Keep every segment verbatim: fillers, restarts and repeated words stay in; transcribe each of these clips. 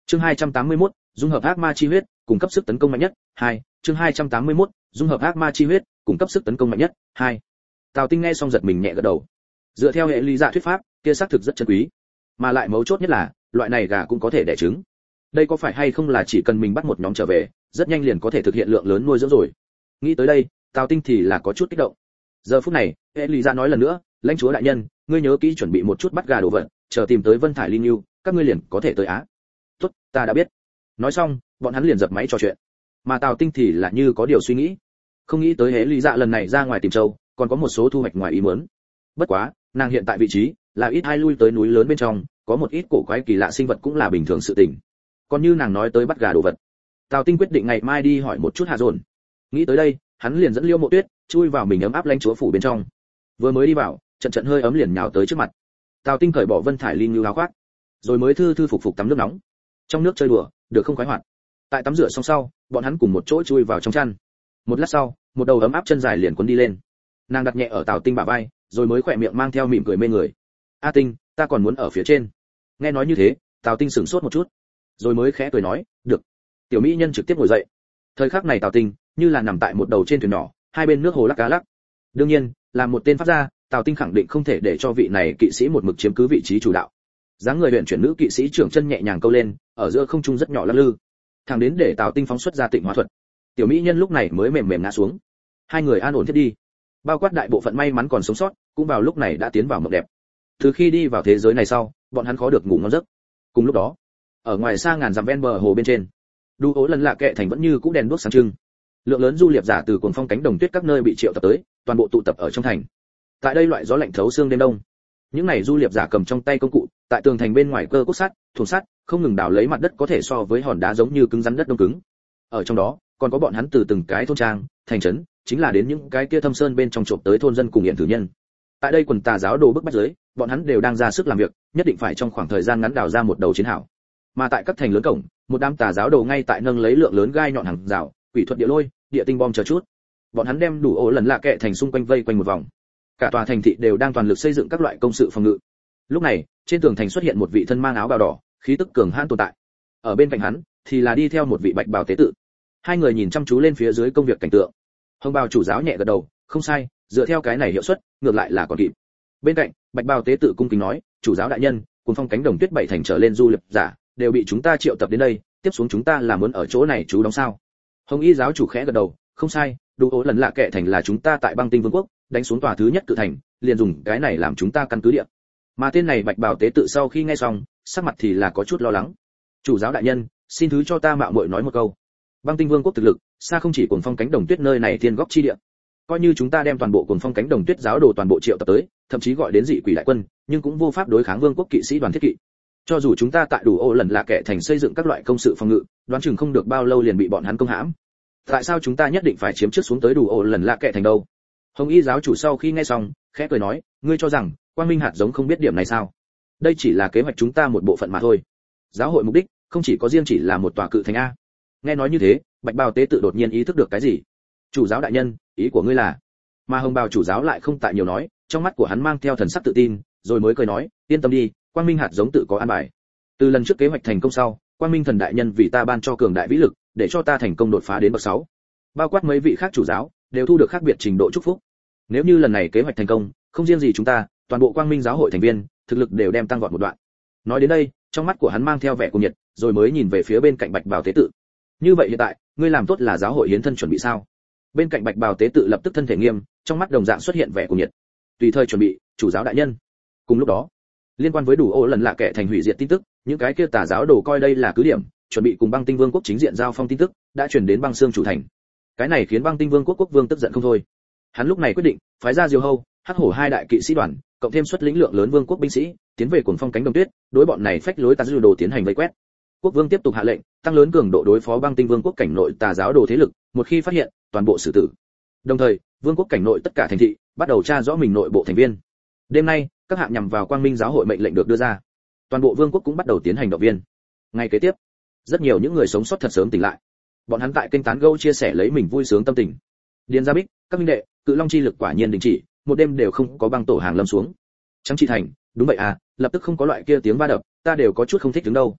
Chương hai trăm tám mươi mốt, dung hợp ác ma chi huyết, cung cấp sức tấn công mạnh nhất. hai. Chương hai trăm tám mươi mốt, dung hợp ác ma chi huyết, cung cấp sức tấn công mạnh nhất. hai. Tào Tinh nghe xong giật mình nhẹ gật đầu. Dựa theo hệ lý dạ thuyết pháp, kia xác thực rất chân quý, mà lại mấu chốt nhất là, loại này gà cũng có thể đẻ trứng. Đây có phải hay không là chỉ cần mình bắt một nhóm trở về, rất nhanh liền có thể thực hiện lượng lớn nuôi dưỡng rồi. Nghĩ tới đây, Tào Tinh thì là có chút kích động. Giờ phút này, hệ lý dạ nói lần nữa, lãnh chúa đại nhân, ngươi nhớ kỹ chuẩn bị một chút bắt gà đồ vật, chờ tìm tới Vân Thải Linh Nưu, các ngươi liền có thể tới Á. Tốt, ta đã biết. Nói xong, bọn hắn liền dập máy trò chuyện. Mà Tào Tinh thì là như có điều suy nghĩ, không nghĩ tới hễ lý dạ lần này ra ngoài tìm châu, còn có một số thu hoạch ngoài ý muốn. Bất quá, nàng hiện tại vị trí là ít hai lui tới núi lớn bên trong, có một ít cổ quái kỳ lạ sinh vật cũng là bình thường sự tình. Còn như nàng nói tới bắt gà đồ vật, Tào Tinh quyết định ngày mai đi hỏi một chút Hạ Dồn. Nghĩ tới đây, hắn liền dẫn Liêu Mộ Tuyết chui vào mình ấm áp lãnh chúa phủ bên trong. Vừa mới đi vào, trận trận hơi ấm liền nhào tới trước mặt. Tào Tinh cởi bỏ Vân Thải Linh Nưu áo khoác, rồi mới thư thư phục phục tắm nước nóng. Trong nước chơi đùa, được không khoái hoạt. Tại tắm rửa xong sau, bọn hắn cùng một chỗ chui vào trong chăn. Một lát sau, một đầu ấm áp chân dài liền cuốn đi lên. Nàng đặt nhẹ ở Tào Tinh bả vai, rồi mới khỏe miệng mang theo mỉm cười mê người. "A Tinh, ta còn muốn ở phía trên." Nghe nói như thế, Tào Tinh sửng sốt một chút, rồi mới khẽ cười nói, "Được." Tiểu mỹ nhân trực tiếp ngồi dậy. Thời khắc này Tào Tinh như là nằm tại một đầu trên thuyền nhỏ, hai bên nước hồ lắc cá lắc. Đương nhiên, là một tên pháp gia, Tào Tinh khẳng định không thể để cho vị này kỵ sĩ một mực chiếm cứ vị trí chủ đạo. Dáng người luyện chuyển nữ kỵ sĩ trưởng chân nhẹ nhàng câu lên, ở giữa không trung rất nhỏ lắc lư, thẳng đến để Tào Tinh phóng xuất ra tịnh hóa thuật. Tiểu mỹ nhân lúc này mới mềm mềm ngã xuống. Hai người an ổn thiết đi. Bao quát đại bộ phận may mắn còn sống sót, cũng vào lúc này đã tiến vào mộng đẹp. Từ khi đi vào thế giới này sau, bọn hắn khó được ngủ ngon giấc. Cùng lúc đó, ở ngoài xa ngàn dặm ven bờ hồ bên trên, đu ố lần lạ kệ thành vẫn như cũ đèn đuốc sáng trưng. Lượng lớn du liệp giả từ cuồng phong cánh đồng tuyết các nơi bị triệu tập tới, toàn bộ tụ tập ở trong thành. Tại đây loại gió lạnh thấu xương đêm đông, những này du liệp giả cầm trong tay công cụ, tại tường thành bên ngoài cơ cốt sắt, thùng sắt, không ngừng đào lấy mặt đất có thể so với hòn đá giống như cứng rắn đất đông cứng. Ở trong đó, còn có bọn hắn từ từng cái thôn trang, thành trấn, chính là đến những cái kia thâm sơn bên trong trộm tới thôn dân cùng hiện thử nhân. Tại đây quần tà giáo đồ bức bách giới, bọn hắn đều đang ra sức làm việc, nhất định phải trong khoảng thời gian ngắn đào ra một đầu chiến hào. Mà tại các thành lớn cổng, một đám tà giáo đồ ngay tại nâng lấy lượng lớn gai nhọn hàng rào, quỷ thuật địa lôi, địa tinh bom chờ chút. Bọn hắn đem đủ ổ lần lạ kệ thành xung quanh vây quanh một vòng. Cả tòa thành thị đều đang toàn lực xây dựng các loại công sự phòng ngự. Lúc này, trên tường thành xuất hiện một vị thân mang áo bào đỏ, khí tức cường hãn tồn tại. Ở bên cạnh hắn thì là đi theo một vị bạch bào tế tự. Hai người nhìn chăm chú lên phía dưới công việc cảnh tượng. Hồng bào chủ giáo nhẹ gật đầu, không sai, dựa theo cái này hiệu suất, ngược lại là còn kịp. Bên cạnh, bạch bào tế tự cung kính nói, chủ giáo đại nhân, cùng phong cánh đồng tuyết bảy thành trở lên du lịch giả đều bị chúng ta triệu tập đến đây, tiếp xuống chúng ta là muốn ở chỗ này trú đóng sao? Hồng y giáo chủ khẽ gật đầu, không sai, đủ ố lần lạ kệ thành là chúng ta tại băng tinh vương quốc đánh xuống tòa thứ nhất cự thành, liền dùng cái này làm chúng ta căn cứ địa. Mà tên này bạch bào tế tự sau khi nghe xong, sắc mặt thì là có chút lo lắng. Chủ giáo đại nhân, xin thứ cho ta mạo muội nói một câu. Băng tinh vương quốc thực lực xa không chỉ cuồng phong cánh đồng tuyết nơi này thiên góc chi địa. Coi như chúng ta đem toàn bộ cuồng phong cánh đồng tuyết giáo đồ toàn bộ triệu tập tới, thậm chí gọi đến dị quỷ đại quân, nhưng cũng vô pháp đối kháng vương quốc kỵ sĩ đoàn thiết kỵ. Cho dù chúng ta tại đủ ô lần lạ kệ thành xây dựng các loại công sự phòng ngự, đoán chừng không được bao lâu liền bị bọn hắn công hãm. Tại sao chúng ta nhất định phải chiếm trước xuống tới đủ ô lần lạ kệ thành đâu? Hồng y giáo chủ sau khi nghe xong, khẽ cười nói, ngươi cho rằng Quang Minh hạt giống không biết điểm này sao? Đây chỉ là kế hoạch chúng ta một bộ phận mà thôi. Giáo hội mục đích không chỉ có riêng chỉ là một tòa cự thành a. Nghe nói như thế, bạch bào tế tự đột nhiên ý thức được cái gì. Chủ giáo đại nhân, ý của ngươi là? Mà hồng bào chủ giáo lại không tại nhiều nói, trong mắt của hắn mang theo thần sắc tự tin, rồi mới cười nói, yên tâm đi, Quang Minh hạt giống tự có an bài. Từ lần trước kế hoạch thành công sau, Quang Minh thần đại nhân vì ta ban cho cường đại vĩ lực, để cho ta thành công đột phá đến bậc sáu. Bao quát mấy vị khác chủ giáo đều thu được khác biệt trình độ chúc phúc. Nếu như lần này kế hoạch thành công, không riêng gì chúng ta, toàn bộ Quang Minh giáo hội thành viên, thực lực đều đem tăng vọt một đoạn. Nói đến đây, trong mắt của hắn mang theo vẻ cuồng nhiệt, rồi mới nhìn về phía bên cạnh bạch bào tế tự. Như vậy hiện tại, ngươi làm tốt là giáo hội hiến thân chuẩn bị sao? Bên cạnh bạch bào tế tự lập tức thân thể nghiêm, trong mắt đồng dạng xuất hiện vẻ cuồng nhiệt. Tùy thời chuẩn bị, chủ giáo đại nhân. Cùng lúc đó, liên quan với đủ ô lần lạ kệ thành hủy diệt tin tức, những cái kia tà giáo đồ coi đây là cứ điểm, chuẩn bị cùng băng tinh vương quốc chính diện giao phong tin tức đã truyền đến băng xương chủ thành. Cái này khiến băng tinh vương quốc quốc vương tức giận không thôi. Hắn lúc này quyết định phái ra diều hâu, hắc hổ hai đại kỵ sĩ đoàn, cộng thêm xuất lĩnh lượng lớn vương quốc binh sĩ, tiến về cuồng phong cánh đồng tuyết, đối bọn này phách lối tà giáo đồ tiến hành vây quét. Quốc vương tiếp tục hạ lệnh, tăng lớn cường độ đối phó băng tinh vương quốc cảnh nội tà giáo đồ thế lực, một khi phát hiện, toàn bộ xử tử. Đồng thời, vương quốc cảnh nội tất cả thành thị bắt đầu tra rõ mình nội bộ thành viên. Đêm nay, các hạng nhằm vào Quang Minh giáo hội mệnh lệnh được đưa ra. Toàn bộ vương quốc cũng bắt đầu tiến hành động viên. Ngày kế tiếp, rất nhiều những người sống sót thật sớm tỉnh lại. Bọn hắn tại kênh tán gẫu chia sẻ lấy mình vui sướng tâm tình. Điền Gia Bích, các minh đệ, Cự Long chi lực quả nhiên đình chỉ, một đêm đều không có băng tổ hàng lâm xuống. Trắng Trị Thành, đúng vậy à, lập tức không có loại kia tiếng va đập, ta đều có chút không thích đứng đâu.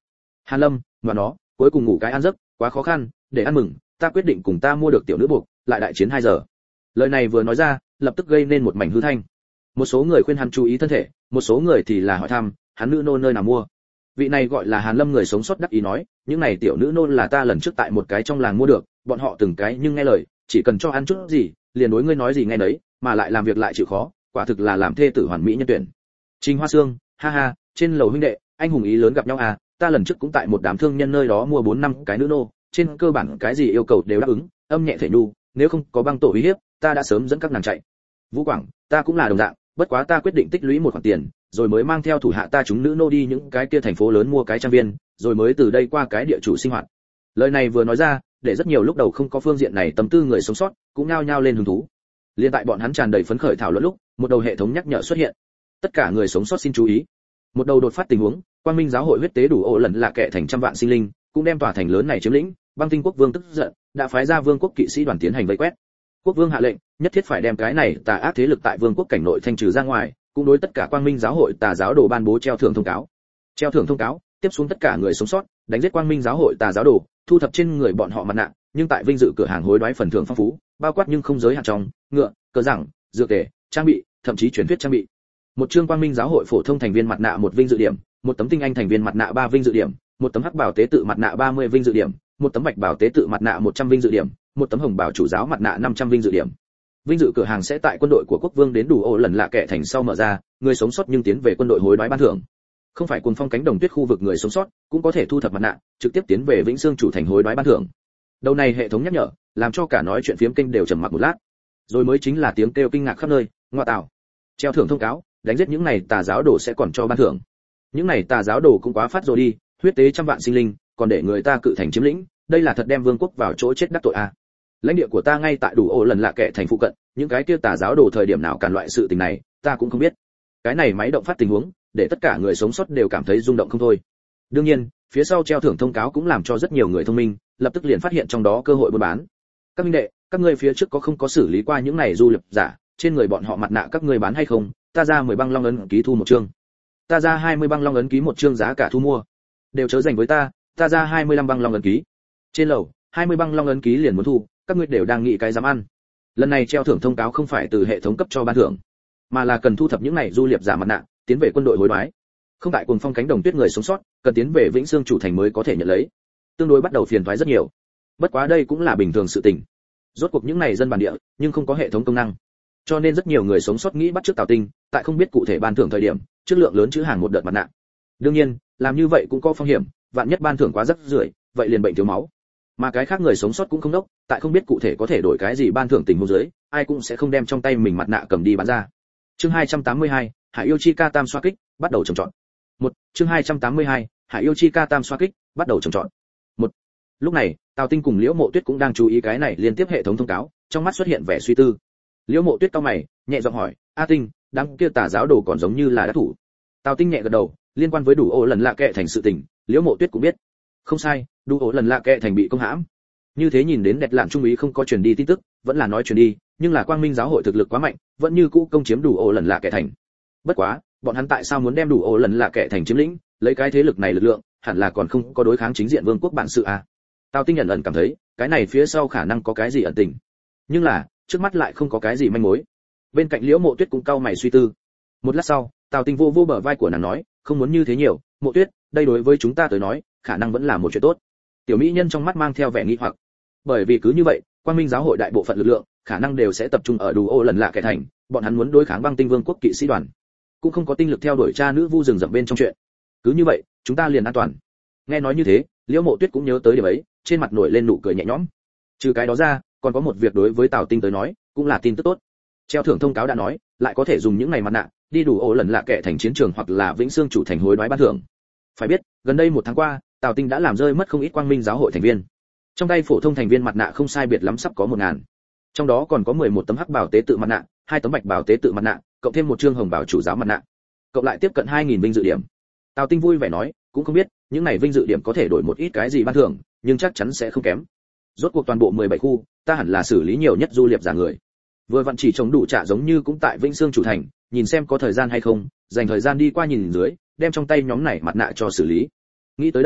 Hàn Lâm, mà nó, cuối cùng ngủ cái ăn giấc, quá khó khăn, để ăn mừng, ta quyết định cùng ta mua được tiểu nữ buộc, lại đại chiến hai giờ. Lời này vừa nói ra, lập tức gây nên một mảnh hư thanh. Một số người khuyên hắn chú ý thân thể, một số người thì là hỏi thăm, hắn nữ nô nơi nào mua. Vị này gọi là Hàn Lâm người sống sót đắc ý nói, những này tiểu nữ nô là ta lần trước tại một cái trong làng mua được, bọn họ từng cái nhưng nghe lời, chỉ cần cho ăn chút gì, liền đối ngươi nói gì nghe nấy, mà lại làm việc lại chịu khó, quả thực là làm thê tử hoàn mỹ nhân tuyển. Trình Hoa Sương, ha ha, trên lầu huynh đệ, anh hùng ý lớn gặp nhau à, ta lần trước cũng tại một đám thương nhân nơi đó mua bốn năm cái nữ nô, trên cơ bản cái gì yêu cầu đều đáp ứng, âm nhẹ thể nhu, nếu không có băng tổ uy hiếp, ta đã sớm dẫn các nàng chạy. Vũ Quảng, ta cũng là đồng dạng, bất quá ta quyết định tích lũy một khoản tiền, rồi mới mang theo thủ hạ ta chúng nữ nô đi những cái kia thành phố lớn mua cái trang viên, rồi mới từ đây qua cái địa chủ sinh hoạt. Lời này vừa nói ra, để rất nhiều lúc đầu không có phương diện này tâm tư người sống sót, cũng nhao nhao lên hứng thú. Liên tại bọn hắn tràn đầy phấn khởi thảo luận lúc, một đầu hệ thống nhắc nhở xuất hiện. Tất cả người sống sót xin chú ý. Một đầu đột phát tình huống, Quang Minh giáo hội huyết tế đủ ổ lần là kẻ thành trăm vạn sinh linh, cũng đem tòa thành lớn này chiếm lĩnh, Băng Tinh quốc vương tức giận, đã phái ra vương quốc kỵ sĩ đoàn tiến hành vây quét. Quốc vương hạ lệnh, nhất thiết phải đem cái này tà ác thế lực tại vương quốc cảnh nội thanh trừ ra ngoài, cũng đối tất cả Quang Minh giáo hội tà giáo đồ ban bố treo thưởng thông cáo. Treo thưởng thông cáo, tiếp xuống tất cả người sống sót, đánh giết Quang Minh giáo hội tà giáo đồ, thu thập trên người bọn họ mặt nạ, nhưng tại vinh dự cửa hàng hối đoái phần thưởng phong phú, bao quát nhưng không giới hạn trong ngựa, cờ rằng, dược tề, trang bị, thậm chí truyền thuyết trang bị. Một chương Quang Minh giáo hội phổ thông thành viên mặt nạ một vinh dự điểm, một tấm tinh anh thành viên mặt nạ ba vinh dự điểm, một tấm hắc bảo tế tự mặt nạ ba mươi vinh dự điểm, một tấm bạch bảo tế tự mặt nạ một trăm vinh dự điểm, một tấm hồng bảo chủ giáo mặt nạ năm trăm vinh dự điểm. Vinh dự cửa hàng sẽ tại quân đội của quốc vương đến đủ ổ lần lạ kẻ thành sau mở ra, người sống sót nhưng tiến về quân đội hối đoái ban thưởng. Không phải cuồng phong cánh đồng tuyết khu vực người sống sót, cũng có thể thu thập mặt nạ, trực tiếp tiến về Vĩnh Sương chủ thành hối đoái ban thưởng. Đầu này hệ thống nhắc nhở, làm cho cả nói chuyện phiếm kênh đều trầm mặc một lát. Rồi mới chính là tiếng kêu kinh ngạc khắp nơi, ngoa tạo. Treo thưởng thông cáo, đánh giết những này tà giáo đồ sẽ còn cho ban thưởng. Những này tà giáo đồ cũng quá phát rồi đi, huyết tế trăm vạn sinh linh, còn để người ta cự thành chiếm lĩnh, đây là thật đem vương quốc vào chỗ chết đắc tội à. Lãnh địa của ta ngay tại đủ ổ lần lạ kệ thành phụ cận, những cái kia tà giáo đồ thời điểm nào càn loại sự tình này, ta cũng không biết. Cái này máy động phát tình huống, để tất cả người sống sót đều cảm thấy rung động không thôi. Đương nhiên, phía sau treo thưởng thông cáo cũng làm cho rất nhiều người thông minh, lập tức liền phát hiện trong đó cơ hội buôn bán. Các minh đệ, các ngươi phía trước có không có xử lý qua những này du lịch giả, trên người bọn họ mặt nạ các ngươi bán hay không? Ta ra mười băng long ấn ký thu một chương. Ta ra hai mươi băng long ấn ký một chương giá cả thu mua. Đều chớ dành với ta, ta ra hai mươi lăm băng long ấn ký. Trên lầu, hai mươi băng long ấn ký liền muốn thu, các ngươi đều đang nghĩ cái dám ăn. Lần này treo thưởng thông cáo không phải từ hệ thống cấp cho ban thưởng, mà là cần thu thập những này du liệp giả mặt nạ, tiến về quân đội hối đoái. Không tại cuồng phong cánh đồng tuyết người sống sót, cần tiến về Vĩnh Sương chủ thành mới có thể nhận lấy. Tương đối bắt đầu phiền toái rất nhiều. Bất quá đây cũng là bình thường sự tình. Rốt cuộc những này dân bản địa, nhưng không có hệ thống công năng. Cho nên rất nhiều người sống sót nghĩ bắt trước Tào Tinh, tại không biết cụ thể ban thưởng thời điểm, chất lượng lớn chữ hàng một đợt mặt nạ. Đương nhiên, làm như vậy cũng có phong hiểm, vạn nhất ban thưởng quá rắc rưởi, vậy liền bệnh thiếu máu. Mà cái khác người sống sót cũng không đốc, tại không biết cụ thể có thể đổi cái gì ban thưởng tình huống dưới, ai cũng sẽ không đem trong tay mình mặt nạ cầm đi bán ra. Chương hai trăm tám mươi hai, Hải yêu chi ca tam xoa kích, bắt đầu trồng trọt. Một, chương hai trăm tám mươi hai, Hải yêu chi ca tam xoa kích, bắt đầu trồng trọt. Một. Lúc này, Tào Tinh cùng Liễu Mộ Tuyết cũng đang chú ý cái này liên tiếp hệ thống thông cáo, trong mắt xuất hiện vẻ suy tư. Liễu Mộ Tuyết cau mày, nhẹ giọng hỏi, "A Tinh, đám kia tà giáo đồ còn giống như là đã thủ?" Tào Tinh nhẹ gật đầu, liên quan với đủ ổ lần lạ kệ thành sự tình, Liễu Mộ Tuyết cũng biết. Không sai, đủ ổ lần lạ kệ thành bị công hãm. Như thế nhìn đến đẹp lạn trung úy không có truyền đi tin tức, vẫn là nói truyền đi, nhưng là Quang Minh giáo hội thực lực quá mạnh, vẫn như cũ công chiếm đủ ổ lần lạ kệ thành. Bất quá, bọn hắn tại sao muốn đem đủ ổ lần lạ kệ thành chiếm lĩnh, lấy cái thế lực này lực lượng, hẳn là còn không có đối kháng chính diện vương quốc bản sự à? Tào Tinh nhận ẩn cảm thấy, cái này phía sau khả năng có cái gì ẩn tình. Nhưng là, trước mắt lại không có cái gì manh mối. Bên cạnh Liễu Mộ Tuyết cũng cau mày suy tư. Một lát sau, Tào Tinh vô vô bờ vai của nàng nói, không muốn như thế nhiều, Mộ Tuyết, đây đối với chúng ta tới nói, khả năng vẫn là một chuyện tốt. Tiểu mỹ nhân trong mắt mang theo vẻ nghi hoặc. Bởi vì cứ như vậy, Quang Minh giáo hội đại bộ phận lực lượng, khả năng đều sẽ tập trung ở đủ ổ lần lạ kệ thành, bọn hắn muốn đối kháng Băng Tinh Vương quốc kỵ sĩ đoàn, cũng không có tinh lực theo đuổi cha nữ vu rừng rậm bên trong chuyện. Cứ như vậy, chúng ta liền an toàn. Nghe nói như thế, Liễu Mộ Tuyết cũng nhớ tới điểm ấy, trên mặt nổi lên nụ cười nhẹ nhõm. Trừ cái đó ra, còn có một việc đối với Tào Tinh tới nói, cũng là tin tức tốt. Treo thưởng thông cáo đã nói, lại có thể dùng những ngày mặt nạ, đi đủ ổ lần lạ kệ thành chiến trường hoặc là Vĩnh Sương chủ thành hối đoái ban thưởng. Phải biết, gần đây một tháng qua, Tào Tinh đã làm rơi mất không ít Quang Minh giáo hội thành viên. Trong tay phổ thông thành viên mặt nạ không sai biệt lắm sắp có một ngàn. Trong đó còn có mười một tấm hắc bảo tế tự mặt nạ, hai tấm bạch bảo tế tự mặt nạ, cộng thêm một chương hồng bảo chủ giáo mặt nạ. Cộng lại tiếp cận hai nghìn vinh dự điểm. Tào Tinh vui vẻ nói, cũng không biết, những này vinh dự điểm có thể đổi một ít cái gì ban thưởng, nhưng chắc chắn sẽ không kém. Rốt cuộc toàn bộ mười bảy khu, ta hẳn là xử lý nhiều nhất du liệp giả người. Vừa vặn chỉ chống đủ trả giống như cũng tại Vĩnh Sương chủ thành, nhìn xem có thời gian hay không, dành thời gian đi qua nhìn dưới, đem trong tay nhóm này mặt nạ cho xử lý. Nghĩ tới đây,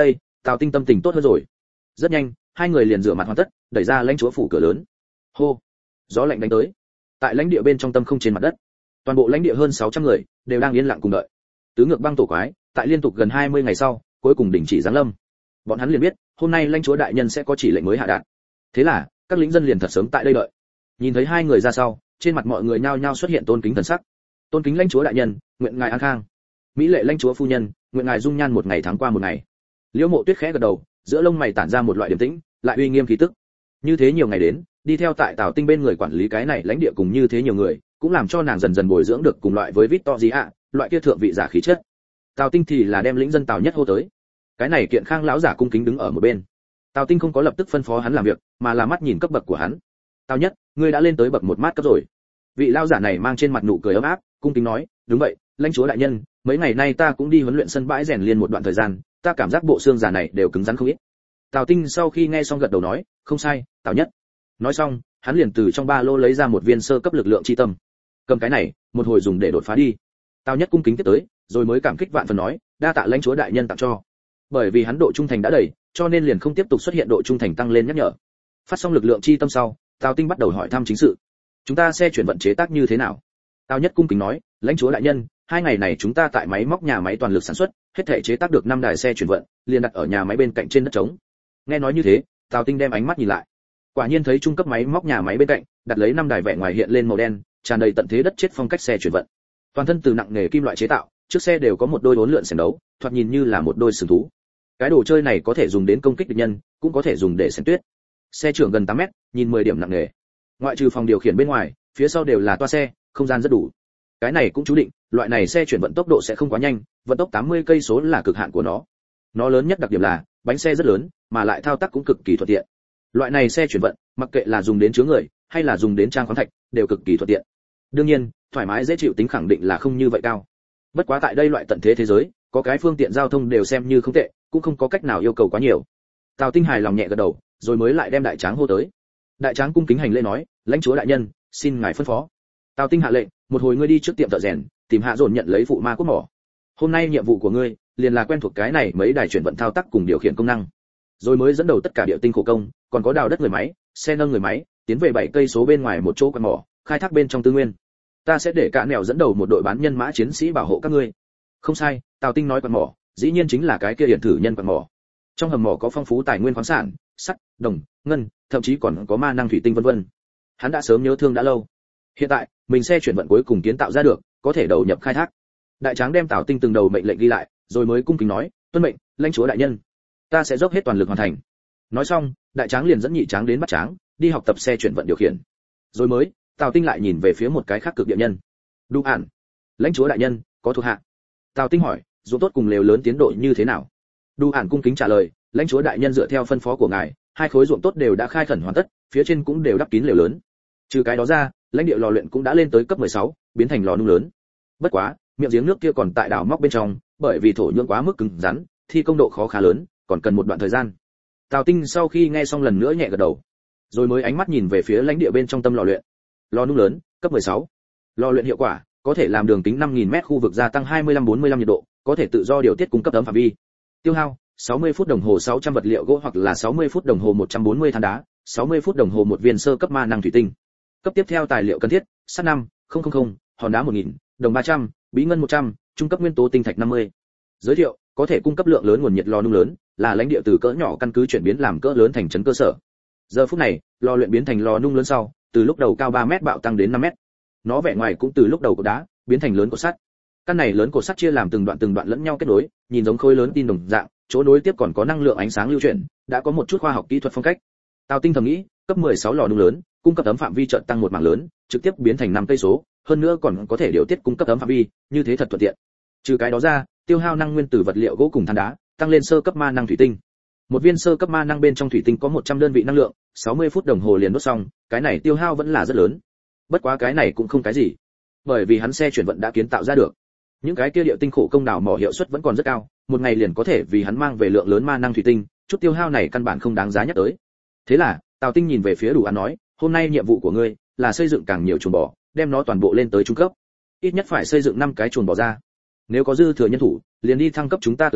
Tào Tinh tâm tình tốt hơn rồi. Rất nhanh, hai người liền rửa mặt hoàn tất, đẩy ra lãnh chúa phủ cửa lớn. Hô, gió lạnh đánh tới. Tại lãnh địa bên trong tâm không trên mặt đất, toàn bộ lãnh địa hơn sáu trăm người đều đang yên lặng cùng đợi. Tứ ngược băng tổ quái, tại liên tục gần hai mươi ngày sau, cuối cùng đình chỉ giáng lâm. Bọn hắn liền biết, hôm nay lãnh chúa đại nhân sẽ có chỉ lệnh mới hạ đạt. Thế là, các lính dân liền thật sớm tại đây đợi. Nhìn thấy hai người ra sau, trên mặt mọi người nhao nhao xuất hiện tôn kính thần sắc. Tôn kính lãnh chúa đại nhân, nguyện ngài an khang. Mỹ lệ lãnh chúa phu nhân, nguyện ngài dung nhan một ngày tháng qua một ngày. Liễu Mộ Tuyết khẽ gật đầu, giữa lông mày tản ra một loại điềm tĩnh, lại uy nghiêm khí tức. Như thế nhiều ngày đến, đi theo tại Tào Tinh bên người quản lý cái này lãnh địa cùng như thế nhiều người, cũng làm cho nàng dần dần bồi dưỡng được cùng loại với Victoria, loại kia thượng vị giả khí chất. Tào Tinh thì là đem lĩnh dân Tào Nhất hô tới. Cái này Kiện Khang lão giả cung kính đứng ở một bên. Tào Tinh không có lập tức phân phó hắn làm việc, mà là mắt nhìn cấp bậc của hắn. Tào Nhất, ngươi đã lên tới bậc một mát cấp rồi. Vị lão giả này mang trên mặt nụ cười ấm áp, cung kính nói, đúng vậy, lãnh chúa đại nhân, mấy ngày nay ta cũng đi huấn luyện sân bãi rèn liên một đoạn thời gian, ta cảm giác bộ xương già này đều cứng rắn không ít. Tào Tinh sau khi nghe xong gật đầu nói, không sai, Tào Nhất. Nói xong, hắn liền từ trong ba lô lấy ra một viên sơ cấp lực lượng chi tâm. Cầm cái này, một hồi dùng để đột phá đi. Tào Nhất cung kính tiếp tới, rồi mới cảm kích vạn phần nói, đa tạ lãnh chúa đại nhân tặng cho. Bởi vì hắn độ trung thành đã đầy, cho nên liền không tiếp tục xuất hiện độ trung thành tăng lên nhắc nhở. Phát xong lực lượng chi tâm sau, Tào Tinh bắt đầu hỏi thăm chính sự. Chúng ta xe chuyển vận chế tác như thế nào? Tào Nhất cung kính nói, lãnh chúa đại nhân, hai ngày này chúng ta tại máy móc nhà máy toàn lực sản xuất, hết thể chế tác được năm đài xe chuyển vận, liền đặt ở nhà máy bên cạnh trên đất trống. Nghe nói như thế, Tào Tinh đem ánh mắt nhìn lại. Quả nhiên thấy trung cấp máy móc nhà máy bên cạnh, đặt lấy năm đài vẻ ngoài hiện lên màu đen, tràn đầy tận thế đất chết phong cách xe chuyển vận. Toàn thân từ nặng nghề kim loại chế tạo, trước xe đều có một đôi uốn lượn sừng đấu, thoạt nhìn như là một đôi sừng thú. Cái đồ chơi này có thể dùng đến công kích địch nhân, cũng có thể dùng để xén tuyết. Xe trưởng gần tám mét, nhìn mười điểm nặng nghề. Ngoại trừ phòng điều khiển bên ngoài, phía sau đều là toa xe, không gian rất đủ. Cái này cũng chú định, loại này xe chuyển vận tốc độ sẽ không quá nhanh, vận tốc tám mươi cây số là cực hạn của nó. Nó lớn nhất đặc điểm là, bánh xe rất lớn, mà lại thao tác cũng cực kỳ thuận tiện. Loại này xe chuyển vận, mặc kệ là dùng đến chứa người, hay là dùng đến trang khoáng thạch, đều cực kỳ thuận tiện. Đương nhiên, thoải mái dễ chịu tính khẳng định là không như vậy cao. Bất quá tại đây loại tận thế thế giới, có cái phương tiện giao thông đều xem như không tệ, cũng không có cách nào yêu cầu quá nhiều. Tào Tinh hài lòng nhẹ gật đầu, rồi mới lại đem đại tráng hô tới. Đại tráng cung kính hành lễ nói, lãnh chúa đại nhân, xin ngài phân phó. Tào Tinh hạ lệnh, một hồi ngươi đi trước tiệm thợ rèn, tìm hạ dồn nhận lấy phụ ma cốt mỏ. Hôm nay nhiệm vụ của ngươi liền là quen thuộc cái này mấy đài chuyển vận thao tác cùng điều khiển công năng. Rồi mới dẫn đầu tất cả địa tinh khổ công, còn có đào đất người máy, xe nâng người máy, tiến về bảy cây số bên ngoài một chỗ quan mỏ, khai thác bên trong tư nguyên. Ta sẽ để cả nẻo dẫn đầu một đội bán nhân mã chiến sĩ bảo hộ các ngươi. Không sai, Tào Tinh nói quan mỏ, dĩ nhiên chính là cái kia hiển thử nhân quan mỏ. Trong hầm mỏ có phong phú tài nguyên khoáng sản, sắt, đồng, ngân, thậm chí còn có ma năng thủy tinh vân vân. Hắn đã sớm nhớ thương đã lâu. Hiện tại, mình xe chuyển vận cuối cùng kiến tạo ra được, có thể đầu nhập khai thác. Đại tráng đem Tào Tinh từng đầu mệnh lệnh ghi lại, rồi mới cung kính nói, tuân mệnh, lãnh chúa đại nhân. Ta sẽ dốc hết toàn lực hoàn thành. Nói xong, đại tráng liền dẫn nhị tráng đến bắt tráng, đi học tập xe chuyển vận điều khiển. Rồi mới, Tào Tinh lại nhìn về phía một cái khác cực địa nhân. Đu Ản, lãnh chúa đại nhân, có thuộc hạ. Tào Tinh hỏi, ruộng tốt cùng lều lớn tiến độ như thế nào? Đu Ản cung kính trả lời, lãnh chúa đại nhân dựa theo phân phó của ngài, hai khối ruộng tốt đều đã khai khẩn hoàn tất, phía trên cũng đều đắp kín lều lớn. Trừ cái đó ra, lãnh địa lò luyện cũng đã lên tới cấp mười sáu, biến thành lò nung lớn. Bất quá, miệng giếng nước kia còn tại đào móc bên trong, bởi vì thổ nhưỡng quá mức cứng rắn, thi công độ khó khá lớn, còn cần một đoạn thời gian. Tào Tinh sau khi nghe xong lần nữa nhẹ gật đầu, rồi mới ánh mắt nhìn về phía lãnh địa bên trong tâm lò luyện. Lò nung lớn, cấp mười sáu. Lò luyện hiệu quả, có thể làm đường kính năm nghìn mét khu vực gia tăng hai mươi lăm bốn mươi lăm nhiệt độ, có thể tự do điều tiết cung cấp ấm phạm vi. Tiêu hao, sáu mươi phút đồng hồ sáu trăm vật liệu gỗ hoặc là sáu mươi phút đồng hồ một trăm bốn mươi than đá, sáu mươi phút đồng hồ một viên sơ cấp ma năng thủy tinh. Cấp tiếp theo tài liệu cần thiết, sắt năm, không không không, hòn đá một nghìn, đồng ba trăm, bí ngân một trăm, trung cấp nguyên tố tinh thạch năm mươi. Giới thiệu, có thể cung cấp lượng lớn nguồn nhiệt lò nung lớn, là lãnh địa từ cỡ nhỏ căn cứ chuyển biến làm cỡ lớn thành trấn cơ sở. Giờ phút này, lò luyện biến thành lò nung lớn sau, từ lúc đầu cao ba mét bạo tăng đến năm mét. Nó vẻ ngoài cũng từ lúc đầu cột đá, biến thành lớn cột sắt. Căn này lớn cột sắt chia làm từng đoạn từng đoạn lẫn nhau kết nối, nhìn giống khối lớn tin đồng dạng, chỗ nối tiếp còn có năng lượng ánh sáng lưu chuyển, đã có một chút khoa học kỹ thuật phong cách. Tào Tinh thầm nghĩ, cấp mười sáu lò nung lớn, cung cấp ấm phạm vi chợt tăng một mảng lớn, trực tiếp biến thành năm cây số, hơn nữa còn có thể điều tiết cung cấp ấm phạm vi, như thế thật thuận tiện. Trừ cái đó ra, tiêu hao năng nguyên từ vật liệu gỗ cùng than đá, tăng lên sơ cấp ma năng thủy tinh. Một viên sơ cấp ma năng bên trong thủy tinh có một trăm đơn vị năng lượng, sáu mươi phút đồng hồ liền đốt xong, cái này tiêu hao vẫn là rất lớn. Bất quá cái này cũng không cái gì, bởi vì hắn xe chuyển vận đã kiến tạo ra được. Những cái kia địa tinh khổ công đào mỏ hiệu suất vẫn còn rất cao, một ngày liền có thể vì hắn mang về lượng lớn ma năng thủy tinh, chút tiêu hao này căn bản không đáng giá nhắc tới. Thế là, Tào Tinh nhìn về phía Đủ An nói, hôm nay nhiệm vụ của ngươi là xây dựng càng nhiều chuồng bò, đem nó toàn bộ lên tới trung cấp. Ít nhất phải xây dựng năm cái chuồng bò ra. Nếu có dư thừa nhân thủ, liền đi thăng cấp chúng ta tường thành,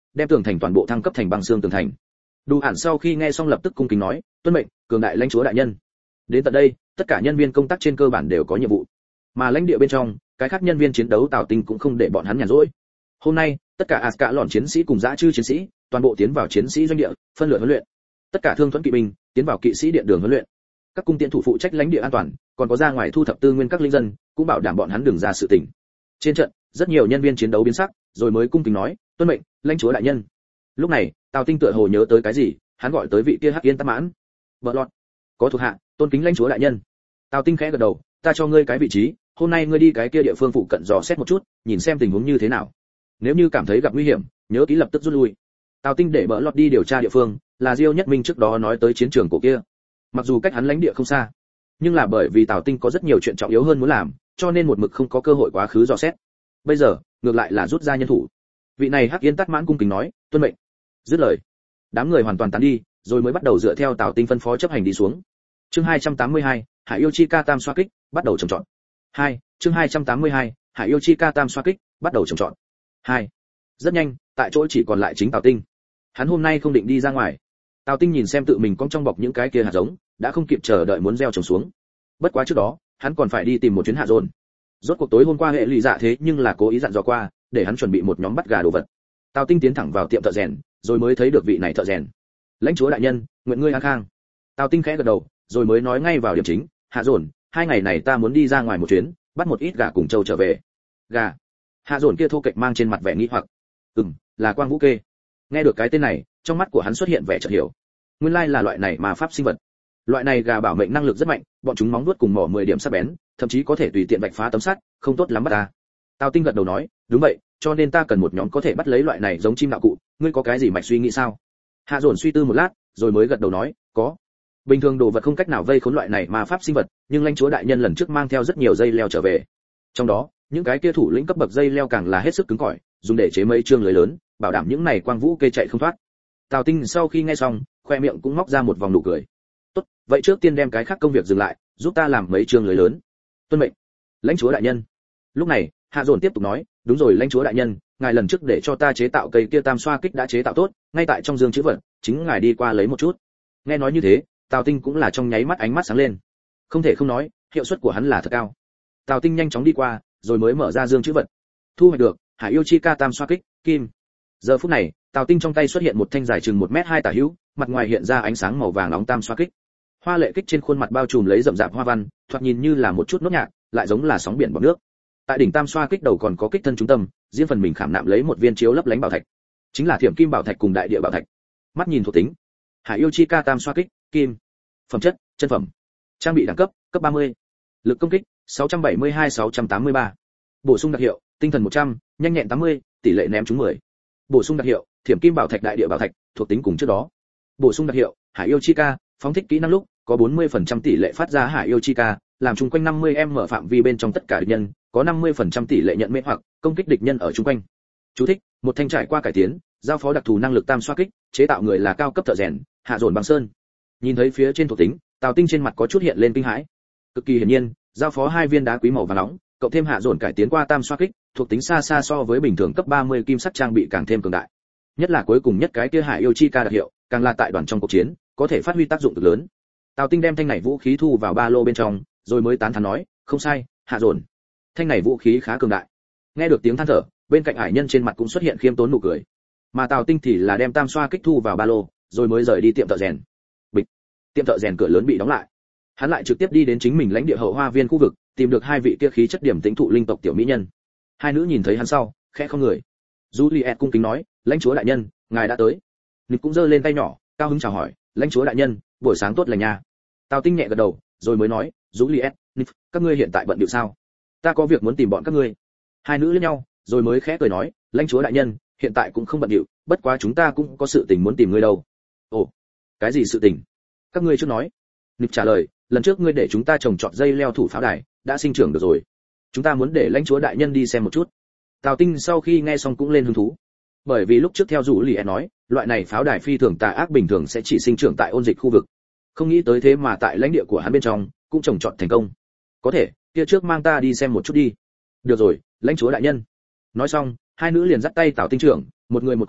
đem tường thành toàn bộ thăng cấp thành băng xương tường thành. Đủ Ản sau khi nghe xong lập tức cung kính nói, tuân mệnh, cường đại lãnh chúa đại nhân. Đến tận đây, tất cả nhân viên công tác trên cơ bản đều có nhiệm vụ, mà lãnh địa bên trong, cái khác nhân viên chiến đấu Tào Tinh cũng không để bọn hắn nhàn rỗi. Hôm nay, tất cả Asgard lọn chiến sĩ cùng dã chư chiến sĩ, toàn bộ tiến vào chiến sĩ doanh địa, phân lượt huấn luyện. Tất cả thương thuẫn kỵ binh, tiến vào kỵ sĩ điện đường huấn luyện. Các cung tiễn thủ phụ trách lãnh địa an toàn, còn có ra ngoài thu thập tư nguyên các linh dân, cũng bảo đảm bọn hắn đừng ra sự tình. Trên trận, rất nhiều nhân viên chiến đấu biến sắc, rồi mới cung kính nói, tuân mệnh, lãnh chúa đại nhân. Lúc này, Tào Tinh tựa hồ nhớ tới cái gì, hắn gọi tới vị kia Hắc Yên Tắc Mãn. Vợ lọt, có thuộc hạ, tôn kính lãnh chúa đại nhân. Tào Tinh khẽ gật đầu, ta cho ngươi cái vị trí, hôm nay ngươi đi cái kia địa phương phụ cận dò xét một chút, nhìn xem tình huống như thế nào. Nếu như cảm thấy gặp nguy hiểm, nhớ kỹ lập tức rút lui. Tào Tinh để Bỡ Lọt đi điều tra địa phương, là Diêu Nhất Minh trước đó nói tới chiến trường cổ kia. Mặc dù cách hắn lãnh địa không xa, nhưng là bởi vì Tào Tinh có rất nhiều chuyện trọng yếu hơn muốn làm, cho nên một mực không có cơ hội quá khứ dò xét. Bây giờ, ngược lại là rút ra nhân thủ. Vị này Hắc Yên Tắc Mãn cung kính nói, tuân mệnh. Dứt lời, đám người hoàn toàn tán đi, rồi mới bắt đầu dựa theo Tào Tinh phân phó chấp hành đi xuống. Chương hai trăm tám mươi hai, Hải Yêu Chi Ca Tam xoa kích, bắt đầu trồng trọt. hai, chương hai trăm tám mươi hai, Hải Yêu Chi Ca Tam xoa kích, bắt đầu trồng trọt. hai. Rất nhanh, tại chỗ chỉ còn lại chính Tào Tinh. Hắn hôm nay không định đi ra ngoài. Tào Tinh nhìn xem tự mình cong trong bọc những cái kia hạt giống, đã không kịp chờ đợi muốn gieo trồng xuống. Bất quá trước đó, hắn còn phải đi tìm một chuyến hạ dồn. Rốt cuộc tối hôm qua hệ lụy dạ thế nhưng là cố ý dặn dò qua, để hắn chuẩn bị một nhóm bắt gà đồ vật. Tào Tinh tiến thẳng vào tiệm thợ rèn, rồi mới thấy được vị này thợ rèn. Lãnh chúa đại nhân, nguyện ngươi an khang. Tào Tinh khẽ gật đầu, rồi mới nói ngay vào điểm chính, hạ dồn, hai ngày này ta muốn đi ra ngoài một chuyến, bắt một ít gà cùng trâu trở về. Gà? Hạ dồn kia thô kệch mang trên mặt vẻ nghi hoặc. Ừm, là Quang Vũ Kê. Nghe được cái tên này, trong mắt của hắn xuất hiện vẻ chợt hiểu. Nguyên lai là loại này mà pháp sinh vật. Loại này gà bảo mệnh năng lực rất mạnh, bọn chúng móng vuốt cùng mỏ mười điểm sắc bén, thậm chí có thể tùy tiện vạch phá tấm sắt, không tốt lắm bắt ta. Tào Tinh gật đầu nói, đúng vậy, cho nên ta cần một nhóm có thể bắt lấy loại này giống chim đạo cụ, ngươi có cái gì mạch suy nghĩ sao? Hạ dồn suy tư một lát, rồi mới gật đầu nói, có. Bình thường đồ vật không cách nào vây khốn loại này mà pháp sinh vật, nhưng lãnh chúa đại nhân lần trước mang theo rất nhiều dây leo trở về. Trong đó, những cái kia thủ lĩnh cấp bậc dây leo càng là hết sức cứng cỏi, dùng để chế mấy chương lưới lớn, bảo đảm những này Quang Vũ Kê chạy không thoát. Tào Tinh sau khi nghe xong, khoe miệng cũng móc ra một vòng nụ cười. Tốt, vậy trước tiên đem cái khác công việc dừng lại, giúp ta làm mấy chương lưới lớn. Tuân mệnh, lãnh chúa đại nhân. Lúc này, Hạ Dồn tiếp tục nói, đúng rồi lãnh chúa đại nhân, ngài lần trước để cho ta chế tạo cây kia tam xoa kích đã chế tạo tốt, ngay tại trong dương chữ vật, chính ngài đi qua lấy một chút. Nghe nói như thế, Tào Tinh cũng là trong nháy mắt ánh mắt sáng lên. Không thể không nói, hiệu suất của hắn là thật cao. Tào Tinh nhanh chóng đi qua, rồi mới mở ra dương chữ vật. Thu hoạch được Hải Yêu Chi Ca Tam xoa kích, kim. Giờ phút này, Tào Tinh trong tay xuất hiện một thanh dài chừng một mét hai tả hữu, mặt ngoài hiện ra ánh sáng màu vàng nóng tam xoa kích. Hoa lệ kích trên khuôn mặt bao trùm lấy rậm rạp hoa văn, thoạt nhìn như là một chút nốt nhạc, lại giống là sóng biển bọt nước. Tại đỉnh tam xoa kích đầu còn có kích thân trung tâm, riêng phần mình khảm nạm lấy một viên chiếu lấp lánh bảo thạch, chính là thiểm kim bảo thạch cùng đại địa bảo thạch. Mắt nhìn thuộc tính, Hải Yêu Chi Ca Tam xoa kích, kim. Phẩm chất, chân phẩm. Trang bị đẳng cấp, cấp ba mươi. Lực công kích, sáu trăm bảy mươi hai sáu trăm tám mươi ba. Bổ sung đặc hiệu, tinh thần một trăm, nhanh nhẹn tám mươi, tỷ lệ ném trúng mười. Bổ sung đặc hiệu, thiểm kim bảo thạch đại địa bảo thạch, thuộc tính cùng trước đó. Bổ sung đặc hiệu, Hải Yêu Chi Ca, phóng thích kỹ năng lúc, có bốn mươi phần trăm tỷ lệ phát ra Hải Yêu Chi Ca, làm chung quanh năm mươi em mở phạm vi bên trong tất cả địch nhân, có năm mươi phần trăm tỷ lệ nhận mê hoặc công kích địch nhân ở chung quanh. Chú thích, một thanh trải qua cải tiến, giao phó đặc thù năng lực tam xoa kích, chế tạo người là cao cấp thợ rèn, Hạ Dồn Bằng Sơn. Nhìn thấy phía trên thuộc tính, Tào Tinh trên mặt có chút hiện lên kinh hãi. Cực kỳ hiển nhiên, giao phó hai viên đá quý màu vàng nóng, cộng thêm Hạ Dồn cải tiến qua tam xoa kích, thuộc tính xa xa so với bình thường cấp ba mươi kim sắc trang bị càng thêm cường đại. Nhất là cuối cùng nhất cái kia Hải Yêu Chi Ca đặc hiệu, càng là tại đoàn trong cuộc chiến, có thể phát huy tác dụng cực lớn. Tào Tinh đem thanh này vũ khí thu vào ba lô bên trong, rồi mới tán thán nói, không sai, Hạ Dồn, thanh này vũ khí khá cường đại. Nghe được tiếng than thở, bên cạnh hải nhân trên mặt cũng xuất hiện khiêm tốn nụ cười. Mà Tào Tinh thì là đem tam xoa kích thu vào ba lô, rồi mới rời đi tiệm thợ rèn. Bịch, tiệm thợ rèn cửa lớn bị đóng lại. Hắn lại trực tiếp đi đến chính mình lãnh địa hậu hoa viên khu vực, tìm được hai vị kia khí chất điểm tĩnh thụ linh tộc tiểu mỹ nhân. Hai nữ nhìn thấy hắn sau, khẽ không người. Juliet cung kính nói, lãnh chúa đại nhân, ngài đã tới. Nịch cũng giơ lên tay nhỏ, cao hứng chào hỏi, lãnh chúa đại nhân, buổi sáng tốt lành nha. Tào Tinh nhẹ gật đầu, rồi mới nói, Juliet, Nịch, các ngươi hiện tại bận điệu sao? Ta có việc muốn tìm bọn các ngươi. Hai nữ liếc nhau, rồi mới khẽ cười nói, lãnh chúa đại nhân, hiện tại cũng không bận điệu, bất quá chúng ta cũng có sự tình muốn tìm ngươi đâu. Ồ, cái gì sự tình? Các ngươi chưa nói. Nịch trả lời, lần trước ngươi để chúng ta trồng trọt dây leo thủ pháo đài, đã sinh trưởng được rồi. Chúng ta muốn để lãnh chúa đại nhân đi xem một chút. Tào Tinh sau khi nghe xong cũng lên hứng thú. Bởi vì lúc trước theo dụ lì nói, loại này pháo đài phi thường tà ác bình thường sẽ chỉ sinh trưởng tại ôn dịch khu vực. Không nghĩ tới thế mà tại lãnh địa của hắn bên trong cũng trồng trọt thành công. Có thể, kia trước mang ta đi xem một chút đi. Được rồi, lãnh chúa đại nhân. Nói xong, hai nữ liền dắt tay Tào Tinh trưởng, một người một con,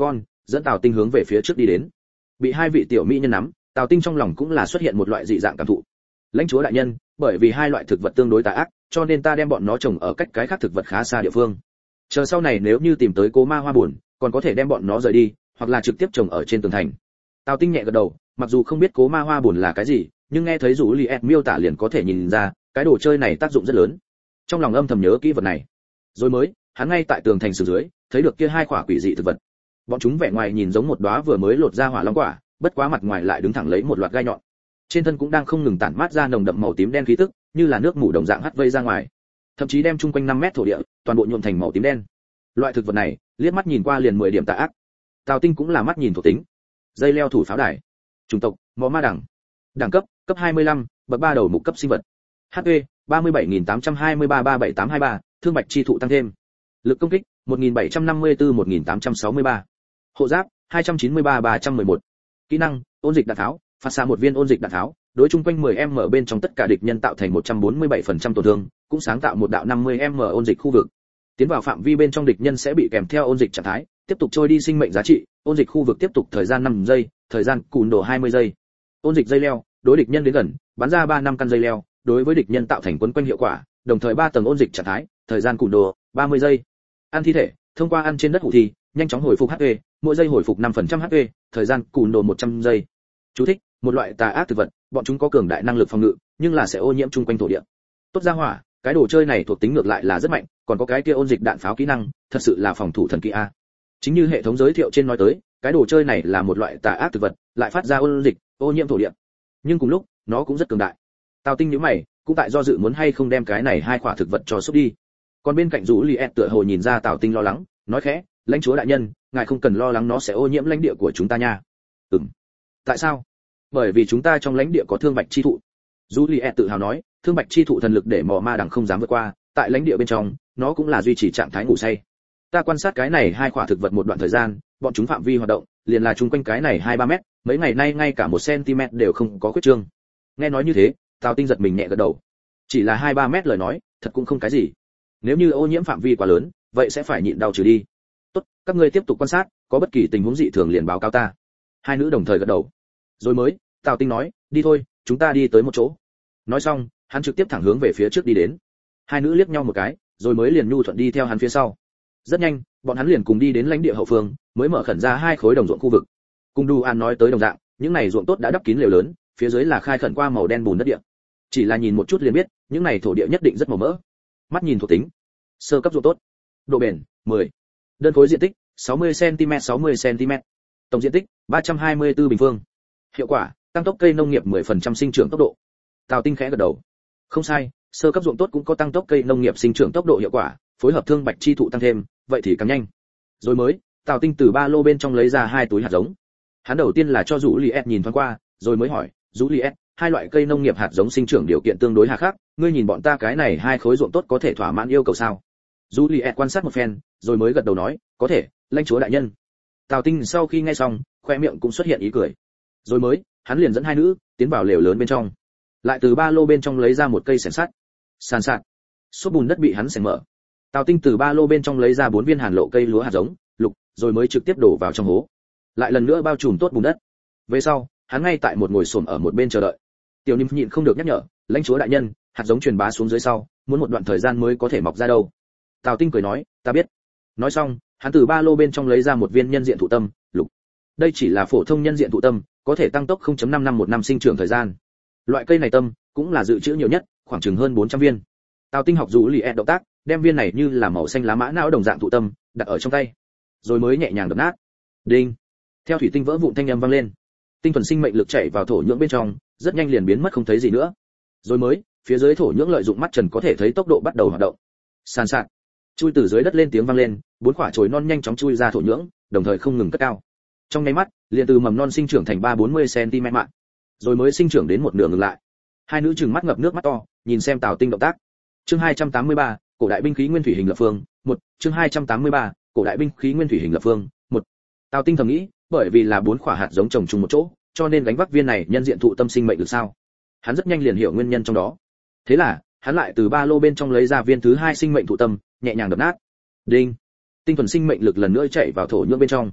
dẫn Tào Tinh hướng về phía trước đi đến. Bị hai vị tiểu mỹ nhân nắm, Tào Tinh trong lòng cũng là xuất hiện một loại dị dạng cảm thụ. Lãnh chúa đại nhân, bởi vì hai loại thực vật tương đối tà ác, cho nên ta đem bọn nó trồng ở cách cái khác thực vật khá xa địa phương. Chờ sau này nếu như tìm tới Cố Ma Hoa buồn, còn có thể đem bọn nó rời đi, hoặc là trực tiếp trồng ở trên tường thành. Tào Tinh nhẹ gật đầu, mặc dù không biết Cố Ma Hoa buồn là cái gì, nhưng nghe thấy rủ Liệt miêu tả liền có thể nhìn ra, cái đồ chơi này tác dụng rất lớn. Trong lòng âm thầm nhớ kỹ vật này. Rồi mới, hắn ngay tại tường thành sườn dưới, thấy được kia hai quả quỷ dị thực vật. Bọn chúng vẻ ngoài nhìn giống một đóa vừa mới lột ra hỏa long quả, bất quá mặt ngoài lại đứng thẳng lấy một loạt gai nhọn. Trên thân cũng đang không ngừng tản mát ra nồng đậm màu tím đen khí tức, như là nước mủ đồng dạng hắt vây ra ngoài. Thậm chí đem chung quanh năm mét thổ địa, toàn bộ nhuộm thành màu tím đen. Loại thực vật này, liếc mắt nhìn qua liền mười điểm tà ác. Tào Tinh cũng là mắt nhìn thuộc tính. Dây leo thủ pháo đài. Chủng tộc: Mỏ Ma Đẳng. Đẳng cấp: cấp hai mươi lăm, bậc ba đầu mục cấp sinh vật. hát pê: ba mươi bảy nghìn tám trăm hai mươi ba ba bảy tám hai ba, thương bạch chi thụ tăng thêm. Lực công kích: một nghìn bảy trăm năm mươi tư một nghìn tám trăm sáu mươi ba. Hộ giáp: hai trăm chín mươi ba ba trăm mười một. Kỹ năng: ôn dịch đạn tháo, phát xạ một viên ôn dịch đạn tháo, đối chung quanh mười em bên trong tất cả địch nhân tạo thành một trăm bốn mươi bảy phần trăm tổn thương, cũng sáng tạo một đạo năm mươi em ôn dịch khu vực. Tiến vào phạm vi bên trong địch nhân sẽ bị kèm theo ôn dịch trạng thái, tiếp tục trôi đi sinh mệnh giá trị, ôn dịch khu vực tiếp tục thời gian năm giây, thời gian cùn độ hai mươi giây. Ôn dịch dây leo, đối địch nhân đến gần, bắn ra ba năm căn dây leo, đối với địch nhân tạo thành quấn quanh hiệu quả, đồng thời ba tầng ôn dịch trạng thái, thời gian cùn độ ba mươi giây. Ăn thi thể, thông qua ăn trên đất hủ thi, nhanh chóng hồi phục hát pê, mỗi giây hồi phục năm phần trăm hát pê, thời gian cùn độ một trăm giây. Chú thích: một loại tà ác thực vật, bọn chúng có cường đại năng lực phòng ngự, nhưng là sẽ ô nhiễm chung quanh thổ địa. Tốt ra hỏa, cái đồ chơi này thuộc tính ngược lại là rất mạnh, còn có cái kia ôn dịch đạn pháo kỹ năng, thật sự là phòng thủ thần kỳ a. Chính như hệ thống giới thiệu trên nói tới, cái đồ chơi này là một loại tà ác thực vật, lại phát ra ôn dịch, ô nhiễm thổ địa. Nhưng cùng lúc, nó cũng rất cường đại. Tào Tinh nhíu mày, cũng tại do dự muốn hay không đem cái này hai quả thực vật cho xúc đi. Còn bên cạnh Dụ Liệt tựa hồ nhìn ra Tào Tinh lo lắng, nói khẽ: "Lãnh chúa đại nhân, ngài không cần lo lắng nó sẽ ô nhiễm lãnh địa của chúng ta nha." "Ừm." "Tại sao?" "Bởi vì chúng ta trong lãnh địa có thương bạch chi thụ." Dụ Liệt tự hào nói, thương bạch chi thụ thần lực để Mỏ Ma Đẳng không dám vượt qua, tại lãnh địa bên trong, nó cũng là duy trì trạng thái ngủ say. Ta quan sát cái này hai quả thực vật một đoạn thời gian, bọn chúng phạm vi hoạt động, liền là chung quanh cái này hai ba mét, mấy ngày nay ngay cả một cm đều không có khuyết trương. Nghe nói như thế, Tào Tinh giật mình nhẹ gật đầu. Chỉ là hai ba mét lời nói, thật cũng không cái gì. Nếu như ô nhiễm phạm vi quá lớn, vậy sẽ phải nhịn đau trừ đi. Tốt, các ngươi tiếp tục quan sát, có bất kỳ tình huống dị thường liền báo cáo ta. Hai nữ đồng thời gật đầu. Rồi mới, Tào Tinh nói, đi thôi, chúng ta đi tới một chỗ. Nói xong, hắn trực tiếp thẳng hướng về phía trước đi đến. Hai nữ liếc nhau một cái, rồi mới liền nhu thuận đi theo hắn phía sau. Rất nhanh, bọn hắn liền cùng đi đến lãnh địa hậu phương, mới mở khẩn ra hai khối đồng ruộng khu vực. Cùng Du An nói tới đồng dạng, những này ruộng tốt đã đắp kín lều lớn, phía dưới là khai khẩn qua màu đen bùn đất địa. Chỉ là nhìn một chút liền biết, những này thổ địa nhất định rất màu mỡ. Mắt nhìn thuộc tính, sơ cấp ruộng tốt, độ bền mười, đơn khối diện tích sáu mươi xăng ti mét sáu mươi xăng ti mét, tổng diện tích ba trăm hai mươi tư bình phương. Hiệu quả, tăng tốc cây nông nghiệp mười phần trăm sinh trưởng tốc độ. Tào Tinh khẽ gật đầu. Không sai, sơ cấp ruộng tốt cũng có tăng tốc cây nông nghiệp sinh trưởng tốc độ hiệu quả, phối hợp thương bạch chi thụ tăng thêm, vậy thì càng nhanh. Rồi mới, Tào Tinh từ ba lô bên trong lấy ra hai túi hạt giống. Hắn đầu tiên là cho Dụ Liệt nhìn thoáng qua, rồi mới hỏi, Dụ Liệt, hai loại cây nông nghiệp hạt giống sinh trưởng điều kiện tương đối hà khắc, ngươi nhìn bọn ta cái này hai khối ruộng tốt có thể thỏa mãn yêu cầu sao? Dụ Liệt quan sát một phen, rồi mới gật đầu nói, có thể, lãnh chúa đại nhân. Tào Tinh sau khi nghe xong, khoe miệng cũng xuất hiện ý cười. Rồi mới, hắn liền dẫn hai nữ tiến vào lều lớn bên trong, lại từ ba lô bên trong lấy ra một cây xẻng sắt. Sàn sạt, xốp bùn đất bị hắn xẻng mở. Tào Tinh từ ba lô bên trong lấy ra bốn viên hàn lộ cây lúa hạt giống, lục, rồi mới trực tiếp đổ vào trong hố. Lại lần nữa bao trùm tốt bùn đất. Về sau, hắn ngay tại một ngồi xổm ở một bên chờ đợi. Tiểu Niệm nhịn không được nhắc nhở, lãnh chúa đại nhân, hạt giống truyền bá xuống dưới sau, muốn một đoạn thời gian mới có thể mọc ra đâu. Tào Tinh cười nói, ta biết. Nói xong, hắn từ ba lô bên trong lấy ra một viên nhân diện thụ tâm, lục. Đây chỉ là phổ thông nhân diện thụ tâm, có thể tăng tốc không phẩy năm năm một năm sinh trưởng thời gian. Loại cây này tâm cũng là dự trữ nhiều nhất, khoảng chừng hơn bốn trăm viên. Tào Tinh học Dụ Liệt động tác, đem viên này như là màu xanh lá mã não đồng dạng thụ tâm đặt ở trong tay, rồi mới nhẹ nhàng đập nát. Đinh. Theo thủy tinh vỡ vụn thanh âm vang lên, tinh thuần sinh mệnh lực chảy vào thổ nhưỡng bên trong, rất nhanh liền biến mất không thấy gì nữa. Rồi mới, phía dưới thổ nhưỡng lợi dụng mắt trần có thể thấy tốc độ bắt đầu hoạt động. Sàn sạt, chui từ dưới đất lên tiếng vang lên, bốn quả chồi non nhanh chóng chui ra thổ nhưỡng, đồng thời không ngừng cất cao. Trong nháy mắt, liền từ mầm non sinh trưởng thành ba bốn mươi xăng ti mét mạng, rồi mới sinh trưởng đến một nửa ngừng lại. Hai nữ trừng mắt ngập nước mắt to, nhìn xem Tào Tinh động tác. Chương hai trăm tám mươi ba, cổ đại binh khí nguyên thủy hình lập phương, một. Chương hai trăm tám mươi ba, cổ đại binh khí nguyên thủy hình lập phương, một. Tào Tinh thầm nghĩ, bởi vì là bốn quả hạt giống trồng chung một chỗ, cho nên gánh vác viên này nhân diện thụ tâm sinh mệnh được sao? Hắn rất nhanh liền hiểu nguyên nhân trong đó. Thế là, hắn lại từ ba lô bên trong lấy ra viên thứ hai sinh mệnh thụ tâm, nhẹ nhàng đập nát. Đinh. Tinh thuần sinh mệnh lực lần nữa chạy vào thổ nhưỡng bên trong.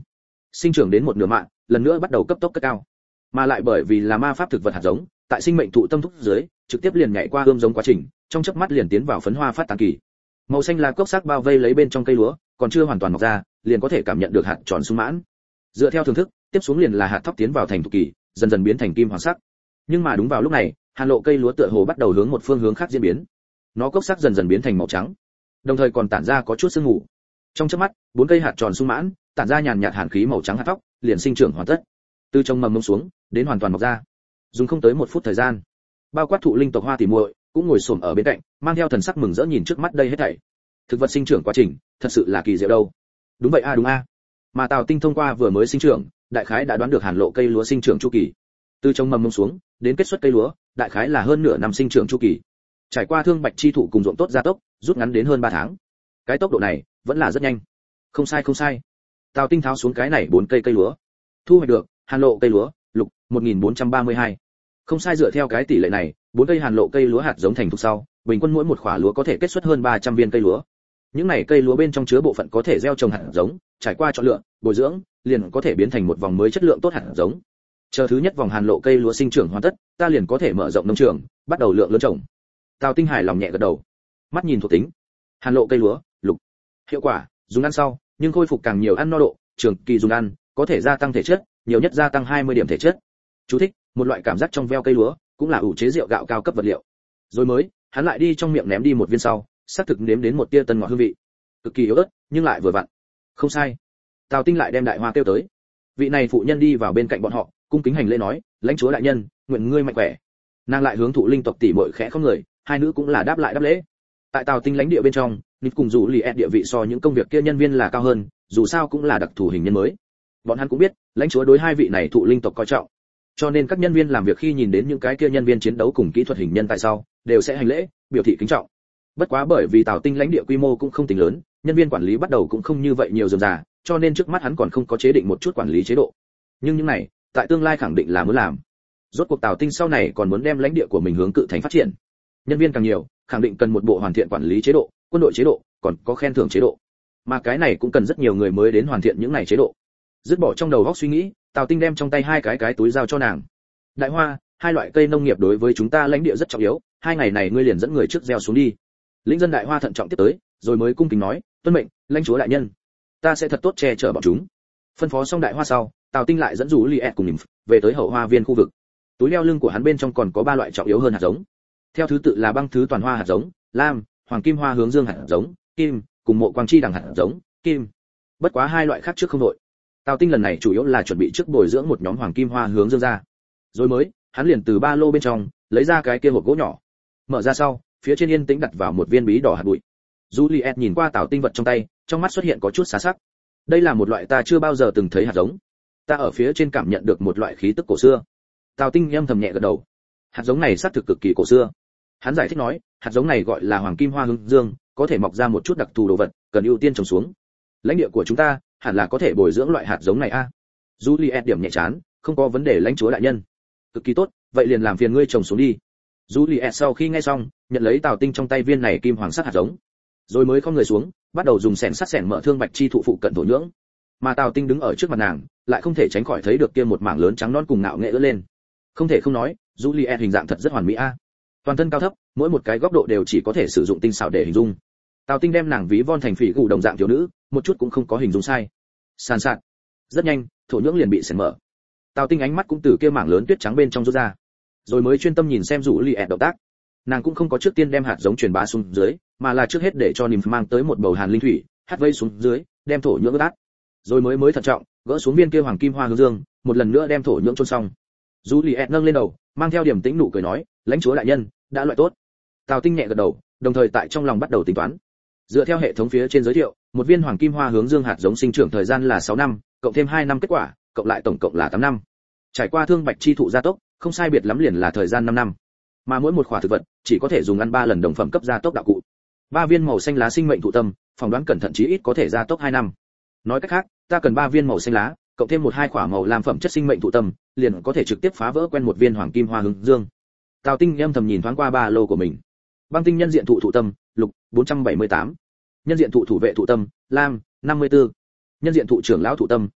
sinh trưởng đến một nửa mạng, lần nữa bắt đầu cấp tốc cất cao. Mà lại bởi vì là ma pháp thực vật hạt giống, tại sinh mệnh thụ tâm thúc dưới, trực tiếp liền nhảy qua ươm giống quá trình, trong chớp mắt liền tiến vào phấn hoa phát tán kỳ. Màu xanh lá cốc sắc bao vây lấy bên trong cây lúa, còn chưa hoàn toàn mọc ra, liền có thể cảm nhận được hạt tròn sung mãn. Dựa theo thưởng thức, tiếp xuống liền là hạt thóc tiến vào thành thụ kỳ, dần dần biến thành kim hoàng sắc. Nhưng mà đúng vào lúc này, hàn lộ cây lúa tựa hồ bắt đầu hướng một phương hướng khác diễn biến. Nó cốc sắc dần dần biến thành màu trắng, đồng thời còn tản ra có chút sương mù. Trong chớp mắt, bốn cây hạt tròn sung mãn, tản ra nhàn nhạt hàn khí màu trắng hạt thóc, liền sinh trưởng hoàn tất. Từ trong mầm mông xuống, đến hoàn toàn mọc ra. Dùng không tới một phút thời gian, bao quát thụ linh tộc hoa tỉ muội cũng ngồi xổm ở bên cạnh, mang theo thần sắc mừng rỡ nhìn trước mắt đây hết thảy. Thực vật sinh trưởng quá trình, thật sự là kỳ diệu đâu. Đúng vậy a đúng a. Mà Tào Tinh thông qua vừa mới sinh trưởng, đại khái đã đoán được hàn lộ cây lúa sinh trưởng chu kỳ. Từ trong mầm mông xuống, đến kết xuất cây lúa, đại khái là hơn nửa năm sinh trưởng chu kỳ. Trải qua thương bạch chi thụ cùng ruộng tốt gia tốc, rút ngắn đến hơn ba tháng. Cái tốc độ này vẫn là rất nhanh. Không sai không sai. Tào Tinh tháo xuống cái này bốn cây cây lúa. Thu hoạch được hàn lộ cây lúa, lục một nghìn bốn trăm ba mươi hai. Không sai, dựa theo cái tỷ lệ này, bốn cây hàn lộ cây lúa hạt giống thành thục sau, bình quân mỗi một quả lúa có thể kết xuất hơn ba trăm viên cây lúa. Những này cây lúa bên trong chứa bộ phận có thể gieo trồng hạt giống, trải qua chọn lựa, bồi dưỡng, liền có thể biến thành một vòng mới chất lượng tốt hạt giống. Chờ thứ nhất vòng hàn lộ cây lúa sinh trưởng hoàn tất, ta liền có thể mở rộng nông trường, bắt đầu lượng lớn trồng. Tào Tinh hài lòng nhẹ gật đầu. Mắt nhìn thuộc tính. Hàn lộ cây lúa, lục. Hiệu quả, dùng ăn sau, nhưng khôi phục càng nhiều ăn no độ, trường kỳ dùng ăn, có thể gia tăng thể chất, nhiều nhất gia tăng hai mươi điểm thể chất. Chú thích, một loại cảm giác trong veo cây lúa, cũng là ủ chế rượu gạo cao cấp vật liệu. Rồi mới, hắn lại đi trong miệng ném đi một viên sau, xác thực nếm đến một tia tân ngọt hương vị. Cực kỳ yếu ớt, nhưng lại vừa vặn. Không sai. Tào Tinh lại đem đại hoa kêu tới. Vị này phụ nhân đi vào bên cạnh bọn họ, cung kính hành lễ nói, lãnh chúa đại nhân, nguyện ngươi mạnh khỏe. Nàng lại hướng thụ linh tộc tỷ muội khẽ không người, hai nữ cũng là đáp lại đáp lễ. Tại Tào Tinh lãnh địa bên trong, nít cùng dù lì địa vị so những công việc kia nhân viên là cao hơn, dù sao cũng là đặc thù hình nhân mới. Bọn hắn cũng biết, lãnh chúa đối hai vị này thụ linh tộc coi trọng, cho nên các nhân viên làm việc khi nhìn đến những cái kia nhân viên chiến đấu cùng kỹ thuật hình nhân tại sau, đều sẽ hành lễ, biểu thị kính trọng. Bất quá bởi vì Tào Tinh lãnh địa quy mô cũng không tính lớn, nhân viên quản lý bắt đầu cũng không như vậy nhiều rườm rà, cho nên trước mắt hắn còn không có chế định một chút quản lý chế độ. Nhưng những này, tại tương lai khẳng định là muốn làm. Rốt cuộc Tào Tinh sau này còn muốn đem lãnh địa của mình hướng cự thành phát triển. Nhân viên càng nhiều, khẳng định cần một bộ hoàn thiện quản lý chế độ, quân đội chế độ, còn có khen thưởng chế độ. Mà cái này cũng cần rất nhiều người mới đến hoàn thiện những này chế độ. Dứt bỏ trong đầu óc suy nghĩ, Tào Tinh đem trong tay hai cái cái túi giao cho nàng. Đại hoa, hai loại cây nông nghiệp đối với chúng ta lãnh địa rất trọng yếu, hai ngày này ngươi liền dẫn người trước gieo xuống đi. Lĩnh dân đại hoa thận trọng tiếp tới, rồi mới cung kính nói, tuân mệnh, lãnh chúa đại nhân. Ta sẽ thật tốt che chở bọn chúng. Phân phó xong đại hoa sau, Tào Tinh lại dẫn dụ Liet cùng mình về tới hậu hoa viên khu vực. Túi leo lưng của hắn bên trong còn có ba loại trọng yếu hơn hạt giống. Theo thứ tự là băng thứ toàn hoa hạt giống, lam, hoàng kim hoa hướng dương hạt giống, kim, cùng mộ quang chi đằng hạt giống, kim. Bất quá hai loại khác trước không đội. Tào Tinh lần này chủ yếu là chuẩn bị trước bồi dưỡng một nhóm hoàng kim hoa hướng dương ra. Rồi mới, hắn liền từ ba lô bên trong lấy ra cái kia hộp gỗ nhỏ. Mở ra sau, phía trên yên tĩnh đặt vào một viên bí đỏ hạt bụi. Juliet nhìn qua Tào Tinh vật trong tay, trong mắt xuất hiện có chút xá sắc. Đây là một loại ta chưa bao giờ từng thấy hạt giống. Ta ở phía trên cảm nhận được một loại khí tức cổ xưa. Tào Tinh âm thầm nhẹ gật đầu. Hạt giống này xác thực cực kỳ cổ xưa. Hắn giải thích nói, hạt giống này gọi là hoàng kim hoa hướng dương, có thể mọc ra một chút đặc thù đồ vật, cần ưu tiên trồng xuống. Lãnh địa của chúng ta hẳn là có thể bồi dưỡng loại hạt giống này a. À? Juliet điểm nhẹ chán, không có vấn đề lãnh chúa đại nhân. Cực kỳ tốt, vậy liền làm phiền ngươi trồng xuống đi. Juliet sau khi nghe xong, nhận lấy Tào Tinh trong tay viên này kim hoàng sắc hạt giống, rồi mới không người xuống, bắt đầu dùng xẻng sắt xẻng mở thương bạch chi thụ phụ cận thổ nhưỡng. Mà Tào Tinh đứng ở trước mặt nàng, lại không thể tránh khỏi thấy được kia một mảng lớn trắng non cùng ngạo nghệ ưỡn lên. Không thể không nói, Juliet hình dạng thật rất hoàn mỹ a. À. Toàn thân cao thấp, mỗi một cái góc độ đều chỉ có thể sử dụng tinh xảo để hình dung. Tào Tinh đem nàng ví von thành phỉ gù đồng dạng thiếu nữ, một chút cũng không có hình dung sai. Sàn sạt. Rất nhanh, thổ nhưỡng liền bị xẻng mở. Tào Tinh ánh mắt cũng từ kia mảng lớn tuyết trắng bên trong rút ra, rồi mới chuyên tâm nhìn xem Juliet động tác. Nàng cũng không có trước tiên đem hạt giống truyền bá xuống dưới, mà là trước hết để cho Nymph mang tới một bầu hàn linh thủy, hắt vây xuống dưới, đem thổ nhưỡng ướt át. Rồi mới mới thận trọng, gỡ xuống viên kia hoàng kim hoa hướng dương, một lần nữa đem thổ nhưỡng chôn xong. Juliet nâng lên đầu, mang theo điểm tĩnh nụ cười nói, lãnh chúa đại nhân, đã loại tốt. Tào Tinh nhẹ gật đầu, đồng thời tại trong lòng bắt đầu tính toán. Dựa theo hệ thống phía trên giới thiệu, một viên hoàng kim hoa hướng dương hạt giống sinh trưởng thời gian là sáu năm, cộng thêm hai năm kết quả, cộng lại tổng cộng là tám năm. Trải qua thương bạch chi thụ gia tốc, không sai biệt lắm liền là thời gian năm năm. Mà mỗi một khỏa thực vật chỉ có thể dùng ăn ba lần đồng phẩm cấp gia tốc đạo cụ. Ba viên màu xanh lá sinh mệnh thụ tâm, phỏng đoán cẩn thận chí ít có thể gia tốc hai năm. Nói cách khác, ta cần ba viên màu xanh lá, cộng thêm một hai khỏa màu lam phẩm chất sinh mệnh thụ tâm, liền có thể trực tiếp phá vỡ quen một viên hoàng kim hoa hướng dương. Tào Tinh âm thầm nhìn thoáng qua ba lô của mình. Băng tinh nhân diện thụ thụ tâm, lục, bốn trăm bảy mươi tám. Nhân diện thụ thủ vệ thụ tâm, lam, năm mươi tư. Nhân diện thụ trưởng lão thụ tâm, tử,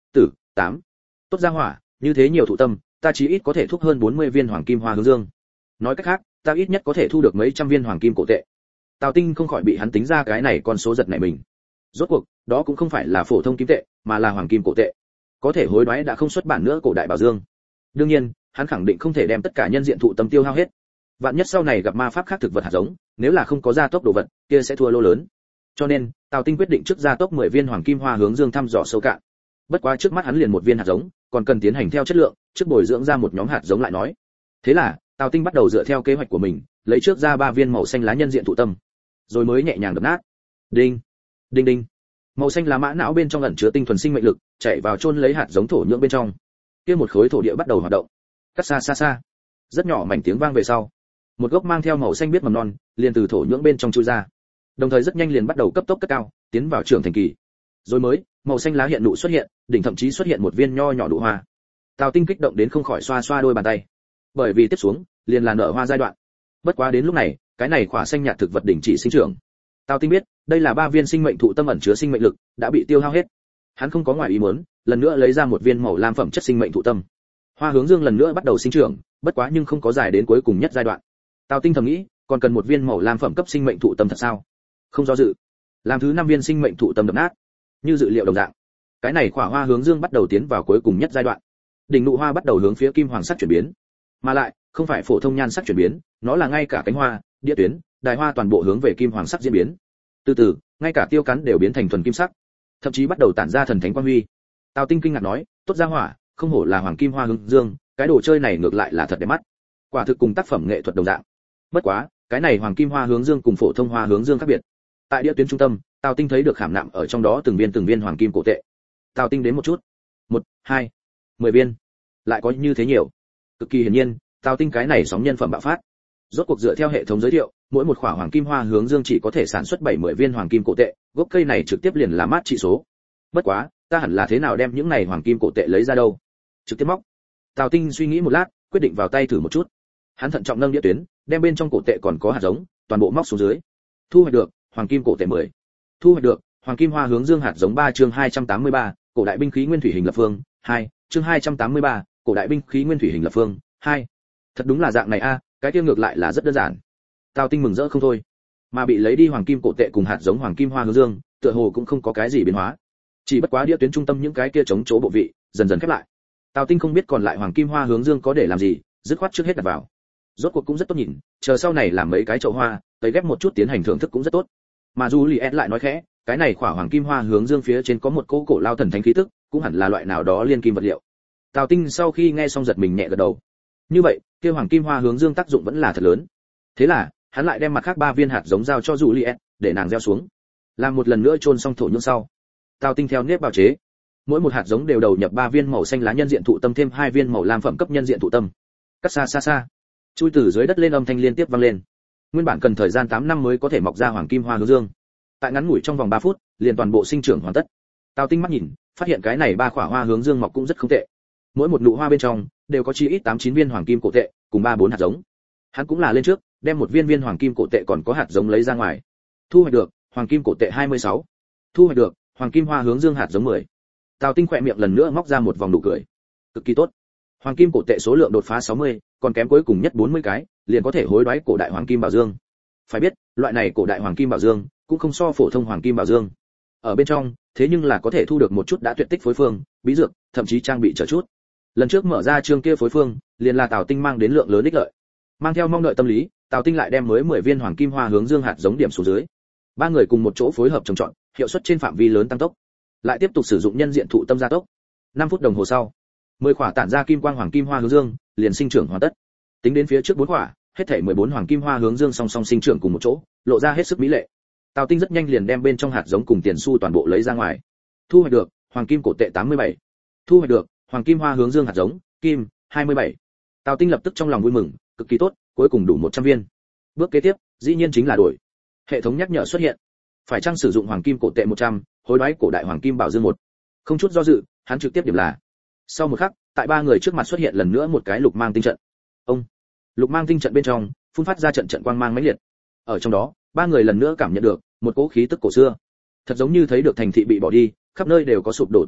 tám. Tốt ra hỏa, như thế nhiều thụ tâm, ta chí ít có thể thúc hơn bốn mươi viên hoàng kim hoa hướng dương. Nói cách khác, ta ít nhất có thể thu được mấy trăm viên hoàng kim cổ tệ. Tào Tinh không khỏi bị hắn tính ra cái này con số giật nảy mình. Rốt cuộc, đó cũng không phải là phổ thông kim tệ, mà là hoàng kim cổ tệ. Có thể hối đoái đã không xuất bản nữa cổ đại bảo dương. Đương nhiên, hắn khẳng định không thể đem tất cả nhân diện thụ tâm tiêu hao hết. Vạn nhất sau này gặp ma pháp khác thực vật hạt giống, nếu là không có gia tốc đồ vật, kia sẽ thua lô lớn. Cho nên, Tào Tinh quyết định trước gia tốc mười viên hoàng kim hoa hướng dương thăm dò sâu cạn. Bất quá trước mắt hắn liền một viên hạt giống, còn cần tiến hành theo chất lượng, trước bồi dưỡng ra một nhóm hạt giống lại nói. Thế là, Tào Tinh bắt đầu dựa theo kế hoạch của mình, lấy trước ra ba viên màu xanh lá nhân diện thụ tâm, rồi mới nhẹ nhàng đập nát. Đinh, đinh đinh. Màu xanh lá mã não bên trong ẩn chứa tinh thuần sinh mệnh lực, chạy vào chôn lấy hạt giống thổ nhưỡng bên trong. Kia một khối thổ địa bắt đầu hoạt động. Cắt xa xa xa. Rất nhỏ mảnh tiếng vang về sau, một gốc mang theo màu xanh biếc mầm non, liền từ thổ nhưỡng bên trong chui ra. Đồng thời rất nhanh liền bắt đầu cấp tốc cất cao, tiến vào trưởng thành kỳ. Rồi mới, màu xanh lá hiện nụ xuất hiện, đỉnh thậm chí xuất hiện một viên nho nhỏ nụ hoa. Tào Tinh kích động đến không khỏi xoa xoa đôi bàn tay. Bởi vì tiếp xuống, liền là nở hoa giai đoạn. Bất quá đến lúc này, cái này khỏa xanh nhạt thực vật đỉnh chỉ sinh trưởng. Tào Tinh biết, đây là ba viên sinh mệnh thụ tâm ẩn chứa sinh mệnh lực, đã bị tiêu hao hết. Hắn không có ngoài ý muốn, lần nữa lấy ra một viên màu lam phẩm chất sinh mệnh thụ tâm. Hoa hướng dương lần nữa bắt đầu sinh trưởng, bất quá nhưng không có dài đến cuối cùng nhất giai đoạn. Tào Tinh thầm nghĩ, còn cần một viên màu lam phẩm cấp sinh mệnh thụ tâm thật sao? Không do dự, làm thứ năm viên sinh mệnh thụ tâm đập nát. Như dự liệu đồng dạng, cái này khỏa hoa hướng dương bắt đầu tiến vào cuối cùng nhất giai đoạn. Đỉnh nụ hoa bắt đầu hướng phía kim hoàng sắc chuyển biến, mà lại không phải phổ thông nhan sắc chuyển biến, nó là ngay cả cánh hoa, đĩa tuyến, đài hoa toàn bộ hướng về kim hoàng sắc diễn biến. Từ từ, ngay cả tiêu cắn đều biến thành thuần kim sắc, thậm chí bắt đầu tản ra thần thánh quang huy. Tào Tinh kinh ngạc nói, tốt ra hỏa, không hổ là hoàng kim hoa hướng dương, cái đồ chơi này ngược lại là thật đẹp mắt. Quả thực cùng tác phẩm nghệ thuật đồng dạng. Bất quá, cái này hoàng kim hoa hướng dương cùng phổ thông hoa hướng dương khác biệt. Tại đĩa tuyến trung tâm, Tào Tinh thấy được khảm nạm ở trong đó từng viên từng viên hoàng kim cổ tệ. Tào Tinh đến một chút, một, hai, mười viên, lại có như thế nhiều. Cực kỳ hiển nhiên, Tào Tinh cái này sóng nhân phẩm bạo phát. Rốt cuộc dựa theo hệ thống giới thiệu, mỗi một khỏa hoàng kim hoa hướng dương chỉ có thể sản xuất bảy mươi viên hoàng kim cổ tệ, gốc cây này trực tiếp liền là mát trị số. Bất quá, ta hẳn là thế nào đem những này hoàng kim cổ tệ lấy ra đâu? Trực tiếp móc. Tào Tinh suy nghĩ một lát, quyết định vào tay thử một chút. Hắn thận trọng nâng đĩa tuyến, đem bên trong cổ tệ còn có hạt giống, toàn bộ móc xuống dưới. Thu hoạch được hoàng kim cổ tệ mười. Thu hoạch được hoàng kim hoa hướng dương hạt giống ba chương hai trăm tám mươi ba, cổ đại binh khí nguyên thủy hình lập phương, hai, chương hai trăm tám mươi ba, cổ đại binh khí nguyên thủy hình lập phương, hai. Thật đúng là dạng này a, cái tiêu ngược lại là rất đơn giản. Tào Tinh mừng rỡ không thôi. Mà bị lấy đi hoàng kim cổ tệ cùng hạt giống hoàng kim hoa hướng dương, tựa hồ cũng không có cái gì biến hóa. Chỉ bất quá đĩa tuyến trung tâm những cái kia chống chỗ bộ vị, dần dần khép lại. Tào Tinh không biết còn lại hoàng kim hoa hướng dương có để làm gì, dứt khoát trước hết đặt vào. Rốt cuộc cũng rất tốt nhìn, chờ sau này làm mấy cái chậu hoa, tấy ghép một chút tiến hành thưởng thức cũng rất tốt. Mà Juliet lại nói khẽ, cái này khỏa hoàng kim hoa hướng dương phía trên có một cỗ cổ lao thần thánh khí tức, cũng hẳn là loại nào đó liên kim vật liệu. Tào Tinh sau khi nghe xong giật mình nhẹ gật đầu. Như vậy, kia hoàng kim hoa hướng dương tác dụng vẫn là thật lớn. Thế là, hắn lại đem mặt khác ba viên hạt giống giao cho Juliet, để nàng gieo xuống. Làm một lần nữa chôn xong thổ nhưỡng sau, Tào Tinh theo nếp bào chế, mỗi một hạt giống đều đầu nhập ba viên màu xanh lá nhân diện thụ tâm thêm hai viên màu lam phẩm cấp nhân diện thụ tâm. Cắt xa xa xa, chui từ dưới đất lên âm thanh liên tiếp vang lên. Nguyên bản cần thời gian tám năm mới có thể mọc ra hoàng kim hoa hướng dương, tại ngắn ngủi trong vòng ba phút, liền toàn bộ sinh trưởng hoàn tất. Tào Tinh mắt nhìn, phát hiện cái này ba khỏa hoa hướng dương mọc cũng rất không tệ. Mỗi một nụ hoa bên trong đều có chi ít tám chín viên hoàng kim cổ tệ, cùng ba bốn hạt giống. Hắn cũng là lên trước, đem một viên viên hoàng kim cổ tệ còn có hạt giống lấy ra ngoài. Thu hoạch được hoàng kim cổ tệ hai mươi sáu. Thu hoạch được hoàng kim hoa hướng dương hạt giống mười. Tào Tinh khỏe miệng lần nữa móc ra một vòng nụ cười. Cực kỳ tốt. Hoàng kim cổ tệ số lượng đột phá sáu mươi, còn kém cuối cùng nhất bốn mươi cái, liền có thể hối đoái cổ đại hoàng kim bảo dương. Phải biết, loại này cổ đại hoàng kim bảo dương cũng không so phổ thông hoàng kim bảo dương. Ở bên trong, thế nhưng là có thể thu được một chút đã tuyệt tích phối phương, bí dược, thậm chí trang bị trợ chút. Lần trước mở ra chương kia phối phương, liền là Tào Tinh mang đến lượng lớn ích lợi. Mang theo mong đợi tâm lý, Tào Tinh lại đem mới mười viên hoàng kim hoa hướng dương hạt giống điểm xuống dưới. Ba người cùng một chỗ phối hợp trồng trọt, hiệu suất trên phạm vi lớn tăng tốc. Lại tiếp tục sử dụng nhân diện thụ tâm gia tốc. năm phút đồng hồ sau, mười quả tản ra kim quang hoàng kim hoa hướng dương liền sinh trưởng hoàn tất. Tính đến phía trước bốn quả, hết thảy mười bốn hoàng kim hoa hướng dương song song sinh trưởng cùng một chỗ, lộ ra hết sức mỹ lệ. Tào Tinh rất nhanh liền đem bên trong hạt giống cùng tiền xu toàn bộ lấy ra ngoài. Thu hoạch được hoàng kim cổ tệ tám mươi bảy. Thu hoạch được hoàng kim hoa hướng dương hạt giống kim hai mươi bảy. Tào Tinh lập tức trong lòng vui mừng, cực kỳ tốt, cuối cùng đủ một trăm viên. Bước kế tiếp, dĩ nhiên chính là đổi. Hệ thống nhắc nhở xuất hiện. Phải chăng sử dụng hoàng kim cổ tệ một trăm, hối đoái cổ đại hoàng kim bảo dương một. Không chút do dự, hắn trực tiếp điểm là. Sau một khắc, tại ba người trước mặt xuất hiện lần nữa một cái lục mang tinh trận. Ông, lục mang tinh trận bên trong phun phát ra trận trận quang mang mãnh liệt. Ở trong đó, ba người lần nữa cảm nhận được một cỗ khí tức cổ xưa, thật giống như thấy được thành thị bị bỏ đi, khắp nơi đều có sụp đổ tường thành,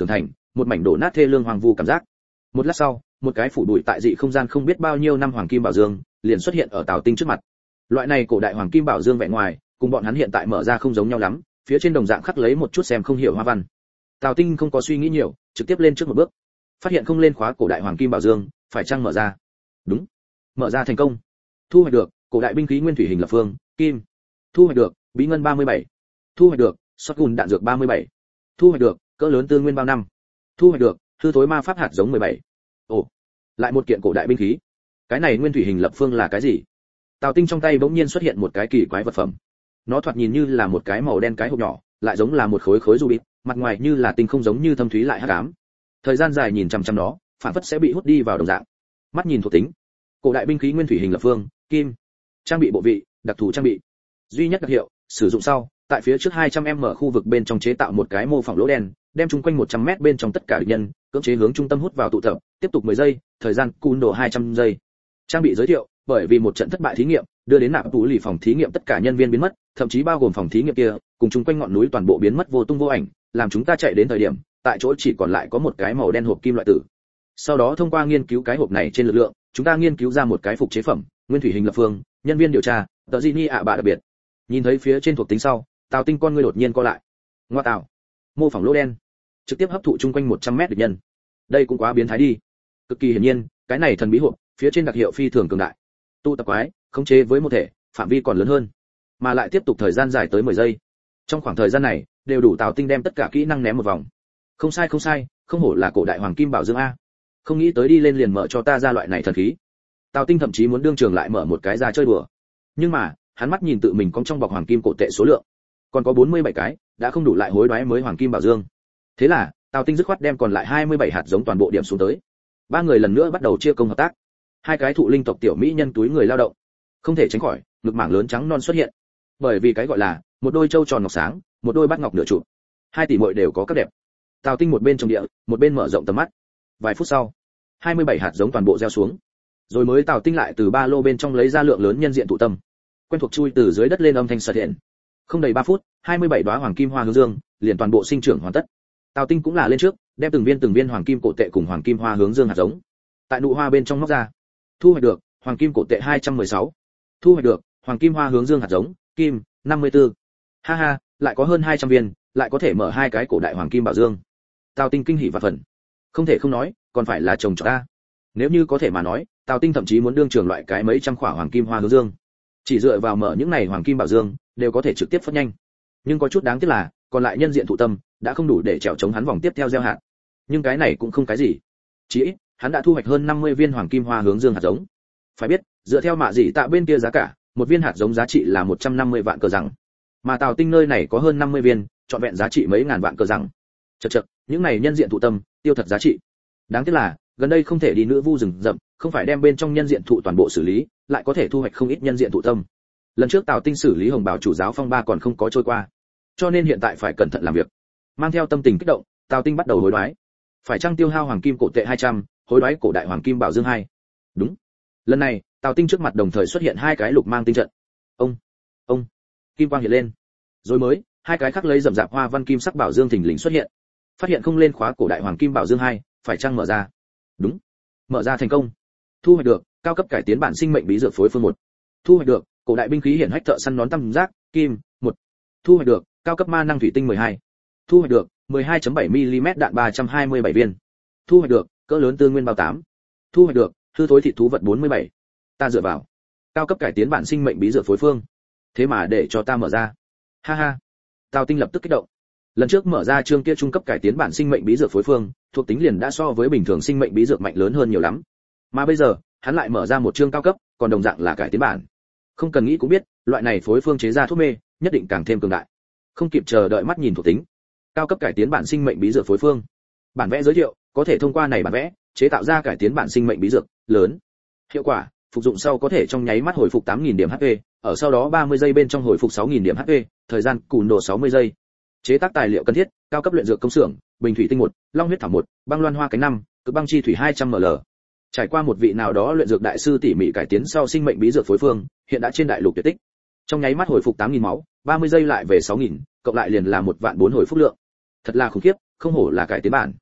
một mảnh đổ nát thê lương hoang vu cảm giác. Một lát sau, một cái phủ bụi tại dị không gian không biết bao nhiêu năm hoàng kim bảo dương liền xuất hiện ở Tào Tinh trước mặt. Loại này cổ đại hoàng kim bảo dương vẻ ngoài, cùng bọn hắn hiện tại mở ra không giống nhau lắm, phía trên đồng dạng khắc lấy một chút xem không hiểu hoa văn. Tào Tinh không có suy nghĩ nhiều, trực tiếp lên trước một bước. Phát hiện không lên khóa cổ đại hoàng kim bảo dương, phải chăng mở ra? Đúng, mở ra thành công. Thu hoạch được cổ đại binh khí nguyên thủy hình lập phương, kim. Thu hoạch được bí ngân ba mươi bảy. Thu hoạch được shotgun đạn dược ba mươi bảy. Thu hoạch được cỡ lớn tư nguyên bao năm. Thu hoạch được hư thối ma pháp hạt giống mười bảy. Ồ, lại một kiện cổ đại binh khí. Cái này nguyên thủy hình lập phương là cái gì? Tào Tinh trong tay bỗng nhiên xuất hiện một cái kỳ quái vật phẩm. Nó thoạt nhìn như là một cái màu đen cái hộp nhỏ, lại giống là một khối khối ruby, mặt ngoài như là tinh không giống như thâm thúy lại hắc ám. Thời gian dài nhìn chằm chằm nó, phản phất sẽ bị hút đi vào đồng dạng. Mắt nhìn thuộc tính, cổ đại binh khí nguyên thủy hình lập phương, kim. Trang bị bộ vị, đặc thù trang bị. Duy nhất đặc hiệu, sử dụng sau, tại phía trước hai trăm mét khu vực bên trong chế tạo một cái mô phỏng lỗ đen, đem chung quanh một trăm mét bên trong tất cả địch nhân, cưỡng chế hướng trung tâm hút vào tụ tập, tiếp tục mười giây, thời gian cùn độ hai trăm giây. Trang bị giới thiệu, bởi vì một trận thất bại thí nghiệm, đưa đến nạp tủ lì phòng thí nghiệm tất cả nhân viên biến mất, thậm chí bao gồm phòng thí nghiệm kia, cùng chung quanh ngọn núi toàn bộ biến mất vô tung vô ảnh, làm chúng ta chạy đến thời điểm, tại chỗ chỉ còn lại có một cái màu đen hộp kim loại tử. Sau đó thông qua nghiên cứu cái hộp này trên lực lượng, chúng ta nghiên cứu ra một cái phục chế phẩm, nguyên thủy hình lập phương, nhân viên điều tra, tờ Gini ạ bạ đặc biệt. Nhìn thấy phía trên thuộc tính sau, Tào Tinh con ngươi đột nhiên co lại. Ngoa tạo, mô phỏng lỗ đen, trực tiếp hấp thụ chung quanh một trăm mét địch nhân. Đây cũng quá biến thái đi. Cực kỳ hiển nhiên, cái này thần bí hộp, phía trên đặc hiệu phi thường cường đại. Tụ tập quái, khống chế với một thể, phạm vi còn lớn hơn, mà lại tiếp tục thời gian dài tới mười giây. Trong khoảng thời gian này, đều đủ Tào Tinh đem tất cả kỹ năng ném một vòng. Không sai không sai, không hổ là cổ đại hoàng kim bảo dương a. Không nghĩ tới đi lên liền mở cho ta ra loại này thần khí. Tào Tinh thậm chí muốn đương trường lại mở một cái ra chơi đùa. Nhưng mà, hắn mắt nhìn tự mình cong trong bọc hoàng kim cổ tệ số lượng, còn có bốn mươi bảy cái, đã không đủ lại hối đoái mới hoàng kim bảo dương. Thế là, Tào Tinh dứt khoát đem còn lại hai mươi bảy hạt giống toàn bộ điểm xuống tới. Ba người lần nữa bắt đầu chia công hợp tác. Hai cái thụ linh tộc tiểu mỹ nhân túi người lao động, không thể tránh khỏi, ngực mảng lớn trắng non xuất hiện. Bởi vì cái gọi là một đôi châu tròn ngọc sáng, một đôi bát ngọc nửa trụ. Hai tỷ muội đều có các đẹp. Tào Tinh một bên trồng địa, một bên mở rộng tầm mắt. Vài phút sau, hai mươi bảy hạt giống toàn bộ gieo xuống. Rồi mới Tào Tinh lại từ ba lô bên trong lấy ra lượng lớn nhân diện thụ tâm. Quen thuộc chui từ dưới đất lên âm thanh sật hiện. Không đầy ba phút, hai mươi bảy đóa hoàng kim hoa hướng dương liền toàn bộ sinh trưởng hoàn tất. Tào Tinh cũng là lên trước, đem từng viên từng viên hoàng kim cổ tệ cùng hoàng kim hoa hướng dương hạt giống tại nụ hoa bên trong móc ra. Thu hoạch được hoàng kim cổ tệ hai trăm mười sáu. Thu hoạch được hoàng kim hoa hướng dương hạt giống, kim năm mươi tư. Ha ha, lại có hơn hai trăm viên, lại có thể mở hai cái cổ đại hoàng kim bảo dương. Tào Tinh kinh hỉ và phần. Không thể không nói, còn phải là chồng cho ta. Nếu như có thể mà nói, Tào Tinh thậm chí muốn đương trường loại cái mấy trăm khỏa hoàng kim hoa hướng dương. Chỉ dựa vào mở những này hoàng kim bảo dương, đều có thể trực tiếp phát nhanh. Nhưng có chút đáng tiếc là, còn lại nhân diện thụ tâm đã không đủ để trèo chống hắn vòng tiếp theo gieo hạt. Nhưng cái này cũng không cái gì. Chỉ ít, hắn đã thu hoạch hơn năm mươi viên hoàng kim hoa hướng dương hạt giống. Phải biết, dựa theo mạ dị tạ bên kia giá cả, một viên hạt giống giá trị là một trăm năm mươi vạn cờ rằng. Mà Tào Tinh nơi này có hơn năm mươi viên, trọn vẹn giá trị mấy ngàn vạn cờ rằng. Chậc chậc, những này nhân diện thụ tâm, tiêu thật giá trị. Đáng tiếc là, gần đây không thể đi nữ vu rừng rậm, không phải đem bên trong nhân diện thụ toàn bộ xử lý, lại có thể thu hoạch không ít nhân diện thụ tâm. Lần trước Tào Tinh xử lý Hồng Bảo chủ giáo phong ba còn không có trôi qua, cho nên hiện tại phải cẩn thận làm việc. Mang theo tâm tình kích động, Tào Tinh bắt đầu hối đoái. Phải chăng tiêu hao hoàng kim cổ tệ hai trăm, hối đoái cổ đại hoàng kim bảo dương hai. Đúng. Lần này, Tào Tinh trước mặt đồng thời xuất hiện hai cái lục mang tinh trận. Ông, ông, kim quang hiện lên. Rồi mới, hai cái khắc lấy rậm rạp hoa văn kim sắc bảo dương thình lình xuất hiện. Phát hiện không lên khóa cổ đại hoàng kim bảo dương hai, phải chăng mở ra? Đúng. Mở ra thành công. Thu hoạch được cao cấp cải tiến bản sinh mệnh bí dược phối phương một. Thu hoạch được cổ đại binh khí hiển hách thợ săn nón tam giác, kim một. Thu hoạch được cao cấp ma năng thủy tinh mười hai. Thu hoạch được mười hai phẩy bảy mi-li-mét đạn ba trăm hai mươi bảy viên. Thu hoạch được cỡ lớn tư nguyên bao tám. Thu hoạch được hư thối thịt thú vật bốn mươi bảy. Ta dựa vào cao cấp cải tiến bản sinh mệnh bí dược phối phương, thế mà để cho ta mở ra. Ha ha. Tào Tinh lập tức kích động. Lần trước mở ra chương kia trung cấp cải tiến bản sinh mệnh bí dược phối phương, thuộc tính liền đã so với bình thường sinh mệnh bí dược mạnh lớn hơn nhiều lắm. Mà bây giờ, hắn lại mở ra một chương cao cấp, còn đồng dạng là cải tiến bản. Không cần nghĩ cũng biết, loại này phối phương chế ra thuốc mê, nhất định càng thêm cường đại. Không kịp chờ đợi mắt nhìn thuộc tính. Cao cấp cải tiến bản sinh mệnh bí dược phối phương. Bản vẽ giới thiệu, có thể thông qua này bản vẽ, chế tạo ra cải tiến bản sinh mệnh bí dược lớn. Hiệu quả, phục dụng sau có thể trong nháy mắt hồi phục tám nghìn điểm hát pê, ở sau đó ba mươi giây bên trong hồi phục sáu nghìn điểm hát pê, thời gian cùn độ sáu mươi giây. Chế tác tài liệu cần thiết, cao cấp luyện dược công xưởng, bình thủy tinh một, long huyết thảo một, băng loan hoa cánh năm, cực băng chi thủy hai trăm ml. Trải qua một vị nào đó luyện dược đại sư tỉ mỉ cải tiến sau sinh mệnh bí dược phối phương, hiện đã trên đại lục tuyệt tích. Trong nháy mắt hồi phục tám nghìn máu, ba mươi giây lại về sáu nghìn, cộng lại liền là một vạn bốn hồi phúc lượng. Thật là khủng khiếp, không hổ là cải tiến bản.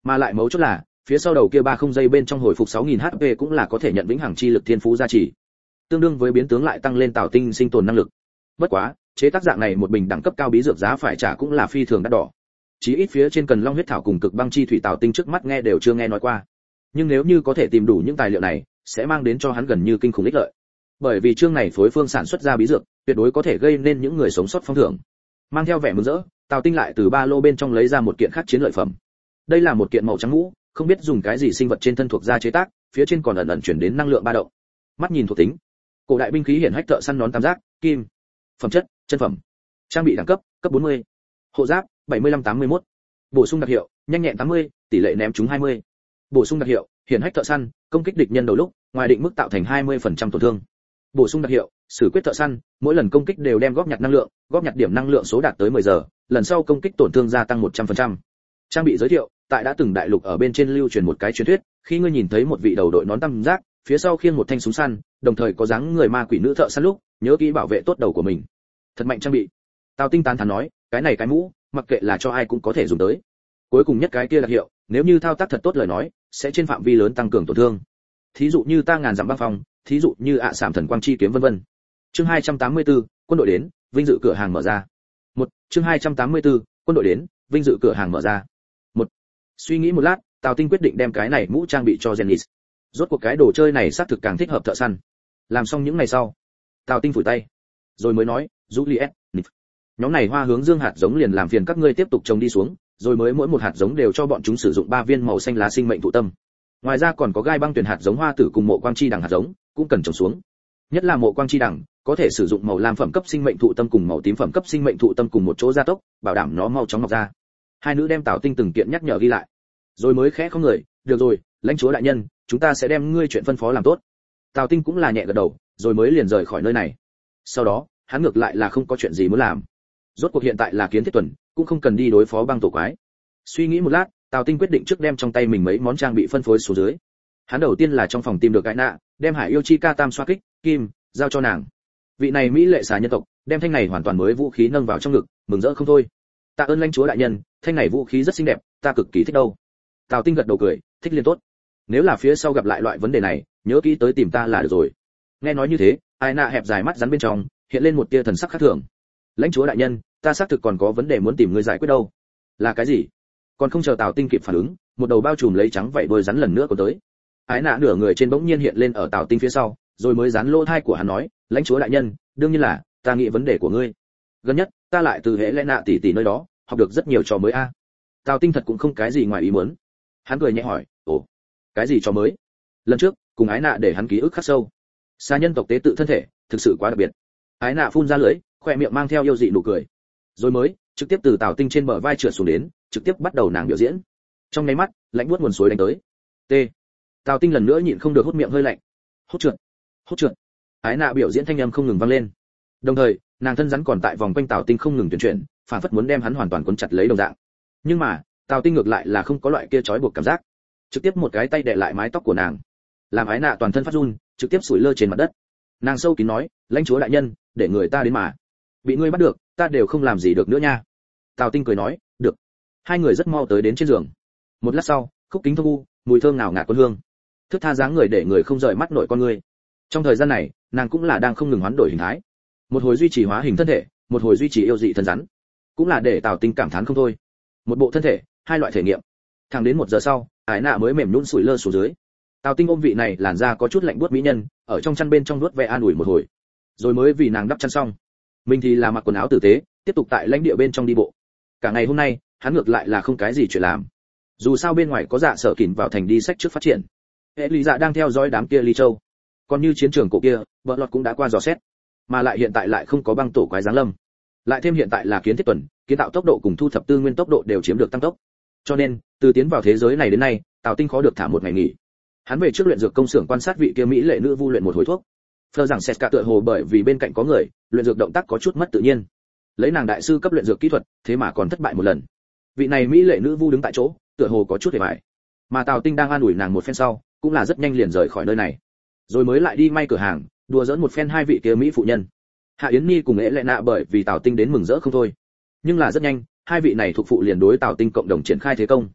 Mà lại mấu chốt là, phía sau đầu kia ba không giây bên trong hồi phục sáu nghìn hát pê cũng là có thể nhận vĩnh hằng chi lực thiên phú gia trì, tương đương với biến tướng lại tăng lên Tào Tinh sinh tồn năng lực. Bất quá, chế tác dạng này một bình đẳng cấp cao bí dược giá phải trả cũng là phi thường đắt đỏ. Chí ít phía trên cần long huyết thảo cùng cực băng chi thủy Tào Tinh trước mắt nghe đều chưa nghe nói qua. Nhưng nếu như có thể tìm đủ những tài liệu này, sẽ mang đến cho hắn gần như kinh khủng ích lợi. Bởi vì chương này phối phương sản xuất ra bí dược, tuyệt đối có thể gây nên những người sống sót phong thưởng. Mang theo vẻ mừng rỡ, Tào Tinh lại từ ba lô bên trong lấy ra một kiện khác chiến lợi phẩm. Đây là một kiện màu trắng mũ, không biết dùng cái gì sinh vật trên thân thuộc da chế tác, phía trên còn ẩn ẩn chuyển đến năng lượng ba động. Mắt nhìn thuộc tính, cổ đại binh khí hiển hách thợ săn nón tam giác, kim. Phẩm chất, chân phẩm. Trang bị đẳng cấp, cấp bốn mươi. Hộ giáp, bảy mươi lăm tám mươi mốt. Bổ sung đặc hiệu, nhanh nhẹn tám mươi, tỷ lệ ném trúng hai mươi. Bổ sung đặc hiệu, hiển hách thợ săn, công kích địch nhân đầu lúc, ngoài định mức tạo thành hai mươi phần trăm tổn thương. Bổ sung đặc hiệu, sử quyết thợ săn, mỗi lần công kích đều đem góp nhặt năng lượng, góp nhặt điểm năng lượng số đạt tới mười giờ, lần sau công kích tổn thương gia tăng một trăm phần trăm. Trang bị giới thiệu, tại đã từng đại lục ở bên trên lưu truyền một cái truyền thuyết, khi ngươi nhìn thấy một vị đầu đội nón tam giác, phía sau khiêng một thanh súng săn, đồng thời có dáng người ma quỷ nữ thợ săn lúc, nhớ kỹ bảo vệ tốt đầu của mình. Thật mạnh trang bị. Tào Tinh tán thán nói, cái này cái mũ, mặc kệ là cho ai cũng có thể dùng tới. Cuối cùng nhất cái kia đặc hiệu, nếu như thao tác thật tốt lời nói, sẽ trên phạm vi lớn tăng cường tổn thương. Thí dụ như ta ngàn dặm băng phong, thí dụ như ạ sảm thần quang chi kiếm vân vân. Chương hai trăm tám mươi tư, quân đội đến, vinh dự cửa hàng mở ra. Một, chương hai trăm tám mươi tư, quân đội đến, vinh dự cửa hàng mở ra. Một. Suy nghĩ một lát, Tào Tinh quyết định đem cái này mũ trang bị cho Janice. Rốt cuộc cái đồ chơi này xác thực càng thích hợp thợ săn. Làm xong những ngày sau, Tào Tinh phủi tay, rồi mới nói, Juliet, nhóm này hoa hướng dương hạt giống liền làm phiền các ngươi tiếp tục trồng đi xuống, rồi mới mỗi một hạt giống đều cho bọn chúng sử dụng ba viên màu xanh lá sinh mệnh thụ tâm. Ngoài ra còn có gai băng tuyển hạt giống hoa tử cùng mộ quang chi đằng hạt giống, cũng cần trồng xuống. Nhất là mộ quang chi đằng, có thể sử dụng màu lam phẩm cấp sinh mệnh thụ tâm cùng màu tím phẩm cấp sinh mệnh thụ tâm cùng một chỗ gia tốc, bảo đảm nó mau chóng mọc ra. Hai nữ đem Tào Tinh từng kiện nhắc nhở ghi lại, rồi mới khẽ không người, được rồi, lãnh chúa đại nhân, chúng ta sẽ đem ngươi chuyện phân phó làm tốt. Tào Tinh cũng là nhẹ gật đầu, rồi mới liền rời khỏi nơi này. Sau đó, hắn ngược lại là không có chuyện gì muốn làm. Rốt cuộc hiện tại là kiến thiết tuần, cũng không cần đi đối phó băng tổ quái. Suy nghĩ một lát, Tào Tinh quyết định trước đem trong tay mình mấy món trang bị phân phối xuống dưới. Hắn đầu tiên là trong phòng tìm được cái nạ, đem Hải Yêu Chi Ca Tam xoa kích, kim, giao cho nàng. Vị này mỹ lệ xà nhân tộc, đem thanh này hoàn toàn mới vũ khí nâng vào trong ngực, mừng rỡ không thôi. Tạ ơn lãnh chúa đại nhân, thanh này vũ khí rất xinh đẹp, ta cực kỳ thích đâu. Tào Tinh gật đầu cười, thích liên tốt. Nếu là phía sau gặp lại loại vấn đề này, nhớ kỹ tới tìm ta là được rồi. Nghe nói như thế, Ai nạ hẹp dài mắt rắn bên trong hiện lên một tia thần sắc khác thường. Lãnh chúa đại nhân, ta xác thực còn có vấn đề muốn tìm người giải quyết đâu. Là cái gì? Còn không chờ Tào Tinh kịp phản ứng, một đầu bao trùm lấy trắng vảy đuôi rắn lần nữa có tới. Ái nạ nửa người trên bỗng nhiên hiện lên ở Tào Tinh phía sau, rồi mới dán lỗ thai của hắn nói, lãnh chúa đại nhân, đương nhiên là, ta nghĩ vấn đề của ngươi. Gần nhất, ta lại từ hệ lẽ nạ tỷ tỷ nơi đó, học được rất nhiều trò mới a. À. Tào Tinh thật cũng không cái gì ngoài ý muốn. Hắn cười nhẹ hỏi, ồ, cái gì trò mới? Lần trước, cùng Ái nạ để hắn ký ức khắc sâu. Xa nhân tộc tế tự thân thể, thực sự quá đặc biệt. Ái nạ phun ra lưỡi, khoe miệng mang theo yêu dị nụ cười. Rồi mới, trực tiếp từ Tào Tinh trên bờ vai trượt xuống đến, trực tiếp bắt đầu nàng biểu diễn. Trong nháy mắt, lạnh buốt nguồn suối đánh tới. T. Tào Tinh lần nữa nhịn không được hút miệng hơi lạnh. Hút trượt, hút trượt. Ái nạ biểu diễn thanh âm không ngừng vang lên. Đồng thời, nàng thân rắn còn tại vòng quanh Tào Tinh không ngừng tuyển chuyển, phản phất muốn đem hắn hoàn toàn cuốn chặt lấy đồng dạng. Nhưng mà, Tào Tinh ngược lại là không có loại kia trói buộc cảm giác, trực tiếp một cái tay đè lại mái tóc của nàng, làm Ái nạ toàn thân phát run, trực tiếp sủi lơ trên mặt đất. Nàng sâu kín nói, lãnh chúa đại nhân, để người ta đến mà. Bị ngươi bắt được, ta đều không làm gì được nữa nha. Tào Tinh cười nói, được. Hai người rất mau tới đến trên giường. Một lát sau, khúc kính thông u, mùi thơm nào ngạt quân hương. Thức tha dáng người để người không rời mắt nội con người. Trong thời gian này, nàng cũng là đang không ngừng hoán đổi hình thái. Một hồi duy trì hóa hình thân thể, một hồi duy trì yêu dị thân rắn. Cũng là để Tào Tinh cảm thán không thôi. Một bộ thân thể, hai loại thể nghiệm. Thẳng đến một giờ sau, Ái nạ mới mềm nhũn sủi lơ xuống dưới. Tào Tinh ôm vị này làn da có chút lạnh buốt mỹ nhân, ở trong chăn bên trong nuốt ve an ủi một hồi. Rồi mới vì nàng đắp chăn xong, mình thì là mặc quần áo tử tế, tiếp tục tại lãnh địa bên trong đi bộ. Cả ngày hôm nay, hắn ngược lại là không cái gì chuyện làm. Dù sao bên ngoài có Dạ Sở Kình vào thành đi sách trước phát triển. Hệ Lý Dạ đang theo dõi đám kia Ly Châu. Còn như chiến trường cổ kia, vợ lọt cũng đã qua dò xét, mà lại hiện tại lại không có băng tổ quái giáng lâm. Lại thêm hiện tại là kiến thiết tuần, kiến tạo tốc độ cùng thu thập tư nguyên tốc độ đều chiếm được tăng tốc. Cho nên, từ tiến vào thế giới này đến nay, Tào Tinh khó được thả một ngày nghỉ. Hắn về trước luyện dược công xưởng quan sát vị kia mỹ lệ nữ vu luyện một hồi thuốc. Phờ rằng Seska tựa hồ bởi vì bên cạnh có người, luyện dược động tác có chút mất tự nhiên. Lấy nàng đại sư cấp luyện dược kỹ thuật, thế mà còn thất bại một lần. Vị này mỹ lệ nữ vu đứng tại chỗ, tựa hồ có chút hề bại. Mà Tào Tinh đang an ủi nàng một phen sau, cũng là rất nhanh liền rời khỏi nơi này. Rồi mới lại đi may cửa hàng, đùa giỡn một phen hai vị kia mỹ phụ nhân. Hạ Yến Nhi cùng Ế Lệ Nạ bởi vì Tào Tinh đến mừng rỡ không thôi. Nhưng là rất nhanh, hai vị này thuộc phụ liền đối Tào Tinh cộng đồng triển khai thế công.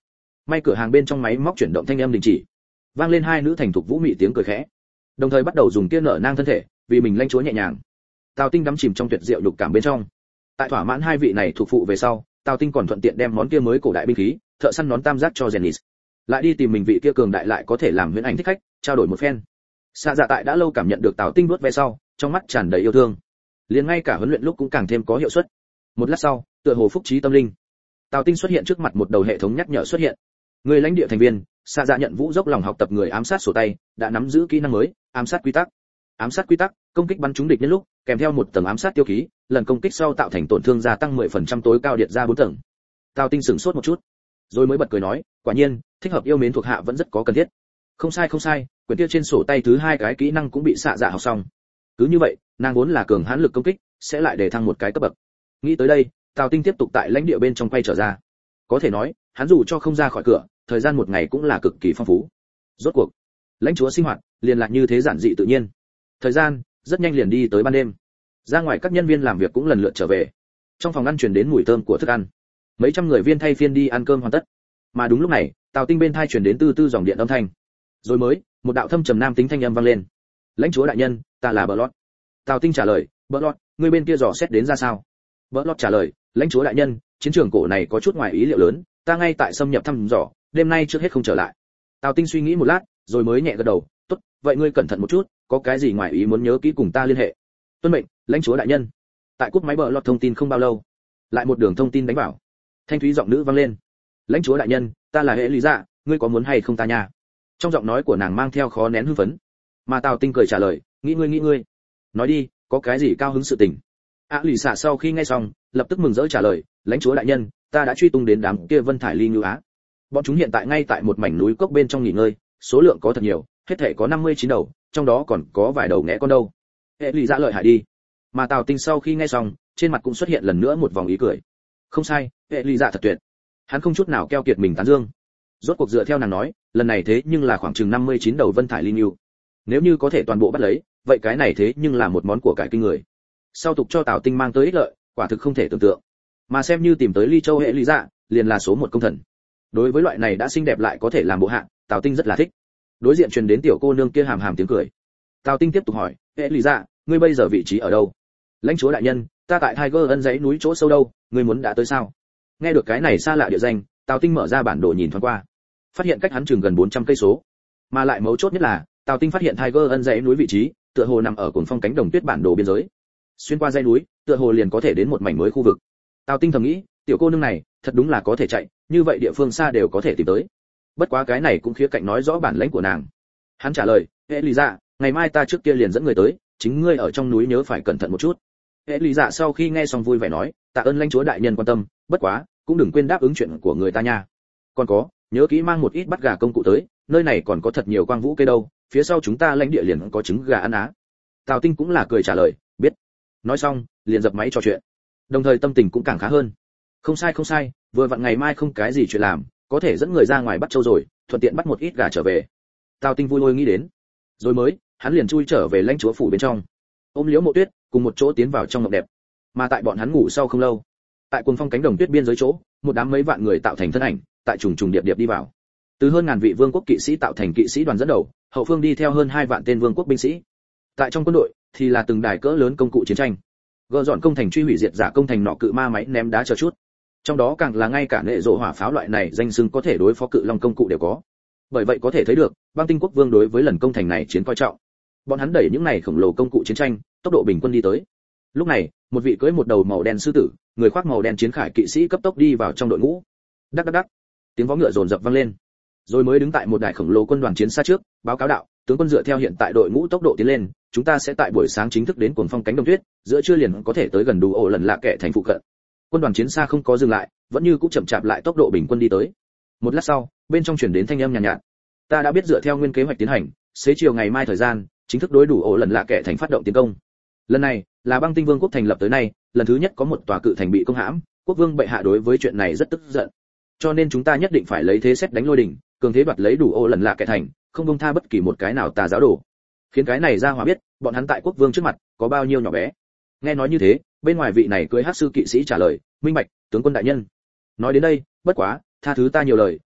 may cửa hàng bên trong máy móc chuyển động thanh âm đình chỉ, vang lên hai nữ thành thục vũ mị tiếng cười khẽ, đồng thời bắt đầu dùng kia nở nang thân thể vì mình lãnh chúa nhẹ nhàng. Tào Tinh đắm chìm trong tuyệt diệu nhục cảm bên trong. Tại thỏa mãn hai vị này thuộc phụ về sau, Tào Tinh còn thuận tiện đem món kia mới cổ đại binh khí, thợ săn nón tam giác cho Janice. Lại đi tìm mình vị kia cường đại lại có thể làm huyễn ảnh thích khách, trao đổi một phen. Xạ Dạ tại đã lâu cảm nhận được Tào Tinh vuốt ve sau, trong mắt tràn đầy yêu thương. Liền ngay cả huấn luyện lúc cũng càng thêm có hiệu suất. Một lát sau, tựa hồ phúc trí tâm linh, Tào Tinh xuất hiện trước mặt một đầu hệ thống nhắc nhở xuất hiện. Người lãnh địa thành viên, Xạ Dạ nhận vũ dốc lòng học tập người ám sát sổ tay, đã nắm giữ kỹ năng mới, ám sát quy tắc. Ám sát quy tắc, công kích bắn trúng địch nhân lúc, kèm theo một tầng ám sát tiêu ký, lần công kích sau tạo thành tổn thương gia tăng mười phần trăm tối cao điện ra bốn tầng. Tào Tinh sửng sốt một chút, rồi mới bật cười nói, quả nhiên, thích hợp yêu mến thuộc hạ vẫn rất có cần thiết. Không sai không sai, quyển kia trên sổ tay thứ hai cái kỹ năng cũng bị Xạ Dạ học xong. Cứ như vậy, nàng vốn là cường hãn lực công kích, sẽ lại để thăng một cái cấp bậc. Nghĩ tới đây, Tào Tinh tiếp tục tại lãnh địa bên trong quay trở ra. Có thể nói, hắn dù cho không ra khỏi cửa, thời gian một ngày cũng là cực kỳ phong phú. Rốt cuộc, lãnh chúa sinh hoạt liền là như thế giản dị tự nhiên. Thời gian rất nhanh liền đi tới ban đêm. Ra ngoài các nhân viên làm việc cũng lần lượt trở về. Trong phòng ăn truyền đến mùi thơm của thức ăn. Mấy trăm người viên thay phiên đi ăn cơm hoàn tất. Mà đúng lúc này, Tào Tinh bên thai truyền đến tư tư dòng điện âm thanh. Rồi mới, một đạo thâm trầm nam tính thanh âm vang lên. Lãnh chúa đại nhân, ta là Bờ Lót. Tào Tinh trả lời, Bờ Lót, người bên kia dò xét đến ra sao? Bờ Lót trả lời, lãnh chúa đại nhân, chiến trường cổ này có chút ngoài ý liệu lớn, ta ngay tại xâm nhập thăm dò, đêm nay trước hết không trở lại. Tào Tinh suy nghĩ một lát, rồi mới nhẹ gật đầu, tốt, vậy ngươi cẩn thận một chút, có cái gì ngoài ý muốn nhớ kỹ cùng ta liên hệ. Tuân mệnh, lãnh chúa đại nhân. Tại cúp máy Bờ Lót thông tin không bao lâu, lại một đường thông tin đánh vào. Thanh thúy giọng nữ vang lên, lãnh chúa đại nhân, ta là hệ lý dạ, ngươi có muốn hay không ta nha? Trong giọng nói của nàng mang theo khó nén hưng phấn. Mà Tào Tinh cười trả lời, nghĩ ngươi nghĩ ngươi, nói đi, có cái gì cao hứng sự tình? A lì xạ sau khi nghe xong, lập tức mừng rỡ trả lời, lãnh chúa đại nhân, ta đã truy tung đến đám kia Vân Thải Ly Ngưu Á. Bọn chúng hiện tại ngay tại một mảnh núi cốc bên trong nghỉ ngơi, số lượng có thật nhiều, hết thảy có năm mươi chín đầu, trong đó còn có vài đầu ngẽ con đâu. Hệ lì dạ lợi hại đi. Mà Tào Tinh sau khi nghe xong, trên mặt cũng xuất hiện lần nữa một vòng ý cười. Không sai, hệ lì dạ thật tuyệt. Hắn không chút nào keo kiệt mình tán dương. Rốt cuộc dựa theo nàng nói, lần này thế nhưng là khoảng chừng năm mươi chín đầu Vân Thải Ly Ngưu. Nếu như có thể toàn bộ bắt lấy, vậy cái này thế nhưng là một món của cải kinh người. Sau tục cho Tào Tinh mang tới ích lợi, quả thực không thể tưởng tượng. Mà xem như tìm tới Ly Châu hệ lý dạ, liền là số một công thần. Đối với loại này đã xinh đẹp lại có thể làm bộ hạ, Tào Tinh rất là thích. Đối diện truyền đến tiểu cô nương kia hàm hàm tiếng cười. Tào Tinh tiếp tục hỏi, hệ lý dạ, ngươi bây giờ vị trí ở đâu? Lãnh chúa đại nhân, ta tại Tiger ân dãy núi chỗ sâu đâu, ngươi muốn đã tới sao? Nghe được cái này xa lạ địa danh, Tào Tinh mở ra bản đồ nhìn thoáng qua, phát hiện cách hắn chừng gần bốn trăm cây số. Mà lại mấu chốt nhất là, Tào Tinh phát hiện Tiger ân dãy núi vị trí, tựa hồ nằm ở cuồng phong cánh đồng tuyết bản đồ biên giới. Xuyên qua dãy núi, tựa hồ liền có thể đến một mảnh mới khu vực. Tào Tinh thầm nghĩ, tiểu cô nương này, thật đúng là có thể chạy, như vậy địa phương xa đều có thể tìm tới. Bất quá cái này cũng khía cạnh nói rõ bản lãnh của nàng. Hắn trả lời, hệ lý dạ, ngày mai ta trước kia liền dẫn người tới, chính ngươi ở trong núi nhớ phải cẩn thận một chút. Hệ lý dạ sau khi nghe xong vui vẻ nói, tạ ơn lãnh chúa đại nhân quan tâm, bất quá cũng đừng quên đáp ứng chuyện của người ta nha. Còn có, nhớ kỹ mang một ít bắt gà công cụ tới, nơi này còn có thật nhiều quang vũ cây đâu, phía sau chúng ta lãnh địa liền có trứng gà ăn á. Tào Tinh cũng là cười trả lời, biết. Nói xong, liền dập máy trò chuyện. Đồng thời tâm tình cũng càng khá hơn. Không sai không sai, vừa vặn ngày mai không cái gì chuyện làm, có thể dẫn người ra ngoài bắt trâu rồi, thuận tiện bắt một ít gà trở về. Tào Tinh vui lôi nghĩ đến. Rồi mới, hắn liền chui trở về lãnh chúa phủ bên trong. Ôm Liễu Mộ Tuyết, cùng một chỗ tiến vào trong mộng đẹp. Mà tại bọn hắn ngủ sau không lâu, tại cuồng phong cánh đồng tuyết biên giới chỗ, một đám mấy vạn người tạo thành thân ảnh, tại trùng trùng điệp điệp đi vào. Từ hơn ngàn vị vương quốc kỵ sĩ tạo thành kỵ sĩ đoàn dẫn đầu, hậu phương đi theo hơn hai vạn tên vương quốc binh sĩ. Tại trong quân đội thì là từng đài cỡ lớn công cụ chiến tranh. Gỡ dọn công thành truy hủy diệt giả công thành nọ cự ma máy ném đá chờ chút. Trong đó càng là ngay cả nệ rộ hỏa pháo loại này danh xưng có thể đối phó cự long công cụ đều có. Bởi vậy có thể thấy được, Băng Tinh quốc vương đối với lần công thành này chiến coi trọng. Bọn hắn đẩy những này khổng lồ công cụ chiến tranh, tốc độ bình quân đi tới. Lúc này, một vị cưỡi một đầu màu đen sư tử, người khoác màu đen chiến khải kỵ sĩ cấp tốc đi vào trong đội ngũ. Đắc đắc đắc, tiếng vó ngựa rồn rập vang lên. Rồi mới đứng tại một đài khổng lồ quân đoàn chiến xa trước, báo cáo đạo, tướng quân dựa theo hiện tại đội ngũ tốc độ tiến lên, chúng ta sẽ tại buổi sáng chính thức đến cuồng phong cánh đồng tuyết, giữa trưa liền có thể tới gần đủ ổ lần lạ kẻ thành phụ cận. Quân đoàn chiến xa không có dừng lại, vẫn như cũng chậm chạp lại tốc độ bình quân đi tới. Một lát sau, bên trong truyền đến thanh âm nhàn nhạt, nhạt. Ta đã biết dựa theo nguyên kế hoạch tiến hành, xế chiều ngày mai thời gian, chính thức đối đủ ổ lần lạ kẻ thành phát động tiến công. Lần này, là Băng Tinh Vương quốc thành lập tới nay, lần thứ nhất có một tòa cự thành bị công hãm, quốc vương bệ hạ đối với chuyện này rất tức giận. Cho nên chúng ta nhất định phải lấy thế xét đánh lôi đỉnh, cường thế đoạt lấy đủ ổ lần lạ kẻ thành, không buông tha bất kỳ một cái nào tà giáo đồ. Khiến cái này ra hòa biết, bọn hắn tại quốc vương trước mặt có bao nhiêu nhỏ bé. Nghe nói như thế, bên ngoài vị này cưới hắc sư kỵ sĩ trả lời, minh bạch, tướng quân đại nhân. Nói đến đây, bất quá, tha thứ ta nhiều lời,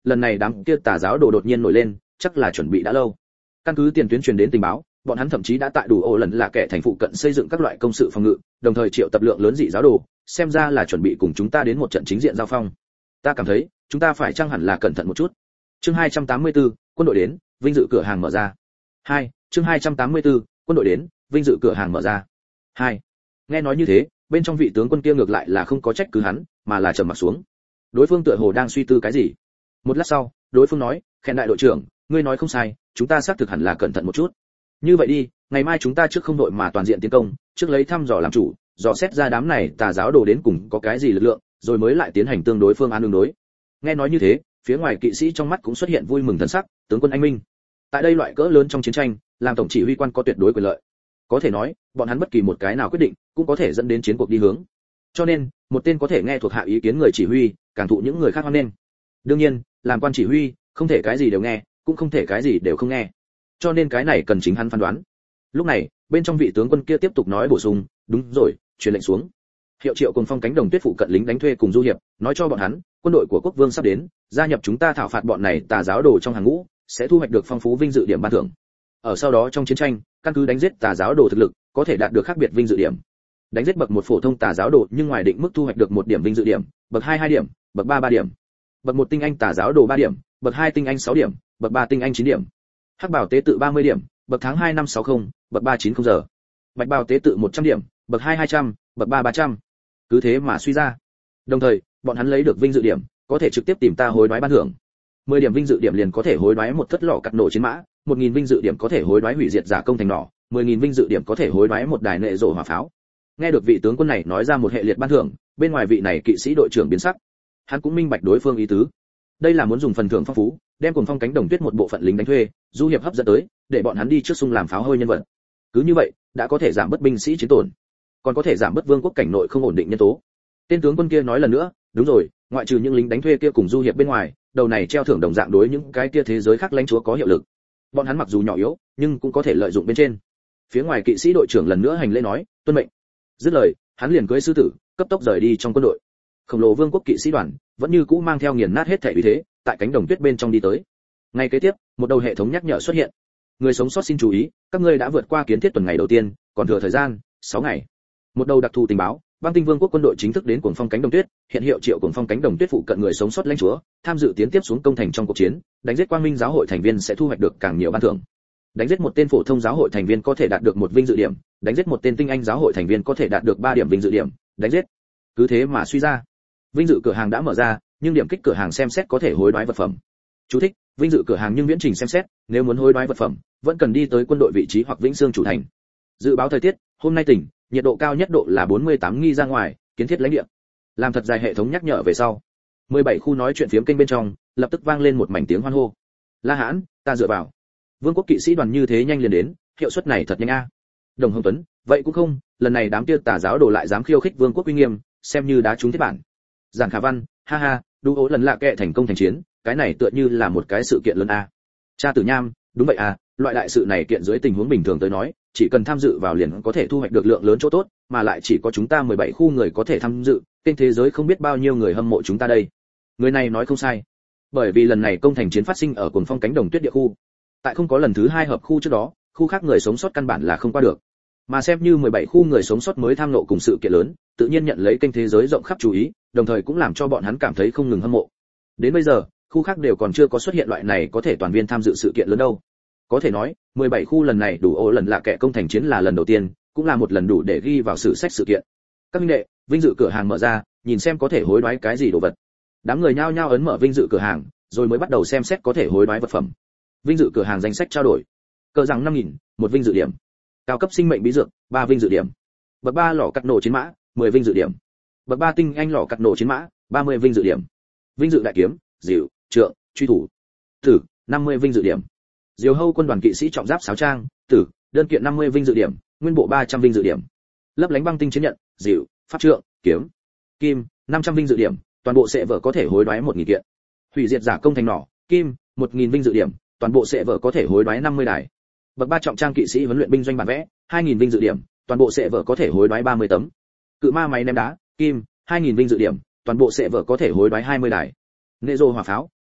lần này đám kia tà giáo đồ đột nhiên nổi lên, chắc là chuẩn bị đã lâu. Căn cứ tiền tuyến truyền đến tình báo, bọn hắn thậm chí đã tại đủ ổ lần là kẻ thành phụ cận xây dựng các loại công sự phòng ngự, đồng thời triệu tập lượng lớn dị giáo đồ, xem ra là chuẩn bị cùng chúng ta đến một trận chính diện giao phong. Ta cảm thấy, chúng ta phải chăng hẳn là cẩn thận một chút. Chương hai trăm tám mươi tư, quân đội đến, vinh dự cửa hàng mở ra. hai, chương hai trăm tám mươi tư, quân đội đến, vinh dự cửa hàng mở ra. hai. Nghe nói như thế, bên trong vị tướng quân kia ngược lại là không có trách cứ hắn, mà là trầm mặt xuống. Đối phương tựa hồ đang suy tư cái gì. Một lát sau, đối phương nói, "Khen đại đội trưởng, ngươi nói không sai, chúng ta xác thực hẳn là cẩn thận một chút. Như vậy đi, ngày mai chúng ta trước không đội mà toàn diện tiến công, trước lấy thăm dò làm chủ, dò xét ra đám này tà giáo đồ đến cùng có cái gì lực lượng, rồi mới lại tiến hành tương đối phương án ứng đối." Nghe nói như thế, phía ngoài kỵ sĩ trong mắt cũng xuất hiện vui mừng thần sắc, tướng quân anh minh. Tại đây loại cỡ lớn trong chiến tranh, làm tổng chỉ huy quan có tuyệt đối quyền lợi. Có thể nói, bọn hắn bất kỳ một cái nào quyết định, cũng có thể dẫn đến chiến cuộc đi hướng. Cho nên, một tên có thể nghe thuộc hạ ý kiến người chỉ huy, càng thụ những người khác hoan nghênh. Đương nhiên, làm quan chỉ huy, không thể cái gì đều nghe, cũng không thể cái gì đều không nghe. Cho nên cái này cần chính hắn phán đoán. Lúc này, bên trong vị tướng quân kia tiếp tục nói bổ sung, "Đúng rồi, truyền lệnh xuống. Hiệu Triệu cùng Phong cánh đồng tuyết phụ cận lính đánh thuê cùng du hiệp, nói cho bọn hắn, quân đội của quốc vương sắp đến, gia nhập chúng ta thảo phạt bọn này tà giáo đồ trong hàng ngũ, sẽ thu hoạch được phong phú vinh dự điểm ban thưởng. Ở sau đó trong chiến tranh, căn cứ đánh giết tà giáo đồ thực lực, có thể đạt được khác biệt vinh dự điểm. Đánh giết bậc một phổ thông tà giáo đồ nhưng ngoài định mức thu hoạch được một điểm vinh dự điểm, bậc hai hai điểm, bậc ba ba điểm. Bậc một tinh anh tà giáo đồ ba điểm, bậc hai tinh anh sáu điểm, bậc ba tinh anh chín điểm. Hắc bảo tế tự ba mươi điểm, bậc tháng hai năm sáu không, bậc ba chín không giờ. Bạch bào tế tự một trăm điểm, bậc hai hai trăm, bậc ba ba trăm. Cứ thế mà suy ra. Đồng thời, bọn hắn lấy được vinh dự điểm, có thể trực tiếp tìm ta hối đoái ban thưởng. mười điểm vinh dự điểm liền có thể hối đoái một thất lọ cắt nổ chiến mã, một nghìn vinh dự điểm có thể hối đoái hủy diệt giả công thành nỏ, mười nghìn vinh dự điểm có thể hối đoái một đài nệ rổ hỏa pháo. Nghe được vị tướng quân này nói ra một hệ liệt ban thưởng, bên ngoài vị này kỵ sĩ đội trưởng biến sắc. Hắn cũng minh bạch đối phương ý tứ. Đây là muốn dùng phần thưởng phong phú, đem cùng Phong cánh đồng tuyết một bộ phận lính đánh thuê, du hiệp hấp dẫn tới, để bọn hắn đi trước xung làm pháo hôi nhân vật. Cứ như vậy, đã có thể giảm bớt binh sĩ chiến tổn, còn có thể giảm bớt vương quốc cảnh nội không ổn định nhân tố. Tên tướng quân kia nói lần nữa, đúng rồi, ngoại trừ những lính đánh thuê kia cùng du hiệp bên ngoài, đầu này treo thưởng đồng dạng đối những cái kia thế giới khác lãnh chúa có hiệu lực. Bọn hắn mặc dù nhỏ yếu, nhưng cũng có thể lợi dụng bên trên. Phía ngoài kỵ sĩ đội trưởng lần nữa hành lễ nói, tuân mệnh. Dứt lời, hắn liền cưỡi sư tử, cấp tốc rời đi trong quân đội. Khổng lồ vương quốc kỵ sĩ đoàn vẫn như cũ mang theo nghiền nát hết thể uy thế, tại cánh đồng tuyết bên trong đi tới. Ngay kế tiếp, một đầu hệ thống nhắc nhở xuất hiện. Người sống sót xin chú ý, các ngươi đã vượt qua kiến thiết tuần ngày đầu tiên, còn thừa thời gian sáu ngày. Một đầu đặc thù tình báo, Băng Tinh Vương quốc quân đội chính thức đến Cuồng Phong cánh đồng tuyết, hiện hiệu Triệu Cuồng Phong cánh đồng tuyết phụ cận người sống sót lãnh chúa, tham dự tiến tiếp xuống công thành trong cuộc chiến, đánh giết Quang Minh giáo hội thành viên sẽ thu hoạch được càng nhiều ban thưởng. Đánh giết một tên phổ thông giáo hội thành viên có thể đạt được một vinh dự điểm, đánh giết một tên tinh anh giáo hội thành viên có thể đạt được ba điểm vinh dự điểm, đánh giết. Cứ thế mà suy ra. Vinh dự cửa hàng đã mở ra, nhưng điểm kích cửa hàng xem xét có thể hối đoái vật phẩm. Chú thích: Vinh dự cửa hàng nhưng viễn trình xem xét, nếu muốn hối đoái vật phẩm, vẫn cần đi tới quân đội vị trí hoặc Vĩnh Xương chủ thành. Dự báo thời tiết, hôm nay tỉnh, nhiệt độ cao nhất độ là bốn mươi tám nghi ra ngoài, kiến thiết lãnh địa. Làm thật dài hệ thống nhắc nhở về sau. mười bảy khu nói chuyện phiếm kênh bên trong, lập tức vang lên một mảnh tiếng hoan hô. La Hãn, ta dựa vào. Vương quốc kỵ sĩ đoàn như thế nhanh liền đến, hiệu suất này thật nhanh a. Đồng Hồng Tuấn, vậy cũng không, lần này đám kia tà giáo đổ lại dám khiêu khích vương quốc uy nghiêm, xem như đá trúng thiết bản. Giản Khả Văn, ha ha, đu ố lần lạ kệ thành công thành chiến, cái này tựa như là một cái sự kiện lớn a. Cha Tử Nham, đúng vậy à, loại đại sự này kiện dưới tình huống bình thường tới nói, chỉ cần tham dự vào liền có thể thu hoạch được lượng lớn chỗ tốt, mà lại chỉ có chúng ta mười bảy khu người có thể tham dự, trên thế giới không biết bao nhiêu người hâm mộ chúng ta đây. Người này nói không sai. Bởi vì lần này công thành chiến phát sinh ở Cuồng Phong cánh đồng tuyết địa khu. Tại không có lần thứ hai hợp khu trước đó, khu khác người sống sót căn bản là không qua được. Mà xem như mười bảy khu người sống sót mới tham nộ cùng sự kiện lớn, tự nhiên nhận lấy kênh thế giới rộng khắp chú ý, đồng thời cũng làm cho bọn hắn cảm thấy không ngừng hâm mộ. Đến bây giờ, khu khác đều còn chưa có xuất hiện loại này có thể toàn viên tham dự sự kiện lớn đâu. Có thể nói, mười bảy khu lần này đủ ổ lần lạ kệ công thành chiến là lần đầu tiên, cũng là một lần đủ để ghi vào sử sách sự kiện. Các minh đệ, vinh dự cửa hàng mở ra, nhìn xem có thể hối đoái cái gì đồ vật. Đám người nhao nhao ấn mở vinh dự cửa hàng, rồi mới bắt đầu xem xét có thể hối đoái vật phẩm. Vinh dự cửa hàng danh sách trao đổi. Cờ rằng năm nghìn, một vinh dự điểm. Cao cấp sinh mệnh bí dược, ba vinh dự điểm. Bậc ba lò cắt nổ chiến mã, mười vinh dự điểm. Bậc ba tinh anh lò cắt nổ chiến mã, ba mươi vinh dự điểm. Vinh dự đại kiếm, dịu, trượng, truy thủ. Tử, năm mươi vinh dự điểm. Diều hâu quân đoàn kỵ sĩ trọng giáp sáo trang, tử, đơn kiện năm mươi vinh dự điểm, nguyên bộ ba trăm vinh dự điểm. Lấp lánh băng tinh chiến nhận, dịu, pháp trượng, kiếm. Kim, năm trăm vinh dự điểm, toàn bộ sẽ vợ có thể hối đoái một nghìn kiện. Hủy diệt giả công thành nỏ, kim, một nghìn vinh dự điểm, toàn bộ sẽ vợ có thể hối đoái năm mươi đài. Bậc ba trọng trang kỵ sĩ huấn luyện binh doanh bản vẽ, hai nghìn vinh dự điểm, toàn bộ sẽ vợ có thể hối đoái ba mươi tấm. Cự ma máy ném đá, kim, hai nghìn vinh dự điểm, toàn bộ sẽ vợ có thể hối đoái hai mươi đài. Nệ rô hỏa pháo, cam,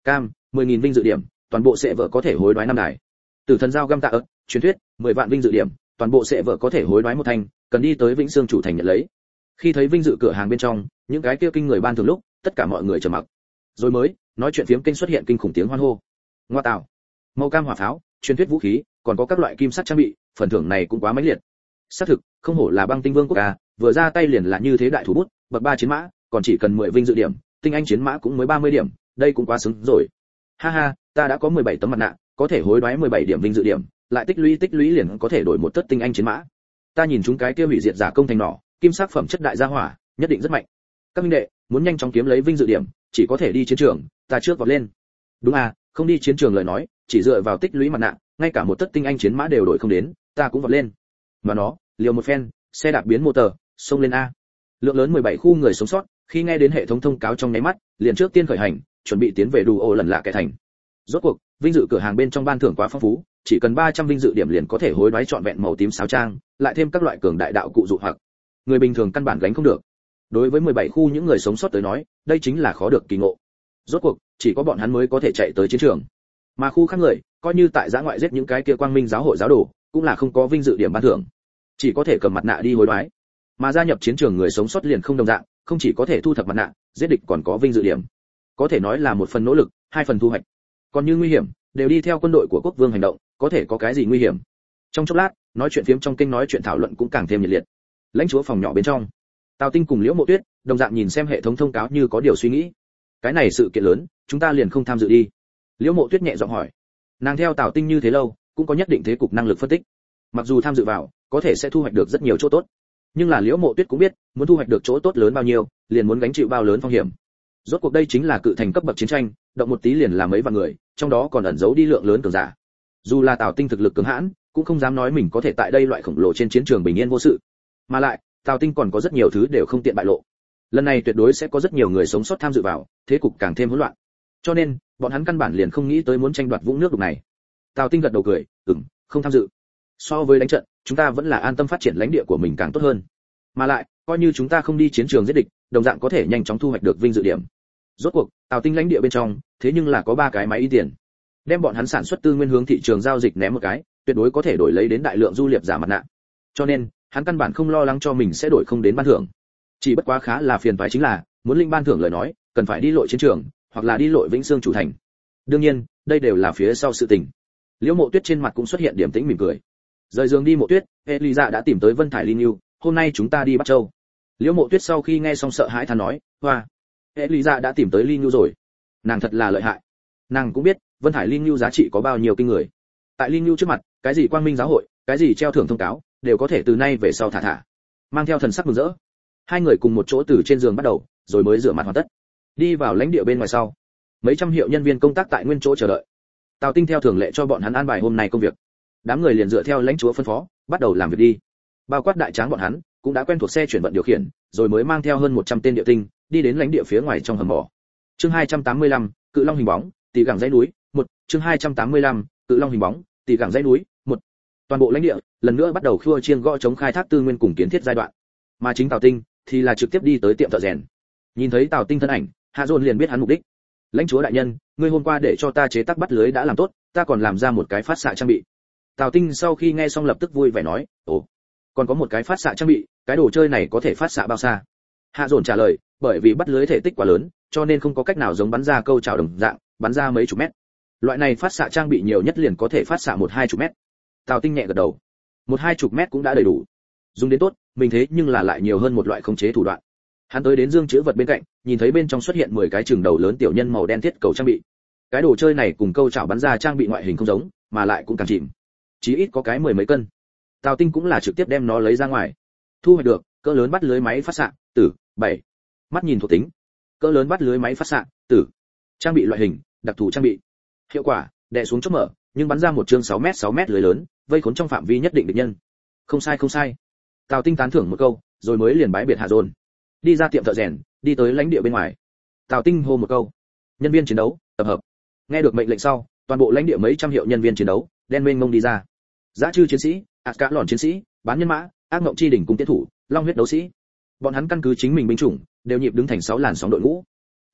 mười nghìn vinh dự điểm, toàn bộ sẽ vợ có thể hối đoái năm đài. Tử thần giao găm tạ ớt, truyền thuyết, mười vạn vinh dự điểm, toàn bộ sẽ vợ có thể hối đoái một thành, cần đi tới Vĩnh Sương chủ thành nhận lấy. Khi thấy vinh dự cửa hàng bên trong, những cái kia kinh người ban thường lúc, tất cả mọi người trầm mặc. Rồi mới, nói chuyện phiếm kênh xuất hiện kinh khủng tiếng hoan hô. Ngoa tạo, màu cam hỏa pháo, truyền thuyết vũ khí, còn có các loại kim sắc trang bị, phần thưởng này cũng quá mãnh liệt. Xác thực, không hổ là băng tinh vương quốc a, vừa ra tay liền là như thế đại thủ bút, bậc ba chiến mã, còn chỉ cần mười vinh dự điểm, tinh anh chiến mã cũng mới ba mươi điểm, đây cũng quá xứng rồi. Ha ha, ta đã có mười bảy tấm mặt nạ, có thể hối đoái mười bảy điểm vinh dự điểm, lại tích lũy tích lũy liền có thể đổi một tất tinh anh chiến mã. Ta nhìn chúng cái kia hủy diệt giả công thành nỏ, kim sắc phẩm chất đại gia hỏa, nhất định rất mạnh. Các minh đệ, muốn nhanh chóng kiếm lấy vinh dự điểm, chỉ có thể đi chiến trường, ta trước vọt lên. Đúng à, không đi chiến trường lời nói, chỉ dựa vào tích lũy mặt nạ, ngay cả một tất tinh anh chiến mã đều đổi không đến, ta cũng vọt lên. Mà nó, liều một phen, xe đạp biến motor, xông lên a. Lượng lớn mười bảy khu người sống sót, khi nghe đến hệ thống thông cáo trong nháy mắt, liền trước tiên khởi hành, chuẩn bị tiến về đủ ổ lần lạ kẻ thành. Rốt cuộc, vinh dự cửa hàng bên trong ban thưởng quá phong phú, chỉ cần ba trăm vinh dự điểm liền có thể hối đoái trọn vẹn màu tím sáo trang, lại thêm các loại cường đại đạo cụ dụ hoặc. Người bình thường căn bản gánh không được. Đối với mười bảy khu những người sống sót tới nói, đây chính là khó được kỳ ngộ. Rốt cuộc, chỉ có bọn hắn mới có thể chạy tới chiến trường. Mà khu khác người, coi như tại giã ngoại giết những cái kia quang minh giáo hội giáo đồ, cũng là không có vinh dự điểm ban thưởng, chỉ có thể cầm mặt nạ đi hối đoái. Mà gia nhập chiến trường người sống sót liền không đồng dạng, không chỉ có thể thu thập mặt nạ, giết địch còn có vinh dự điểm. Có thể nói là một phần nỗ lực, hai phần thu hoạch. Còn như nguy hiểm, đều đi theo quân đội của quốc vương hành động, có thể có cái gì nguy hiểm. Trong chốc lát, nói chuyện phiếm trong kênh nói chuyện thảo luận cũng càng thêm nhiệt liệt. Lãnh chúa phòng nhỏ bên trong, Tào Tinh cùng Liễu Mộ Tuyết, đồng dạng nhìn xem hệ thống thông cáo như có điều suy nghĩ. Cái này sự kiện lớn, chúng ta liền không tham dự đi. Liễu Mộ Tuyết nhẹ giọng hỏi. Nàng theo Tào Tinh như thế lâu, cũng có nhất định thế cục năng lực phân tích. Mặc dù tham dự vào, có thể sẽ thu hoạch được rất nhiều chỗ tốt. Nhưng là Liễu Mộ Tuyết cũng biết, muốn thu hoạch được chỗ tốt lớn bao nhiêu, liền muốn gánh chịu bao lớn phong hiểm. Rốt cuộc đây chính là cự thành cấp bậc chiến tranh, động một tí liền là mấy vạn người, trong đó còn ẩn giấu đi lượng lớn cường giả. Dù là Tào Tinh thực lực cường hãn, cũng không dám nói mình có thể tại đây loại khổng lồ trên chiến trường bình yên vô sự. Mà lại, Tào Tinh còn có rất nhiều thứ đều không tiện bại lộ. Lần này tuyệt đối sẽ có rất nhiều người sống sót tham dự vào, thế cục càng thêm hỗn loạn. Cho nên, bọn hắn căn bản liền không nghĩ tới muốn tranh đoạt vũng nước đục này. Tào Tinh gật đầu cười, "Ừm, không tham dự. So với đánh trận, chúng ta vẫn là an tâm phát triển lãnh địa của mình càng tốt hơn. Mà lại, coi như chúng ta không đi chiến trường giết địch, đồng dạng có thể nhanh chóng thu hoạch được vinh dự điểm." Rốt cuộc, Tào Tinh lãnh địa bên trong, thế nhưng là có ba cái máy in tiền. Đem bọn hắn sản xuất tư nguyên hướng thị trường giao dịch ném một cái, tuyệt đối có thể đổi lấy đến đại lượng du liệp giả mặt nạ. Cho nên, hắn căn bản không lo lắng cho mình sẽ đổi không đến ban thưởng. Chỉ bất quá khá là phiền toái chính là, muốn linh ban thưởng lời nói, cần phải đi lội chiến trường, hoặc là đi lội Vĩnh Sương chủ thành. Đương nhiên, đây đều là phía sau sự tình. Liễu Mộ Tuyết trên mặt cũng xuất hiện điểm tĩnh mỉm cười. Rời giường đi Mộ Tuyết, Elisa đã tìm tới Vân Thải Linh Nưu, hôm nay chúng ta đi Bắc Châu. Liễu Mộ Tuyết sau khi nghe xong sợ hãi than nói, hoa, Elisa đã tìm tới Linh Nưu rồi. Nàng thật là lợi hại. Nàng cũng biết, Vân Thải Linh Nưu giá trị có bao nhiêu kinh người. Tại Linh Nưu trước mặt, cái gì quang minh giáo hội, cái gì treo thưởng thông cáo, đều có thể từ nay về sau thả thả. Mang theo thần sắc mừng rỡ, hai người cùng một chỗ từ trên giường bắt đầu, rồi mới rửa mặt hoàn tất. Đi vào lãnh địa bên ngoài sau, mấy trăm hiệu nhân viên công tác tại nguyên chỗ chờ đợi. Tào Tinh theo thường lệ cho bọn hắn an bài hôm nay công việc. Đám người liền dựa theo lãnh chúa phân phó, bắt đầu làm việc đi. Bao quát đại tráng bọn hắn, cũng đã quen thuộc xe chuyển vận điều khiển, rồi mới mang theo hơn một trăm tên địa tinh, đi đến lãnh địa phía ngoài trong hầm mỏ. Chương hai trăm tám mươi lăm, Cự Long hình bóng, Tỷ Gẳng dãy núi, một. Chương hai trăm tám mươi lăm, Cự Long hình bóng, Tỷ Gẳng dãy núi, một. Toàn bộ lãnh địa lần nữa bắt đầu khua chiêng gõ chống khai thác tư nguyên cùng kiến thiết giai đoạn. Mà chính Tào Tinh thì là trực tiếp đi tới tiệm thợ rèn. Nhìn thấy Tào Tinh thân ảnh, Hạ Dồn liền biết hắn mục đích. Lãnh chúa đại nhân, ngươi hôm qua để cho ta chế tác bắt lưới đã làm tốt, ta còn làm ra một cái phát xạ trang bị. Tào Tinh sau khi nghe xong lập tức vui vẻ nói, ồ, còn có một cái phát xạ trang bị, cái đồ chơi này có thể phát xạ bao xa? Hạ Dồn trả lời, bởi vì bắt lưới thể tích quá lớn, cho nên không có cách nào giống bắn ra câu chảo đồng dạng, bắn ra mấy chục mét. Loại này phát xạ trang bị nhiều nhất liền có thể phát xạ một hai chục mét. Tào Tinh nhẹ gật đầu, một hai chục mét cũng đã đầy đủ. Dùng đến tốt, mình thế nhưng là lại nhiều hơn một loại khống chế thủ đoạn. Hắn tới đến dương chứa vật bên cạnh, nhìn thấy bên trong xuất hiện mười cái chừng đầu lớn tiểu nhân màu đen thiết cầu trang bị. Cái đồ chơi này cùng câu chảo bắn ra trang bị ngoại hình không giống, mà lại cũng càng chìm. Chí ít có cái mười mấy cân. Tào Tinh cũng là trực tiếp đem nó lấy ra ngoài. Thu hoạch được, cỡ lớn bắt lưới máy phát xạ, tử, bảy. Mắt nhìn thuộc tính. Cỡ lớn bắt lưới máy phát xạ, tử. Trang bị loại hình, đặc thù trang bị. Hiệu quả, đè xuống chốt mở, nhưng bắn ra một chương sáu mét sáu mét lưới lớn, vây khốn trong phạm vi nhất định địch nhân. Không sai không sai. Tào Tinh tán thưởng một câu, rồi mới liền bái biệt Hạ Dồn. Đi ra tiệm thợ rèn, đi tới lãnh địa bên ngoài. Tào Tinh hô một câu, nhân viên chiến đấu, tập hợp. Nghe được mệnh lệnh sau, toàn bộ lãnh địa mấy trăm hiệu nhân viên chiến đấu, đen mênh mông đi ra. Dã trư chiến sĩ, ạt cả lòn chiến sĩ, bán nhân mã, ác mộng chi đỉnh cùng tiến thủ, long huyết đấu sĩ. Bọn hắn căn cứ chính mình binh chủng, đều nhịp đứng thành sáu làn sóng đội ngũ. Hiện tại,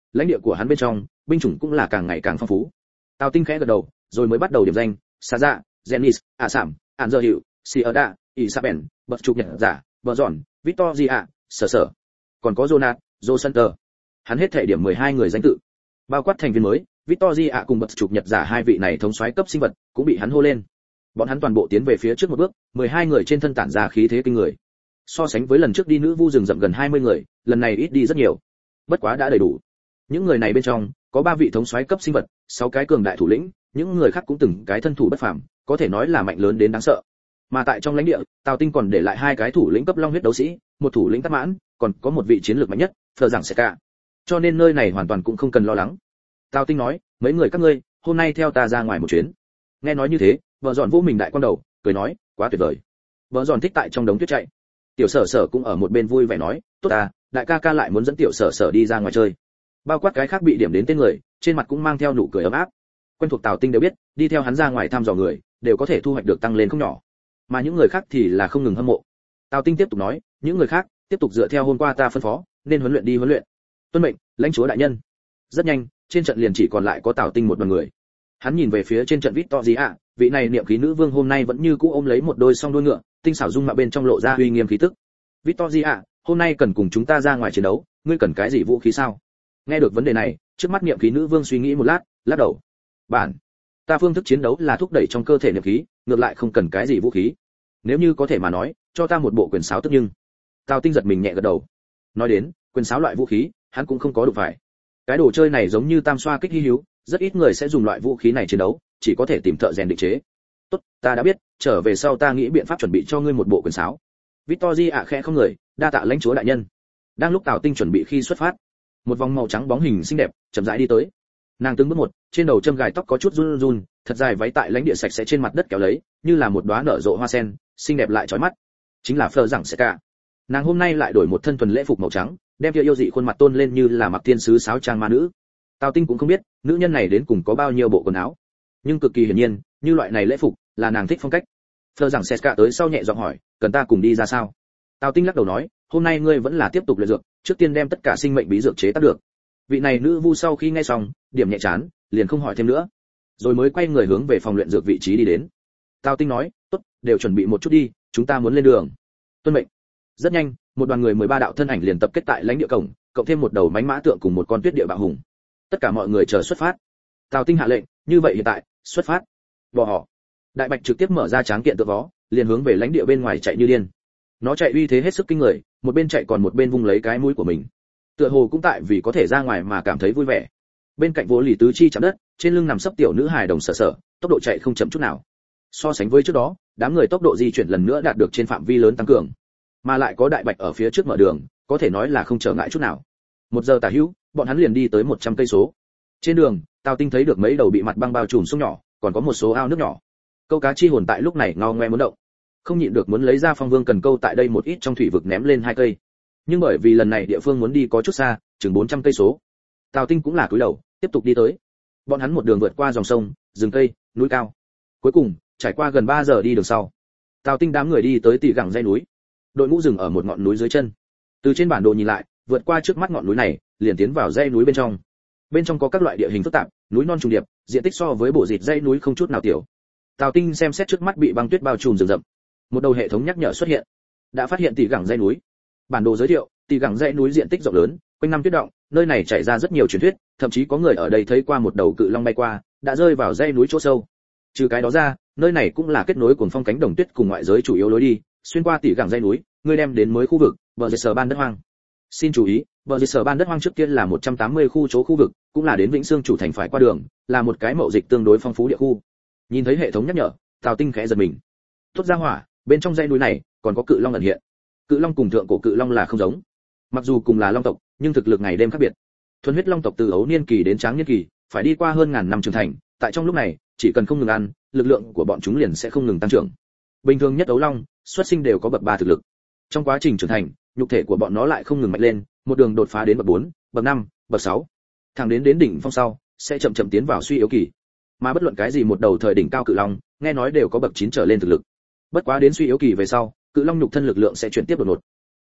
lãnh địa của hắn bên trong binh chủng cũng là càng ngày càng phong phú. Tào Tinh khẽ gật đầu, rồi mới bắt đầu điểm danh: Sa Dạ, Zenis, A Sảm, An Dơ Hiệu, Sierda, Isabel, bậc trục nhật giả, Bờ Giòn, Victoria, Sở Sở, còn có Jonat, Joe Hắn hết thể điểm mười hai người danh tự, bao quát thành viên mới, Victoria cùng bậc trục nhật giả hai vị này thống soái cấp sinh vật cũng bị hắn hô lên. Bọn hắn toàn bộ tiến về phía trước một bước, mười hai người trên thân tản ra khí thế kinh người. So sánh với lần trước đi nữ vu rừng rậm gần hai mươi người, lần này ít đi rất nhiều. Bất quá đã đầy đủ. Những người này bên trong có ba vị thống soái cấp sinh vật, sáu cái cường đại thủ lĩnh, những người khác cũng từng cái thân thủ bất phàm, có thể nói là mạnh lớn đến đáng sợ. Mà tại trong lãnh địa, Tào Tinh còn để lại hai cái thủ lĩnh cấp long huyết đấu sĩ, một thủ lĩnh Tát Mãn, còn có một vị chiến lược mạnh nhất, Phờ Giảng Seka. Cho nên nơi này hoàn toàn cũng không cần lo lắng. Tào Tinh nói, mấy người các ngươi, hôm nay theo ta ra ngoài một chuyến. Nghe nói như thế, vợ dọn vô mình đại quan đầu, cười nói, quá tuyệt vời. Vợ dọn thích tại trong đống tuyết chạy. Tiểu Sở Sở cũng ở một bên vui vẻ nói, tốt à, đại ca ca lại muốn dẫn Tiểu Sở Sở đi ra ngoài chơi. Bao quát cái khác bị điểm đến tên người, trên mặt cũng mang theo nụ cười ấm áp. Quen thuộc Tào Tinh đều biết, đi theo hắn ra ngoài thăm dò người, đều có thể thu hoạch được tăng lên không nhỏ. Mà những người khác thì là không ngừng hâm mộ. Tào Tinh tiếp tục nói, những người khác tiếp tục dựa theo hôm qua ta phân phó, nên huấn luyện đi huấn luyện. Tuân mệnh, lãnh chúa đại nhân. Rất nhanh, trên trận liền chỉ còn lại có Tào Tinh một đoàn người. Hắn nhìn về phía trên trận Victoria, vị này niệm khí nữ vương hôm nay vẫn như cũ ôm lấy một đôi song đuôi ngựa, tinh xảo dung mạo bên trong lộ ra uy nghiêm khí tức. Victoria, hôm nay cần cùng chúng ta ra ngoài chiến đấu, ngươi cần cái gì vũ khí sao? Nghe được vấn đề này, trước mắt niệm khí nữ vương suy nghĩ một lát, lắc đầu. Bản, ta phương thức chiến đấu là thúc đẩy trong cơ thể niệm khí, ngược lại không cần cái gì vũ khí. Nếu như có thể mà nói, cho ta một bộ quyền sáo tức nhưng. Tào Tinh giật mình nhẹ gật đầu. Nói đến, quyền sáo loại vũ khí, hắn cũng không có đủ phải. Cái đồ chơi này giống như tam xoa kích hi hữu, rất ít người sẽ dùng loại vũ khí này chiến đấu, chỉ có thể tìm thợ rèn định chế. Tốt, ta đã biết, trở về sau ta nghĩ biện pháp chuẩn bị cho ngươi một bộ quyền sáo. Victoria khẽ không người, đa tạ lãnh chúa đại nhân. Đang lúc Tào Tinh chuẩn bị khi xuất phát, một vòng màu trắng bóng hình xinh đẹp chậm rãi đi tới. Nàng từng bước một, trên đầu châm gài tóc có chút run run, thật dài váy tại lãnh địa sạch sẽ trên mặt đất kéo lấy, như là một đóa nở rộ hoa sen, xinh đẹp lại chói mắt. Chính là Phờ Giảng Seka. Nàng hôm nay lại đổi một thân thuần lễ phục màu trắng, đem kia yêu dị khuôn mặt tôn lên như là mặc tiên sứ sáo trang ma nữ. Tào Tinh cũng không biết, nữ nhân này đến cùng có bao nhiêu bộ quần áo, nhưng cực kỳ hiển nhiên, như loại này lễ phục là nàng thích phong cách. Phờ Giảng Seka tới sau nhẹ giọng hỏi, cần ta cùng đi ra sao? Tào Tinh lắc đầu nói, hôm nay ngươi vẫn là tiếp tục luyện dược, trước tiên đem tất cả sinh mệnh bí dược chế tác được. Vị này nữ vu sau khi nghe xong, điểm nhẹ chán, liền không hỏi thêm nữa, rồi mới quay người hướng về phòng luyện dược vị trí đi đến. Tào Tinh nói, tốt, đều chuẩn bị một chút đi, chúng ta muốn lên đường. Tuân mệnh. Rất nhanh, một đoàn người mười ba đạo thân ảnh liền tập kết tại lãnh địa cổng, cộng thêm một đầu mánh mã tượng cùng một con tuyết địa bạo hùng. Tất cả mọi người chờ xuất phát. Tào Tinh hạ lệnh, như vậy hiện tại, xuất phát. Bỏ họ. Đại bạch trực tiếp mở ra tráng kiện tượng vó, liền hướng về lãnh địa bên ngoài chạy như điên. Nó chạy uy thế hết sức kinh người, một bên chạy còn một bên vung lấy cái mũi của mình. Tựa hồ cũng tại vì có thể ra ngoài mà cảm thấy vui vẻ. Bên cạnh Vô Lì tứ chi chạm đất, trên lưng nằm sấp tiểu nữ hài đồng Sở Sở, tốc độ chạy không chậm chút nào. So sánh với trước đó, đám người tốc độ di chuyển lần nữa đạt được trên phạm vi lớn tăng cường, mà lại có đại bạch ở phía trước mở đường, có thể nói là không trở ngại chút nào. Một giờ tả hữu, bọn hắn liền đi tới một trăm cây số. Trên đường, Tào Tinh thấy được mấy đầu bị mặt băng bao trùm sông nhỏ, còn có một số ao nước nhỏ. Câu cá chi hồn tại lúc này ngao ngoe muốn động, không nhịn được muốn lấy ra phong vương cần câu tại đây một ít trong thủy vực ném lên hai cây. Nhưng bởi vì lần này địa phương muốn đi có chút xa, chừng bốn trăm cây số. Tào Tinh cũng là cúi đầu, tiếp tục đi tới. Bọn hắn một đường vượt qua dòng sông, rừng cây, núi cao. Cuối cùng, trải qua gần ba giờ đi đường sau, Tào Tinh đám người đi tới Tỷ Gẳng dãy núi. Đội ngũ dừng ở một ngọn núi dưới chân. Từ trên bản đồ nhìn lại, vượt qua trước mắt ngọn núi này, liền tiến vào dãy núi bên trong. Bên trong có các loại địa hình phức tạp, núi non trùng điệp, diện tích so với bộ dịt dãy núi không chút nào tiểu. Tào Tinh xem xét trước mắt bị băng tuyết bao trùm rừng rậm. Một đầu hệ thống nhắc nhở xuất hiện. Đã phát hiện Tỷ Gẳng dãy núi. Bản đồ giới thiệu, Tỷ Gẳng dãy núi diện tích rộng lớn, quanh năm tuyết động, nơi này chảy ra rất nhiều truyền thuyết, thậm chí có người ở đây thấy qua một đầu cự long bay qua, đã rơi vào dãy núi chỗ sâu. Trừ cái đó ra, nơi này cũng là kết nối cuồng phong cánh đồng tuyết cùng ngoại giới chủ yếu lối đi, xuyên qua Tỷ Gẳng dãy núi, người đem đến mới khu vực, bờ dây sở ban đất hoang. Xin chú ý, bờ dây sở ban đất hoang trước tiên là một trăm tám mươi khu chỗ khu vực, cũng là đến Vĩnh Xương chủ thành phải qua đường, là một cái mậu dịch tương đối phong phú địa khu. Nhìn thấy hệ thống nhắc nhở, Tào Tinh khẽ giật mình. Tốt ra hỏa, bên trong dãy núi này còn có cự long ẩn hiện. Cự long cùng thượng cổ cự long là không giống. Mặc dù cùng là long tộc, nhưng thực lực ngày đêm khác biệt. Thuần huyết long tộc từ ấu niên kỳ đến tráng niên kỳ, phải đi qua hơn ngàn năm trưởng thành, tại trong lúc này, chỉ cần không ngừng ăn, lực lượng của bọn chúng liền sẽ không ngừng tăng trưởng. Bình thường nhất ấu long, xuất sinh đều có bậc ba thực lực. Trong quá trình trưởng thành, nhục thể của bọn nó lại không ngừng mạnh lên, một đường đột phá đến bậc bốn, bậc năm, bậc sáu. Thẳng đến đến đỉnh phong sau, sẽ chậm chậm tiến vào suy yếu kỳ. Mà bất luận cái gì một đầu thời đỉnh cao cự long, nghe nói đều có bậc chín trở lên thực lực. Bất quá đến suy yếu kỳ về sau, cự long nhục thân lực lượng sẽ chuyển tiếp đột ngột.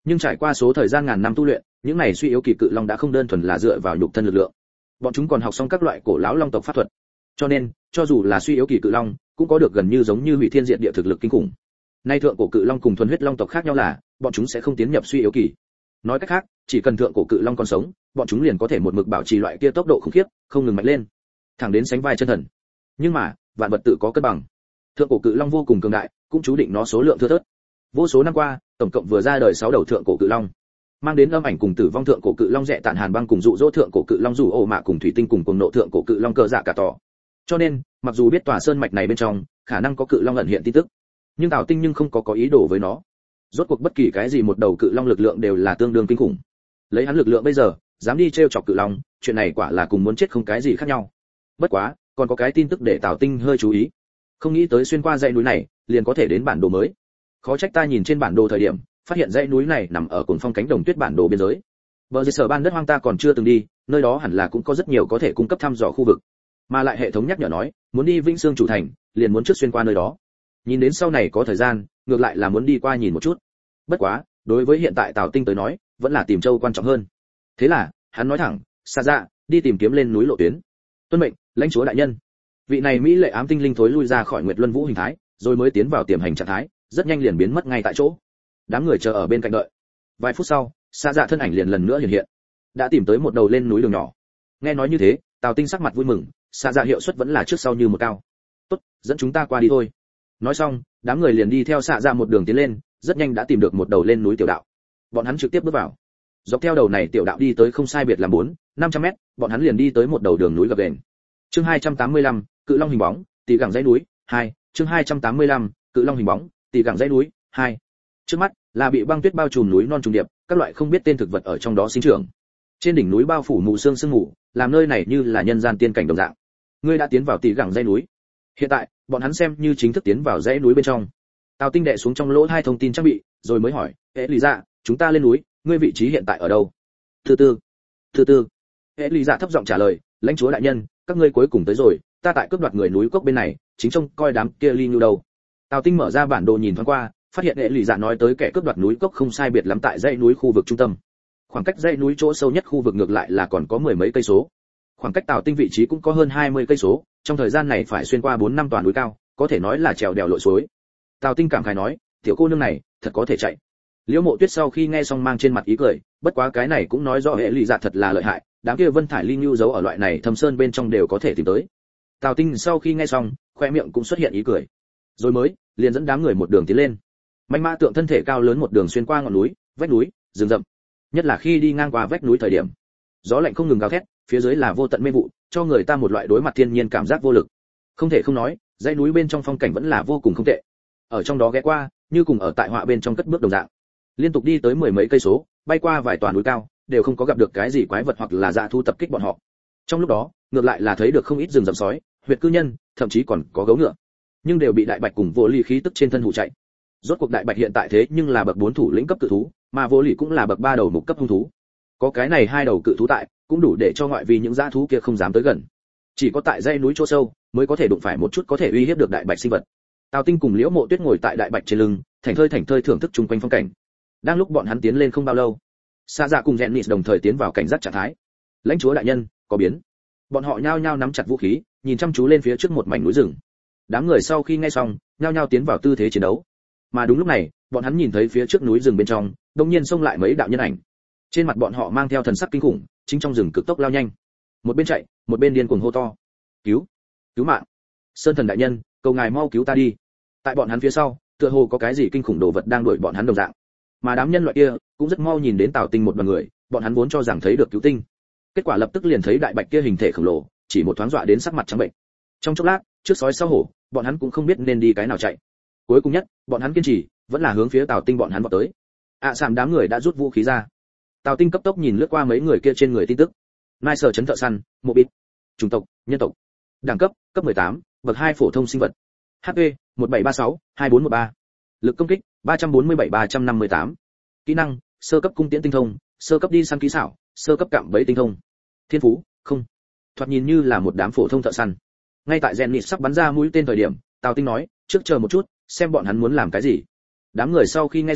Nhưng trải qua số thời gian ngàn năm tu luyện, những này suy yếu kỳ cự long đã không đơn thuần là dựa vào nhục thân lực lượng. Bọn chúng còn học xong các loại cổ lão long tộc pháp thuật. Cho nên, cho dù là suy yếu kỳ cự long, cũng có được gần như giống như hủy thiên diệt địa thực lực kinh khủng. Nay thượng cổ cự long cùng thuần huyết long tộc khác nhau là, bọn chúng sẽ không tiến nhập suy yếu kỳ. Nói cách khác, chỉ cần thượng cổ cự long còn sống, bọn chúng liền có thể một mực bảo trì loại kia tốc độ khủng khiếp, không ngừng mạnh lên, thẳng đến sánh vai chân thần. Nhưng mà, vạn vật tự có cân bằng. Thượng cổ cự long vô cùng cường đại, cũng chú định nó số lượng thưa thớt. Vô số năm qua, tổng cộng vừa ra đời sáu đầu thượng cổ cự long, mang đến âm ảnh cùng tử vong thượng cổ cự long rẽ tạn hàn băng cùng dụ dỗ thượng cổ cự long rủ ổ mạ cùng thủy tinh cùng cuồng nộ thượng cổ cự long cờ dạ cả tỏ. Cho nên, mặc dù biết tòa sơn mạch này bên trong khả năng có cự long ẩn hiện tin tức, nhưng Tào Tinh nhưng không có có ý đồ với nó. Rốt cuộc bất kỳ cái gì một đầu cự long lực lượng đều là tương đương kinh khủng. Lấy hắn lực lượng bây giờ, dám đi trêu chọc cự long, chuyện này quả là cùng muốn chết không cái gì khác nhau. Bất quá, còn có cái tin tức để Tào Tinh hơi chú ý. Không nghĩ tới xuyên qua dãy núi này, liền có thể đến bản đồ mới. Khó trách ta nhìn trên bản đồ thời điểm, phát hiện dãy núi này nằm ở cồn phong cánh đồng tuyết bản đồ biên giới. Bờ dưới sở ban đất hoang ta còn chưa từng đi, nơi đó hẳn là cũng có rất nhiều có thể cung cấp thăm dò khu vực. Mà lại hệ thống nhắc nhở nói, muốn đi Vĩnh Sương chủ thành, liền muốn trước xuyên qua nơi đó. Nhìn đến sau này có thời gian, ngược lại là muốn đi qua nhìn một chút. Bất quá, đối với hiện tại Tào Tinh tới nói, vẫn là tìm châu quan trọng hơn. Thế là, hắn nói thẳng, xa ra, đi tìm kiếm lên núi lộ tuyến. Tuân mệnh, lãnh chúa đại nhân. Vị này mỹ lệ ám tinh linh thối lui ra khỏi Nguyệt Luân Vũ hình thái, rồi mới tiến vào tiềm hành trạng thái, rất nhanh liền biến mất ngay tại chỗ. Đám người chờ ở bên cạnh đợi. Vài phút sau, xa dạ thân ảnh liền lần nữa hiện hiện, đã tìm tới một đầu lên núi đường nhỏ. Nghe nói như thế, Tào Tinh sắc mặt vui mừng, xa dạ hiệu suất vẫn là trước sau như một cao. Tốt, dẫn chúng ta qua đi thôi. Nói xong, đám người liền đi theo xạ dạ một đường tiến lên, rất nhanh đã tìm được một đầu lên núi tiểu đạo. Bọn hắn trực tiếp bước vào. Dọc theo đầu này tiểu đạo đi tới không sai biệt là bốn, năm trăm mét, bọn hắn liền đi tới một đầu đường núi gập ghềnh. Chương hai trăm tám mươi lăm, Cự Long hình bóng, tỉ gẳng dãy núi, hai. Chương hai trăm tám mươi lăm, Cự Long hình bóng, tỉ gẳng dãy núi, hai. Trước mắt là bị băng tuyết bao trùm núi non trùng điệp, các loại không biết tên thực vật ở trong đó sinh trưởng. Trên đỉnh núi bao phủ mù sương sương mù, làm nơi này như là nhân gian tiên cảnh đồng dạng. Ngươi đã tiến vào tỉ gẳng dãy núi. Hiện tại, bọn hắn xem như chính thức tiến vào dãy núi bên trong. Tào Tinh đệ xuống trong lỗ hai thông tin trang bị, rồi mới hỏi, "Ế Lý Dạ, chúng ta lên núi, ngươi vị trí hiện tại ở đâu?" Từ từ, từ từ. Ế Lý Dạ thấp giọng trả lời, "Lãnh chúa đại nhân, các ngươi cuối cùng tới rồi, ta tại cướp đoạt người núi cốc bên này, chính trông coi đám kia ly nhu đầu." Tào Tinh mở ra bản đồ nhìn thoáng qua, phát hiện Ế Lý Dạ nói tới kẻ cướp đoạt núi cốc không sai biệt lắm tại dãy núi khu vực trung tâm. Khoảng cách dãy núi chỗ sâu nhất khu vực ngược lại là còn có mười mấy cây số. Khoảng cách Tào Tinh vị trí cũng có hơn hai mươi cây số, trong thời gian này phải xuyên qua bốn năm tòa núi cao, có thể nói là trèo đèo lội suối. Tào Tinh cảm khái nói, tiểu cô nương này thật có thể chạy. Liễu Mộ Tuyết sau khi nghe xong mang trên mặt ý cười, bất quá cái này cũng nói rõ hệ lụy dạ thật là lợi hại, đám kia vân thải ly nhu giấu ở loại này thâm sơn bên trong đều có thể tìm tới. Tào Tinh sau khi nghe xong, khoe miệng cũng xuất hiện ý cười, rồi mới liền dẫn đám người một đường tiến lên. Manh mã tượng thân thể cao lớn một đường xuyên qua ngọn núi, vách núi, rừng rậm. Nhất là khi đi ngang qua vách núi thời điểm, gió lạnh không ngừng gào thét, phía dưới là vô tận mê vụ, cho người ta một loại đối mặt thiên nhiên cảm giác vô lực. Không thể không nói, dãy núi bên trong phong cảnh vẫn là vô cùng không tệ. Ở trong đó ghé qua, như cùng ở tại họa bên trong cất bước đồng dạng. Liên tục đi tới mười mấy cây số, bay qua vài tòa núi cao, đều không có gặp được cái gì quái vật hoặc là dã thú tập kích bọn họ. Trong lúc đó, ngược lại là thấy được không ít rừng rậm sói, huyệt cư nhân, thậm chí còn có gấu ngựa. Nhưng đều bị đại bạch cùng vô ly khí tức trên thân hù chạy. Rốt cuộc đại bạch hiện tại thế nhưng là bậc bốn thủ lĩnh cấp cự thú, mà vô ly cũng là bậc ba đầu mục cấp hung thú. Có cái này hai đầu cự thú tại, cũng đủ để cho ngoại vi những dã thú kia không dám tới gần. Chỉ có tại dãy núi chỗ sâu mới có thể đụng phải một chút có thể uy hiếp được đại bạch sinh vật. Tào Tinh cùng Liễu Mộ Tuyết ngồi tại đại bạch trên lưng, thảnh thơi thảnh thơi thưởng thức chung quanh phong cảnh. Đang lúc bọn hắn tiến lên không bao lâu, Sa Dạ cùng Rèn Nịt đồng thời tiến vào cảnh giác trạng thái. Lãnh chúa đại nhân, có biến. Bọn họ nhao nhao nắm chặt vũ khí, nhìn chăm chú lên phía trước một mảnh núi rừng. Đám người sau khi nghe xong, nhao nhao tiến vào tư thế chiến đấu. Mà đúng lúc này, bọn hắn nhìn thấy phía trước núi rừng bên trong, đột nhiên xông lại mấy đạo nhân ảnh. Trên mặt bọn họ mang theo thần sắc kinh khủng, chính trong rừng cực tốc lao nhanh. Một bên chạy, một bên điên cuồng hô to: "Cứu! Cứu mạng! Sơn thần đại nhân, cầu ngài mau cứu ta đi!" Tại bọn hắn phía sau, tựa hồ có cái gì kinh khủng đồ vật đang đuổi bọn hắn đồng dạng. Mà đám nhân loại kia cũng rất mau nhìn đến Tào Tinh một đoàn người, bọn hắn vốn cho rằng thấy được cứu tinh. Kết quả lập tức liền thấy đại bạch kia hình thể khổng lồ, chỉ một thoáng dọa đến sắc mặt trắng bệnh. Trong chốc lát, trước sói sau hổ, bọn hắn cũng không biết nên đi cái nào chạy. Cuối cùng nhất, bọn hắn kiên trì, vẫn là hướng phía Tào Tinh bọn hắn vọt tới. ạ à, sạm đám người đã rút vũ khí ra. Tào Tinh cấp tốc nhìn lướt qua mấy người kia trên người tin tức. Mai sở chấn thợ săn, mộ bịt, chủng tộc, nhân tộc. Đẳng cấp, cấp mười tám, bậc hai phổ thông sinh vật. hát pê, một bảy ba sáu, hai bốn một ba. Lực công kích, ba trăm bốn mươi bảy ba trăm năm mươi tám. Kỹ năng, sơ cấp cung tiễn tinh thông, sơ cấp đi săn kỹ xảo, sơ cấp cạm bẫy tinh thông. Thiên phú, không. Thoạt nhìn như là một đám phổ thông thợ săn. Ngay tại Rèn Nịt sắp bắn ra mũi tên thời điểm, Tào Tinh nói, trước chờ một chút, xem bọn hắn muốn làm cái gì. Đám người sau khi nghe xong,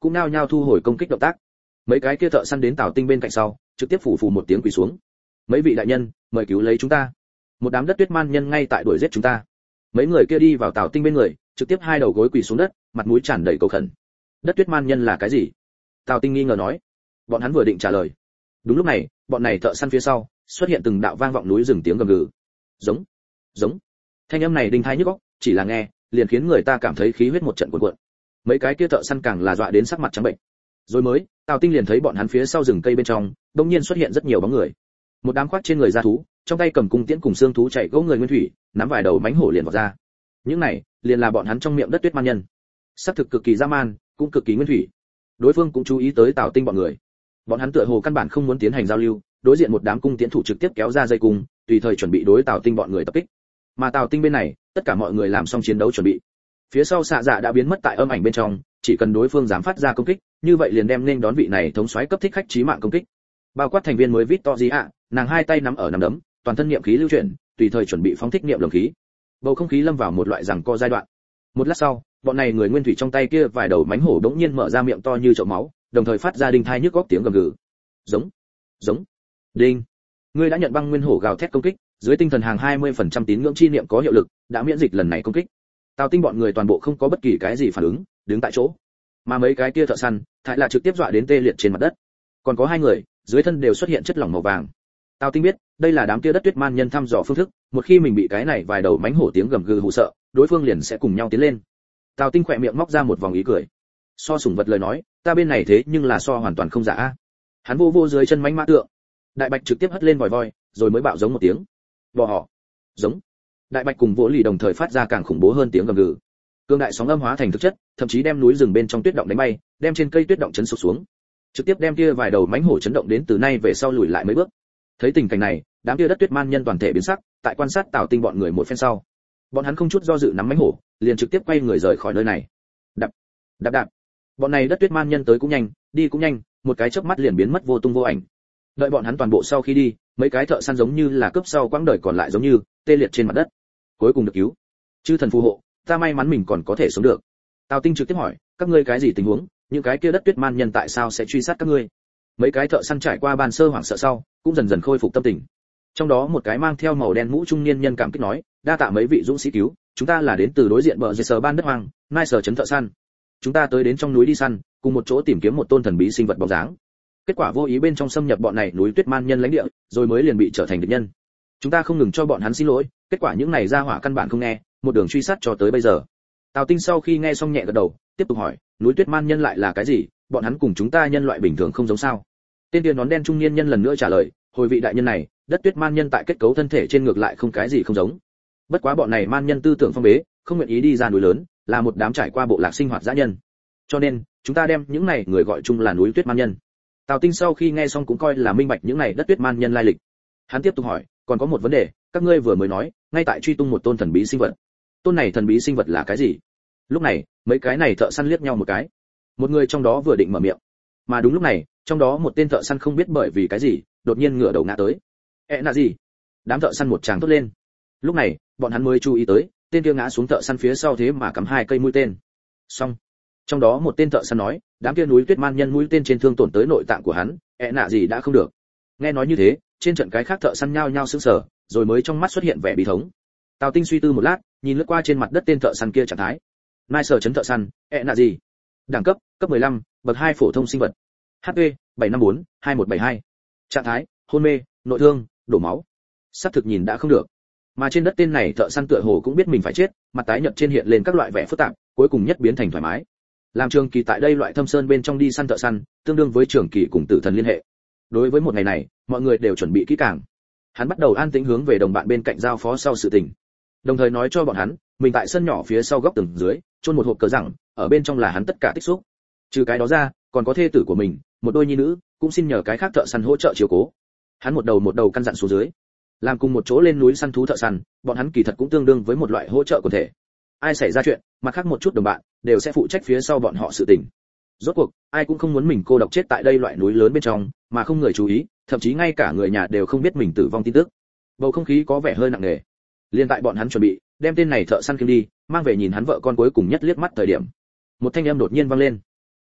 cũng nao nhao thu hồi công kích động tác. Mấy cái kia thợ săn đến Tào Tinh bên cạnh sau, trực tiếp phủ phù một tiếng quỳ xuống. Mấy vị đại nhân, mời cứu lấy chúng ta. Một đám đất tuyết man nhân ngay tại đuổi giết chúng ta. Mấy người kia đi vào Tào Tinh bên người, trực tiếp hai đầu gối quỳ xuống đất, mặt mũi tràn đầy cầu khẩn. Đất tuyết man nhân là cái gì? Tào Tinh nghi ngờ nói. Bọn hắn vừa định trả lời. Đúng lúc này, bọn này thợ săn phía sau xuất hiện từng đạo vang vọng núi rừng tiếng gầm gừ. Giống, giống. Thanh âm này đinh tai nhức óc, chỉ là nghe, liền khiến người ta cảm thấy khí huyết một trận cuộn cuộn. Mấy cái kia thợ săn càng là dọa đến sắc mặt trắng bệnh. Rồi mới, Tào Tinh liền thấy bọn hắn phía sau rừng cây bên trong, đột nhiên xuất hiện rất nhiều bóng người. Một đám khoác trên người da thú, trong tay cầm cung tiễn cùng xương thú chạy gỗ người nguyên thủy, nắm vài đầu mãnh hổ liền vọt ra. Những này, liền là bọn hắn trong miệng đất tuyết man nhân. Sắc thực cực kỳ dã man, cũng cực kỳ nguyên thủy. Đối phương cũng chú ý tới Tào Tinh bọn người. Bọn hắn tựa hồ căn bản không muốn tiến hành giao lưu, đối diện một đám cung tiễn thủ trực tiếp kéo ra dây cung, tùy thời chuẩn bị đối Tào Tinh bọn người tập kích. Mà Tào Tinh bên này, tất cả mọi người làm xong chiến đấu chuẩn bị. Phía sau xạ dạ đã biến mất tại âm ảnh bên trong, chỉ cần đối phương dám phát ra công kích, như vậy liền đem nên đón vị này thống soái cấp thích khách chí mạng công kích. Bao quát thành viên mới Victoria, nàng hai tay nắm ở nắm đấm, toàn thân niệm khí lưu chuyển, tùy thời chuẩn bị phóng thích niệm lồng khí. Bầu không khí lâm vào một loại giằng co giai đoạn. Một lát sau, bọn này người nguyên thủy trong tay kia vài đầu mãnh hổ đống nhiên mở ra miệng to như chậu máu, đồng thời phát ra đinh thai nhức góc tiếng gầm gừ. Giống, giống, đinh. Ngươi đã nhận băng nguyên hổ gào thét công kích, dưới tinh thần hàng hai mươi phần trăm tín ngưỡng chi niệm có hiệu lực, đã miễn dịch lần này công kích. Tào Tinh bọn người toàn bộ không có bất kỳ cái gì phản ứng, đứng tại chỗ. Mà mấy cái kia thợ săn, thải là trực tiếp dọa đến tê liệt trên mặt đất. Còn có hai người, dưới thân đều xuất hiện chất lỏng màu vàng. Tào Tinh biết, đây là đám kia đất tuyết man nhân thăm dò phương thức, một khi mình bị cái này vài đầu mãnh hổ tiếng gầm gừ hù sợ, đối phương liền sẽ cùng nhau tiến lên. Tào Tinh khỏe miệng móc ra một vòng ý cười. So sủng vật lời nói, ta bên này thế nhưng là so hoàn toàn không giả a. Hắn vô vô dưới chân mãnh mã tượng. Đại bạch trực tiếp hất lên vòi voi, rồi mới bạo giống một tiếng. Bò họ. Giống. Đại bạch cùng vỗ lì đồng thời phát ra càng khủng bố hơn tiếng gầm gừ. Cương đại sóng âm hóa thành thực chất, thậm chí đem núi rừng bên trong tuyết động đánh bay, đem trên cây tuyết động chấn sụp xuống. Trực tiếp đem kia vài đầu mãnh hổ chấn động đến từ nay về sau lùi lại mấy bước. Thấy tình cảnh này, đám kia đất tuyết man nhân toàn thể biến sắc, tại quan sát Tào Tinh bọn người một phen sau, bọn hắn không chút do dự nắm mãnh hổ, liền trực tiếp quay người rời khỏi nơi này. Đạp, đạp đạp. Bọn này đất tuyết man nhân tới cũng nhanh, đi cũng nhanh, một cái chớp mắt liền biến mất vô tung vô ảnh. Đợi bọn hắn toàn bộ sau khi đi, mấy cái thợ săn giống như là cướp sau quãng đời còn lại giống như tê liệt trên mặt đất. Cuối cùng được cứu. Chư thần phù hộ, ta may mắn mình còn có thể sống được. Tào Tinh trực tiếp hỏi, các ngươi cái gì tình huống, những cái kia đất tuyết man nhân tại sao sẽ truy sát các ngươi? Mấy cái thợ săn trải qua ban sơ hoảng sợ sau, cũng dần dần khôi phục tâm tình. Trong đó một cái mang theo màu đen mũ trung niên nhân cảm kích nói, đa tạ mấy vị dũng sĩ cứu, chúng ta là đến từ đối diện bờ dây sờ ban đất hoang, nai sở trấn thợ săn. Chúng ta tới đến trong núi đi săn, cùng một chỗ tìm kiếm một tôn thần bí sinh vật bóng dáng. Kết quả vô ý bên trong xâm nhập bọn này núi tuyết man nhân lãnh địa, rồi mới liền bị trở thành địch nhân. Chúng ta không ngừng cho bọn hắn xin lỗi, kết quả những này ra hỏa căn bản không nghe, một đường truy sát cho tới bây giờ. Tào Tinh sau khi nghe xong nhẹ gật đầu, tiếp tục hỏi, núi tuyết man nhân lại là cái gì, bọn hắn cùng chúng ta nhân loại bình thường không giống sao? Tên kia nón đen trung niên nhân lần nữa trả lời, hồi vị đại nhân này, đất tuyết man nhân tại kết cấu thân thể trên ngược lại không cái gì không giống. Bất quá bọn này man nhân tư tưởng phong bế, không nguyện ý đi ra núi lớn, là một đám trải qua bộ lạc sinh hoạt dã nhân. Cho nên, chúng ta đem những này người gọi chung là núi tuyết man nhân. Tào Tinh sau khi nghe xong cũng coi là minh bạch những này đất tuyết man nhân lai lịch. Hắn tiếp tục hỏi, còn có một vấn đề, các ngươi vừa mới nói, ngay tại truy tung một tôn thần bí sinh vật. Tôn này thần bí sinh vật là cái gì? Lúc này, mấy cái này thợ săn liếc nhau một cái. Một người trong đó vừa định mở miệng, mà đúng lúc này, trong đó một tên thợ săn không biết bởi vì cái gì, đột nhiên ngửa đầu ngã tới. "Ệ là gì?" Đám thợ săn một tràng thốt lên. Lúc này, bọn hắn mới chú ý tới, tên kia ngã xuống thợ săn phía sau thế mà cắm hai cây mũi tên. Xong. Trong đó một tên thợ săn nói, đám kia núi tuyết man nhân mũi tên trên thương tổn tới nội tạng của hắn, ệ nạ gì đã không được. Nghe nói như thế, trên trận cái khác thợ săn nhao nhao sững sờ, rồi mới trong mắt xuất hiện vẻ bí thống. Tào Tinh suy tư một lát, nhìn lướt qua trên mặt đất tên thợ săn kia trạng thái. Mai sở chấn thợ săn, ệ nạ gì? Đẳng cấp, cấp mười lăm, bậc hai phổ thông sinh vật. hát pê, bảy năm bốn, hai một bảy hai. Trạng thái, hôn mê, nội thương, đổ máu. Sắp thực nhìn đã không được. Mà trên đất tên này thợ săn tựa hồ cũng biết mình phải chết, mặt tái nhợt trên hiện lên các loại vẻ phức tạp, cuối cùng nhất biến thành thoải mái. Làm trường kỳ tại đây loại thâm sơn bên trong đi săn thợ săn, tương đương với trường kỳ cùng tử thần liên hệ. Đối với một ngày này, mọi người đều chuẩn bị kỹ càng. Hắn bắt đầu an tĩnh hướng về đồng bạn bên cạnh giao phó sau sự tình, đồng thời nói cho bọn hắn, mình tại sân nhỏ phía sau góc tường dưới, chôn một hộp cờ rằng, ở bên trong là hắn tất cả tích xúc. Trừ cái đó ra, còn có thê tử của mình, một đôi nhi nữ, cũng xin nhờ cái khác thợ săn hỗ trợ chiếu cố. Hắn một đầu một đầu căn dặn xuống dưới. Làm cùng một chỗ lên núi săn thú thợ săn, bọn hắn kỳ thật cũng tương đương với một loại hỗ trợ quần thể. Ai xảy ra chuyện, mặt khác một chút đồng bạn đều sẽ phụ trách phía sau bọn họ sự tình. Rốt cuộc, ai cũng không muốn mình cô độc chết tại đây loại núi lớn bên trong, mà không người chú ý, thậm chí ngay cả người nhà đều không biết mình tử vong tin tức. Bầu không khí có vẻ hơi nặng nề. Liên tại bọn hắn chuẩn bị đem tên này thợ săn kiếm đi, mang về nhìn hắn vợ con cuối cùng nhất liếc mắt thời điểm, một thanh âm đột nhiên vang lên.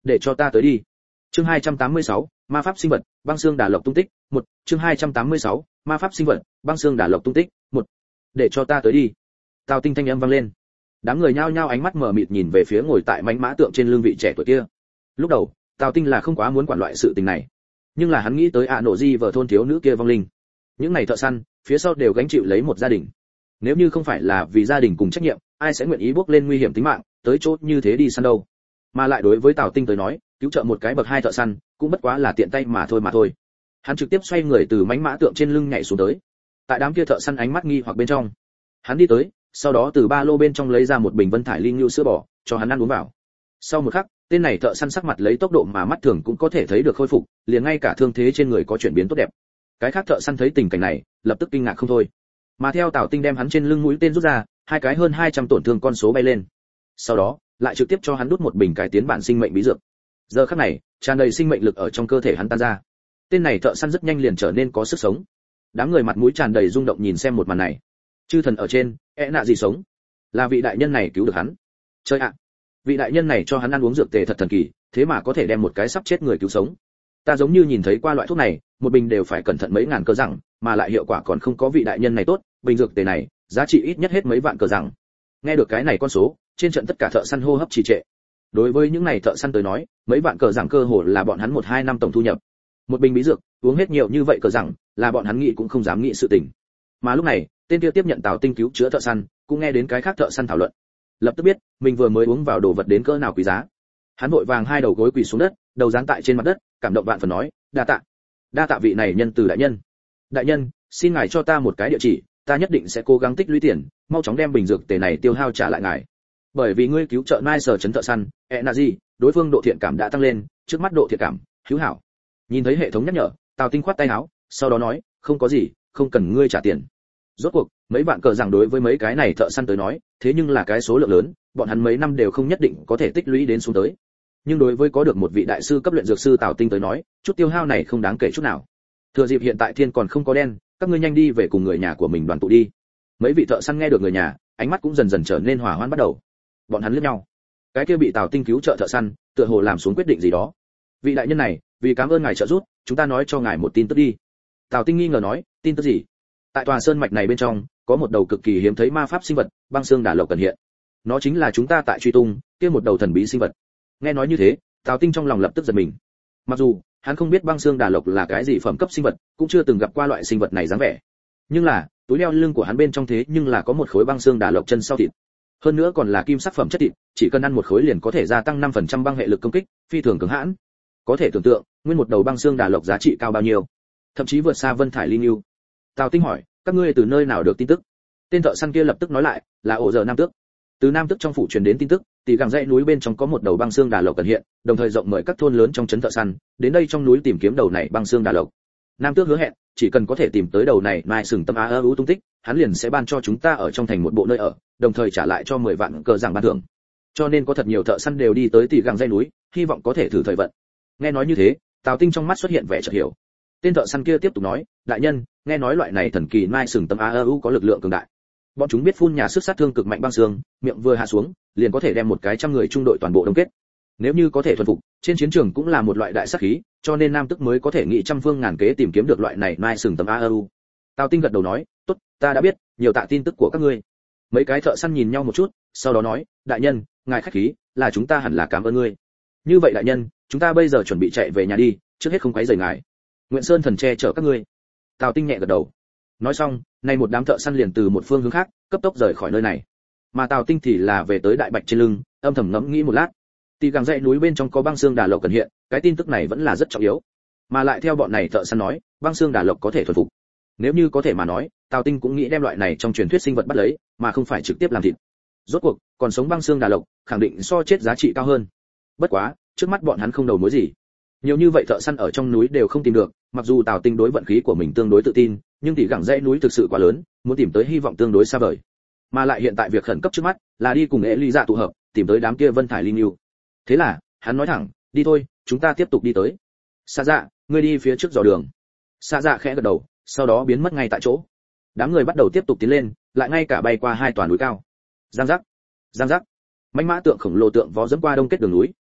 để cho ta tới đi. Chương hai trăm tám mươi sáu, ma pháp sinh vật, băng xương đả lộc tung tích, một. Chương hai trăm tám mươi sáu, ma pháp sinh vật, băng xương đả lộc tung tích, một. Để cho ta tới đi. Tào Tinh thanh âm vang lên. Đám người nhao nhao ánh mắt mờ mịt nhìn về phía ngồi tại mánh mã tượng trên lưng vị trẻ tuổi kia. Lúc đầu, Tào Tinh là không quá muốn quản loại sự tình này, nhưng là hắn nghĩ tới ạ nổ di vợ thôn thiếu nữ kia vong linh. Những này thợ săn, phía sau đều gánh chịu lấy một gia đình. Nếu như không phải là vì gia đình cùng trách nhiệm, ai sẽ nguyện ý bước lên nguy hiểm tính mạng, tới chỗ như thế đi săn đâu? Mà lại đối với Tào Tinh tới nói, cứu trợ một cái bậc hai thợ săn, cũng bất quá là tiện tay mà thôi mà thôi. Hắn trực tiếp xoay người từ mánh mã tượng trên lưng nhảy xuống tới. Tại đám kia thợ săn ánh mắt nghi hoặc bên trong, hắn đi tới, sau đó từ ba lô bên trong lấy ra một bình vân thải linh lưu sữa bò, cho hắn ăn uống vào. Sau một khắc, tên này thợ săn sắc mặt lấy tốc độ mà mắt thường cũng có thể thấy được khôi phục, liền ngay cả thương thế trên người có chuyển biến tốt đẹp. Cái khác thợ săn thấy tình cảnh này, lập tức kinh ngạc không thôi. Mà theo Tào Tinh đem hắn trên lưng mũi tên rút ra, hai cái hơn hai trăm tổn thương con số bay lên. Sau đó, lại trực tiếp cho hắn đút một bình cải tiến bản sinh mệnh bí dược. Giờ khắc này, tràn đầy sinh mệnh lực ở trong cơ thể hắn tan ra. Tên này thợ săn rất nhanh liền trở nên có sức sống. Đám người mặt mũi tràn đầy rung động nhìn xem một màn này. Chư thần ở trên, e nạ gì sống? Là vị đại nhân này cứu được hắn. Chơi ạ, vị đại nhân này cho hắn ăn uống dược tề thật thần kỳ, thế mà có thể đem một cái sắp chết người cứu sống. Ta giống như nhìn thấy qua loại thuốc này, một bình đều phải cẩn thận mấy ngàn cơ rằng, mà lại hiệu quả còn không có vị đại nhân này tốt, bình dược tề này, giá trị ít nhất hết mấy vạn cơ rằng. Nghe được cái này con số, trên trận tất cả thợ săn hô hấp trì trệ. Đối với những này thợ săn tới nói, mấy vạn cờ rằng cơ hồ là bọn hắn một hai năm tổng thu nhập. Một bình bí dược, uống hết nhiều như vậy cờ rằng, là bọn hắn nghĩ cũng không dám nghĩ sự tình. Mà lúc này, tên kia tiếp nhận Tào Tinh cứu chữa thợ săn, cũng nghe đến cái khác thợ săn thảo luận. Lập tức biết, mình vừa mới uống vào đồ vật đến cỡ nào quý giá. Hắn vội vàng hai đầu gối quỳ xuống đất, đầu dán tại trên mặt đất, cảm động vạn phần nói, đa tạ, đa tạ vị này nhân từ đại nhân. Đại nhân, xin ngài cho ta một cái địa chỉ, ta nhất định sẽ cố gắng tích lũy tiền, mau chóng đem bình dược tề này tiêu hao trả lại ngài. Bởi vì ngươi cứu trợ Nai sở chấn thợ săn, Enazi, đối phương độ thiện cảm đã tăng lên, trước mắt độ thiện cảm, hữu hảo. Nhìn thấy hệ thống nhắc nhở, Tào Tinh khoát tay áo, sau đó nói, không có gì, không cần ngươi trả tiền. Rốt cuộc, mấy vạn cờ rằng đối với mấy cái này thợ săn tới nói, thế nhưng là cái số lượng lớn, bọn hắn mấy năm đều không nhất định có thể tích lũy đến xuống tới. Nhưng đối với có được một vị đại sư cấp luyện dược sư Tào Tinh tới nói, chút tiêu hao này không đáng kể chút nào. Thừa dịp hiện tại thiên còn không có đen, các ngươi nhanh đi về cùng người nhà của mình đoàn tụ đi. Mấy vị thợ săn nghe được người nhà, ánh mắt cũng dần dần trở nên hòa hoãn bắt đầu. Bọn hắn liếc nhau. Cái kia bị Tào Tinh cứu trợ thợ săn, tựa hồ làm xuống quyết định gì đó. Vị đại nhân này, vì cảm ơn ngài trợ giúp, chúng ta nói cho ngài một tin tức đi. Tào Tinh nghi ngờ nói, tin tức gì? Tại tòa sơn mạch này bên trong, có một đầu cực kỳ hiếm thấy ma pháp sinh vật, băng xương đả lộc cần hiện. Nó chính là chúng ta tại truy tung, kia một đầu thần bí sinh vật. Nghe nói như thế, Tào Tinh trong lòng lập tức giật mình. Mặc dù hắn không biết băng xương đả lộc là cái gì phẩm cấp sinh vật, cũng chưa từng gặp qua loại sinh vật này dáng vẻ. Nhưng là, túi đeo lưng của hắn bên trong thế nhưng là có một khối băng xương đả lộc chân sau thịt. Hơn nữa còn là kim sắc phẩm chất thịt, chỉ cần ăn một khối liền có thể gia tăng năm phần trăm băng hệ lực công kích, phi thường cứng hãn. Có thể tưởng tượng, nguyên một đầu băng xương đả lộc giá trị cao bao nhiêu, thậm chí vượt xa Vân Thải Linh Lưu. Tào Tinh hỏi, các ngươi từ nơi nào được tin tức? Tên thợ săn kia lập tức nói lại, là ổ giờ Nam Tước. Từ Nam Tước trong phủ truyền đến tin tức, tỷ gẳng dãy núi bên trong có một đầu băng xương đả lộc cần hiện, đồng thời rộng mời các thôn lớn trong trấn thợ săn, đến đây trong núi tìm kiếm đầu này băng xương đả lộc. Nam Tước hứa hẹn, chỉ cần có thể tìm tới đầu này mai sừng tâm á ưu tung tích, hắn liền sẽ ban cho chúng ta ở trong thành một bộ nơi ở, đồng thời trả lại cho mười vạn cờ giảng ban thưởng. Cho nên có thật nhiều thợ săn đều đi tới tỷ gẳng dãy núi, hy vọng có thể thử thời vận. Nghe nói như thế, Tào Tinh trong mắt xuất hiện vẻ chợt hiểu. Tên thợ săn kia tiếp tục nói, đại nhân, nghe nói loại này thần kỳ mai sừng tâm á ưu có lực lượng cường đại. Bọn chúng biết phun nhà sức sát thương cực mạnh băng xương, miệng vừa hạ xuống, liền có thể đem một cái trăm người trung đội toàn bộ đông kết. Nếu như có thể thuần phục, trên chiến trường cũng là một loại đại sát khí, cho nên Nam Tước mới có thể nghị trăm phương ngàn kế tìm kiếm được loại này mai sừng tâm á ưu. Tào Tinh gật đầu nói, tốt, ta đã biết, nhiều tạ tin tức của các ngươi. Mấy cái thợ săn nhìn nhau một chút, sau đó nói, đại nhân, ngài khách khí, là chúng ta hẳn là cảm ơn ngươi. Như vậy đại nhân, chúng ta bây giờ chuẩn bị chạy về nhà đi, trước hết không quấy rầy ngài. Nguyện Sơn thần che chở các ngươi. Tào Tinh nhẹ gật đầu. Nói xong, nay một đám thợ săn liền từ một phương hướng khác, cấp tốc rời khỏi nơi này. Mà Tào Tinh thì là về tới đại bạch trên lưng, âm thầm ngẫm nghĩ một lát. Tỷ gẳng dãy núi bên trong có băng xương đả lộc cần hiện, cái tin tức này vẫn là rất trọng yếu. Mà lại theo bọn này thợ săn nói, băng xương đả lộc có thể thuần phục. Nếu như có thể mà nói, Tào Tinh cũng nghĩ đem loại này trong truyền thuyết sinh vật bắt lấy, mà không phải trực tiếp làm thịt. Rốt cuộc, còn sống băng xương đả lộc, khẳng định so chết giá trị cao hơn. Bất quá, trước mắt bọn hắn không đầu mối gì. Nhiều như vậy thợ săn ở trong núi đều không tìm được, mặc dù Tào Tinh đối vận khí của mình tương đối tự tin, nhưng tỷ gẳng dãy núi thực sự quá lớn, muốn tìm tới hy vọng tương đối xa vời. Mà lại hiện tại việc khẩn cấp trước mắt là đi cùng Elisa tụ hợp, tìm tới đám kia Vân Thải Linh Lưu. Thế là, hắn nói thẳng, đi thôi, chúng ta tiếp tục đi tới. Sa Dạ, ngươi đi phía trước dò đường. Sa Dạ khẽ gật đầu, sau đó biến mất ngay tại chỗ. Đám người bắt đầu tiếp tục tiến lên, lại ngay cả bay qua hai tòa núi cao. Giang giác, giang giác. Mãnh mã tượng khổng lồ tượng vó dẫm qua đông kết đường núi,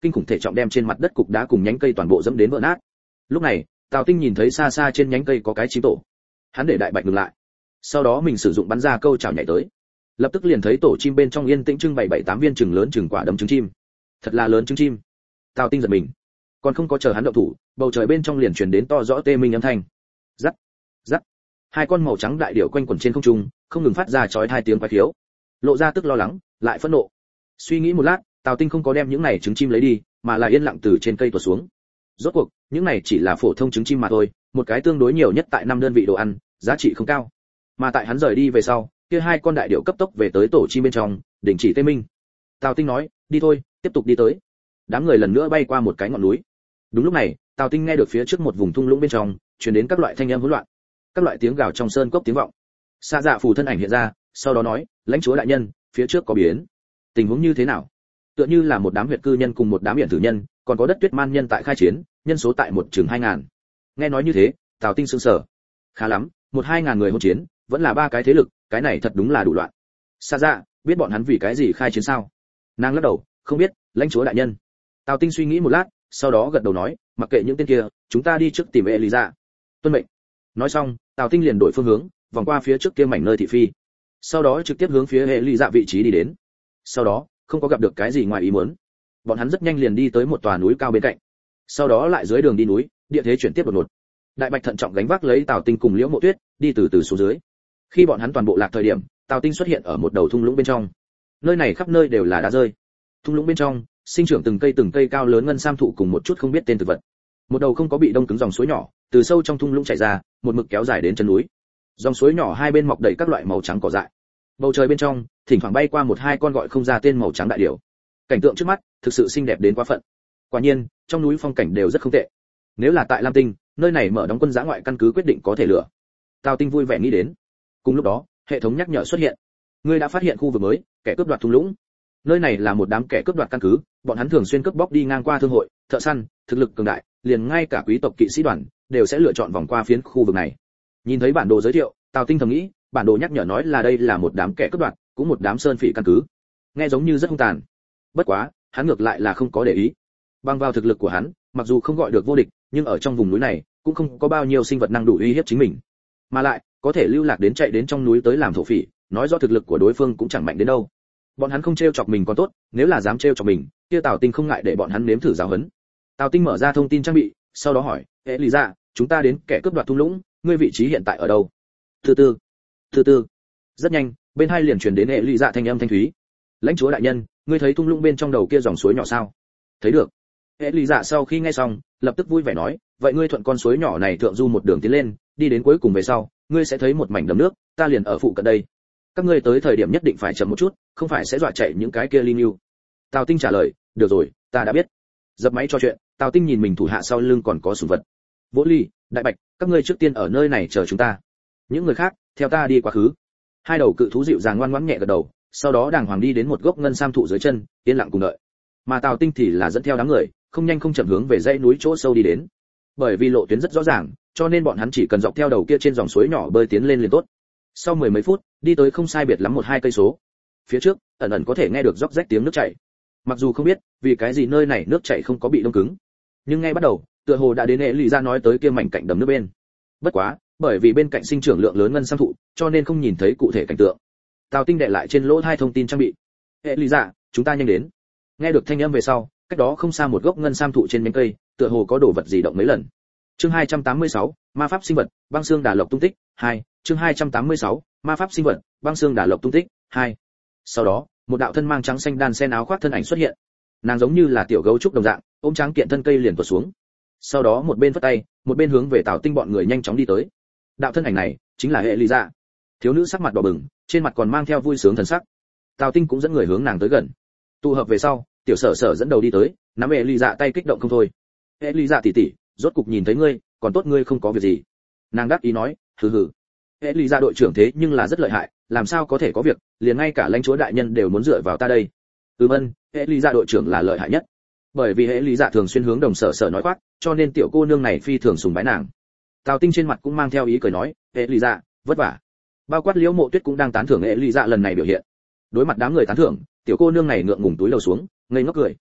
kinh khủng thể trọng đem trên mặt đất cục đá cùng nhánh cây toàn bộ dẫm đến vỡ nát. Lúc này, Tào Tinh nhìn thấy xa xa trên nhánh cây có cái chim tổ. Hắn để đại bạch ngừng lại. Sau đó mình sử dụng bắn ra câu chảo nhảy tới. Lập tức liền thấy tổ chim bên trong yên tĩnh trưng bày bảy tám viên trứng lớn trứng quả đấm trứng chim. Thật là lớn trứng chim. Tào Tinh giật mình. Còn không có chờ hắn động thủ, bầu trời bên trong liền truyền đến to rõ tê minh âm thanh. Rắc, rắc. Hai con màu trắng đại điểu quanh quẩn trên không trung, không ngừng phát ra chói tai tiếng quái khiếu. Lộ ra tức lo lắng, lại phẫn nộ. Suy nghĩ một lát, Tào Tinh không có đem những này trứng chim lấy đi, mà là yên lặng từ trên cây tuột xuống. Rốt cuộc, những này chỉ là phổ thông trứng chim mà thôi, một cái tương đối nhiều nhất tại năm đơn vị đồ ăn, giá trị không cao. Mà tại hắn rời đi về sau, kia hai con đại điểu cấp tốc về tới tổ chim bên trong, đình chỉ tê minh. Tào Tinh nói, đi thôi, tiếp tục đi tới. Đám người lần nữa bay qua một cái ngọn núi. Đúng lúc này, Tào Tinh nghe được phía trước một vùng thung lũng bên trong, truyền đến các loại thanh âm hỗn loạn, các loại tiếng gào trong sơn cốc tiếng vọng. Sa Dạ Phù thân ảnh hiện ra, sau đó nói, lãnh chúa đại nhân, phía trước có biến. Tình huống như thế nào? Tựa như là một đám huyệt cư nhân cùng một đám biển tử nhân, còn có đất tuyết man nhân tại khai chiến, nhân số tại một chừng hai ngàn. Nghe nói như thế, Tào Tinh sững sờ. Khá lắm, một hai ngàn người hỗn chiến, vẫn là ba cái thế lực, cái này thật đúng là đủ loạn. Sa Dạ, biết bọn hắn vì cái gì khai chiến sao? Nàng lắc đầu, không biết, lãnh chúa đại nhân. Tào Tinh suy nghĩ một lát, sau đó gật đầu nói, mặc kệ những tên kia, chúng ta đi trước tìm Eliza. Tuân mệnh. Nói xong, Tào Tinh liền đổi phương hướng, vòng qua phía trước kia mảnh nơi thị phi. Sau đó trực tiếp hướng phía Eliza vị trí đi đến. Sau đó, không có gặp được cái gì ngoài ý muốn. Bọn hắn rất nhanh liền đi tới một tòa núi cao bên cạnh. Sau đó lại dưới đường đi núi, địa thế chuyển tiếp đột ngột. Đại Bạch thận trọng gánh vác lấy Tào Tinh cùng Liễu Mộ Tuyết, đi từ từ xuống dưới. Khi bọn hắn toàn bộ lạc thời điểm, Tào Tinh xuất hiện ở một đầu thung lũng bên trong. Nơi này khắp nơi đều là đá rơi. Thung lũng bên trong, sinh trưởng từng cây từng cây cao lớn ngân sam thụ cùng một chút không biết tên thực vật. Một đầu không có bị đông cứng dòng suối nhỏ, từ sâu trong thung lũng chảy ra, một mực kéo dài đến chân núi. Dòng suối nhỏ hai bên mọc đầy các loại màu trắng cỏ dại. Bầu trời bên trong, thỉnh thoảng bay qua một hai con gọi không ra tên màu trắng đại điểu. Cảnh tượng trước mắt, thực sự xinh đẹp đến quá phận. Quả nhiên, trong núi phong cảnh đều rất không tệ. Nếu là tại Lam Tinh, nơi này mở đóng quân giã ngoại căn cứ quyết định có thể lựa. Tào Tinh vui vẻ nghĩ đến. Cùng lúc đó, hệ thống nhắc nhở xuất hiện. Ngươi đã phát hiện khu vực mới, kẻ cướp đoạt thung lũng. Nơi này là một đám kẻ cướp đoạt căn cứ, bọn hắn thường xuyên cướp bóc đi ngang qua thương hội, thợ săn, thực lực cường đại, liền ngay cả quý tộc kỵ sĩ đoàn đều sẽ lựa chọn vòng qua phiến khu vực này. Nhìn thấy bản đồ giới thiệu, Tào Tinh thầm nghĩ, bản đồ nhắc nhở nói là đây là một đám kẻ cướp đoạt, cũng một đám sơn phỉ căn cứ. Nghe giống như rất hung tàn. Bất quá, hắn ngược lại là không có để ý. Bằng vào thực lực của hắn, mặc dù không gọi được vô địch, nhưng ở trong vùng núi này, cũng không có bao nhiêu sinh vật năng đủ uy hiếp chính mình. Mà lại, có thể lưu lạc đến chạy đến trong núi tới làm thổ phỉ, nói rõ thực lực của đối phương cũng chẳng mạnh đến đâu. Bọn hắn không trêu chọc mình còn tốt, nếu là dám trêu chọc mình, kia Tào Tinh không ngại để bọn hắn nếm thử giáo huấn. Tào Tinh mở ra thông tin trang bị, sau đó hỏi, "Eliza, chúng ta đến kẻ cướp đoạt thung lũng, ngươi vị trí hiện tại ở đâu?" Từ từ, từ từ. Rất nhanh, bên hai liền truyền đến Eliza thanh âm thanh thúy. "Lãnh chúa đại nhân, ngươi thấy thung lũng bên trong đầu kia dòng suối nhỏ sao?" "Thấy được." Eliza sau khi nghe xong, lập tức vui vẻ nói, "Vậy ngươi thuận con suối nhỏ này thượng du một đường tiến lên, đi đến cuối cùng về sau, ngươi sẽ thấy một mảnh đầm nước, ta liền ở phụ cận đây. Các ngươi tới thời điểm nhất định phải chậm một chút, không phải sẽ dọa chạy những cái kia linh lưu." Tào Tinh trả lời, "Được rồi, ta đã biết." Dập máy cho chuyện, Tào Tinh nhìn mình thủ hạ sau lưng còn có sủng vật. "Vỗ Ly, Đại Bạch, các ngươi trước tiên ở nơi này chờ chúng ta. Những người khác, theo ta đi quá khứ." Hai đầu cự thú dịu dàng ngoan ngoãn nhẹ gật đầu, sau đó đàng hoàng đi đến một gốc ngân sam thụ dưới chân, yên lặng cùng đợi. Mà Tào Tinh thì là dẫn theo đám người, không nhanh không chậm hướng về dãy núi chỗ sâu đi đến. Bởi vì lộ tuyến rất rõ ràng, cho nên bọn hắn chỉ cần dọc theo đầu kia trên dòng suối nhỏ bơi tiến lên liền tốt. Sau mười mấy phút, đi tới không sai biệt lắm một hai cây số. Phía trước, ẩn ẩn có thể nghe được róc rách tiếng nước chảy. Mặc dù không biết vì cái gì nơi này nước chảy không có bị đông cứng, nhưng ngay bắt đầu, tựa hồ đã đến hệ lụy ra nói tới kia mảnh cạnh đầm nước bên. Bất quá, bởi vì bên cạnh sinh trưởng lượng lớn ngân sam thụ, cho nên không nhìn thấy cụ thể cảnh tượng. Tào Tinh đệ lại trên lỗ hai thông tin trang bị. "Hệ lụy ra, chúng ta nhanh đến." Nghe được thanh âm về sau, cách đó không xa một gốc ngân sam thụ trên nhánh cây, tựa hồ có đồ vật gì động mấy lần. Chương hai trăm tám mươi sáu, ma pháp sinh vật, băng xương đà lộc tung tích, hai. Chương hai trăm tám mươi sáu, ma pháp sinh vật, băng xương đà lộc tung tích, hai. Sau đó, một đạo thân mang trắng xanh đan sen áo khoác thân ảnh xuất hiện. Nàng giống như là tiểu gấu trúc đồng dạng, ôm trắng kiện thân cây liền tuột xuống. Sau đó một bên vất tay, một bên hướng về Tào Tinh bọn người nhanh chóng đi tới. Đạo thân ảnh này chính là Eliza. Thiếu nữ sắc mặt đỏ bừng, trên mặt còn mang theo vui sướng thần sắc. Tào Tinh cũng dẫn người hướng nàng tới gần. Tụ hợp về sau, tiểu sở sở dẫn đầu đi tới, nắm Eliza tay kích động không thôi. "Eliza tỷ tỷ, rốt cục nhìn thấy ngươi, còn tốt ngươi không có việc gì." Nàng đáp ý nói, "Hừ hừ. Eliza đội trưởng thế nhưng là rất lợi hại, làm sao có thể có việc, liền ngay cả lãnh chúa đại nhân đều muốn dựa vào ta đây." "Ừ vâng, Eliza đội trưởng là lợi hại nhất." Bởi vì Eliza thường xuyên hướng đồng sở sở nói khoác, cho nên tiểu cô nương này phi thường sùng bái nàng. Tào Tinh trên mặt cũng mang theo ý cười nói, "Eliza, vất vả." Bao quát Liễu Mộ Tuyết cũng đang tán thưởng Eliza lần này biểu hiện. Đối mặt đám người tán thưởng, tiểu cô nương này ngượng ngùng túi lầu xuống, ngây ngốc cười.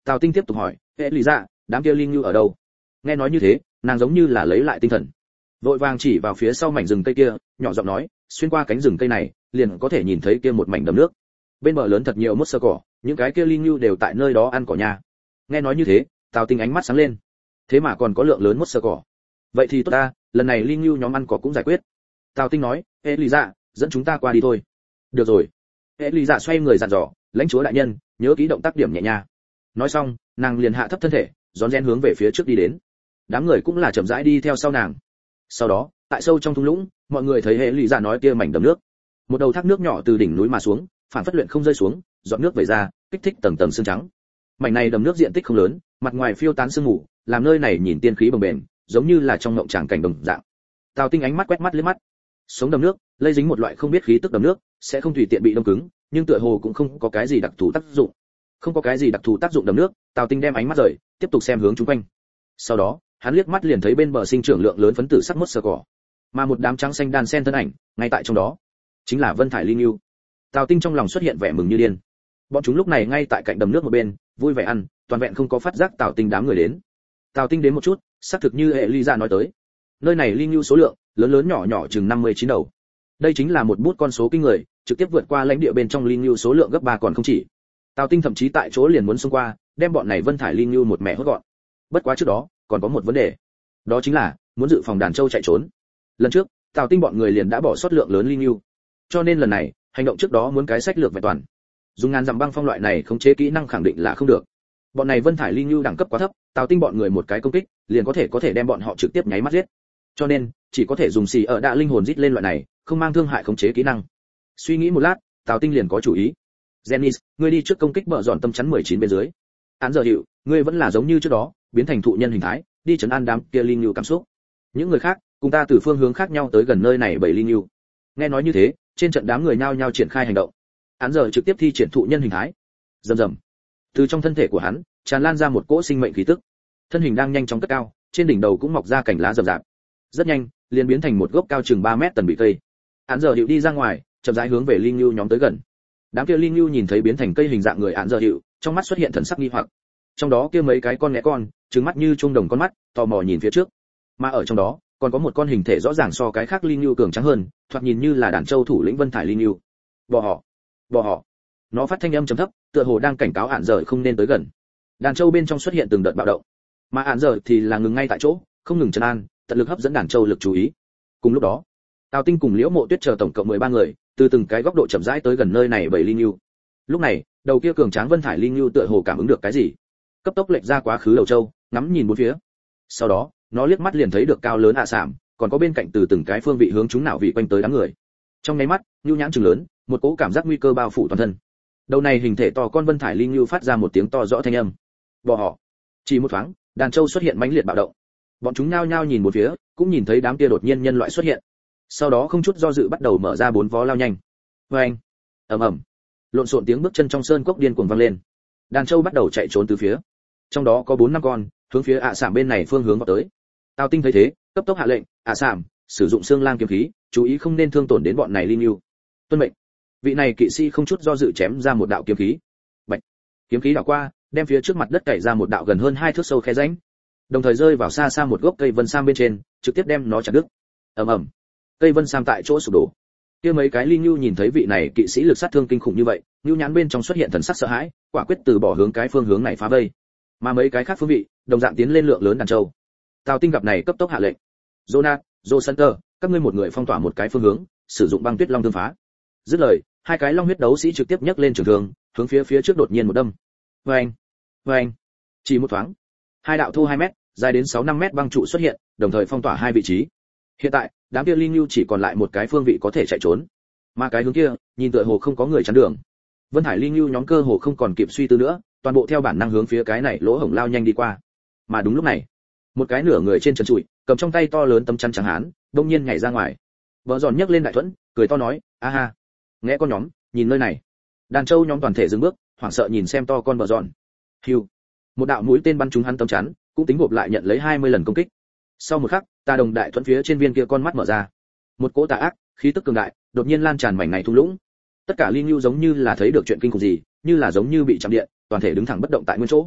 Tào Tinh tiếp tục hỏi, hệ lý dạ, đám kia linh lưu ở đâu? Nghe nói như thế, nàng giống như là lấy lại tinh thần, vội vàng chỉ vào phía sau mảnh rừng cây kia, nhỏ giọng nói, xuyên qua cánh rừng cây này, liền có thể nhìn thấy kia một mảnh đầm nước. Bên bờ lớn thật nhiều mốt sơ cỏ, những cái kia linh lưu đều tại nơi đó ăn cỏ nhà. Nghe nói như thế, Tào Tinh ánh mắt sáng lên. Thế mà còn có lượng lớn mốt sơ cỏ. Vậy thì tốt ta, lần này linh lưu nhóm ăn cỏ cũng giải quyết. Tào Tinh nói, hệ lý dạ, dẫn chúng ta qua đi thôi. Được rồi. Hệ lý dạ xoay người dặn dò, lãnh chúa đại nhân, nhớ kỹ động tác điểm nhẹ nha. Nói xong, nàng liền hạ thấp thân thể, rón rén hướng về phía trước đi đến. Đám người cũng là chậm rãi đi theo sau nàng. Sau đó, tại sâu trong thung lũng, mọi người thấy hệ lý dạ nói kia mảnh đầm nước, một đầu thác nước nhỏ từ đỉnh núi mà xuống, phản phất luyện không rơi xuống, giọt nước vẩy ra, kích thích tầng tầng sương trắng. Mảnh này đầm nước diện tích không lớn, mặt ngoài phiêu tán sương mù, làm nơi này nhìn tiên khí bồng bềnh, giống như là trong ngộng tràng cảnh đồng dạng. Tào Tinh ánh mắt quét mắt liếc mắt, sống đầm nước, lây dính một loại không biết khí tức đầm nước, sẽ không tùy tiện bị đông cứng, nhưng tựa hồ cũng không có cái gì đặc thù tác dụng. Không có cái gì đặc thù tác dụng đầm nước, Tào Tinh đem ánh mắt rời, tiếp tục xem hướng chúng quanh. Sau đó, hắn liếc mắt liền thấy bên bờ sinh trưởng lượng lớn phấn tử sắc mốt sờ cỏ, mà một đám trắng xanh đan sen thân ảnh, ngay tại trong đó, chính là Vân Thải Linh Nưu. Tào Tinh trong lòng xuất hiện vẻ mừng như điên. Bọn chúng lúc này ngay tại cạnh đầm nước một bên, vui vẻ ăn, toàn vẹn không có phát giác Tào Tinh đám người đến. Tào Tinh đến một chút, xác thực như hệ ly ra nói tới, nơi này linh nưu số lượng lớn lớn nhỏ nhỏ chừng năm mươi chín đầu. Đây chính là một bút con số kinh người, trực tiếp vượt qua lãnh địa bên trong linh nưu số lượng gấp ba còn không chỉ. Tào Tinh thậm chí tại chỗ liền muốn xông qua, đem bọn này Vân Thải linh nưu một mẹ hốt gọn. Bất quá trước đó, còn có một vấn đề, đó chính là muốn dự phòng đàn châu chạy trốn. Lần trước, Tào Tinh bọn người liền đã bỏ sót lượng lớn linh nưu, cho nên lần này, hành động trước đó muốn cái sách lược vẹn toàn. Dùng ngàn dặm băng phong loại này khống chế kỹ năng khẳng định là không được. Bọn này Vân Thải linh nưu đẳng cấp quá thấp, Tào Tinh bọn người một cái công kích, liền có thể có thể đem bọn họ trực tiếp nháy mắt giết. Cho nên, chỉ có thể dùng xì ở đạ linh hồn giết lên loại này, không mang thương hại khống chế kỹ năng. Suy nghĩ một lát, Tào Tinh liền có chủ ý. Janice, ngươi đi trước công kích bờ dọn tâm chắn mười chín bên dưới. Án giờ hiệu, ngươi vẫn là giống như trước đó, biến thành thụ nhân hình thái, đi trấn an đám kia linh nưu cảm xúc. Những người khác, cùng ta từ phương hướng khác nhau tới gần nơi này bảy linh nưu. Nghe nói như thế, trên trận đám người nhao nhao triển khai hành động. Án giờ trực tiếp thi triển thụ nhân hình thái. Rầm rầm. Từ trong thân thể của hắn, tràn lan ra một cỗ sinh mệnh khí tức. Thân hình đang nhanh chóng cất cao, trên đỉnh đầu cũng mọc ra cành lá rậm rạp. Rất nhanh, liền biến thành một gốc cao chừng ba mét tần bị cây. Án giờ hiệu đi ra ngoài, chậm rãi hướng về linh nưu nhóm tới gần. Đám kia linh nưu nhìn thấy biến thành cây hình dạng người án giờ hiệu, trong mắt xuất hiện thần sắc nghi hoặc. Trong đó kia mấy cái con nhẽ con, trừng mắt như trung đồng con mắt, tò mò nhìn phía trước. Mà ở trong đó, còn có một con hình thể rõ ràng so cái khác linh nưu cường trắng hơn, thoạt nhìn như là đàn châu thủ lĩnh Vân Thải linh nưu. Bỏ họ, bỏ họ. Nó phát thanh âm trầm thấp, tựa hồ đang cảnh cáo án giờ không nên tới gần. Đàn châu bên trong xuất hiện từng đợt bạo động, mà án giờ thì là ngừng ngay tại chỗ, không ngừng trấn an, tận lực hấp dẫn đàn châu lực chú ý. Cùng lúc đó, Tào Tinh cùng Liễu Mộ Tuyết chờ tổng cộng mười ba người, từ từng cái góc độ chậm rãi tới gần nơi này bảy linh nưu. Lúc này, đầu kia cường tráng Vân Thải linh nưu tựa hồ cảm ứng được cái gì, cấp tốc lệch ra quá khứ đầu châu, ngắm nhìn bốn phía. Sau đó, nó liếc mắt liền thấy được cao lớn ạ à sảm, còn có bên cạnh từ từng cái phương vị hướng chúng nào vị quanh tới đám người. Trong nháy mắt, nưu nhãn trừng lớn, một cỗ cảm giác nguy cơ bao phủ toàn thân. Đầu này hình thể to con Vân Thải linh nưu phát ra một tiếng to rõ thanh âm. Bỏ họ. Chỉ một thoáng, đàn châu xuất hiện mãnh liệt bạo động. Bọn chúng nhao nhao nhìn một phía, cũng nhìn thấy đám kia đột nhiên nhân loại xuất hiện. Sau đó không chút do dự bắt đầu mở ra bốn vó lao nhanh. Oeng, ầm ầm, lộn xộn tiếng bước chân trong sơn cốc điên cuồng vang lên. Đàn châu bắt đầu chạy trốn từ phía. Trong đó có bốn năm con, hướng phía ạ à sảm bên này phương hướng vào tới. Tào Tinh thấy thế, cấp tốc hạ lệnh, ạ à sảm, sử dụng xương lang kiếm khí, chú ý không nên thương tổn đến bọn này linh nưu. Tuân mệnh. Vị này kỵ sĩ không chút do dự chém ra một đạo kiếm khí. Bạch. Kiếm khí đảo qua, đem phía trước mặt đất cày ra một đạo gần hơn hai thước sâu khe rãnh, đồng thời rơi vào xa xa một gốc cây vân sam bên trên, trực tiếp đem nó chặt đứt. Ầm ầm. Cây vân sam tại chỗ sụp đổ. Kia mấy cái linh nưu nhìn thấy vị này kỵ sĩ lực sát thương kinh khủng như vậy, nưu nhãn bên trong xuất hiện thần sắc sợ hãi, quả quyết từ bỏ hướng cái phương hướng này phá vây. Mà mấy cái khác phương vị, đồng dạng tiến lên lượng lớn đàn châu. Tào Tinh gặp này cấp tốc hạ lệnh. Jonah, Josanter, các ngươi một người phong tỏa một cái phương hướng, sử dụng băng tuyết long thương phá. Dứt lời, hai cái long huyết đấu sĩ trực tiếp nhấc lên trường thương, hướng phía phía trước đột nhiên một đâm. Oeng, oeng. Chỉ một thoáng, hai đạo thu hai mét, dài đến sáu năm mét băng trụ xuất hiện, đồng thời phong tỏa hai vị trí. Hiện tại, đám kia linh nưu chỉ còn lại một cái phương vị có thể chạy trốn, mà cái hướng kia, nhìn tựa hồ không có người chắn đường. Vân Hải linh nưu nhóm cơ hồ không còn kịp suy tư nữa, toàn bộ theo bản năng hướng phía cái này lỗ hổng lao nhanh đi qua. Mà đúng lúc này, một cái nửa người trên trần trụi, cầm trong tay to lớn tấm chắn trắng hán, đông nhiên nhảy ra ngoài. Vợ giòn nhấc lên đại thuẫn, cười to nói, a ha, nghe con nhóm, nhìn nơi này. Đàn châu nhóm toàn thể dừng bước, hoảng sợ nhìn xem to con vợ giòn. Hiu, một đạo mũi tên bắn trúng hắn tấm chắn, cũng tính gộp lại nhận lấy hai mươi lần công kích. Sau một khắc, tà đồng đại thuẫn phía trên viên kia con mắt mở ra, một cỗ tà ác khí tức cường đại đột nhiên lan tràn mảnh này thung lũng. Tất cả linh nưu giống như là thấy được chuyện kinh khủng gì, như là giống như bị chạm điện, toàn thể đứng thẳng bất động tại nguyên chỗ.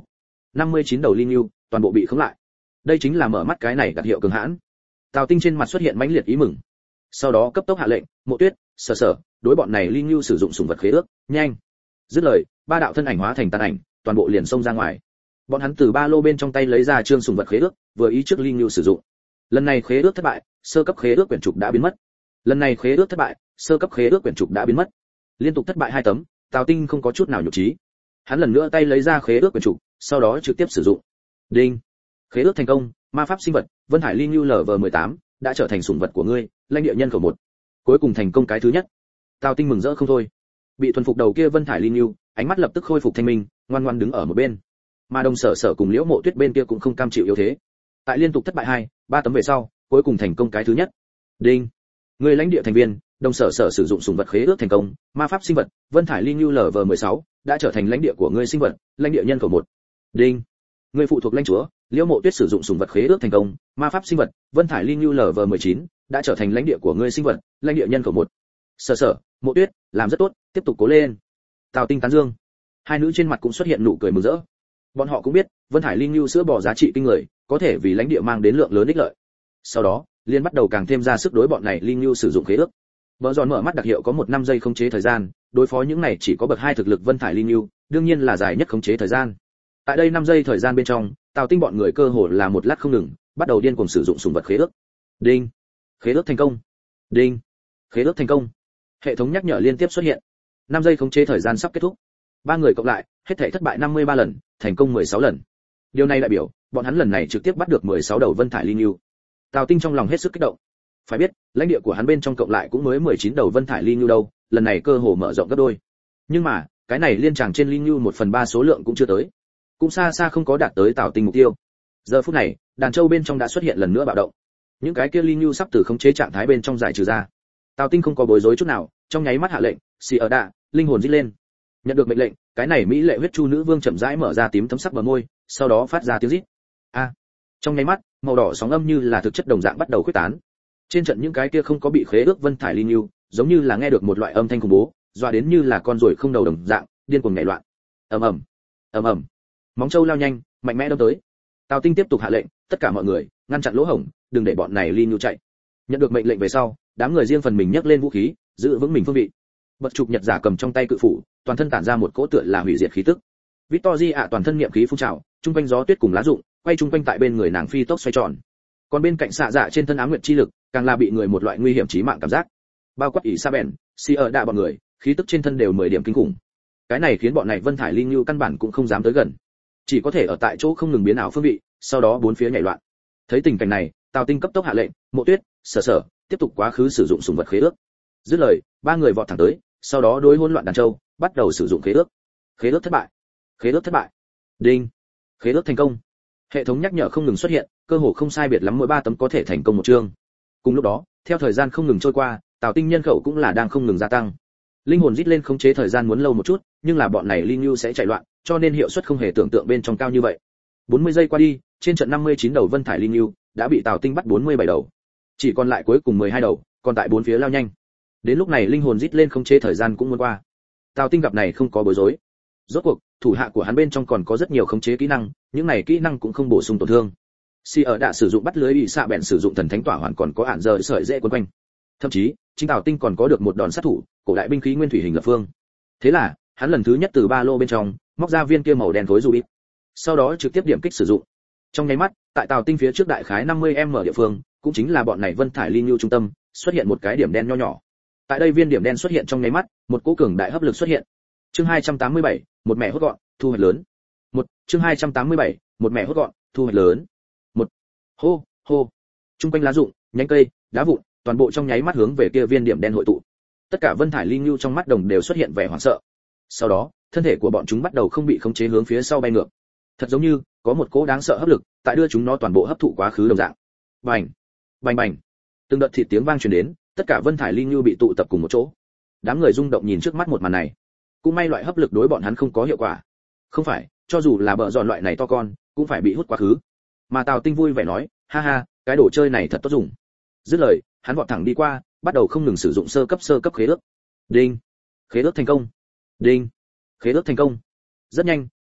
năm mươi chín đầu linh lưu toàn bộ bị khống lại. Đây chính là mở mắt cái này đặc hiệu cường hãn. Tào Tinh trên mặt xuất hiện mãnh liệt ý mừng. Sau đó cấp tốc hạ lệnh, Mộ Tuyết, Sở Sở, đối bọn này linh lưu sử dụng sủng vật khế ước, nhanh. Dứt lời, ba đạo thân ảnh hóa thành tàn ảnh, toàn bộ liền xông ra ngoài. Bọn hắn từ ba lô bên trong tay lấy ra trương sủng vật khế ước, vừa ý trước linh lưu sử dụng. Lần này khế ước thất bại, sơ cấp khế ước quyển trục đã biến mất. Lần này khế ước thất bại, sơ cấp khế ước quyển trục đã biến mất. Liên tục thất bại hai tấm, Tào Tinh không có chút nào nhục trí. Hắn lần nữa tay lấy ra khế ước quyển trục, sau đó trực tiếp sử dụng. Đinh. Khế ước thành công, ma pháp sinh vật, Vân Hải Linh Lưu L V mười tám đã trở thành sủng vật của ngươi, lãnh địa nhân khẩu một. Cuối cùng thành công cái thứ nhất. Tào Tinh mừng rỡ không thôi. Bị thuần phục đầu kia Vân Hải Linh Lưu, ánh mắt lập tức khôi phục thanh minh, ngoan ngoãn đứng ở một bên. Mà Đồng Sở Sở cùng Liễu Mộ Tuyết bên kia cũng không cam chịu yếu thế. Tại liên tục thất bại hai, ba tấm về sau, cuối cùng thành công cái thứ nhất. Đinh. Người lãnh địa thành viên, Đồng Sở Sở sử dụng sủng vật khế ước thành công, ma pháp sinh vật, Vân Thải Linh Lưu L V mười sáu đã trở thành lãnh địa của ngươi sinh vật, lãnh địa nhân khẩu một. Đinh. Người phụ thuộc lãnh chúa, Liễu Mộ Tuyết sử dụng sủng vật khế ước thành công, ma pháp sinh vật, Vân Thải Linh Lưu L V mười chín đã trở thành lãnh địa của ngươi sinh vật, lãnh địa nhân khẩu một. Sở Sở, Mộ Tuyết, làm rất tốt, tiếp tục cố lên. Tào Tinh tán dương. Hai nữ trên mặt cũng xuất hiện nụ cười mừng rỡ. Bọn họ cũng biết, Vân Thải Linh Lưu sữa bò giá trị kinh người, có thể vì lãnh địa mang đến lượng lớn ích lợi. Sau đó, liên bắt đầu càng thêm ra sức đối bọn này Linh Lưu sử dụng khế ước. Bờ giòn mở mắt đặc hiệu có một năm giây khống chế thời gian, đối phó những này chỉ có bậc hai thực lực Vân Thải Linh Lưu, đương nhiên là dài nhất khống chế thời gian. Tại đây năm giây thời gian bên trong, Tào Tinh bọn người cơ hồ là một lát không ngừng, bắt đầu điên cuồng sử dụng sủng vật khế ước. Đinh. Khế ước thành công. Đinh. Khế ước thành công. Hệ thống nhắc nhở liên tiếp xuất hiện. năm giây khống chế thời gian sắp kết thúc. Ba người cộng lại, hết thảy thất bại năm mươi ba lần, thành công mười sáu lần. Điều này đại biểu, bọn hắn lần này trực tiếp bắt được mười sáu đầu Vân Thải Linh Lưu. Tào Tinh trong lòng hết sức kích động. Phải biết, lãnh địa của hắn bên trong cộng lại cũng mới mười chín đầu Vân Thải Linh Lưu đâu, lần này cơ hồ mở rộng gấp đôi. Nhưng mà, cái này liên tràng trên Linh Lưu một phần ba số lượng cũng chưa tới, cũng xa xa không có đạt tới Tào Tinh mục tiêu. Giờ phút này, đàn châu bên trong đã xuất hiện lần nữa bạo động. Những cái kia Linh Lưu sắp từ khống chế trạng thái bên trong giải trừ ra. Tào Tinh không có bối rối chút nào, trong nháy mắt hạ lệnh, xì ở đạ, linh hồn rít lên. Nhận được mệnh lệnh, cái này mỹ lệ huyết chu nữ vương chậm rãi mở ra tím thấm sắc bờ môi, sau đó phát ra tiếng rít. A. Trong nháy mắt, màu đỏ sóng âm như là thực chất đồng dạng bắt đầu khuếch tán. Trên trận những cái kia không có bị khế ước Vân Thải Linh Lưu, giống như là nghe được một loại âm thanh khủng bố, dọa đến như là con ruồi không đầu đồng dạng, điên cuồng nhảy loạn. Ầm ầm, ầm ầm. Móng trâu lao nhanh, mạnh mẽ đâm tới. Tào Tinh tiếp tục hạ lệnh, tất cả mọi người, ngăn chặn lỗ hổng, đừng để bọn này Linh Lưu chạy. Nhận được mệnh lệnh về sau, đám người riêng phần mình nhấc lên vũ khí, giữ vững mình phương vị. Bật trục nhật giả cầm trong tay cự phủ, toàn thân tản ra một cỗ tựa là hủy diệt khí tức. Victory ạ toàn thân niệm khí phun trào, trung quanh gió tuyết cùng lá rụng, quay trung quanh tại bên người nàng phi tốc xoay tròn. Còn bên cạnh xạ dạ trên thân ám nguyệt chi lực, càng là bị người một loại nguy hiểm chí mạng cảm giác. Bao quát ỷ sa bèn, si ở đạ bọn người, khí tức trên thân đều mười điểm kinh khủng. Cái này khiến bọn này Vân Thải Linh Lưu căn bản cũng không dám tới gần, chỉ có thể ở tại chỗ không ngừng biến ảo phương vị, sau đó bốn phía nhảy loạn. Thấy tình cảnh này, Tào Tinh cấp tốc hạ lệnh, Mộ Tuyết, Sở Sở, tiếp tục quá khứ sử dụng sủng vật khế ước. Dứt lời, ba người vọt thẳng tới, sau đó đối hỗn loạn đàn châu, bắt đầu sử dụng khế ước. Khế ước thất bại. Khế ước thất bại. Đinh. Khế ước thành công. Hệ thống nhắc nhở không ngừng xuất hiện, cơ hồ không sai biệt lắm mỗi ba tấm có thể thành công một chương. Cùng lúc đó, theo thời gian không ngừng trôi qua, Tào Tinh nhân khẩu cũng là đang không ngừng gia tăng. Linh hồn rít lên khống chế thời gian muốn lâu một chút, nhưng là bọn này Linh Lưu sẽ chạy loạn, cho nên hiệu suất không hề tưởng tượng bên trong cao như vậy. bốn mươi giây qua đi, trên trận năm mươi chín đầu Vân Thải Linh Lưu đã bị Tào Tinh bắt bốn mươi bảy đầu. Chỉ còn lại cuối cùng mười hai đầu, còn tại bốn phía lao nhanh. Đến lúc này linh hồn rít lên khống chế thời gian cũng muốn qua. Tào Tinh gặp này không có bối rối. Rốt cuộc, thủ hạ của hắn bên trong còn có rất nhiều khống chế kỹ năng, những này kỹ năng cũng không bổ sung tổn thương. Si ở đã sử dụng bắt lưới bị xạ bèn sử dụng thần thánh tỏa hoàn còn có ản giờ sợi dễ quấn quanh. Thậm chí, chính Tào Tinh còn có được một đòn sát thủ, cổ đại binh khí nguyên thủy hình lập phương. Thế là, hắn lần thứ nhất từ ba lô bên trong móc ra viên kia màu đen thối ruby. Sau đó trực tiếp điểm kích sử dụng. Trong nháy mắt, tại Tào Tinh phía trước đại khái năm mươi mét địa phương, cũng chính là bọn này Vân Thải Linh Lưu trung tâm, xuất hiện một cái điểm đen nho nhỏ. Tại đây viên điểm đen xuất hiện trong nháy mắt, một cỗ cường đại hấp lực xuất hiện. Chương hai trăm tám mươi bảy, một mẹ hốt gọn, thu hoạch lớn. Một, chương hai trăm tám mươi bảy, một mẹ hốt gọn, thu hoạch lớn. Một. Hô, hô. Trung quanh lá rụng, nhánh cây, đá vụn, toàn bộ trong nháy mắt hướng về kia viên điểm đen hội tụ. Tất cả Vân Thải Linh Lưu trong mắt đồng đều xuất hiện vẻ hoảng sợ. Sau đó, thân thể của bọn chúng bắt đầu không bị khống chế hướng phía sau bay ngược. Thật giống như có một cỗ đáng sợ hấp lực, tại đưa chúng nó toàn bộ hấp thụ quá khứ đồng dạng. Bành, bành bành. Từng đợt thịt tiếng vang truyền đến, tất cả Vân Thải Linh Lưu bị tụ tập cùng một chỗ. Đám người rung động nhìn trước mắt một màn này. Cũng may loại hấp lực đối bọn hắn không có hiệu quả. Không phải, cho dù là bợ giòn loại này to con, cũng phải bị hút quá khứ. Mà Tào Tinh vui vẻ nói, ha ha, cái đồ chơi này thật tốt dùng. Dứt lời, hắn vọt thẳng đi qua, bắt đầu không ngừng sử dụng sơ cấp sơ cấp khế ước. Đinh, khế ước thành công. Đinh, khế ước thành công. Rất nhanh,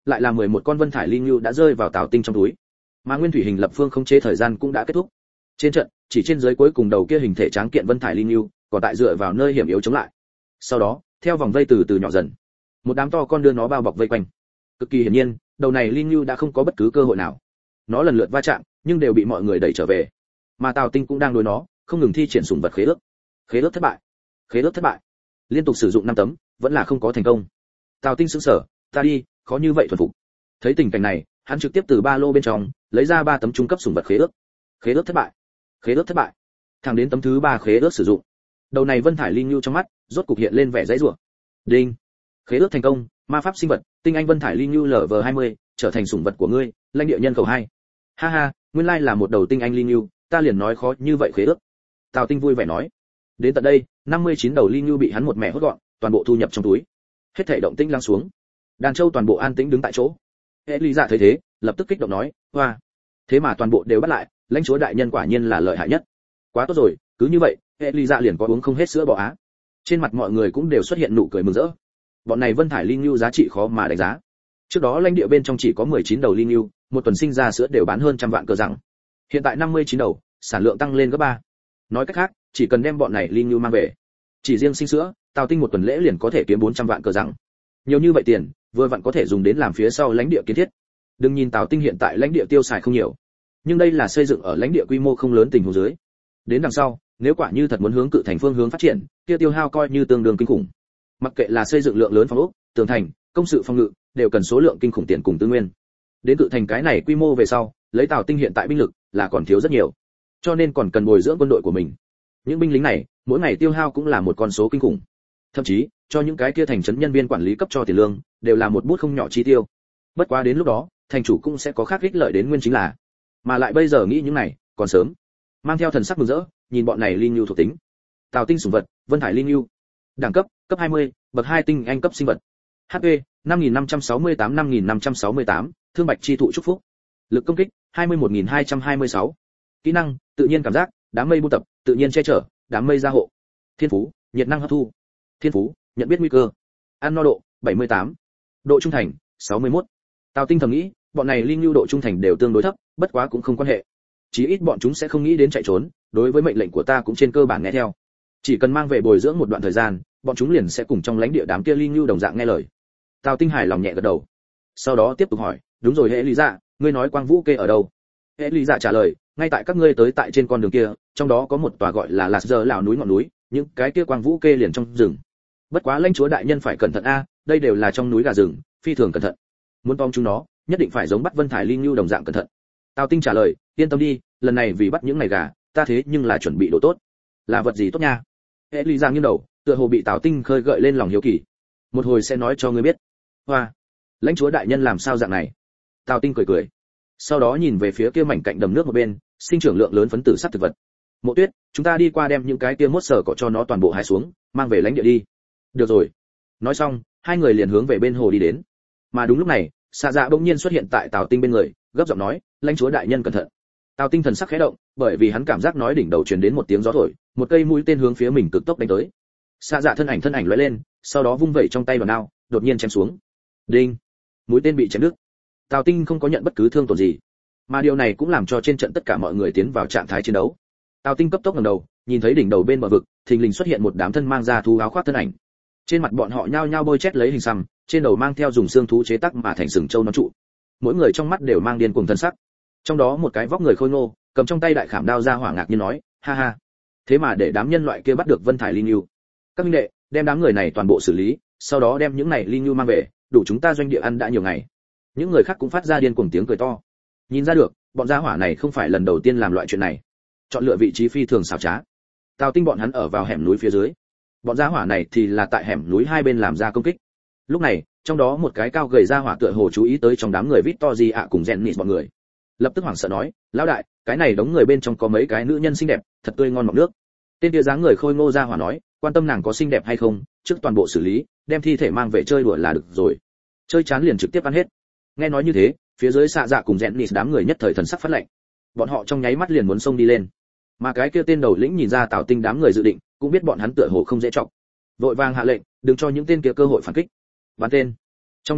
lại là mười một con vân thải linh lưu đã rơi vào Tào Tinh trong túi. Mà nguyên thủy hình lập phương không chế thời gian cũng đã kết thúc. Trên trận, chỉ trên dưới cuối cùng đầu kia hình thể tráng kiện vân thải linh lưu, còn tại dựa vào nơi hiểm yếu chống lại. Sau đó, theo vòng vây từ từ nhỏ dần, một đám to con đưa nó bao bọc vây quanh. Cực kỳ hiển nhiên, đầu này linh lưu đã không có bất cứ cơ hội nào. Nó lần lượt va chạm, nhưng đều bị mọi người đẩy trở về. Mà Tào Tinh cũng đang đối nó, không ngừng thi triển sủng vật khế ước. Khế ước thất bại, khế ước thất bại. Liên tục sử dụng năm tấm, vẫn là không có thành công. Tào Tinh sững sờ, ta đi, khó như vậy thuần phục. Thấy tình cảnh này, hắn trực tiếp từ ba lô bên trong lấy ra ba tấm trung cấp sủng vật khế ước. Khế ước thất bại, khế ước thất bại. Thẳng đến tấm thứ ba khế ước sử dụng. Đầu này vân thải linh lưu trong mắt, rốt cục hiện lên vẻ dãy rủa. Đinh. Khế ước thành công, ma pháp sinh vật, tinh anh vân thải linh lưu lở vờ hai mươi, trở thành sủng vật của ngươi, lãnh địa nhân khẩu hai. Ha ha, nguyên lai là một đầu tinh anh linh lưu, ta liền nói khó như vậy khế ước. Tào Tinh vui vẻ nói. Đến tận đây, năm mươi chín đầu linh lưu bị hắn một mẻ hốt gọn, toàn bộ thu nhập trong túi. Hết thảy động tĩnh lắng xuống. Đàn châu toàn bộ an tĩnh đứng tại chỗ. Hệ Lý Dạ thấy thế, lập tức kích động nói, hoa, thế mà toàn bộ đều bắt lại, lãnh chúa đại nhân quả nhiên là lợi hại nhất. Quá tốt rồi, cứ như vậy, Hệ Lý Dạ liền có uống không hết sữa bò á. Trên mặt mọi người cũng đều xuất hiện nụ cười mừng rỡ. Bọn này vân thải linh lưu giá trị khó mà đánh giá. Trước đó lãnh địa bên trong chỉ có mười chín đầu linh lưu, một tuần sinh ra sữa đều bán hơn trăm vạn cơ rằng. Hiện tại năm mươi chín đầu, sản lượng tăng lên gấp ba. Nói cách khác, chỉ cần đem bọn này linh lưu mang về, chỉ riêng sinh sữa, Tào Tinh một tuần lễ liền có thể kiếm bốn trăm vạn cơ rằng. Nhiều như vậy tiền, vừa vặn có thể dùng đến làm phía sau lãnh địa kiến thiết. Đừng nhìn Tào Tinh hiện tại lãnh địa tiêu xài không nhiều, nhưng đây là xây dựng ở lãnh địa quy mô không lớn tình huống dưới. Đến đằng sau, nếu quả như thật muốn hướng cự thành phương hướng phát triển, kia tiêu hao coi như tương đương kinh khủng. Mặc kệ là xây dựng lượng lớn phòng ốc, tường thành, công sự phòng ngự, đều cần số lượng kinh khủng tiền cùng tư nguyên. Đến cự thành cái này quy mô về sau, lấy Tào Tinh hiện tại binh lực là còn thiếu rất nhiều, cho nên còn cần bồi dưỡng quân đội của mình. Những binh lính này, mỗi ngày tiêu hao cũng là một con số kinh khủng. Thậm chí, cho những cái kia thành trấn nhân viên quản lý cấp cho tiền lương, đều là một bút không nhỏ chi tiêu. Bất quá đến lúc đó, thành chủ cũng sẽ có khác ích lợi đến nguyên chính là. Mà lại bây giờ nghĩ những này, còn sớm. Mang theo thần sắc mừng rỡ, nhìn bọn này linh lưu thuộc tính. Tào Tinh sủng vật, vân thải linh lưu. Đẳng cấp, cấp hai mươi, bậc hai tinh anh cấp sinh vật. hát pê, năm nghìn năm trăm sáu mươi tám năm nghìn năm trăm sáu mươi tám, thương bạch chi thụ chúc phúc. Lực công kích, hai mươi mốt nghìn hai trăm hai mươi sáu. Kỹ năng, tự nhiên cảm giác, đám mây buôn tập, tự nhiên che chở, đám mây gia hộ. Thiên phú, nhiệt năng hấp thu. Thiên phú, nhận biết nguy cơ. Ăn no độ, bảy mươi tám. Độ trung thành, sáu mươi mốt. Tào Tinh thầm nghĩ, bọn này linh lưu độ trung thành đều tương đối thấp, bất quá cũng không quan hệ. Chí ít bọn chúng sẽ không nghĩ đến chạy trốn, đối với mệnh lệnh của ta cũng trên cơ bản nghe theo. Chỉ cần mang về bồi dưỡng một đoạn thời gian, bọn chúng liền sẽ cùng trong lãnh địa đám kia linh lưu đồng dạng nghe lời. Tào Tinh hài lòng nhẹ gật đầu. Sau đó tiếp tục hỏi, đúng rồi Hệ Lý Dạ, ngươi nói Quang Vũ Kê ở đâu? Hệ Lý Dạ trả lời, ngay tại các ngươi tới tại trên con đường kia, trong đó có một tòa gọi là Lạc Giờ lão núi ngọn núi, những cái kia Quang Vũ Kê liền trong rừng. Bất quá lãnh chúa đại nhân phải cẩn thận a, đây đều là trong núi gà rừng, phi thường cẩn thận. Muốn tóm chúng nó, nhất định phải giống bắt vân thải linh lưu đồng dạng cẩn thận. Tào Tinh trả lời, yên tâm đi, lần này vì bắt những này gà, ta thế nhưng là chuẩn bị đồ tốt. Là vật gì tốt nha? Hệ Lý Dạ nghiêng đầu, tựa hồ bị Tào Tinh khơi gợi lên lòng hiếu kỳ. Một hồi sẽ nói cho ngươi biết. Hoa, lãnh chúa đại nhân làm sao dạng này? Tào Tinh cười cười. Sau đó nhìn về phía kia mảnh cạnh đầm nước một bên, sinh trưởng lượng lớn phấn tử sắt thực vật. Mộ Tuyết, chúng ta đi qua đem những cái kia mốt sở cỏ cho nó toàn bộ hái xuống, mang về lãnh địa đi. Được rồi. Nói xong, hai người liền hướng về bên hồ đi đến. Mà đúng lúc này, Xạ Dạ bỗng nhiên xuất hiện tại Tào Tinh bên người, gấp giọng nói, lãnh chúa đại nhân cẩn thận. Tào Tinh thần sắc khẽ động, bởi vì hắn cảm giác nói đỉnh đầu truyền đến một tiếng gió thổi, một cây mũi tên hướng phía mình cực tốc đánh tới. Xạ Dạ thân ảnh thân ảnh lóe lên, sau đó vung vẩy trong tay vào đao, đột nhiên chém xuống. Đinh! Mũi tên bị chém đứt. Tào Tinh không có nhận bất cứ thương tổn gì, mà điều này cũng làm cho trên trận tất cả mọi người tiến vào trạng thái chiến đấu. Tào Tinh cấp tốc ngẩng đầu, nhìn thấy đỉnh đầu bên bờ vực, thình lình xuất hiện một đám thân mang da thú áo khoác thân ảnh. Trên mặt bọn họ nhao nhao bôi chét lấy hình xăm, trên đầu mang theo dùng xương thú chế tác mà thành sừng châu nón trụ. Mỗi người trong mắt đều mang điên cuồng thân sắc. Trong đó một cái vóc người khôi ngô, cầm trong tay đại khảm đao ra hỏa ngạc nhiên nói, ha ha, thế mà để đám nhân loại kia bắt được vân thải linh lưu. Các huynh đệ, đem đám người này toàn bộ xử lý, sau đó đem những này linh lưu mang về, đủ chúng ta doanh địa ăn đã nhiều ngày. Những người khác cũng phát ra điên cuồng tiếng cười to. Nhìn ra được, bọn gia hỏa này không phải lần đầu tiên làm loại chuyện này. Chọn lựa vị trí phi thường xảo trá. Tào Tinh bọn hắn ở vào hẻm núi phía dưới, bọn gia hỏa này thì là tại hẻm núi hai bên làm ra công kích. Lúc này, trong đó một cái cao gầy gia hỏa tựa hồ chú ý tới trong đám người Victory ạ cùng Jenny bọn người, lập tức hoảng sợ nói, lão đại, cái này đống người bên trong có mấy cái nữ nhân xinh đẹp, thật tươi ngon mọng nước. Tên kia dáng người khôi ngô gia hỏa nói, quan tâm nàng có xinh đẹp hay không, trước toàn bộ xử lý, đem thi thể mang về chơi đùa là được rồi. Chơi chán liền trực tiếp ăn hết. Nghe nói như thế, phía dưới Xạ Dạ cùng Jenny đám người nhất thời thần sắc phát lạnh. Bọn họ trong nháy mắt liền muốn xông đi lên. Mà cái kia tên đầu lĩnh nhìn ra Tào Tinh đám người dự định, cũng biết bọn hắn tựa hồ không dễ trọng, vội vàng hạ lệnh, đừng cho những tên kia cơ hội phản kích. Bắn tên. Trong nháy mắt,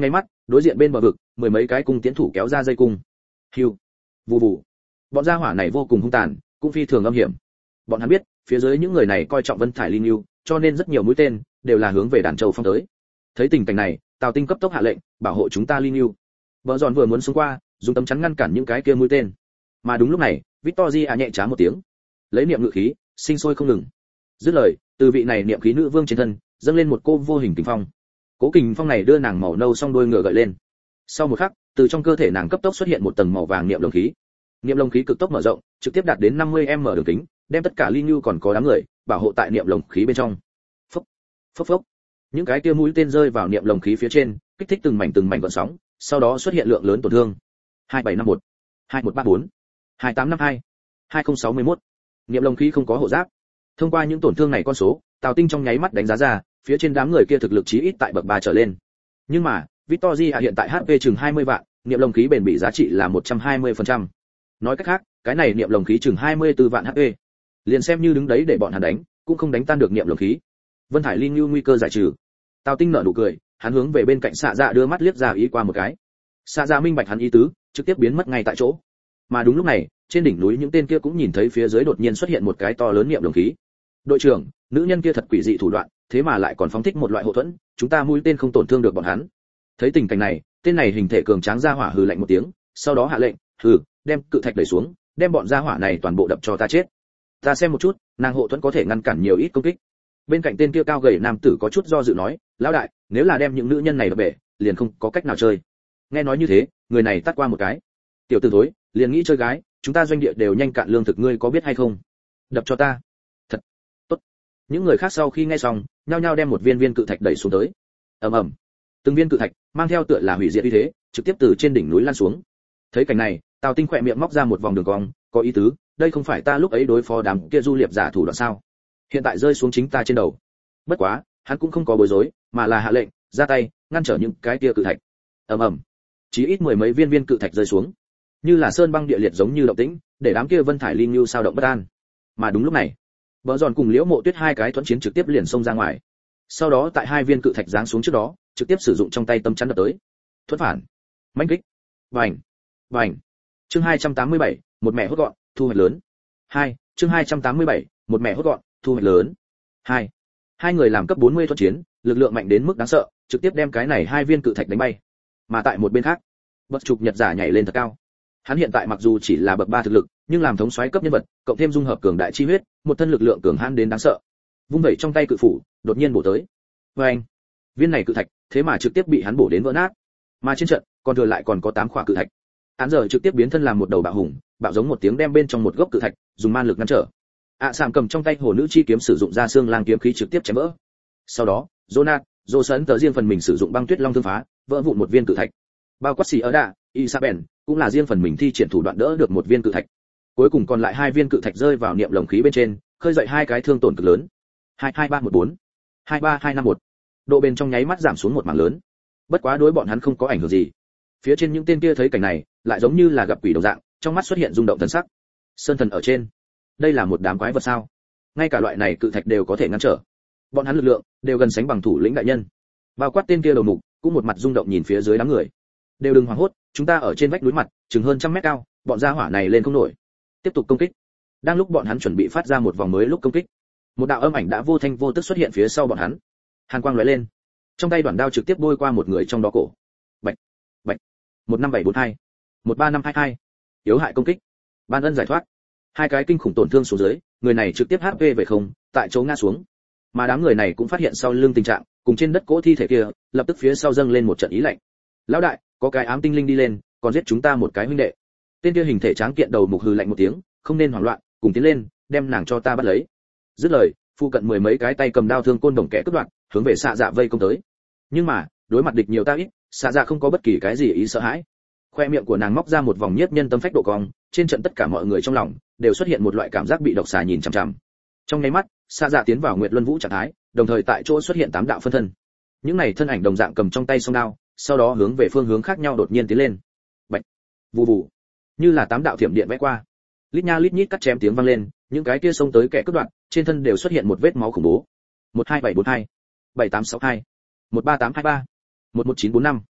đối diện bên bờ vực mười mấy cái cung tiến thủ kéo ra dây cung. Hưu, vù vù. Bọn gia hỏa này vô cùng hung tàn, cũng phi thường âm hiểm. Bọn hắn biết phía dưới những người này coi trọng Vân Thải Linh Lưu, cho nên rất nhiều mũi tên đều là hướng về đàn châu phong tới. Thấy tình cảnh này, Tào Tinh cấp tốc hạ lệnh bảo hộ chúng ta Linh Lưu. Bờ giòn vừa muốn xông qua, dùng tấm chắn ngăn cản những cái kia mũi tên. Mà đúng lúc này, Victoria nhẹ trá một tiếng, lấy niệm ngự khí, sinh sôi không ngừng. Dứt lời, từ vị này niệm khí nữ vương trên thân, dâng lên một cô vô hình kình phong. Cố kình phong này đưa nàng màu nâu song đuôi ngựa gợi lên. Sau một khắc, từ trong cơ thể nàng cấp tốc xuất hiện một tầng màu vàng niệm lồng khí. Niệm lồng khí cực tốc mở rộng, trực tiếp đạt đến năm mươi mét đường kính, đem tất cả Linh Lưu còn có đám người bảo hộ tại niệm lồng khí bên trong. Phốc, phốc phốc. Những cái kia mũi tên rơi vào niệm lồng khí phía trên, kích thích từng mảnh từng mảnh gợn sóng, sau đó xuất hiện lượng lớn tổn thương. hai bảy năm một, hai một ba bốn, hai tám năm hai, hai không sáu mốt. Niệm lồng khí không có hộ giáp. Thông qua những tổn thương này con số, Tào Tinh trong nháy mắt đánh giá ra, phía trên đám người kia thực lực chí ít tại bậc ba trở lên. Nhưng mà, Victoria hiện tại hát pê chừng hai mươi vạn, niệm lồng khí bền bỉ giá trị là một trăm hai mươi phần trăm. Nói cách khác, cái này niệm lồng khí chừng hai mươi tư vạn hát pê. Liền xem như đứng đấy để bọn hắn đánh, cũng không đánh tan được niệm lồng khí. Vân Thải Linh Lưu nguy cơ giải trừ. Tào Tinh nở nụ cười, hắn hướng về bên cạnh Xạ Dạ đưa mắt liếc ra ý qua một cái. Xạ Dạ minh bạch hắn ý tứ, trực tiếp biến mất ngay tại chỗ. Mà đúng lúc này, trên đỉnh núi những tên kia cũng nhìn thấy phía dưới đột nhiên xuất hiện một cái to lớn niệm lồng khí. Đội trưởng, nữ nhân kia thật quỷ dị thủ đoạn, thế mà lại còn phóng thích một loại hộ thuẫn, chúng ta mũi tên không tổn thương được bọn hắn. Thấy tình cảnh này, tên này hình thể cường tráng ra hỏa hừ lạnh một tiếng, sau đó hạ lệnh, hừ, đem cự thạch đẩy xuống, đem bọn gia hỏa này toàn bộ đập cho ta chết. Ta xem một chút, nàng hộ thuẫn có thể ngăn cản nhiều ít công kích. Bên cạnh tên kia cao gầy nam tử có chút do dự nói, lão đại, nếu là đem những nữ nhân này đập bể, liền không có cách nào chơi. Nghe nói như thế, người này tắt qua một cái. Tiểu tử thối, liền nghĩ chơi gái, chúng ta doanh địa đều nhanh cạn lương thực, ngươi có biết hay không? Đập cho ta. Thật tốt. Những người khác sau khi nghe xong, nhao nhao đem một viên viên cự thạch đẩy xuống tới. Ầm ầm. Từng viên cự thạch mang theo tựa là hủy diệt uy thế, trực tiếp từ trên đỉnh núi lan xuống. Thấy cảnh này, Tào Tinh khỏe miệng móc ra một vòng đường cong, có ý tứ, đây không phải ta lúc ấy đối phó đám kia du liệp giả thủ đoạn sao? Hiện tại rơi xuống chính ta trên đầu. Bất quá, hắn cũng không có bối rối, mà là hạ lệnh, ra tay, ngăn trở những cái kia cự thạch. Ầm ầm. Chỉ ít mười mấy viên viên cự thạch rơi xuống, như là sơn băng địa liệt giống như động tĩnh, để đám kia Vân Thải Linh Lưu sao động bất an. Mà đúng lúc này, Bờ Giòn cùng Liễu Mộ Tuyết hai cái thuẫn chiến trực tiếp liền xông ra ngoài. Sau đó tại hai viên cự thạch giáng xuống trước đó, trực tiếp sử dụng trong tay tâm chắn đập tới. Thuẫn phản, mãnh kích. Bành, bành. Chương hai trăm tám mươi bảy, một mẹ hốt gọn, thu hoạch lớn. hai, chương hai trăm tám mươi bảy, một mẹ hốt gọn, thu hoạch lớn. hai. Hai người làm cấp bốn mươi thuẫn chiến, lực lượng mạnh đến mức đáng sợ, trực tiếp đem cái này hai viên cự thạch đánh bay. Mà tại một bên khác, Bất Trục Nhật giả nhảy lên thật cao. Hắn hiện tại mặc dù chỉ là bậc ba thực lực, nhưng làm thống soái cấp nhân vật, cộng thêm dung hợp cường đại chi huyết, một thân lực lượng cường hãn đến đáng sợ. Vung vẩy trong tay cự phủ, đột nhiên bổ tới. Oeng! Viên này cự thạch, thế mà trực tiếp bị hắn bổ đến vỡ nát. Mà trên trận, còn thừa lại còn có tám khỏa cự thạch. Hắn giờ trực tiếp biến thân làm một đầu bạo hùng, bạo giống một tiếng đem bên trong một gốc cự thạch, dùng man lực ngăn trở. ạ à, Sạm cầm trong tay hồ nữ chi kiếm sử dụng ra xương lang kiếm khí trực tiếp chém vỡ. Sau đó, Jonat, Dô Sấn tớ riêng phần mình sử dụng băng tuyết long thương phá, vỡ vụn một viên cự thạch. Bao quát xì ở đạ, Isabel cũng là riêng phần mình thi triển thủ đoạn đỡ được một viên cự thạch. Cuối cùng còn lại hai viên cự thạch rơi vào niệm lồng khí bên trên, khơi dậy hai cái thương tổn cực lớn. hai hai ba một bốn, hai ba hai năm một. Độ bền trong nháy mắt giảm xuống một mảng lớn. Bất quá đối bọn hắn không có ảnh hưởng gì. Phía trên những tên kia thấy cảnh này, lại giống như là gặp quỷ đồng dạng, trong mắt xuất hiện rung động thần sắc. Sơn thần ở trên, đây là một đám quái vật sao? Ngay cả loại này cự thạch đều có thể ngăn trở. Bọn hắn lực lượng đều gần sánh bằng thủ lĩnh đại nhân. Bao quát tên kia đầu mục, cũng một mặt rung động nhìn phía dưới đám người. Đều đừng hoảng hốt, chúng ta ở trên vách núi mặt, chừng hơn trăm mét cao, bọn gia hỏa này lên không nổi. Tiếp tục công kích. Đang lúc bọn hắn chuẩn bị phát ra một vòng mới lúc công kích, một đạo âm ảnh đã vô thanh vô tức xuất hiện phía sau bọn hắn. Hàn quang lóe lên, trong tay đoạn đao trực tiếp bôi qua một người trong đó cổ. Bạch, bạch. một năm bảy bốn hai, một ba năm hai hai. Yếu hại công kích. Ban ân giải thoát. Hai cái kinh khủng tổn thương xuống dưới, người này trực tiếp hát pê về không, tại chỗ ngã xuống. Mà đám người này cũng phát hiện sau lưng tình trạng, cùng trên đất cỗ thi thể kia, lập tức phía sau dâng lên một trận ý lạnh. Lão đại, có cái ám tinh linh đi lên, còn giết chúng ta một cái huynh đệ. Tên kia hình thể tráng kiện đầu mục hừ lạnh một tiếng, không nên hoảng loạn, cùng tiến lên, đem nàng cho ta bắt lấy. Dứt lời, phụ cận mười mấy cái tay cầm đao thương côn đồng kẻ cướp đoạt, hướng về Xạ Dạ vây công tới. Nhưng mà, đối mặt địch nhiều ta ít, Xạ Dạ không có bất kỳ cái gì ý sợ hãi. Khoe miệng của nàng móc ra một vòng nhiếp nhân tâm phách độ cong, trên trận tất cả mọi người trong lòng đều xuất hiện một loại cảm giác bị độc xà nhìn chằm chằm. Trong nháy mắt, Xạ Dạ tiến vào Nguyệt Luân Vũ trạng thái, đồng thời tại chỗ xuất hiện tám đạo phân thân. Những này thân ảnh đồng dạng cầm trong tay song đao, sau đó hướng về phương hướng khác nhau đột nhiên tiến lên. Bạch, vù vù, như là tám đạo thiểm điện vẽ qua. Lít nha lít nhít cắt chém tiếng vang lên, những cái kia xông tới kẻ cướp đoạn, trên thân đều xuất hiện một vết máu khủng bố. một hai bảy bốn hai, bảy tám sáu hai, một ba tám hai ba, một một chín bốn năm.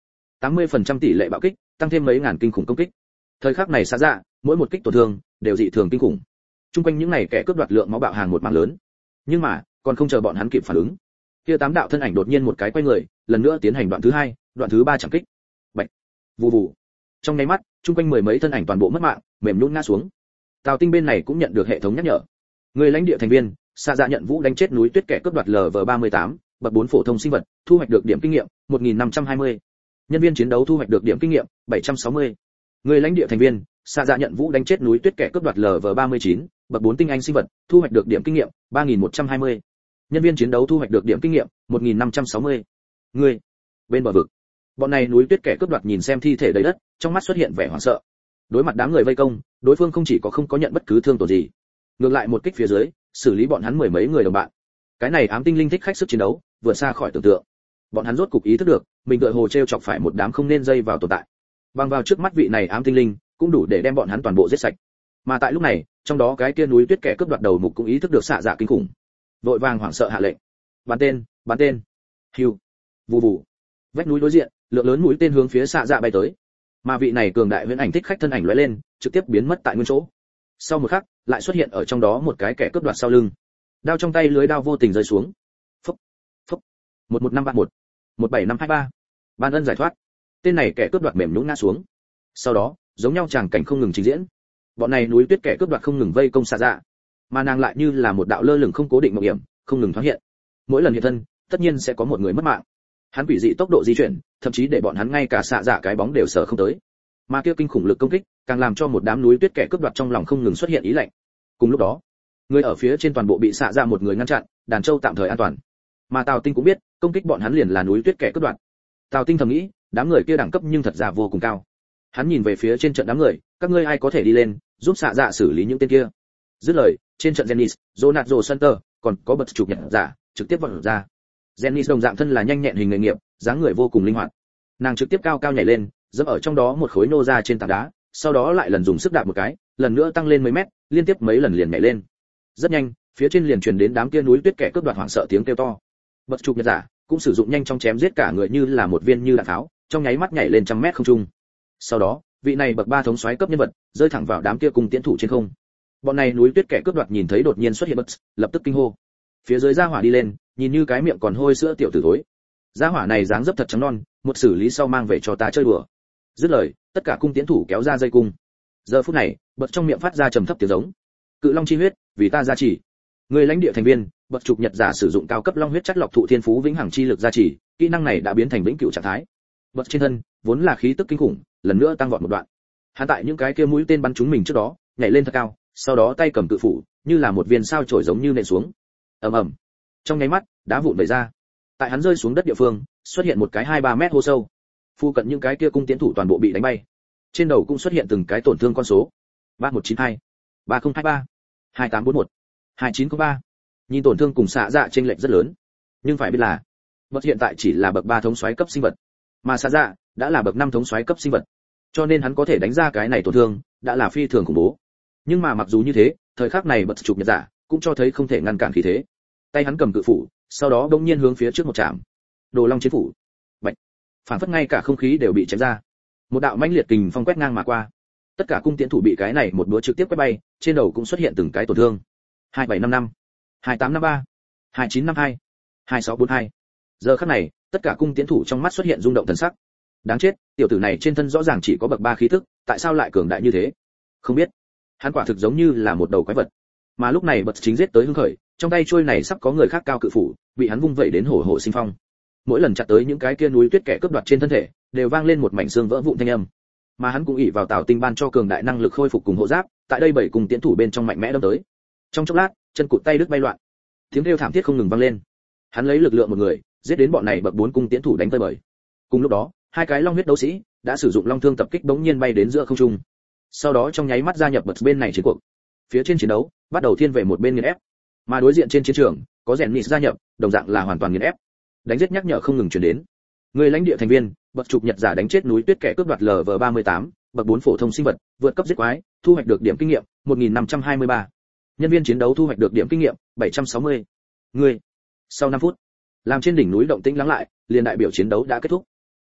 tám mươi phần trăm tỷ lệ bạo kích, tăng thêm mấy ngàn kinh khủng công kích. Thời khắc này xạ dạ, mỗi một kích tổn thương đều dị thường kinh khủng. Trung quanh những này kẻ cướp đoạt lượng máu bạo hàng một mảng lớn. Nhưng mà, còn không chờ bọn hắn kịp phản ứng, kia tám đạo thân ảnh đột nhiên một cái quay người, lần nữa tiến hành đoạn thứ hai, đoạn thứ ba chẳng kích. Bạch. Vù vù. Trong nháy mắt, trung quanh mười mấy thân ảnh toàn bộ mất mạng, mềm nhũn ngã xuống. Tào Tinh bên này cũng nhận được hệ thống nhắc nhở. Người lãnh địa thành viên, xạ dạ nhận vũ đánh chết núi tuyết kẻ cướp đoạt lv ba mươi tám, bậc bốn phổ thông sinh vật, thu hoạch được điểm kinh nghiệm một nghìn năm trăm hai mươi. Nhân viên chiến đấu thu hoạch được điểm kinh nghiệm bảy trăm sáu mươi. Người lãnh địa thành viên, xạ dạ nhận vũ đánh chết núi tuyết kẻ cướp đoạt lv ba mươi chín, bậc bốn tinh anh sinh vật, thu hoạch được điểm kinh nghiệm ba nghìn một trăm hai mươi. Nhân viên chiến đấu thu hoạch được điểm kinh nghiệm một nghìn năm trăm sáu mươi. Người bên bờ vực, bọn này núi tuyết kẻ cướp đoạt nhìn xem thi thể đầy đất, trong mắt xuất hiện vẻ hoảng sợ. Đối mặt đám người vây công, đối phương không chỉ có không có nhận bất cứ thương tổn gì, ngược lại một kích phía dưới, xử lý bọn hắn mười mấy người đồng bạn. Cái này ám tinh linh thích khách sức chiến đấu, vượt xa khỏi tưởng tượng. Bọn hắn rốt cục ý thức được, mình tựa hồ treo chọc phải một đám không nên dây vào tồn tại. Bằng vào trước mắt vị này ám tinh linh, cũng đủ để đem bọn hắn toàn bộ giết sạch. Mà tại lúc này, trong đó cái kia núi tuyết kẻ cướp đoạt đầu mục cũng ý thức được xạ dạ kinh khủng, vội vàng hoảng sợ hạ lệnh: bắn tên, bắn tên. Hiu, vù vù. Vách núi đối diện, lượng lớn mũi tên hướng phía xạ dạ bay tới. Mà vị này cường đại huyễn ảnh thích khách thân ảnh lóe lên, trực tiếp biến mất tại nguyên chỗ. Sau một khắc, lại xuất hiện ở trong đó một cái kẻ cướp đoạt sau lưng. Đao trong tay, lưới đao vô tình rơi xuống. Phốc, phốc. một một năm ba một, một bảy năm hai ba. Ban ân giải thoát. Tên này kẻ cướp đoạt mềm nhũn ngã xuống. Sau đó, giống nhau tràng cảnh không ngừng trình diễn. Bọn này núi tuyết kẻ cướp đoạt không ngừng vây công xạ dạ, mà nàng lại như là một đạo lơ lửng không cố định mộng hiểm, không ngừng thoáng hiện. Mỗi lần hiện thân, tất nhiên sẽ có một người mất mạng. Hắn quỷ dị tốc độ di chuyển, thậm chí để bọn hắn ngay cả xạ dạ cái bóng đều sở không tới. Mà kia kinh khủng lực công kích, càng làm cho một đám núi tuyết kẻ cướp đoạt trong lòng không ngừng xuất hiện ý lạnh. Cùng lúc đó, người ở phía trên toàn bộ bị xạ dạ một người ngăn chặn, đàn châu tạm thời an toàn. Mà Tào Tinh cũng biết, công kích bọn hắn liền là núi tuyết kẻ cướp đoạt. Tào Tinh thầm nghĩ, đám người kia đẳng cấp nhưng thật ra vô cùng cao. Hắn nhìn về phía trên trận đám người, các ngươi ai có thể đi lên, giúp xạ dạ xử lý những tên kia. Dứt lời, trên trận Jennings, Ronaldo Center, còn có bật chụp nhận giả, trực tiếp vọt ra. Jennings đồng dạng thân là nhanh nhẹn hình nghề nghiệp, dáng người vô cùng linh hoạt. Nàng trực tiếp cao cao nhảy lên, dẫm ở trong đó một khối nô ra trên tảng đá, sau đó lại lần dùng sức đạp một cái, lần nữa tăng lên mấy mét, liên tiếp mấy lần liền nhảy lên. Rất nhanh, phía trên liền truyền đến đám kia núi tuyết kẻ cướp đoạt hoảng sợ tiếng kêu to. Bật chụp nhật giả cũng sử dụng nhanh trong chém giết cả người như là một viên như đạn tháo, trong nháy mắt nhảy lên trăm mét không trung. Sau đó, vị này bậc ba thống soái cấp nhân vật, rơi thẳng vào đám kia cung tiễn thủ trên không. Bọn này núi tuyết kẻ cướp đoạt nhìn thấy đột nhiên xuất hiện bật, lập tức kinh hô. Phía dưới gia hỏa đi lên, nhìn như cái miệng còn hôi sữa tiểu tử thối. Gia hỏa này dáng dấp thật trắng non, một xử lý sau mang về cho ta chơi đùa. Dứt lời, tất cả cung tiễn thủ kéo ra dây cung. Giờ phút này, bật trong miệng phát ra trầm thấp tiếng giống. Cự long chi huyết, vì ta gia trì. Người lãnh địa thành viên, bậc trục nhật giả sử dụng cao cấp long huyết chất lọc thụ thiên phú vĩnh hằng chi lực gia trì, kỹ năng này đã biến thành vĩnh cửu trạng thái. Bậc trên thân, vốn là khí tức kinh khủng, lần nữa tăng vọt một đoạn. Hắn tại những cái kia mũi tên bắn trúng mình trước đó, nhảy lên thật cao, sau đó tay cầm cự phủ, như là một viên sao chổi giống như nện xuống. Ầm ầm. Trong nháy mắt, đá vụn vẩy ra. Tại hắn rơi xuống đất địa phương, xuất hiện một cái hai ba mét hố sâu. Phu cận những cái kia cung tiễn thủ toàn bộ bị đánh bay. Trên đầu cũng xuất hiện từng cái tổn thương con số. ba một chín hai, ba không hai ba, hai tám bốn một, hai chín không ba. Nhìn tổn thương cùng xạ dạ chênh lệch rất lớn. Nhưng phải biết là, bậc hiện tại chỉ là bậc ba thống soái cấp sinh vật, mà xạ dạ đã là bậc năm thống soái cấp sinh vật. Cho nên hắn có thể đánh ra cái này tổn thương, đã là phi thường khủng bố. Nhưng mà mặc dù như thế, thời khắc này bật chụp nhật giả cũng cho thấy không thể ngăn cản khí thế. Tay hắn cầm cự phủ, sau đó bỗng nhiên hướng phía trước một chạm. Đồ Long chiến phủ. Bạch. Phản phất ngay cả không khí đều bị chém ra. Một đạo mãnh liệt kình phong quét ngang mà qua. Tất cả cung tiễn thủ bị cái này một búa trực tiếp quét bay, trên đầu cũng xuất hiện từng cái tổn thương. hai bảy năm năm, hai tám năm ba, hai chín năm hai, hai sáu bốn hai. Giờ khắc này, tất cả cung tiễn thủ trong mắt xuất hiện rung động thần sắc. Đáng chết, tiểu tử này trên thân rõ ràng chỉ có bậc ba khí tức, tại sao lại cường đại như thế? Không biết. Hắn quả thực giống như là một đầu quái vật. Mà lúc này bật chính giết tới hưng khởi, trong tay trôi này sắp có người khác cao cự phủ, bị hắn vung vẩy đến hổ hổ sinh phong. Mỗi lần chặt tới những cái kia núi tuyết kẻ cướp đoạt trên thân thể, đều vang lên một mảnh xương vỡ vụn thanh âm. Mà hắn cũng ỷ vào Tào Tinh ban cho cường đại năng lực khôi phục cùng hộ giáp, tại đây bảy cùng tiến thủ bên trong mạnh mẽ đâm tới. Trong chốc lát, chân cụt tay đứt bay loạn, tiếng kêu thảm thiết không ngừng vang lên. Hắn lấy lực lượng một người, giết đến bọn này bậc bốn cung tiến thủ đánh tơi bời. Cùng lúc đó, hai cái long huyết đấu sĩ đã sử dụng long thương tập kích bỗng nhiên bay đến giữa không trung. Sau đó trong nháy mắt gia nhập bật bên này chiến cuộc. Phía trên chiến đấu bắt đầu thiên về một bên nghiền ép, mà đối diện trên chiến trường có rèn nịt gia nhập, đồng dạng là hoàn toàn nghiền ép. Đánh giết nhắc nhở không ngừng truyền đến. Người lãnh địa thành viên, bậc trục nhật giả đánh chết núi tuyết kẻ cướp đoạt lv ba mươi tám, bậc bốn phổ thông sinh vật, vượt cấp giết quái, thu hoạch được điểm kinh nghiệm một nghìn năm trăm hai mươi ba. Nhân viên chiến đấu thu hoạch được điểm kinh nghiệm bảy trăm sáu mươi. Người. Sau năm phút, làm trên đỉnh núi động tĩnh lắng lại, liền đại biểu chiến đấu đã kết thúc.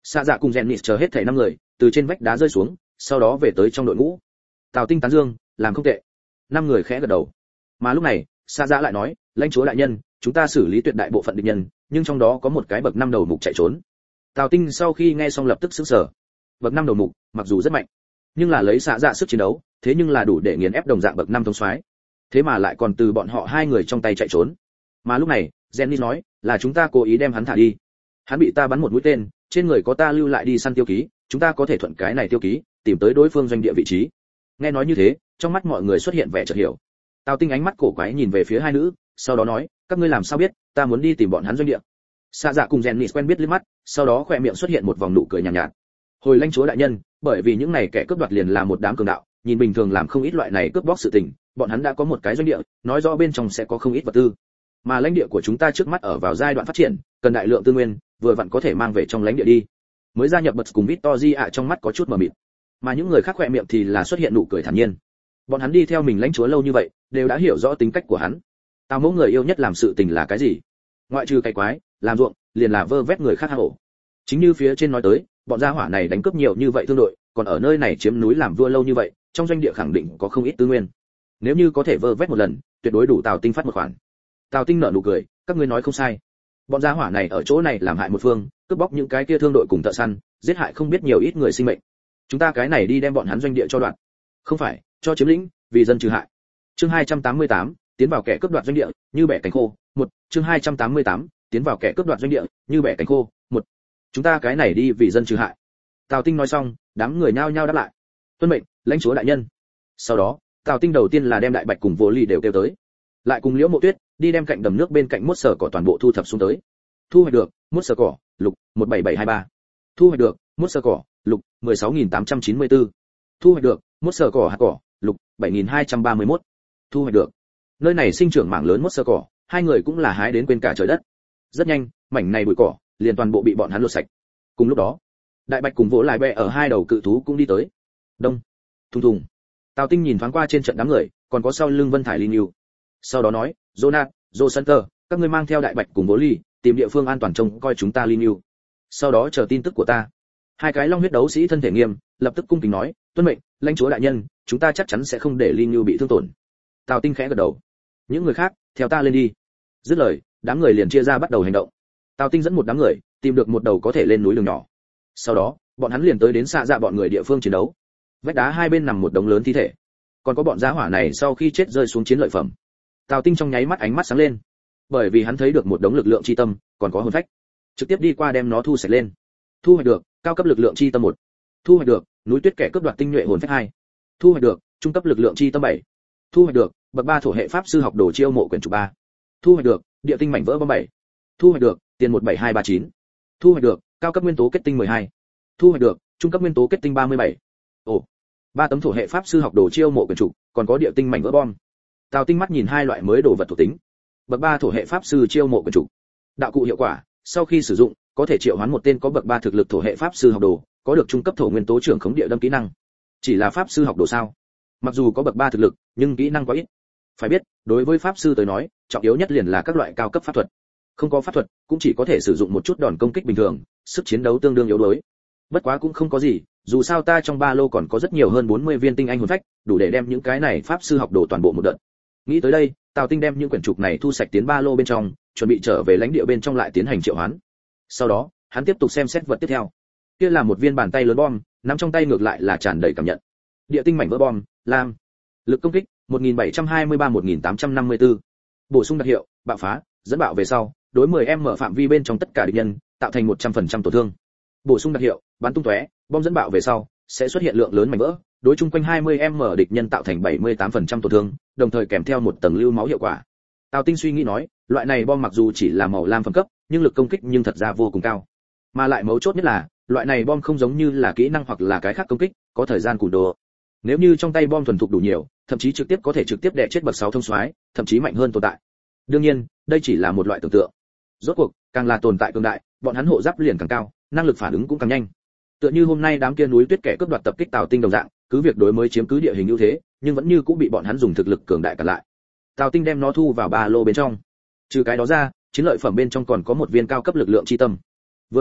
Xạ Dạ cùng Jennings chờ hết thảy năm người, từ trên vách đá rơi xuống, sau đó về tới trong đội ngũ. Tào Tinh tán dương, làm không tệ. Năm người khẽ gật đầu. Mà lúc này, Xạ Dạ lại nói, lãnh chúa đại nhân, chúng ta xử lý tuyệt đại bộ phận địch nhân, nhưng trong đó có một cái bậc năm đầu mục chạy trốn. Tào Tinh sau khi nghe xong lập tức sửng sở. Bậc năm đầu mục, mặc dù rất mạnh, nhưng là lấy Xạ Dạ sức chiến đấu, thế nhưng là đủ để nghiền ép đồng dạng bậc năm thống soái. Thế mà lại còn từ bọn họ hai người trong tay chạy trốn. Mà lúc này, Jennings nói, là chúng ta cố ý đem hắn thả đi. Hắn bị ta bắn một mũi tên, trên người có ta lưu lại đi săn tiêu ký, chúng ta có thể thuận cái này tiêu ký, tìm tới đối phương doanh địa vị trí. Nghe nói như thế, trong mắt mọi người xuất hiện vẻ chợt hiểu. Tào Tinh ánh mắt cổ quái nhìn về phía hai nữ, sau đó nói, các ngươi làm sao biết, ta muốn đi tìm bọn hắn doanh địa. Xạ Dạ cùng Jennings quen biết liếc mắt, sau đó khóe miệng xuất hiện một vòng nụ cười nhàn nhạt, nhạt. Hồi lãnh chúa đại nhân, bởi vì những này kẻ cướp đoạt liền là một đám cường đạo, nhìn bình thường làm không ít loại này cướp bóc sự tình, bọn hắn đã có một cái doanh địa, nói rõ bên trong sẽ có không ít vật tư. Mà lãnh địa của chúng ta trước mắt ở vào giai đoạn phát triển, cần đại lượng tư nguyên, vừa vặn có thể mang về trong lãnh địa đi. Mới gia nhập bật cùng Victory ạ trong mắt có chút mờ mịt, mà những người khác khỏe miệng thì là xuất hiện nụ cười thản nhiên. Bọn hắn đi theo mình lãnh chúa lâu như vậy, đều đã hiểu rõ tính cách của hắn. Tào Mẫu người yêu nhất làm sự tình là cái gì? Ngoại trừ cày quái, làm ruộng, liền là vơ vét người khác hang ổ. Chính như phía trên nói tới, bọn gia hỏa này đánh cướp nhiều như vậy thương đội, còn ở nơi này chiếm núi làm vua lâu như vậy, trong doanh địa khẳng định có không ít tư nguyên. Nếu như có thể vơ vét một lần, tuyệt đối đủ Tào Tinh phát một khoản. Tào Tinh nở nụ cười, các ngươi nói không sai. Bọn gia hỏa này ở chỗ này làm hại một phương, cướp bóc những cái kia thương đội cùng thợ săn, giết hại không biết nhiều ít người sinh mệnh. Chúng ta cái này đi đem bọn hắn doanh địa cho đoạn. Không phải, cho chiếm lĩnh, vì dân trừ hại. Chương hai trăm tám mươi tám, tiến vào kẻ cướp đoạt doanh địa, như bẻ cánh khô. Một, chương hai trăm tám mươi tám, tiến vào kẻ cướp đoạt doanh địa, như bẻ cánh khô. Một, chúng ta cái này đi vì dân trừ hại. Tào Tinh nói xong, đám người nhao nhao đáp lại. Tuân mệnh, lãnh chúa đại nhân. Sau đó, Tào Tinh đầu tiên là đem Đại Bạch cùng Vô Ly đều kêu tới, lại cùng Liễu Mộ Tuyết đi đem cạnh đầm nước bên cạnh mốt sở cỏ toàn bộ thu thập xuống tới. Thu hoạch được, mốt sở cỏ, lục, một bảy bảy hai ba. Thu hoạch được, mốt sở cỏ, lục, mười sáu nghìn tám trăm chín mươi tư. Thu hoạch được, mốt sở cỏ hạt cỏ, lục, bảy nghìn hai trăm ba mươi mốt. Thu hoạch được. Nơi này sinh trưởng mảng lớn mốt sở cỏ, hai người cũng là hái đến quên cả trời đất. Rất nhanh, mảnh này bụi cỏ liền toàn bộ bị bọn hắn lột sạch. Cùng lúc đó, Đại Bạch cùng Vỗ Lại Bẹ ở hai đầu cự thú cũng đi tới. Đông, thùng thùng. Tào Tinh nhìn thoáng qua trên trận đám người, còn có sau lưng Vân Thải Linh Nhu. Sau đó nói, Jonah, Joe các ngươi mang theo Đại Bạch cùng Vỗ Ly, tìm địa phương an toàn trông coi chúng ta Linh Nhu. Sau đó chờ tin tức của ta. Hai cái long huyết đấu sĩ thân thể nghiêm, lập tức cung kính nói, tuân mệnh, lãnh chúa đại nhân, chúng ta chắc chắn sẽ không để Linh Nhu bị thương tổn. Tào Tinh khẽ gật đầu. Những người khác, theo ta lên đi. Dứt lời, đám người liền chia ra bắt đầu hành động. Tào Tinh dẫn một đám người, tìm được một đầu có thể lên núi đường nhỏ. Sau đó, bọn hắn liền tới đến Xạ Dạ bọn người địa phương chiến đấu. Vách đá hai bên nằm một đống lớn thi thể, còn có bọn giá hỏa này sau khi chết rơi xuống chiến lợi phẩm. Tào Tinh trong nháy mắt ánh mắt sáng lên, bởi vì hắn thấy được một đống lực lượng chi tâm, còn có hồn phách, trực tiếp đi qua đem nó thu sạch lên. Thu hoạch được cao cấp lực lượng chi tâm một. Thu hoạch được núi tuyết kẻ cướp đoạt tinh nhuệ hồn phách hai. Thu hoạch được trung cấp lực lượng chi tâm bảy. Thu hoạch được bậc ba thổ hệ pháp sư học đồ chiêu mộ quyển trục ba. Thu hoạch được địa tinh mảnh vỡ bom bảy. Thu hoạch được tiền một bảy hai ba chín. Thu hoạch được cao cấp nguyên tố kết tinh mười hai. Thu hoạch được trung cấp nguyên tố kết tinh ba mươi bảy. Ồ, ba tấm thổ hệ pháp sư học đồ chiêu mộ quyển trục, còn có địa tinh mảnh vỡ bom. Tào Tinh mắt nhìn hai loại mới đồ vật thuộc tính. Bậc ba thổ hệ pháp sư chiêu mộ quyển trục. Đạo cụ hiệu quả, sau khi sử dụng, có thể triệu hoán một tên có bậc ba thực lực thổ hệ pháp sư học đồ, có được trung cấp thổ nguyên tố trưởng khống địa đâm kỹ năng. Chỉ là pháp sư học đồ sao? Mặc dù có bậc ba thực lực, nhưng kỹ năng quá ít. Phải biết, đối với pháp sư tới nói, trọng yếu nhất liền là các loại cao cấp pháp thuật. Không có pháp thuật, cũng chỉ có thể sử dụng một chút đòn công kích bình thường, sức chiến đấu tương đương yếu đuối. Bất quá cũng không có gì, dù sao ta trong ba lô còn có rất nhiều hơn bốn mươi viên tinh anh hồn phách, đủ để đem những cái này pháp sư học đồ toàn bộ một đợt. Nghĩ tới đây, Tào Tinh đem những quyển trục này thu sạch tiến ba lô bên trong, chuẩn bị trở về lãnh địa bên trong lại tiến hành triệu hoán. Sau đó, hắn tiếp tục xem xét vật tiếp theo. Kia là một viên bàn tay lớn bom, nắm trong tay ngược lại là tràn đầy cảm nhận. Địa tinh mảnh vỡ bom, lam. Lực công kích một nghìn bảy trăm hai mươi ba một nghìn tám trăm năm mươi tư. Bổ sung đặc hiệu, bạo phá, dẫn bạo về sau, đối mười em mở phạm vi bên trong tất cả địch nhân, tạo thành một trăm phần trăm tổn thương. Bổ sung đặc hiệu, bắn tung tóe, bom dẫn bạo về sau, sẽ xuất hiện lượng lớn mảnh vỡ, đối chung quanh hai mươi em mở địch nhân tạo thành bảy mươi tám phần trăm tổn thương, đồng thời kèm theo một tầng lưu máu hiệu quả. Tào Tinh suy nghĩ nói, loại này bom mặc dù chỉ là màu lam phẩm cấp, nhưng lực công kích nhưng thật ra vô cùng cao. Mà lại mấu chốt nhất là, loại này bom không giống như là kỹ năng hoặc là cái khác công kích, có thời gian cùn đồ. Nếu như trong tay bom thuần thục đủ nhiều, thậm chí trực tiếp có thể trực tiếp đè chết bậc sáu thông soái, thậm chí mạnh hơn tồn tại. Đương nhiên, đây chỉ là một loại tưởng tượng. Rốt cuộc, càng là tồn tại cường đại, bọn hắn hộ giáp liền càng cao, năng lực phản ứng cũng càng nhanh. Tựa như hôm nay đám kia núi tuyết kẻ cướp đoạt tập kích Tào Tinh đồng dạng, cứ việc đối mới chiếm cứ địa hình ưu thế, nhưng vẫn như cũng bị bọn hắn dùng thực lực cường đại cản lại. Tào Tinh đem nó thu vào ba lô bên trong. Trừ cái đó ra, chiến lợi phẩm bên trong còn có một viên cao cấp lực lượng chi tâm. Vừa vặn,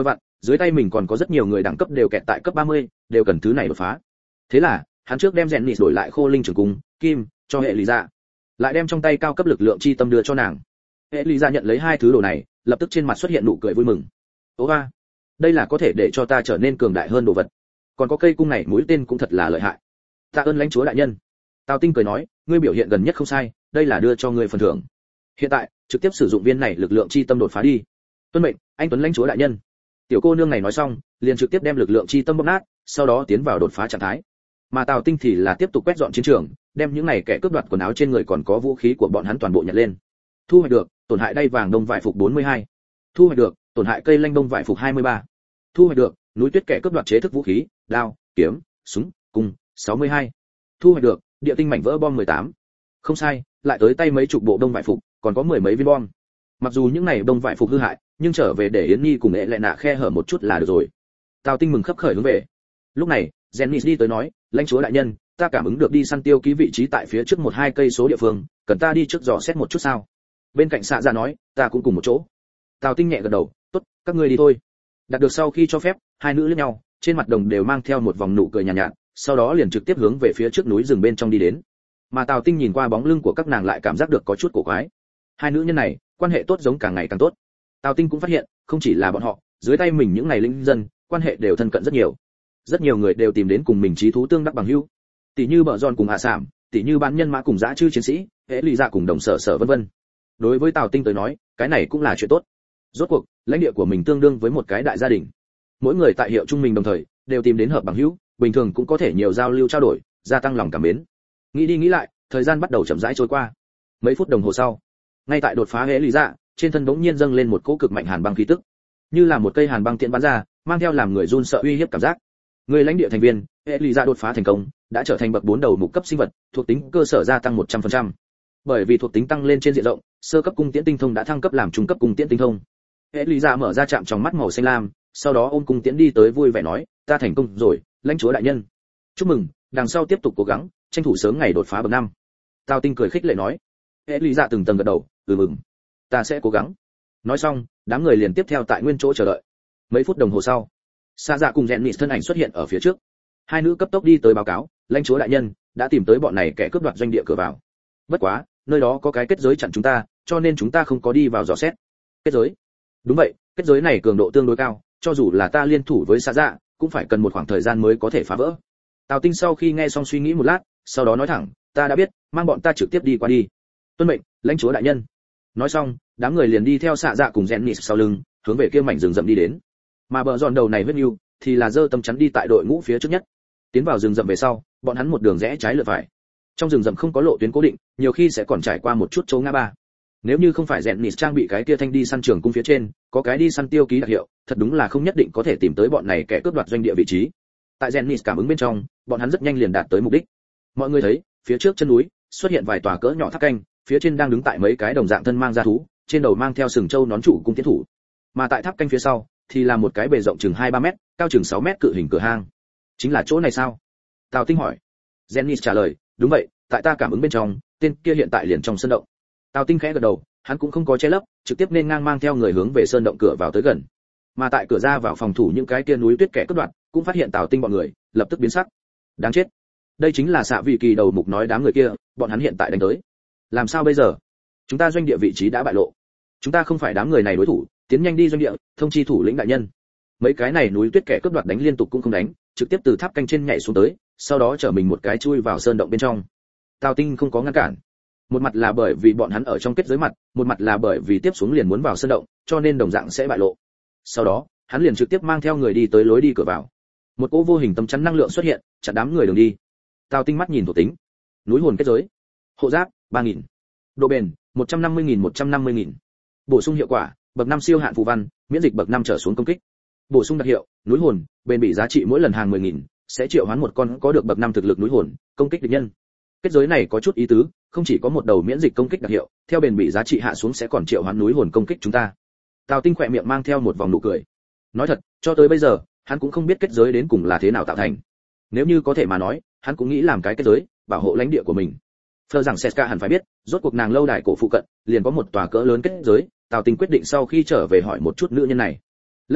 dưới tay mình còn có rất nhiều người đẳng cấp đều kẹt tại cấp ba mươi, đều cần thứ này đột phá. Thế là hắn trước đem rèn nịt đổi lại khô linh trường cung kim cho hệ lý dạ, lại đem trong tay cao cấp lực lượng chi tâm đưa cho nàng. Hệ lý dạ nhận lấy hai thứ đồ này, lập tức trên mặt xuất hiện nụ cười vui mừng. Ố a, đây là có thể để cho ta trở nên cường đại hơn đồ vật. Còn có cây cung này mũi tên cũng thật là lợi hại. Tạ ơn lãnh chúa đại nhân. Tào Tinh cười nói, ngươi biểu hiện gần nhất không sai, đây là đưa cho ngươi phần thưởng. Hiện tại trực tiếp sử dụng viên này lực lượng chi tâm đột phá đi. Tuân mệnh, anh tuấn lãnh chúa đại nhân. Tiểu cô nương này nói xong, liền trực tiếp đem lực lượng chi tâm bóp nát, sau đó tiến vào đột phá trạng thái. Mà Tào Tinh thì là tiếp tục quét dọn chiến trường, đem những này kẻ cướp đoạt quần áo trên người còn có vũ khí của bọn hắn toàn bộ nhặt lên. Thu hoạch được, tổn hại đay vàng đông vải phục bốn mươi hai. Thu hoạch được, tổn hại cây lanh đông vải phục hai mươi ba. Thu hoạch được, núi tuyết kẻ cướp đoạt chế thức vũ khí, đao, kiếm, súng, cung, sáu mươi hai. Thu hoạch được, địa tinh mảnh vỡ bom mười tám. Không sai, lại tới tay mấy chục bộ đông vải phục, còn có mười mấy viên bom. Mặc dù những này đông vải phục hư hại, nhưng trở về để Yến Nhi cùng Lệ Lệ Nạ khe hở một chút là được rồi. Tào Tinh mừng khấp khởi hướng về. Lúc này, Jenny đi tới nói, lãnh chúa đại nhân, ta cảm ứng được đi săn tiêu ký vị trí tại phía trước một hai cây số địa phương, cần ta đi trước dò xét một chút sao? Bên cạnh xạ ra nói, ta cũng cùng một chỗ. Tào Tinh nhẹ gật đầu, tốt, các ngươi đi thôi. Đạt được sau khi cho phép, hai nữ liếc nhau, trên mặt đồng đều mang theo một vòng nụ cười nhàn nhạt, nhạt, sau đó liền trực tiếp hướng về phía trước núi rừng bên trong đi đến. Mà Tào Tinh nhìn qua bóng lưng của các nàng lại cảm giác được có chút cổ quái. Hai nữ nhân này, quan hệ tốt giống càng ngày càng tốt. Tào Tinh cũng phát hiện, không chỉ là bọn họ, dưới tay mình những ngày linh dân, quan hệ đều thân cận rất nhiều. Rất nhiều người đều tìm đến cùng mình chí thú tương đắc bằng hữu. Tỷ như Bợ Giòn cùng Hạ Sảm, tỷ như bán nhân mã cùng dã chư chiến sĩ, hệ lụy dạ cùng đồng sở sở vân vân. Đối với Tào Tinh tới nói, cái này cũng là chuyện tốt. Rốt cuộc, lãnh địa của mình tương đương với một cái đại gia đình. Mỗi người tại hiệu chung mình đồng thời, đều tìm đến hợp bằng hữu, bình thường cũng có thể nhiều giao lưu trao đổi, gia tăng lòng cảm mến. Nghĩ đi nghĩ lại, thời gian bắt đầu chậm rãi trôi qua. Mấy phút đồng hồ sau, ngay tại đột phá hệ lụy dạ, trên thân bỗng nhiên dâng lên một cỗ cực mạnh hàn băng khí tức, như là một cây hàn băng tiễn bắn ra, mang theo làm người run sợ uy hiếp cảm giác. Người lãnh địa thành viên, hệ lụy dạ đột phá thành công, đã trở thành bậc bốn đầu mục cấp sinh vật, thuộc tính cơ sở gia tăng một trăm phần trăm. Bởi vì thuộc tính tăng lên trên diện rộng, sơ cấp cung tiễn tinh thông đã thăng cấp làm trung cấp cung tiễn tinh thông. Hệ lụy dạ mở ra chạm trong mắt màu xanh lam, sau đó ôm cung tiễn đi tới vui vẻ nói, ta thành công rồi, lãnh chúa đại nhân. Chúc mừng, đằng sau tiếp tục cố gắng, tranh thủ sớm ngày đột phá bậc năm. Tào Tinh cười khích lệ nói. Hệ lụy dạ từng tầng gật đầu, ừ mừng, ta sẽ cố gắng. Nói xong, đám người liền tiếp theo tại nguyên chỗ chờ đợi. Mấy phút đồng hồ sau, Sa Dạ cùng Rèn Nịt thân ảnh xuất hiện ở phía trước. Hai nữ cấp tốc đi tới báo cáo, lãnh chúa đại nhân đã tìm tới bọn này kẻ cướp đoạt doanh địa cửa vào. Bất quá, nơi đó có cái kết giới chặn chúng ta, cho nên chúng ta không có đi vào dò xét. Kết giới? Đúng vậy, kết giới này cường độ tương đối cao, cho dù là ta liên thủ với Sa Dạ, cũng phải cần một khoảng thời gian mới có thể phá vỡ. Tào Tinh sau khi nghe xong suy nghĩ một lát, sau đó nói thẳng, ta đã biết, mang bọn ta trực tiếp đi qua đi. Tuân mệnh, lãnh chúa đại nhân. Nói xong, đám người liền đi theo Sa Dạ cùng Rèn Nịt sau lưng, hướng về kia mảnh rừng rậm đi đến. Mà bờ giòn đầu này huyết nhu thì là dơ tâm chắn đi tại đội ngũ phía trước nhất. Tiến vào rừng rậm về sau, bọn hắn một đường rẽ trái lượt phải. Trong rừng rậm không có lộ tuyến cố định, nhiều khi sẽ còn trải qua một chút chỗ ngã ba. Nếu như không phải Rèn Nịt trang bị cái kia thanh đi săn trường cung phía trên, có cái đi săn tiêu ký đặc hiệu, thật đúng là không nhất định có thể tìm tới bọn này kẻ cướp đoạt doanh địa vị trí. Tại Rèn Nịt cảm ứng bên trong, bọn hắn rất nhanh liền đạt tới mục đích. Mọi người thấy, phía trước chân núi xuất hiện vài tòa cỡ nhỏ tháp canh, phía trên đang đứng tại mấy cái đồng dạng thân mang gia thú, trên đầu mang theo sừng trâu nón trụ cung tiến thủ. Mà tại tháp canh phía sau thì là một cái bề rộng chừng hai ba mét, cao chừng sáu mét cự hình cửa hang. Chính là chỗ này sao? Tào Tinh hỏi. Jenny trả lời, đúng vậy, tại ta cảm ứng bên trong, tên kia hiện tại liền trong sơn động. Tào Tinh khẽ gật đầu, hắn cũng không có che lấp, trực tiếp nên ngang mang theo người hướng về sơn động cửa vào tới gần. Mà tại cửa ra vào phòng thủ những cái kia núi tuyết kẻ cướp đoạt, cũng phát hiện Tào Tinh bọn người, lập tức biến sắc. Đáng chết. Đây chính là xạ vị kỳ đầu mục nói đám người kia, bọn hắn hiện tại đánh tới. Làm sao bây giờ? Chúng ta doanh địa vị trí đã bại lộ. Chúng ta không phải đám người này đối thủ, tiến nhanh đi doanh địa, thông chi thủ lĩnh đại nhân. Mấy cái này núi tuyết kẻ cướp đoạt đánh liên tục cũng không đánh, trực tiếp từ tháp canh trên nhảy xuống tới, sau đó chở mình một cái chui vào sơn động bên trong. Tào Tinh không có ngăn cản. Một mặt là bởi vì bọn hắn ở trong kết giới mặt, một mặt là bởi vì tiếp xuống liền muốn vào sơn động, cho nên đồng dạng sẽ bại lộ. Sau đó, hắn liền trực tiếp mang theo người đi tới lối đi cửa vào. Một cỗ vô hình tấm chắn năng lượng xuất hiện, chặn đám người đường đi. Tào Tinh mắt nhìn thuộc tính. Núi hồn kết giới. Hộ giáp ba nghìn. Độ bền một trăm năm mươi nghìn một trăm năm mươi nghìn. Bổ sung hiệu quả, bậc năm siêu hạn phù văn, miễn dịch bậc năm trở xuống công kích. Bổ sung đặc hiệu, núi hồn, bền bị giá trị mỗi lần hàng mười nghìn, sẽ triệu hoán một con có được bậc năm thực lực núi hồn, công kích địch nhân. Kết giới này có chút ý tứ, không chỉ có một đầu miễn dịch công kích đặc hiệu, theo bền bị giá trị hạ xuống sẽ còn triệu hoán núi hồn công kích chúng ta. Tào Tinh khỏe miệng mang theo một vòng nụ cười. Nói thật, cho tới bây giờ, hắn cũng không biết kết giới đến cùng là thế nào tạo thành. Nếu như có thể mà nói, hắn cũng nghĩ làm cái kết giới, bảo hộ lãnh địa của mình. Phờ rằng Seska hẳn phải biết, rốt cuộc nàng lâu đài cổ phụ cận, liền có một tòa cỡ lớn kết giới. Tào Tinh quyết định sau khi trở về hỏi một chút nữ nhân này. Lắc đầu,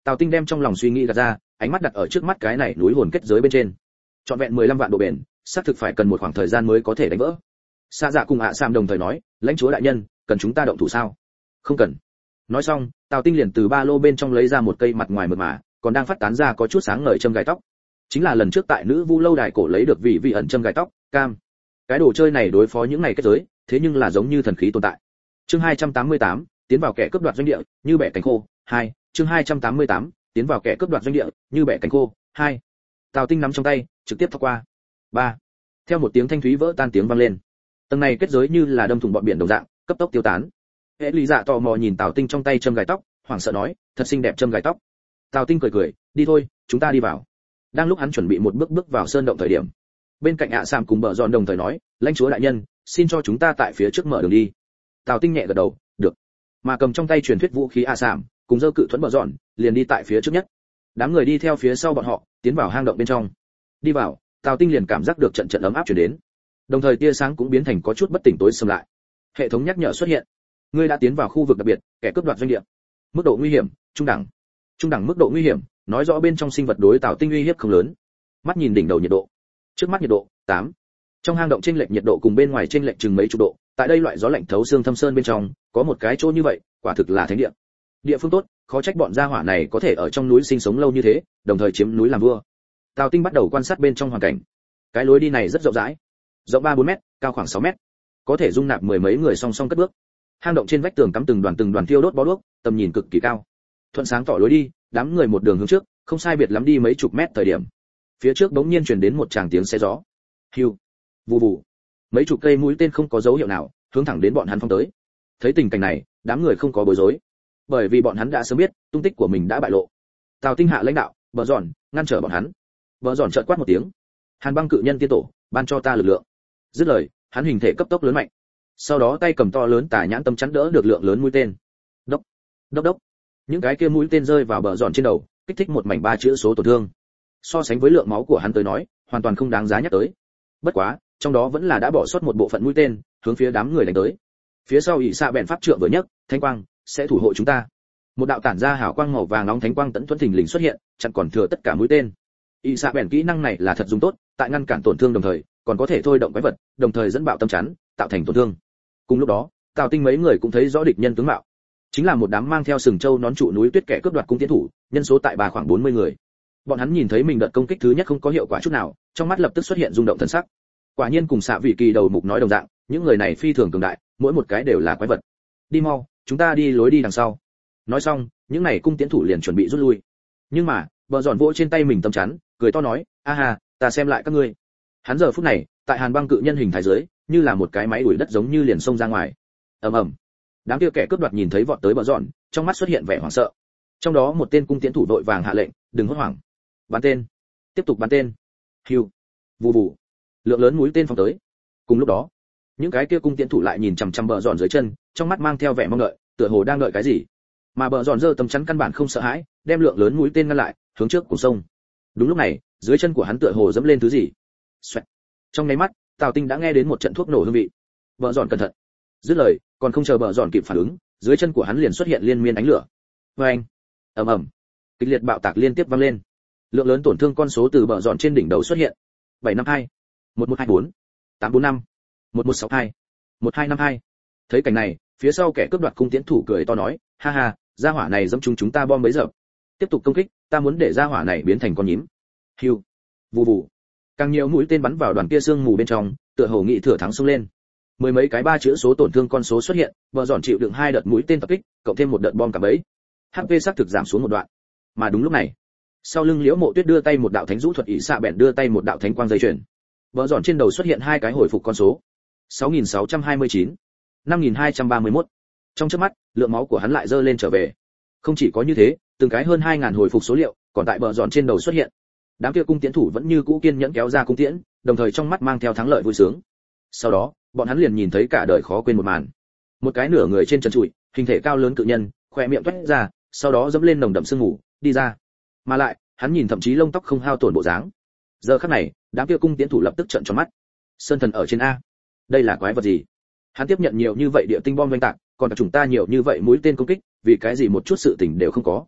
Tào Tinh đem trong lòng suy nghĩ gạt ra, ánh mắt đặt ở trước mắt cái này núi hồn kết giới bên trên. Trọn vẹn mười lăm vạn độ bền, xác thực phải cần một khoảng thời gian mới có thể đánh vỡ. Sa Dạ cùng ạ Sam đồng thời nói, lãnh chúa đại nhân, cần chúng ta động thủ sao? Không cần. Nói xong, Tào Tinh liền từ ba lô bên trong lấy ra một cây mặt ngoài mượt mà, còn đang phát tán ra có chút sáng ngời châm gai tóc. Chính là lần trước tại nữ vu lâu đài cổ lấy được vị vị ẩn châm gai tóc, cam. Cái đồ chơi này đối phó những này kết giới, thế nhưng là giống như thần khí tồn tại. Chương hai trăm tám mươi tám, tiến vào kẻ cướp đoạt doanh địa, như bẻ cánh khô. Hai, chương hai trăm tám mươi tám, tiến vào kẻ cướp đoạt doanh địa, như bẻ cánh khô. Hai. Tào Tinh nắm trong tay, trực tiếp thọc qua. Ba. Theo một tiếng thanh thúy vỡ tan tiếng vang lên. Tầng này kết giới như là đâm thủng bọn biển đồng dạng, cấp tốc tiêu tán. Hệ Lý Dạ tò mò nhìn Tào Tinh trong tay châm gai tóc, hoảng sợ nói, thật xinh đẹp châm gai tóc. Tào Tinh cười cười, đi thôi, chúng ta đi vào. Đang lúc hắn chuẩn bị một bước bước vào sơn động thời điểm, bên cạnh ạ Sam cùng Bờ Giòn đồng thời nói, lãnh chúa đại nhân, xin cho chúng ta tại phía trước mở đường đi. Tào Tinh nhẹ gật đầu, được. Mà cầm trong tay truyền thuyết vũ khí ạ Sam, cùng dơ cự thuẫn Bờ Giòn, liền đi tại phía trước nhất. Đám người đi theo phía sau bọn họ, tiến vào hang động bên trong. Đi vào, Tào Tinh liền cảm giác được trận trận ấm áp truyền đến. Đồng thời tia sáng cũng biến thành có chút bất tỉnh tối sầm lại. Hệ thống nhắc nhở xuất hiện. Ngươi đã tiến vào khu vực đặc biệt, kẻ cướp đoạt doanh địa. Mức độ nguy hiểm, trung đẳng. Trung đẳng mức độ nguy hiểm, nói rõ bên trong sinh vật đối Tào Tinh uy hiếp không lớn. Mắt nhìn đỉnh đầu nhiệt độ. Trước mắt nhiệt độ, tám. Trong hang động chênh lệch nhiệt độ cùng bên ngoài chênh lệch chừng mấy chục độ, tại đây loại gió lạnh thấu xương thâm sơn bên trong, có một cái chỗ như vậy, quả thực là thánh địa. Địa phương tốt, khó trách bọn gia hỏa này có thể ở trong núi sinh sống lâu như thế, đồng thời chiếm núi làm vua. Tào Tinh bắt đầu quan sát bên trong hoàn cảnh. Cái lối đi này rất rộng rãi, rộng ba bốn mét, cao khoảng sáu mét, có thể dung nạp mười mấy người song song cất bước. Hang động trên vách tường cắm từng đoàn từng đoàn thiêu đốt bó đuốc, tầm nhìn cực kỳ cao. Thuận sáng tỏ lối đi, đám người một đường hướng trước, không sai biệt lắm đi mấy chục mét thời điểm. Phía trước bỗng nhiên truyền đến một tràng tiếng xe gió. Hưu, vù vù. Mấy chục cây mũi tên không có dấu hiệu nào, hướng thẳng đến bọn hắn phóng tới. Thấy tình cảnh này, đám người không có bối rối, bởi vì bọn hắn đã sớm biết tung tích của mình đã bại lộ. Tào Tinh hạ lãnh đạo, Bờ Giòn, ngăn trở bọn hắn. Bờ Giòn chợt quát một tiếng, Hàn Băng cự nhân tiên tổ, ban cho ta lực lượng. Dứt lời, hắn hình thể cấp tốc lớn mạnh. Sau đó tay cầm to lớn tà nhãn tâm chắn đỡ được lượng lớn mũi tên. Đốc, đốc đốc. Những cái kia mũi tên rơi vào Bờ Giòn trên đầu, kích thích một mảnh ba chữ số tổn thương. So sánh với lượng máu của hắn tới nói, hoàn toàn không đáng giá nhắc tới. Bất quá, trong đó vẫn là đã bỏ sót một bộ phận mũi tên, hướng phía đám người đánh tới. Phía sau ỷ xạ bèn pháp trượng vừa nhấc, thanh quang sẽ thủ hộ chúng ta. Một đạo tản ra hào quang màu vàng nóng thánh quang tấn thuần thình lình xuất hiện, chặn còn thừa tất cả mũi tên. ỷ xạ bèn kỹ năng này là thật dùng tốt, tại ngăn cản tổn thương đồng thời, còn có thể thôi động quái vật, đồng thời dẫn bạo tâm chắn, tạo thành tổn thương. Cùng lúc đó, Tào Tinh mấy người cũng thấy rõ địch nhân tướng mạo. Chính là một đám mang theo sừng châu nón trụ núi tuyết kẻ cướp đoạt cung tiến thủ, nhân số tại bà khoảng bốn mươi người. Bọn hắn nhìn thấy mình đợt công kích thứ nhất không có hiệu quả chút nào, trong mắt lập tức xuất hiện rung động thần sắc. Quả nhiên cùng xạ vị kỳ đầu mục nói đồng dạng, những người này phi thường cường đại, mỗi một cái đều là quái vật. Đi mau, chúng ta đi lối đi đằng sau. Nói xong, những này cung tiến thủ liền chuẩn bị rút lui. Nhưng mà, Bờ Giòn vỗ trên tay mình tấm chắn, cười to nói, a ha, ta xem lại các ngươi. Hắn giờ phút này, tại Hàn Băng cự nhân hình thái dưới, như là một cái máy đuổi đất giống như liền xông ra ngoài. Ầm ầm. Đám kia kẻ cướp đoạt nhìn thấy vọt tới Bờ Giòn, trong mắt xuất hiện vẻ hoảng sợ. Trong đó một tên cung tiến thủ vội vàng hạ lệnh, đừng hốt hoảng. Bắn tên. Tiếp tục bắn tên. Hưu. Vù vù. Lượng lớn mũi tên phóng tới. Cùng lúc đó, những cái kia cung tiến thủ lại nhìn chằm chằm Bờ Giòn dưới chân, trong mắt mang theo vẻ mong đợi, tựa hồ đang đợi cái gì. Mà Bờ Giòn giơ tấm chắn căn bản không sợ hãi, đem lượng lớn mũi tên ngăn lại, hướng trước cùng sông. Đúng lúc này, dưới chân của hắn tựa hồ dẫm lên thứ gì. Xoẹt. Trong nháy mắt, Tào Tinh đã nghe đến một trận thuốc nổ hương vị. Bờ Giòn cẩn thận. Dứt lời, còn không chờ Bờ Giòn kịp phản ứng, dưới chân của hắn liền xuất hiện liên miên ánh lửa. Oeng. Ầm ầm. Kịch liệt bạo tạc liên tiếp vang lên. Lượng lớn tổn thương con số từ Bờ Giòn trên đỉnh đầu xuất hiện. bảy năm hai, một một hai bốn, tám bốn năm, một một sáu hai, một hai năm hai. Thấy cảnh này, phía sau kẻ cướp đoạt cung tiến thủ cười to nói, ha ha, gia hỏa này dẫm chúng chúng ta bom bấy giờ. Tiếp tục công kích, ta muốn để gia hỏa này biến thành con nhím. Hưu. Vù vù. Càng nhiều mũi tên bắn vào đoàn kia sương mù bên trong, tựa hồ nghị thừa thắng xông lên. Mười mấy cái ba chữ số tổn thương con số xuất hiện, Bờ Giòn chịu đựng hai đợt mũi tên tập kích, cộng thêm một đợt bom cả bẫy. hát pê xác thực giảm xuống một đoạn. Mà đúng lúc này, sau lưng Liễu Mộ Tuyết đưa tay một đạo thánh vũ thuật, ỷ xạ bèn đưa tay một đạo thánh quang dây chuyền. Bờ Giòn trên đầu xuất hiện hai cái hồi phục con số. sáu nghìn sáu trăm hai mươi chín, năm nghìn hai trăm ba mươi mốt. Trong chớp mắt, lượng máu của hắn lại dơ lên trở về. Không chỉ có như thế, từng cái hơn hai nghìn hồi phục số liệu, còn tại Bờ Giòn trên đầu xuất hiện. Đám kia cung tiễn thủ vẫn như cũ kiên nhẫn kéo ra cung tiễn, đồng thời trong mắt mang theo thắng lợi vui sướng. Sau đó, bọn hắn liền nhìn thấy cả đời khó quên một màn. Một cái nửa người trên trần trụi, hình thể cao lớn cự nhân, khóe miệng toét ra, sau đó dẫm lên nồng đậm sương mù, đi ra. Mà lại, hắn nhìn thậm chí lông tóc không hao tổn bộ dáng. Giờ khắc này, đám kia cung tiễn thủ lập tức trợn tròn mắt. Sơn thần ở trên a, đây là quái vật gì? Hắn tiếp nhận nhiều như vậy địa tinh bom vành tạc, còn cả chúng ta nhiều như vậy mũi tên công kích, vì cái gì một chút sự tình đều không có.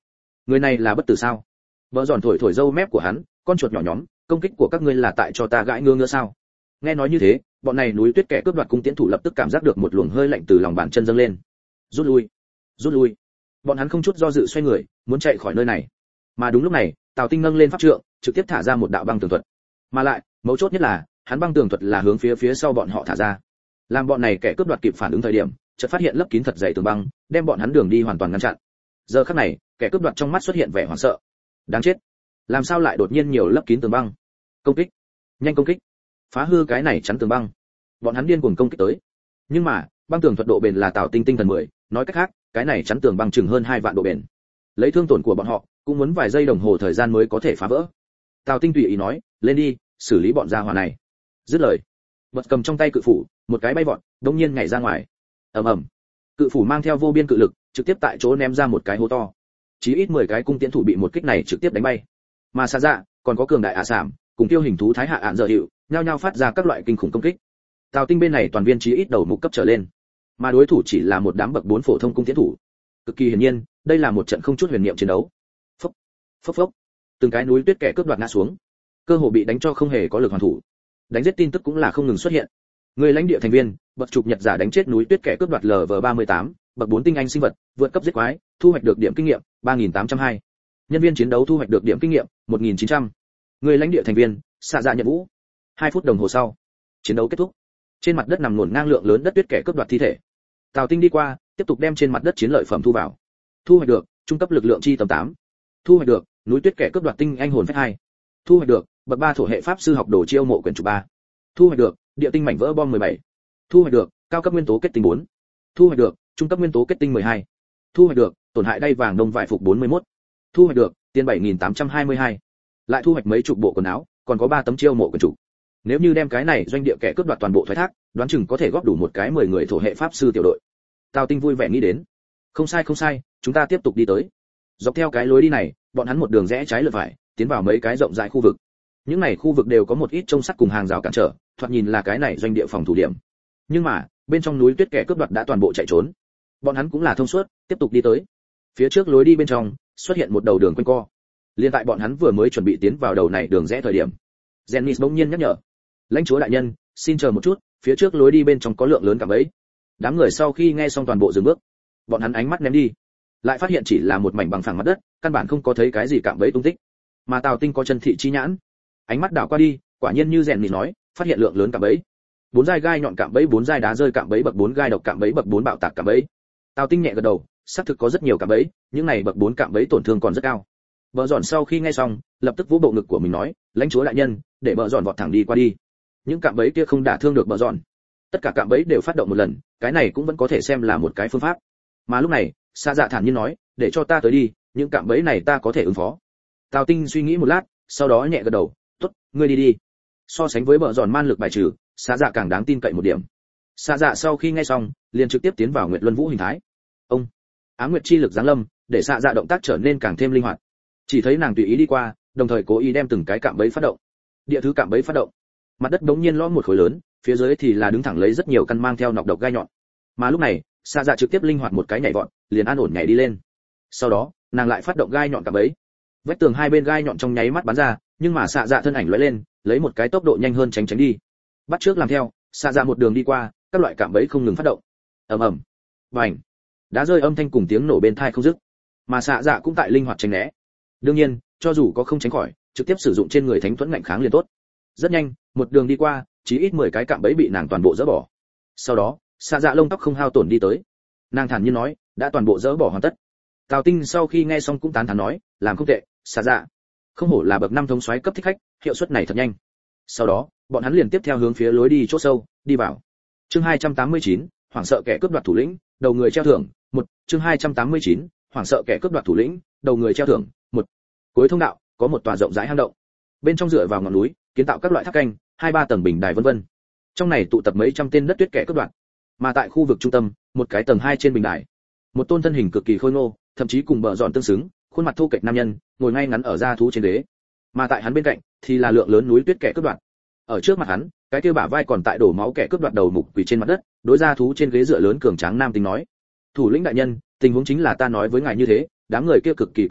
Người này là bất tử sao? Bờ giòn thổi thổi râu mép của hắn, con chuột nhỏ nhóm, công kích của các ngươi là tại cho ta gãi ngứa ngứa sao? Nghe nói như thế, bọn này núi tuyết kẻ cướp đoạt cung tiễn thủ lập tức cảm giác được một luồng hơi lạnh từ lòng bàn chân dâng lên. Rút lui, rút lui. Bọn hắn không chút do dự xoay người, muốn chạy khỏi nơi này. Mà đúng lúc này, Tào Tinh nâng lên pháp trượng, trực tiếp thả ra một đạo băng tường thuật. Mà lại, mấu chốt nhất là, hắn băng tường thuật là hướng phía phía sau bọn họ thả ra. Làm bọn này kẻ cướp đoạt kịp phản ứng thời điểm, chợt phát hiện lấp kín thật dày tường băng, đem bọn hắn đường đi hoàn toàn ngăn chặn. Giờ khắc này, kẻ cướp đoạt trong mắt xuất hiện vẻ hoảng sợ. Đáng chết, làm sao lại đột nhiên nhiều lấp kín tường băng? Công kích, nhanh công kích, phá hư cái này chắn tường băng. Bọn hắn điên cuồng công kích tới. Nhưng mà, băng tường thuật độ bền là Tào Tinh tinh thần mười, nói cách khác, cái này chắn tường băng chừng hơn hai vạn độ bền. Lấy thương tổn của bọn họ, cũng muốn vài giây đồng hồ thời gian mới có thể phá vỡ. Tào Tinh tùy ý nói, lên đi, xử lý bọn gia hỏa này. Dứt lời, bật cầm trong tay cự phủ, một cái bay vọt, đống nhiên nhảy ra ngoài. Ầm ầm. Cự phủ mang theo vô biên cự lực, trực tiếp tại chỗ ném ra một cái hố to. Chí ít mười cái cung tiễn thủ bị một kích này trực tiếp đánh bay. Mà xa dạ, còn có cường đại ả sảm, cùng tiêu hình thú thái hạ ạn dở hiệu, nhao nhao phát ra các loại kinh khủng công kích. Tào Tinh bên này toàn viên chí ít đầu mục cấp trở lên, mà đối thủ chỉ là một đám bậc bốn phổ thông cung tiễn thủ. Cực kỳ hiển nhiên, đây là một trận không chút huyền niệm chiến đấu. Phốc, phốc phốc. Từng cái núi tuyết kẻ cướp đoạt ngã xuống, cơ hồ bị đánh cho không hề có lực hoàn thủ. Đánh giết tin tức cũng là không ngừng xuất hiện. Người lãnh địa thành viên, bậc chụp nhật giả đánh chết núi tuyết kẻ cướp đoạt lv ba mươi tám, bậc bốn tinh anh sinh vật, vượt cấp giết quái, thu hoạch được điểm kinh nghiệm ba nghìn tám trăm hai. Nhân viên chiến đấu thu hoạch được điểm kinh nghiệm một nghìn chín trăm. Người lãnh địa thành viên, xạ dạ nhận vũ. hai phút đồng hồ sau, chiến đấu kết thúc. Trên mặt đất nằm ngổn ngang lượng lớn đất tuyết kẻ cướp đoạt thi thể. Tào Tinh đi qua, tiếp tục đem trên mặt đất chiến lợi phẩm thu vào. Thu hoạch được trung cấp lực lượng chi tầm tám. Thu hoạch được núi tuyết kẻ cướp đoạt tinh anh hồn phách hai. Thu hoạch được bậc ba thổ hệ pháp sư học đồ chiêu mộ quyển trục ba. Thu hoạch được địa tinh mảnh vỡ bom mười bảy. Thu hoạch được cao cấp nguyên tố kết tinh bốn. Thu hoạch được trung cấp nguyên tố kết tinh mười hai. Thu hoạch được tổn hại đay vàng đông vải phục bốn mươi mốt. Thu hoạch được tiền bảy nghìn tám trăm hai mươi hai. Lại thu hoạch mấy chục bộ quần áo, còn có ba tấm chiêu mộ quyển trục. Nếu như đem cái này doanh địa kẻ cướp đoạt toàn bộ thoái thác, đoán chừng có thể góp đủ một cái mười người thổ hệ pháp sư tiểu đội. Tào Tinh vui vẻ nghĩ đến. Không sai không sai, chúng ta tiếp tục đi tới. Dọc theo cái lối đi này, bọn hắn một đường rẽ trái lượt phải, tiến vào mấy cái rộng rãi khu vực. Những này khu vực đều có một ít trông sắt cùng hàng rào cản trở, thoạt nhìn là cái này doanh địa phòng thủ điểm. Nhưng mà, bên trong núi tuyết kẻ cướp đoạt đã toàn bộ chạy trốn. Bọn hắn cũng là thông suốt, tiếp tục đi tới. Phía trước lối đi bên trong, xuất hiện một đầu đường quanh co. Liên tại bọn hắn vừa mới chuẩn bị tiến vào đầu này đường rẽ thời điểm, Jennings bỗng nhiên nhắc nhở: "Lãnh chúa đại nhân, xin chờ một chút, phía trước lối đi bên trong có lượng lớn cạm bẫy." Đám người sau khi nghe xong toàn bộ dừng bước. Bọn hắn ánh mắt ném đi, lại phát hiện chỉ là một mảnh bằng phẳng mặt đất, căn bản không có thấy cái gì cạm bẫy tung tích. Mà Tào Tinh có chân thị chi nhãn, ánh mắt đảo qua đi, quả nhiên như Jennings nói, phát hiện lượng lớn cạm bẫy. Bốn giai gai nhọn cạm bẫy, bốn giai đá rơi cạm bẫy, bậc bốn gai độc cạm bẫy, bậc bốn bạo tạc cạm bẫy. Tào Tinh nhẹ gật đầu, xác thực có rất nhiều cạm bẫy, những này bậc bốn cạm bẫy tổn thương còn rất cao. Bờ Dọn sau khi nghe xong, lập tức vỗ bộ ngực của mình nói, lãnh chúa đại nhân, để Bờ Dọn vọt thẳng đi qua đi. Những cạm bẫy kia không đả thương được Bờ Dọn. Tất cả cạm bẫy đều phát động một lần, cái này cũng vẫn có thể xem là một cái phương pháp. Mà lúc này, Sa Dạ thản nhiên nói, để cho ta tới đi, những cạm bẫy này ta có thể ứng phó. Tào Tinh suy nghĩ một lát, sau đó nhẹ gật đầu, tốt, ngươi đi đi. So sánh với Bờ Dọn man lực bài trừ, Sa Dạ càng đáng tin cậy một điểm. Sa Dạ sau khi nghe xong, liền trực tiếp tiến vào Nguyệt Luân Vũ hình thái. Ông, Ám Nguyệt chi lực giáng lâm, để Sa Dạ động tác trở nên càng thêm linh hoạt. Chỉ thấy nàng tùy ý đi qua, đồng thời cố ý đem từng cái cạm bẫy phát động. Địa thứ cạm bẫy phát động, mặt đất đống nhiên lõm một khối lớn, phía dưới thì là đứng thẳng lấy rất nhiều căn mang theo nọc độc gai nhọn. Mà lúc này, Sa Dạ trực tiếp linh hoạt một cái nhảy vọt, liền an ổn nhảy đi lên. Sau đó, nàng lại phát động gai nhọn cạm bẫy. Vách tường hai bên gai nhọn trong nháy mắt bắn ra, nhưng mà Sa Dạ thân ảnh lóe lên, lấy một cái tốc độ nhanh hơn tránh tránh đi. Bắt trước làm theo, Sa Dạ một đường đi qua, các loại cạm bẫy không ngừng phát động. Ầm ầm, bành, đá rơi âm thanh cùng tiếng nổ bên tai không dứt. Mà Sa Dạ cũng tại linh hoạt tránh né. Đương nhiên, cho dù có không tránh khỏi, trực tiếp sử dụng trên người thánh thuẫn ngạnh kháng liền tốt. Rất nhanh, một đường đi qua, chỉ ít mười cái cạm bẫy bị nàng toàn bộ dỡ bỏ. Sau đó, Sa Dạ lông tóc không hao tổn đi tới. Nàng thản nhiên nói, đã toàn bộ dỡ bỏ hoàn tất. Tào Tinh sau khi nghe xong cũng tán thán nói, làm không tệ, Sa Dạ. Không hổ là bậc năm thống soái cấp thích khách, hiệu suất này thật nhanh. Sau đó, bọn hắn liền tiếp theo hướng phía lối đi chỗ sâu, đi vào. Chương hai trăm tám mươi chín, hoảng sợ kẻ cướp đoạt thủ lĩnh, đầu người treo thưởng, một. Chương hai trăm tám mươi chín, hoảng sợ kẻ cướp đoạt thủ lĩnh, đầu người treo thưởng, một. Cuối thông đạo, có một tòa rộng rãi hang động. Bên trong dựa vào ngọn núi, kiến tạo các loại tháp canh, hai ba tầng bình đài vân vân. Trong này tụ tập mấy trăm tên đất tuyết kẻ cướp đoạt. Mà tại khu vực trung tâm, một cái tầng hai trên bình đài, một tôn thân hình cực kỳ khôi ngô, thậm chí cùng Bờ Dọn tương xứng, khuôn mặt thô kệch nam nhân, ngồi ngay ngắn ở da thú trên ghế. Mà tại hắn bên cạnh thì là lượng lớn núi tuyết kẻ cướp đoạt. Ở trước mặt hắn, cái kia bả vai còn tại đổ máu kẻ cướp đoạt đầu mục quỳ trên mặt đất, đối da thú trên ghế dựa lớn cường tráng nam tính nói: "Thủ lĩnh đại nhân, tình huống chính là ta nói với ngài như thế, đám người kia cực kỳ cường đại,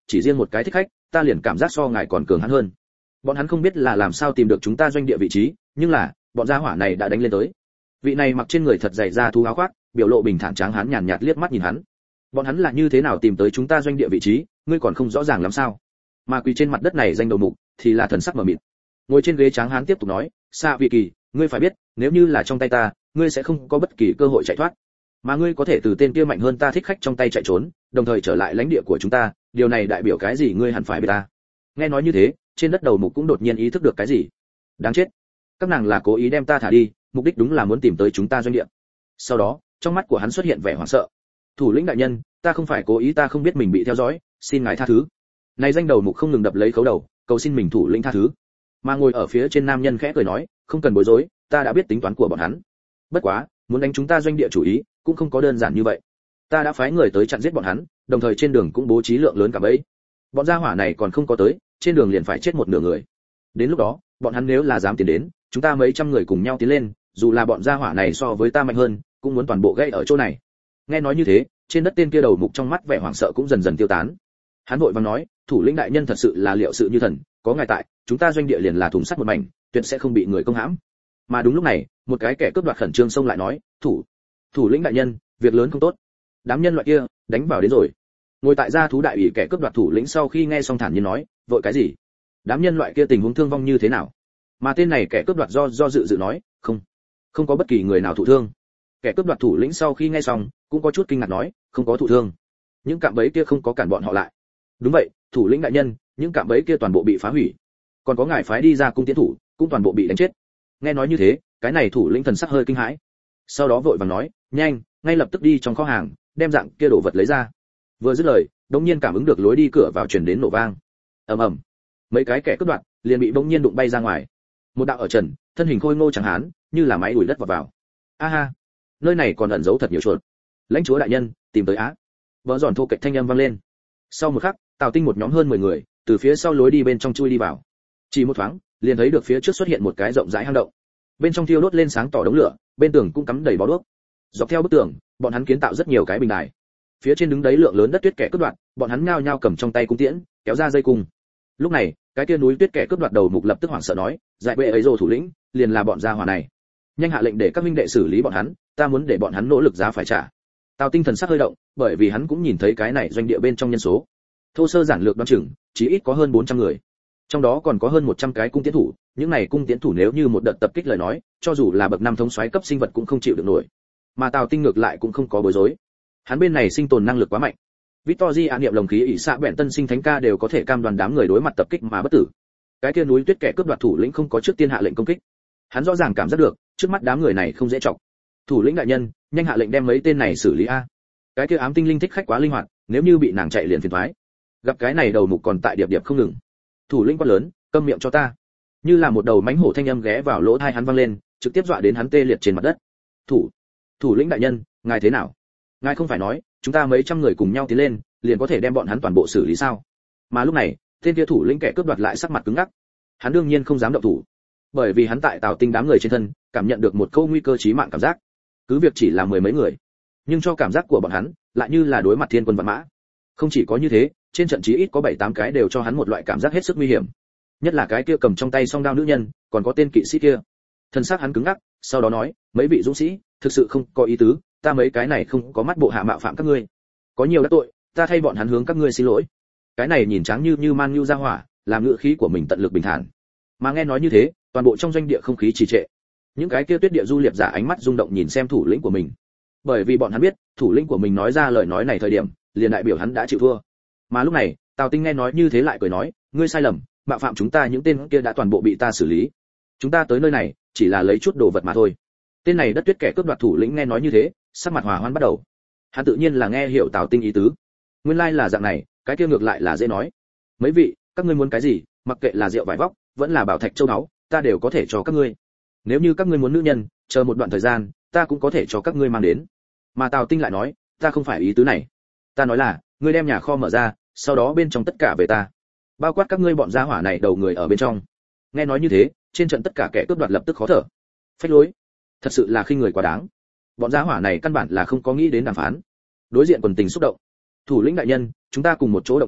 chỉ riêng một cái thích khách ta liền cảm giác so ngài còn cường hắn hơn. Bọn hắn không biết là làm sao tìm được chúng ta doanh địa vị trí, nhưng là bọn gia hỏa này đã đánh lên tới. Vị này mặc trên người thật dày da thú áo khoác, biểu lộ bình thản tráng hán nhàn nhạt liếc mắt nhìn hắn. Bọn hắn là như thế nào tìm tới chúng ta doanh địa vị trí, ngươi còn không rõ ràng lắm sao? Mà quỳ trên mặt đất này danh đầu mục thì là thần sắc mờ mịt. Ngồi trên ghế tráng hán tiếp tục nói, Sa Vị Kỳ, ngươi phải biết, nếu như là trong tay ta, ngươi sẽ không có bất kỳ cơ hội chạy thoát. Mà ngươi có thể từ tên kia mạnh hơn ta thích khách trong tay chạy trốn, đồng thời trở lại lãnh địa của chúng ta, điều này đại biểu cái gì ngươi hẳn phải biết ta. Nghe nói như thế, trên đất đầu mục cũng đột nhiên ý thức được cái gì. Đáng chết, các nàng là cố ý đem ta thả đi, mục đích đúng là muốn tìm tới chúng ta doanh địa. Sau đó, trong mắt của hắn xuất hiện vẻ hoảng sợ. Thủ lĩnh đại nhân, ta không phải cố ý, ta không biết mình bị theo dõi, xin ngài tha thứ. Này danh đầu mục không ngừng đập lấy khấu đầu, cầu xin mình thủ lĩnh tha thứ. Mà ngồi ở phía trên nam nhân khẽ cười nói, không cần bối rối, ta đã biết tính toán của bọn hắn. Bất quá, muốn đánh chúng ta doanh địa chủ ý, cũng không có đơn giản như vậy. Ta đã phái người tới chặn giết bọn hắn, đồng thời trên đường cũng bố trí lượng lớn cả bẫy. Bọn gia hỏa này còn không có tới, trên đường liền phải chết một nửa người. Đến lúc đó, bọn hắn nếu là dám tiến đến, chúng ta mấy trăm người cùng nhau tiến lên, dù là bọn gia hỏa này so với ta mạnh hơn, cũng muốn toàn bộ gây ở chỗ này. Nghe nói như thế, trên đất tên kia đầu mục trong mắt vẻ hoảng sợ cũng dần dần tiêu tán. Hắn vội vàng nói, thủ lĩnh đại nhân thật sự là liệu sự như thần, có ngài tại, chúng ta doanh địa liền là thùng sắt một mảnh, tuyệt sẽ không bị người công hãm. Mà đúng lúc này, một cái kẻ cướp đoạt khẩn trương xông lại nói, thủ thủ lĩnh đại nhân, việc lớn không tốt. Đám nhân loại kia đánh vào đến rồi. Ngồi tại gia thú đại ủy kẻ cướp đoạt thủ lĩnh sau khi nghe xong thản nhiên nói, vội cái gì? Đám nhân loại kia tình huống thương vong như thế nào? Mà tên này kẻ cướp đoạt do do dự dự nói, không, không có bất kỳ người nào thụ thương. Kẻ cướp đoạt thủ lĩnh sau khi nghe xong, cũng có chút kinh ngạc nói, không có thụ thương. Những cạm bẫy kia không có cản bọn họ lại. Đúng vậy, thủ lĩnh đại nhân, những cạm bẫy kia toàn bộ bị phá hủy. Còn có ngài phái đi ra cung tiến thủ, cũng toàn bộ bị đánh chết. Nghe nói như thế, cái này thủ lĩnh thần sắc hơi kinh hãi. Sau đó vội vàng nói, nhanh, ngay lập tức đi trong kho hàng, đem dạng kia đồ vật lấy ra. Vừa dứt lời, đột nhiên cảm ứng được lối đi cửa vào truyền đến nổ vang. Ầm ầm. Mấy cái kẻ cướp đoạt liền bị bỗng nhiên đụng bay ra ngoài. Một đạo ở trần, thân hình khôi ngô chẳng hán, như là máy đuổi đất vào vào. A ha, nơi này còn ẩn giấu thật nhiều chuột. Lãnh chúa đại nhân, tìm tới á. Vỡ giòn thô kệch thanh âm vang lên. Sau một khắc, Tào Tinh một nhóm hơn mười người, từ phía sau lối đi bên trong chui đi vào. Chỉ một thoáng, liền thấy được phía trước xuất hiện một cái rộng rãi hang động. Bên trong thiêu đốt lên sáng tỏ đống lửa, bên tường cũng cắm đầy bó đuốc. Dọc theo bức tường, bọn hắn kiến tạo rất nhiều cái bình đài. Phía trên đứng đấy lượng lớn đất tuyết kẻ cướp đoạt, bọn hắn nhao nhao cầm trong tay cung tiễn, kéo ra dây cung. Lúc này, cái kia núi tuyết kẻ cướp đoạt đầu mục lập tức hoảng sợ nói, dại bệ ấy rồi thủ lĩnh, liền là bọn gia hỏa này. Nhanh hạ lệnh để các minh đệ xử lý bọn hắn, ta muốn để bọn hắn nỗ lực giá phải trả. Tào Tinh thần sắc hơi động, bởi vì hắn cũng nhìn thấy cái này doanh địa bên trong nhân số. Thô sơ giản lược đoán chừng, chỉ ít có hơn bốn trăm người. Trong đó còn có hơn một trăm cái cung tiến thủ, những này cung tiến thủ nếu như một đợt tập kích lời nói, cho dù là bậc năm thống soái cấp sinh vật cũng không chịu được nổi. Mà Tào Tinh ngược lại cũng không có bối rối. Hắn bên này sinh tồn năng lực quá mạnh. Victory án niệm lồng khí ỷ xạ bẹn tân sinh thánh ca đều có thể cam đoan đám người đối mặt tập kích mà bất tử. Cái kia núi tuyết kẻ cướp đoạt thủ lĩnh không có trước tiên hạ lệnh công kích. Hắn rõ ràng cảm giác được, trước mắt đám người này không dễ chọc. Thủ lĩnh đại nhân, nhanh hạ lệnh đem mấy tên này xử lý a. Cái kia ám tinh linh thích khách quá linh hoạt, nếu như bị nàng chạy liền phiền toái. Gặp cái này đầu mục còn tại điệp điệp không ngừng. Thủ lĩnh quá lớn, câm miệng cho ta. Như là một đầu mãnh hổ thanh âm ghé vào lỗ tai hắn vang lên, trực tiếp dọa đến hắn tê liệt trên mặt đất. Thủ, thủ lĩnh đại nhân, ngài thế nào? Ngài không phải nói, chúng ta mấy trăm người cùng nhau tiến lên, liền có thể đem bọn hắn toàn bộ xử lý sao? Mà lúc này, tên kia thủ lĩnh kẻ cướp đoạt lại sắc mặt cứng ngắc. Hắn đương nhiên không dám động thủ, bởi vì hắn tại Tào Tinh đám người trên thân, cảm nhận được một câu nguy cơ chí mạng cảm giác. Cứ việc chỉ là mười mấy người, nhưng cho cảm giác của bọn hắn, lại như là đối mặt thiên quân vạn mã. Không chỉ có như thế, trên trận chí ít có bảy tám cái đều cho hắn một loại cảm giác hết sức nguy hiểm. Nhất là cái kia cầm trong tay song đao nữ nhân, còn có tên kỵ sĩ kia. Thân xác hắn cứng ngắc, sau đó nói, mấy vị dũng sĩ, thực sự không có ý tứ, ta mấy cái này không có mắt bộ hạ mạo phạm các ngươi. Có nhiều đã tội, ta thay bọn hắn hướng các ngươi xin lỗi. Cái này nhìn tráng như như man nhu ra hỏa, làm ngữ khí của mình tận lực bình thản. Mà nghe nói như thế, toàn bộ trong doanh địa không khí trì trệ. Những cái kia tuyết địa du liệp giả ánh mắt rung động nhìn xem thủ lĩnh của mình. Bởi vì bọn hắn biết, thủ lĩnh của mình nói ra lời nói này thời điểm, liền đại biểu hắn đã chịu thua. Mà lúc này, Tào Tinh nghe nói như thế lại cười nói, ngươi sai lầm, mạo phạm chúng ta những tên kia đã toàn bộ bị ta xử lý. Chúng ta tới nơi này, chỉ là lấy chút đồ vật mà thôi. Tên này đất tuyết kẻ cướp đoạt thủ lĩnh nghe nói như thế, sắc mặt hòa hoan bắt đầu. Hắn tự nhiên là nghe hiểu Tào Tinh ý tứ. Nguyên lai là dạng này, cái kia ngược lại là dễ nói. Mấy vị, các ngươi muốn cái gì, mặc kệ là rượu vải vóc, vẫn là bảo thạch châu báu, ta đều có thể cho các ngươi. Nếu như các ngươi muốn nữ nhân, chờ một đoạn thời gian, ta cũng có thể cho các ngươi mang đến. Mà Tào Tinh lại nói, ta không phải ý tứ này. Ta nói là, ngươi đem nhà kho mở ra, sau đó bên trong tất cả về ta. Bao quát các ngươi bọn gia hỏa này đầu người ở bên trong. Nghe nói như thế, trên trận tất cả kẻ cướp đoạt lập tức khó thở. Phách lối, thật sự là khinh người quá đáng. Bọn gia hỏa này căn bản là không có nghĩ đến đàm phán. Đối diện quần tình xúc động. Thủ lĩnh đại nhân, chúng ta cùng một chỗ động thủ,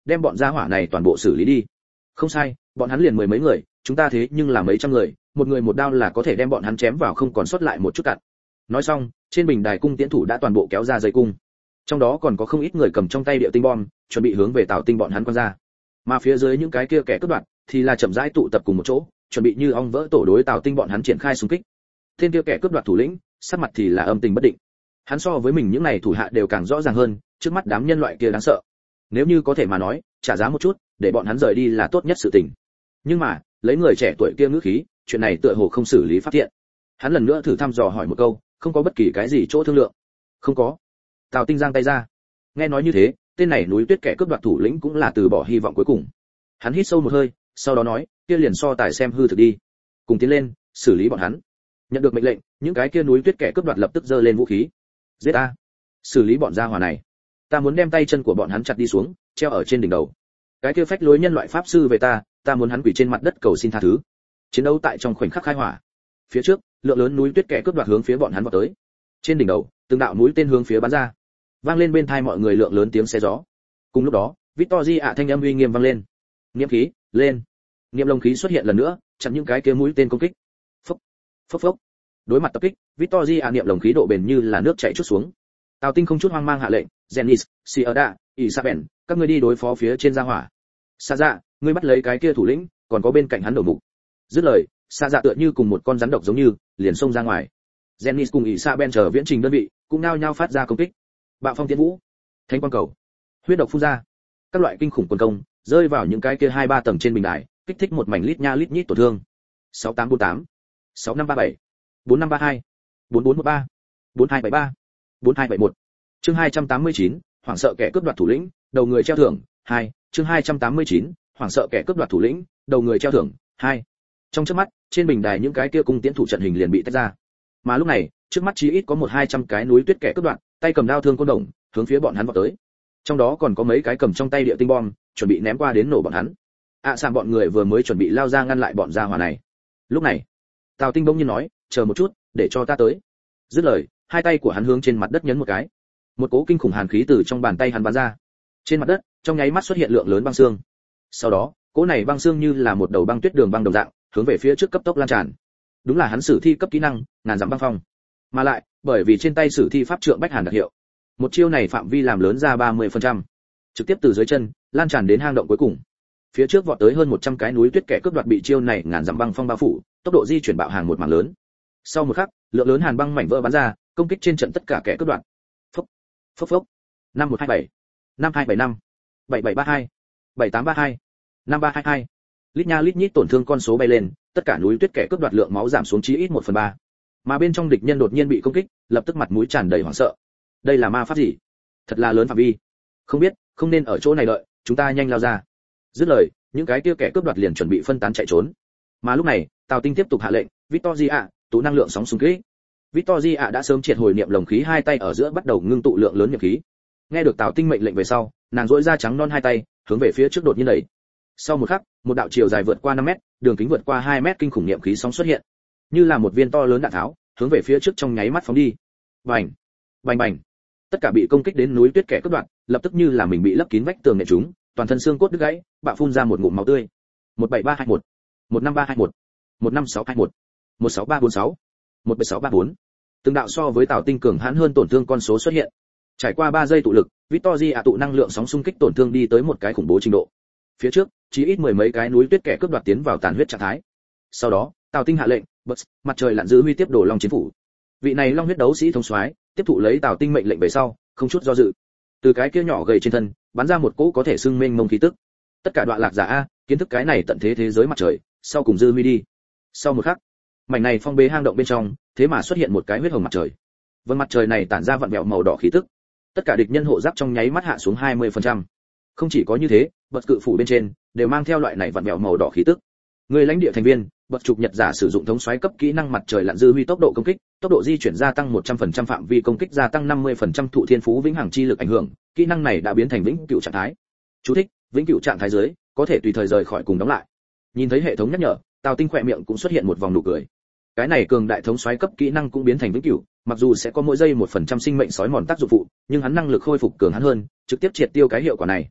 đem bọn gia hỏa này toàn bộ xử lý đi. Không sai, bọn hắn liền mười mấy người, chúng ta thế nhưng là mấy trăm người, một người một đao là có thể đem bọn hắn chém vào không còn sót lại một chút cặn. Nói xong, trên bình đài cung tiễn thủ đã toàn bộ kéo ra dây cung. Trong đó còn có không ít người cầm trong tay điệu tinh bom, chuẩn bị hướng về Tào Tinh bọn hắn quăng ra. Mà phía dưới những cái kia kẻ cướp đoạt thì là chậm rãi tụ tập cùng một chỗ, chuẩn bị như ong vỡ tổ đối Tào Tinh bọn hắn triển khai xung kích. Tên kia kẻ cướp đoạt thủ lĩnh, sắc mặt thì là âm tình bất định. Hắn so với mình những này thủ hạ đều càng rõ ràng hơn, trước mắt đám nhân loại kia đáng sợ. Nếu như có thể mà nói, trả giá một chút, để bọn hắn rời đi là tốt nhất sự tình. Nhưng mà, lấy người trẻ tuổi kia ngữ khí, chuyện này tựa hồ không xử lý pháp thiện. Hắn lần nữa thử thăm dò hỏi một câu, không có bất kỳ cái gì chỗ thương lượng. Không có. Tào Tinh giang tay ra. Nghe nói như thế, tên này núi tuyết kẻ cướp đoạt thủ lĩnh cũng là từ bỏ hy vọng cuối cùng. Hắn hít sâu một hơi, sau đó nói, kia liền so tài xem hư thực đi. Cùng tiến lên, xử lý bọn hắn. Nhận được mệnh lệnh, những cái kia núi tuyết kẻ cướp đoạt lập tức giơ lên vũ khí. Giết ta, xử lý bọn gia hỏa này. Ta muốn đem tay chân của bọn hắn chặt đi xuống, treo ở trên đỉnh đầu. Cái kia phách lối nhân loại pháp sư về ta, ta muốn hắn quỳ trên mặt đất cầu xin tha thứ. Chiến đấu tại trong khoảnh khắc khai hỏa. Phía trước, lượng lớn núi tuyết kẻ cướp đoạt hướng phía bọn hắn vọt tới. Trên đỉnh đầu, từng đạo mũi tên hướng phía bắn ra. Vang lên bên tai mọi người lượng lớn tiếng xe gió. Cùng lúc đó, Victory ạ thanh âm uy nghiêm vang lên. Niệm khí, lên. Niệm lồng khí xuất hiện lần nữa, chặn những cái kia mũi tên công kích. Phốc, phốc phốc. Đối mặt tập kích, Victory ạ niệm lồng khí độ bền như là nước chảy chút xuống. Tào Tinh không chút hoang mang hạ lệnh, Zenis, Sierra, Isabel, các ngươi đi đối phó phía trên gia hỏa. Sa Dạ, ngươi bắt lấy cái kia thủ lĩnh, còn có bên cạnh hắn đầu mục. Dứt lời, Sa Dạ tựa như cùng một con rắn độc giống như, liền xông ra ngoài. Zenis cùng Isabel chờ viễn trình đơn vị, cũng nao nhao phát ra công kích. Bạo phong tiến vũ, thánh quang cầu, huyết độc phun ra, các loại kinh khủng quân công rơi vào những cái kia hai ba tầng trên bình đài, kích thích một mảnh lít nha lít nhít tổn thương. sáu tám bốn tám, sáu năm ba bảy, bốn năm ba hai, bốn bốn một ba, bốn hai bảy ba, bốn hai bảy một. Chương hai trăm tám mươi chín, hoảng sợ kẻ cướp đoạt thủ lĩnh, đầu người treo thưởng. hai. Chương hai trăm tám mươi chín, hoảng sợ kẻ cướp đoạt thủ lĩnh, đầu người treo thưởng. hai. Trong chớp mắt, trên bình đài những cái kia cung tiễn thủ trận hình liền bị tách ra. Mà lúc này, trước mắt chí ít có một hai trăm cái núi tuyết kẻ cướp đoạt, tay cầm đao thương côn đồng, hướng phía bọn hắn vọt tới. Trong đó còn có mấy cái cầm trong tay địa tinh bom, chuẩn bị ném qua đến nổ bọn hắn. ạ à, sạm bọn người vừa mới chuẩn bị lao ra ngăn lại bọn gia hỏa này. Lúc này, Tào Tinh bỗng nhiên nói, chờ một chút, để cho ta tới. Dứt lời, hai tay của hắn hướng trên mặt đất nhấn một cái. Một cỗ kinh khủng hàn khí từ trong bàn tay hắn bắn ra. Trên mặt đất, trong nháy mắt xuất hiện lượng lớn băng xương. Sau đó, cỗ này băng xương như là một đầu băng tuyết đường băng đồng dạng, hướng về phía trước cấp tốc lan tràn. Đúng là hắn sử thi cấp kỹ năng, ngàn dặm băng phong. Mà lại, bởi vì trên tay sử thi pháp trượng bách hàn đặc hiệu, một chiêu này phạm vi làm lớn ra ba mươi phần trăm, trực tiếp từ dưới chân lan tràn đến hang động cuối cùng. Phía trước vọt tới hơn một trăm cái núi tuyết kẻ cướp đoạt bị chiêu này ngàn dặm băng phong bao phủ, tốc độ di chuyển bạo hàng một mảng lớn. Sau một khắc, lượng lớn hàn băng mảnh vỡ bắn ra, công kích trên trận tất cả kẻ cướp đoạt. Phốc, phốc phốc. năm một hai bảy, năm hai bảy năm, bảy bảy ba hai, bảy tám ba hai, năm ba hai hai. Lít nha lít nhít tổn thương con số bay lên, tất cả núi tuyết kẻ cướp đoạt lượng máu giảm xuống chí ít một phần ba. Mà bên trong địch nhân đột nhiên bị công kích, lập tức mặt mũi tràn đầy hoảng sợ. Đây là ma pháp gì? Thật là lớn phạm vi. Không biết, không nên ở chỗ này đợi, chúng ta nhanh lao ra. Dứt lời, những cái kia kẻ cướp đoạt liền chuẩn bị phân tán chạy trốn. Mà lúc này, Tào Tinh tiếp tục hạ lệnh, Victoria, tụ năng lượng sóng xung kích. Victoria đã sớm triệt hồi niệm lồng khí, hai tay ở giữa bắt đầu ngưng tụ lượng lớn niệm khí. Nghe được Tào Tinh mệnh lệnh về sau, nàng duỗi ra trắng non hai tay, hướng về phía trước đột nhiên đẩy. Sau một khắc, một đạo chiều dài vượt qua năm mét, đường kính vượt qua hai mét kinh khủng niệm khí sóng xuất hiện, như là một viên to lớn đạn tháo, hướng về phía trước trong nháy mắt phóng đi. Bành, bành bành. Tất cả bị công kích đến núi tuyết kẻ cướp đoạt, lập tức như là mình bị lấp kín vách tường nện chúng, toàn thân xương cốt đứt gãy, bạo phun ra một ngụm máu tươi. một bảy ba hai một, một năm ba hai một, một năm sáu hai một, một sáu ba bốn sáu, một bảy sáu ba bốn. Từng đạo so với Tào Tinh cường hãn hơn tổn thương con số xuất hiện. Trải qua ba giây tụ lực, Victoria tụ năng lượng sóng xung kích tổn thương đi tới một cái khủng bố trình độ. Phía trước, chỉ ít mười mấy cái núi tuyết kẻ cướp đoạt tiến vào tàn huyết trạng thái. Sau đó, Tào Tinh hạ lệnh, bật mặt trời lặn giữ huy tiếp đổ long chiến phủ. Vị này long huyết đấu sĩ thống soái tiếp thụ lấy Tào Tinh mệnh lệnh về sau, không chút do dự, từ cái kia nhỏ gầy trên thân bắn ra một cỗ có thể xưng mênh mông khí tức. Tất cả đoạn lạc giả a, kiến thức cái này tận thế thế giới mặt trời, sau cùng dư huy đi. Sau một khắc, mảnh này phong bế hang động bên trong, thế mà xuất hiện một cái huyết hồng mặt trời. Vầng mặt trời này tản ra vặn vẹo màu đỏ khí tức. Tất cả địch nhân hộ giáp trong nháy mắt hạ xuống hai mươi phần trăm. Không chỉ có như thế, bật cự phủ bên trên đều mang theo loại này vặn vẹo màu đỏ khí tức. Người lãnh địa thành viên, bậc trục nhật giả sử dụng thống soái cấp kỹ năng mặt trời lặn dư huy tốc độ công kích, tốc độ di chuyển gia tăng một trăm phần trăm, phạm vi công kích gia tăng năm mươi phần trăm, thụ thiên phú vĩnh hằng chi lực ảnh hưởng, kỹ năng này đã biến thành vĩnh cửu trạng thái. Chú thích: vĩnh cửu trạng thái dưới, có thể tùy thời rời khỏi cùng đóng lại. Nhìn thấy hệ thống nhắc nhở, Tào Tinh khỏe miệng cũng xuất hiện một vòng nụ cười. Cái này cường đại thống soái cấp kỹ năng cũng biến thành vĩnh cửu, mặc dù sẽ có mỗi giây một phần trăm sinh mệnh sói mòn tác dụng phụ, nhưng hắn năng lực khôi phục cường hắn hơn, trực tiếp triệt tiêu cái hiệu quả này.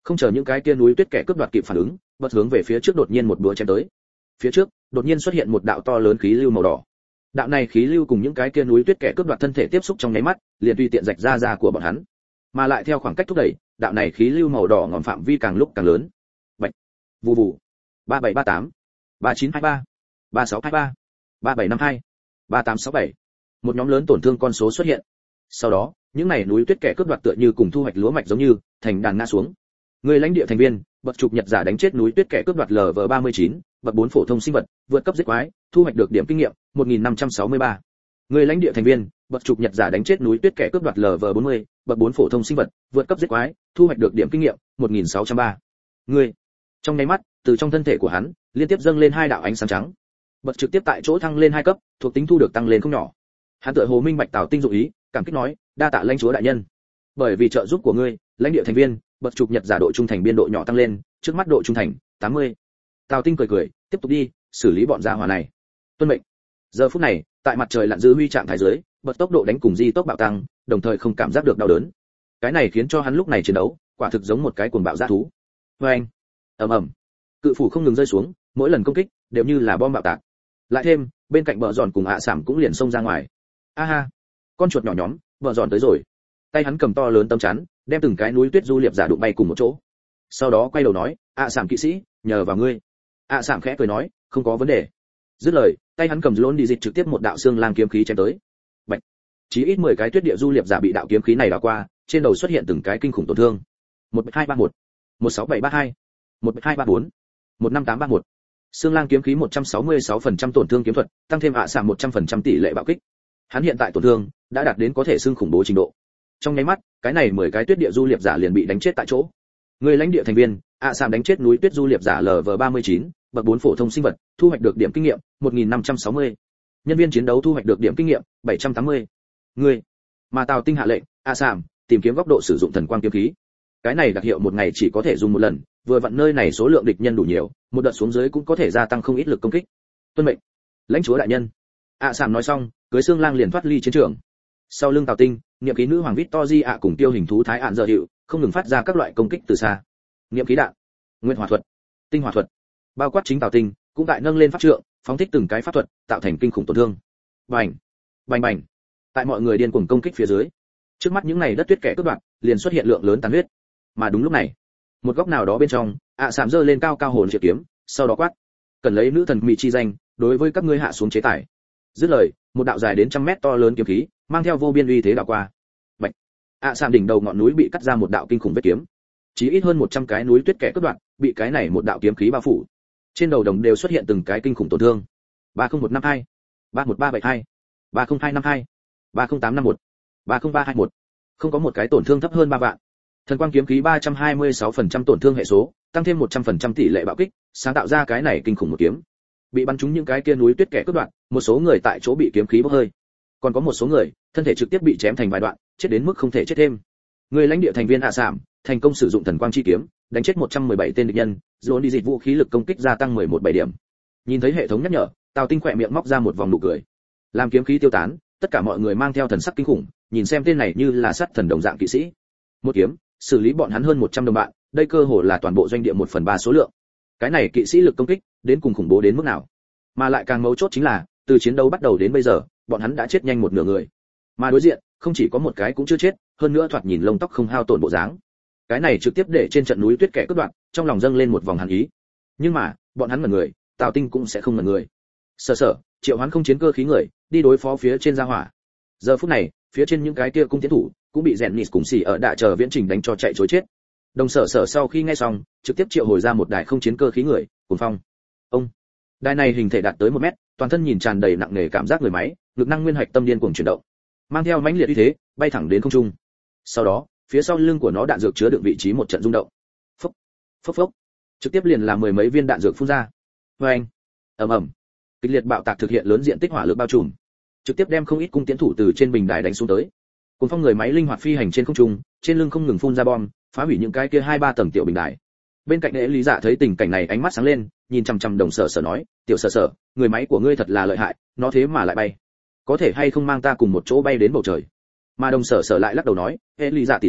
Không chờ những cái kia núi tuyết kẻ cướp đoạt kịp phản ứng, bật hướng về phía trước đột nhiên một búa chém tới. Phía trước, đột nhiên xuất hiện một đạo to lớn khí lưu màu đỏ. Đạo này khí lưu cùng những cái kia núi tuyết kẻ cướp đoạt thân thể tiếp xúc trong nháy mắt, liền tùy tiện rạch ra da của bọn hắn. Mà lại theo khoảng cách thúc đẩy, đạo này khí lưu màu đỏ ngòm phạm vi càng lúc càng lớn. Bạch. Vù vù. ba bảy ba tám, ba chín hai ba, ba sáu hai ba, ba bảy năm hai, ba tám sáu bảy. Một nhóm lớn tổn thương con số xuất hiện. Sau đó, những này núi tuyết kẻ cướp đoạt tựa như cùng thu hoạch lúa mạch giống như, thành đàn ngã xuống. Người lãnh địa thành viên, bậc trục nhật giả đánh chết núi tuyết kẻ cướp đoạt lv ba mươi chín, bậc bốn phổ thông sinh vật, vượt cấp giết quái, thu hoạch được điểm kinh nghiệm một nghìn năm trăm sáu mươi ba. Người lãnh địa thành viên, bậc trục nhật giả đánh chết núi tuyết kẻ cướp đoạt lv bốn mươi, bậc bốn phổ thông sinh vật, vượt cấp giết quái, thu hoạch được điểm kinh nghiệm một nghìn sáu trăm ba. Người. Trong nháy mắt, từ trong thân thể của hắn, liên tiếp dâng lên hai đạo ánh sáng trắng. Bậc trực tiếp tại chỗ thăng lên hai cấp, thuộc tính thu được tăng lên không nhỏ. Hắn tựa hồ minh bạch Tào Tinh dụng ý, cảm kích nói, đa tạ lãnh chúa đại nhân. Bởi vì trợ giúp của ngươi, lãnh địa thành viên, bậc trục nhật giả độ trung thành biên độ nhỏ tăng lên, trước mắt độ trung thành tám mươi. Tào Tinh cười cười, tiếp tục đi, xử lý bọn gia hỏa này. Tuân mệnh. Giờ phút này, tại mặt trời lặn dư huy trạng thái dưới, bật tốc độ đánh cùng di tốc bạo tăng, đồng thời không cảm giác được đau đớn. Cái này khiến cho hắn lúc này chiến đấu, quả thực giống một cái cuồng bạo dã thú. Oeng. Ầm ầm. Cự phủ không ngừng rơi xuống, mỗi lần công kích đều như là bom bạo tạc. Lại thêm, bên cạnh bờ giòn cùng ạ sảm cũng liền xông ra ngoài. A ha. Con chuột nhỏ nhóm, bờ giòn tới rồi. Tay hắn cầm to lớn tấm chắn, đem từng cái núi tuyết du liệp giả đụng bay cùng một chỗ. Sau đó quay đầu nói, ạ sảm kỵ sĩ, nhờ vào ngươi. ạ sảm khẽ cười nói, không có vấn đề. Dứt lời, tay hắn cầm lôn đi dịch trực tiếp một đạo xương lang kiếm khí chém tới. Bạch. Chí ít mười cái tuyết địa du liệp giả bị đạo kiếm khí này đảo qua, trên đầu xuất hiện từng cái kinh khủng tổn thương. một hai ba một, một sáu bảy ba hai, một hai ba bốn, một năm tám ba một. Xương lang kiếm khí một trăm sáu mươi sáu phần trăm tổn thương kiếm thuật, tăng thêm ạ sảm một trăm phần trăm tỷ lệ bạo kích. Hắn hiện tại tổn thương đã đạt đến có thể xương khủng bố trình độ. Trong nháy mắt, cái này mười cái tuyết địa du liệp giả liền bị đánh chết tại chỗ. Người lãnh địa thành viên, ạ sảm đánh chết núi tuyết du liệp giả lv ba mươi chín, bậc bốn phổ thông sinh vật, thu hoạch được điểm kinh nghiệm một nghìn năm trăm sáu mươi. Nhân viên chiến đấu thu hoạch được điểm kinh nghiệm bảy trăm tám mươi. Người. Mà Tào Tinh hạ lệnh, ạ sảm tìm kiếm góc độ sử dụng thần quang kiếm khí. Cái này đặc hiệu một ngày chỉ có thể dùng một lần, vừa vặn nơi này số lượng địch nhân đủ nhiều, một đợt xuống dưới cũng có thể gia tăng không ít lực công kích. Tuân mệnh, lãnh chúa đại nhân. ạ sảm nói xong, cưới xương lang liền thoát ly chiến trường. Sau lưng Tào Tinh, niệm khí nữ hoàng Victory ạ cùng tiêu hình thú thái ạn giờ hiệu, không ngừng phát ra các loại công kích từ xa. Niệm khí đạn, nguyên hỏa thuật, tinh hỏa thuật, bao quát chính Tào Tinh cũng tại nâng lên pháp trượng, phóng thích từng cái pháp thuật, tạo thành kinh khủng tổn thương. Bành, bành bành. Tại mọi người điên cuồng công kích phía dưới, trước mắt những này đất tuyết kẻ cướp đoạt, liền xuất hiện lượng lớn tàn huyết. Mà đúng lúc này, một góc nào đó bên trong, ạ sảm giơ lên cao cao hồn triệt kiếm, sau đó quát, cần lấy nữ thần mỹ chi danh, đối với các ngươi hạ xuống chế tài. Dứt lời, một đạo dài đến trăm mét to lớn kiếm khí, mang theo vô biên uy thế đảo qua. Bạch. ạ sảm đỉnh đầu ngọn núi bị cắt ra một đạo kinh khủng vết kiếm. Chỉ ít hơn một trăm cái núi tuyết kẻ cướp đoạt, bị cái này một đạo kiếm khí bao phủ. Trên đầu đồng đều xuất hiện từng cái kinh khủng tổn thương. ba không một năm hai, ba một ba bảy hai, ba không hai năm hai, ba không tám năm một, ba không ba hai một. Không có một cái tổn thương thấp hơn ba vạn. Thần quang kiếm khí ba trăm hai mươi sáu phần trăm tổn thương hệ số, tăng thêm một trăm phần trăm tỷ lệ bạo kích, sáng tạo ra cái này kinh khủng một kiếm. Bị bắn trúng những cái kia núi tuyết kẻ cướp đoạt, một số người tại chỗ bị kiếm khí bốc hơi. Còn có một số người, thân thể trực tiếp bị chém thành vài đoạn, chết đến mức không thể chết thêm. Người lãnh địa thành viên hạ sảm, thành công sử dụng thần quang chi kiếm, đánh chết một trăm mười bảy tên địch nhân, dồn đi dịch vũ khí lực công kích gia tăng mười một bảy điểm. Nhìn thấy hệ thống nhắc nhở, Tào Tinh khỏe miệng móc ra một vòng nụ cười. Làm kiếm khí tiêu tán, tất cả mọi người mang theo thần sắc kinh khủng, nhìn xem tên này như là sát thần đồng dạng kỵ sĩ. Một kiếm, xử lý bọn hắn hơn một trăm đồng bạn, đây cơ hồ là toàn bộ doanh địa một phần ba số lượng. Cái này kỵ sĩ lực công kích, đến cùng khủng bố đến mức nào? Mà lại càng mấu chốt chính là, từ chiến đấu bắt đầu đến bây giờ, bọn hắn đã chết nhanh một nửa người. Mà đối diện, không chỉ có một cái cũng chưa chết, hơn nữa thoạt nhìn lông tóc không hao tổn bộ dáng. Cái này trực tiếp để trên trận núi tuyết kẻ cướp đoạt, trong lòng dâng lên một vòng hàn ý. Nhưng mà, bọn hắn ngẩn người, Tào Tinh cũng sẽ không ngẩn người. Sở sở, triệu hoán không chiến cơ khí người, đi đối phó phía trên gia hỏa. Giờ phút này, phía trên những cái kia cung tiến thủ, cũng bị rèn nịt cùng xỉ ở đạ chờ viễn trình đánh cho chạy trối chết. Đồng sở sở sau khi nghe xong, trực tiếp triệu hồi ra một đài không chiến cơ khí người, cùng phong. Ông, đài này hình thể đạt tới một mét, toàn thân nhìn tràn đầy nặng nề cảm giác người máy, lực năng nguyên hạch tâm điên cuồng chuyển động, mang theo mãnh liệt uy thế, bay thẳng đến không trung. Sau đó, phía sau lưng của nó đạn dược chứa đựng vị trí một trận rung động. Phốc, phốc phốc, trực tiếp liền là mười mấy viên đạn dược phun ra. Oeng, ầm ầm, kịch liệt bạo tạc thực hiện lớn diện tích hỏa lực bao trùm, trực tiếp đem không ít cung tiến thủ từ trên bình đài đánh xuống tới. Cùng phong người máy linh hoạt phi hành trên không trung, trên lưng không ngừng phun ra bom, phá hủy những cái kia hai ba tầng tiểu bình đài. Bên cạnh Lễ Lý Dạ thấy tình cảnh này ánh mắt sáng lên, nhìn chằm chằm Đồng Sở Sở nói, "Tiểu Sở Sở, người máy của ngươi thật là lợi hại, nó thế mà lại bay. Có thể hay không mang ta cùng một chỗ bay đến bầu trời?" Mà Đồng Sở Sở lại lắc đầu nói, "Lễ Lý Dạ tỷ tỷ,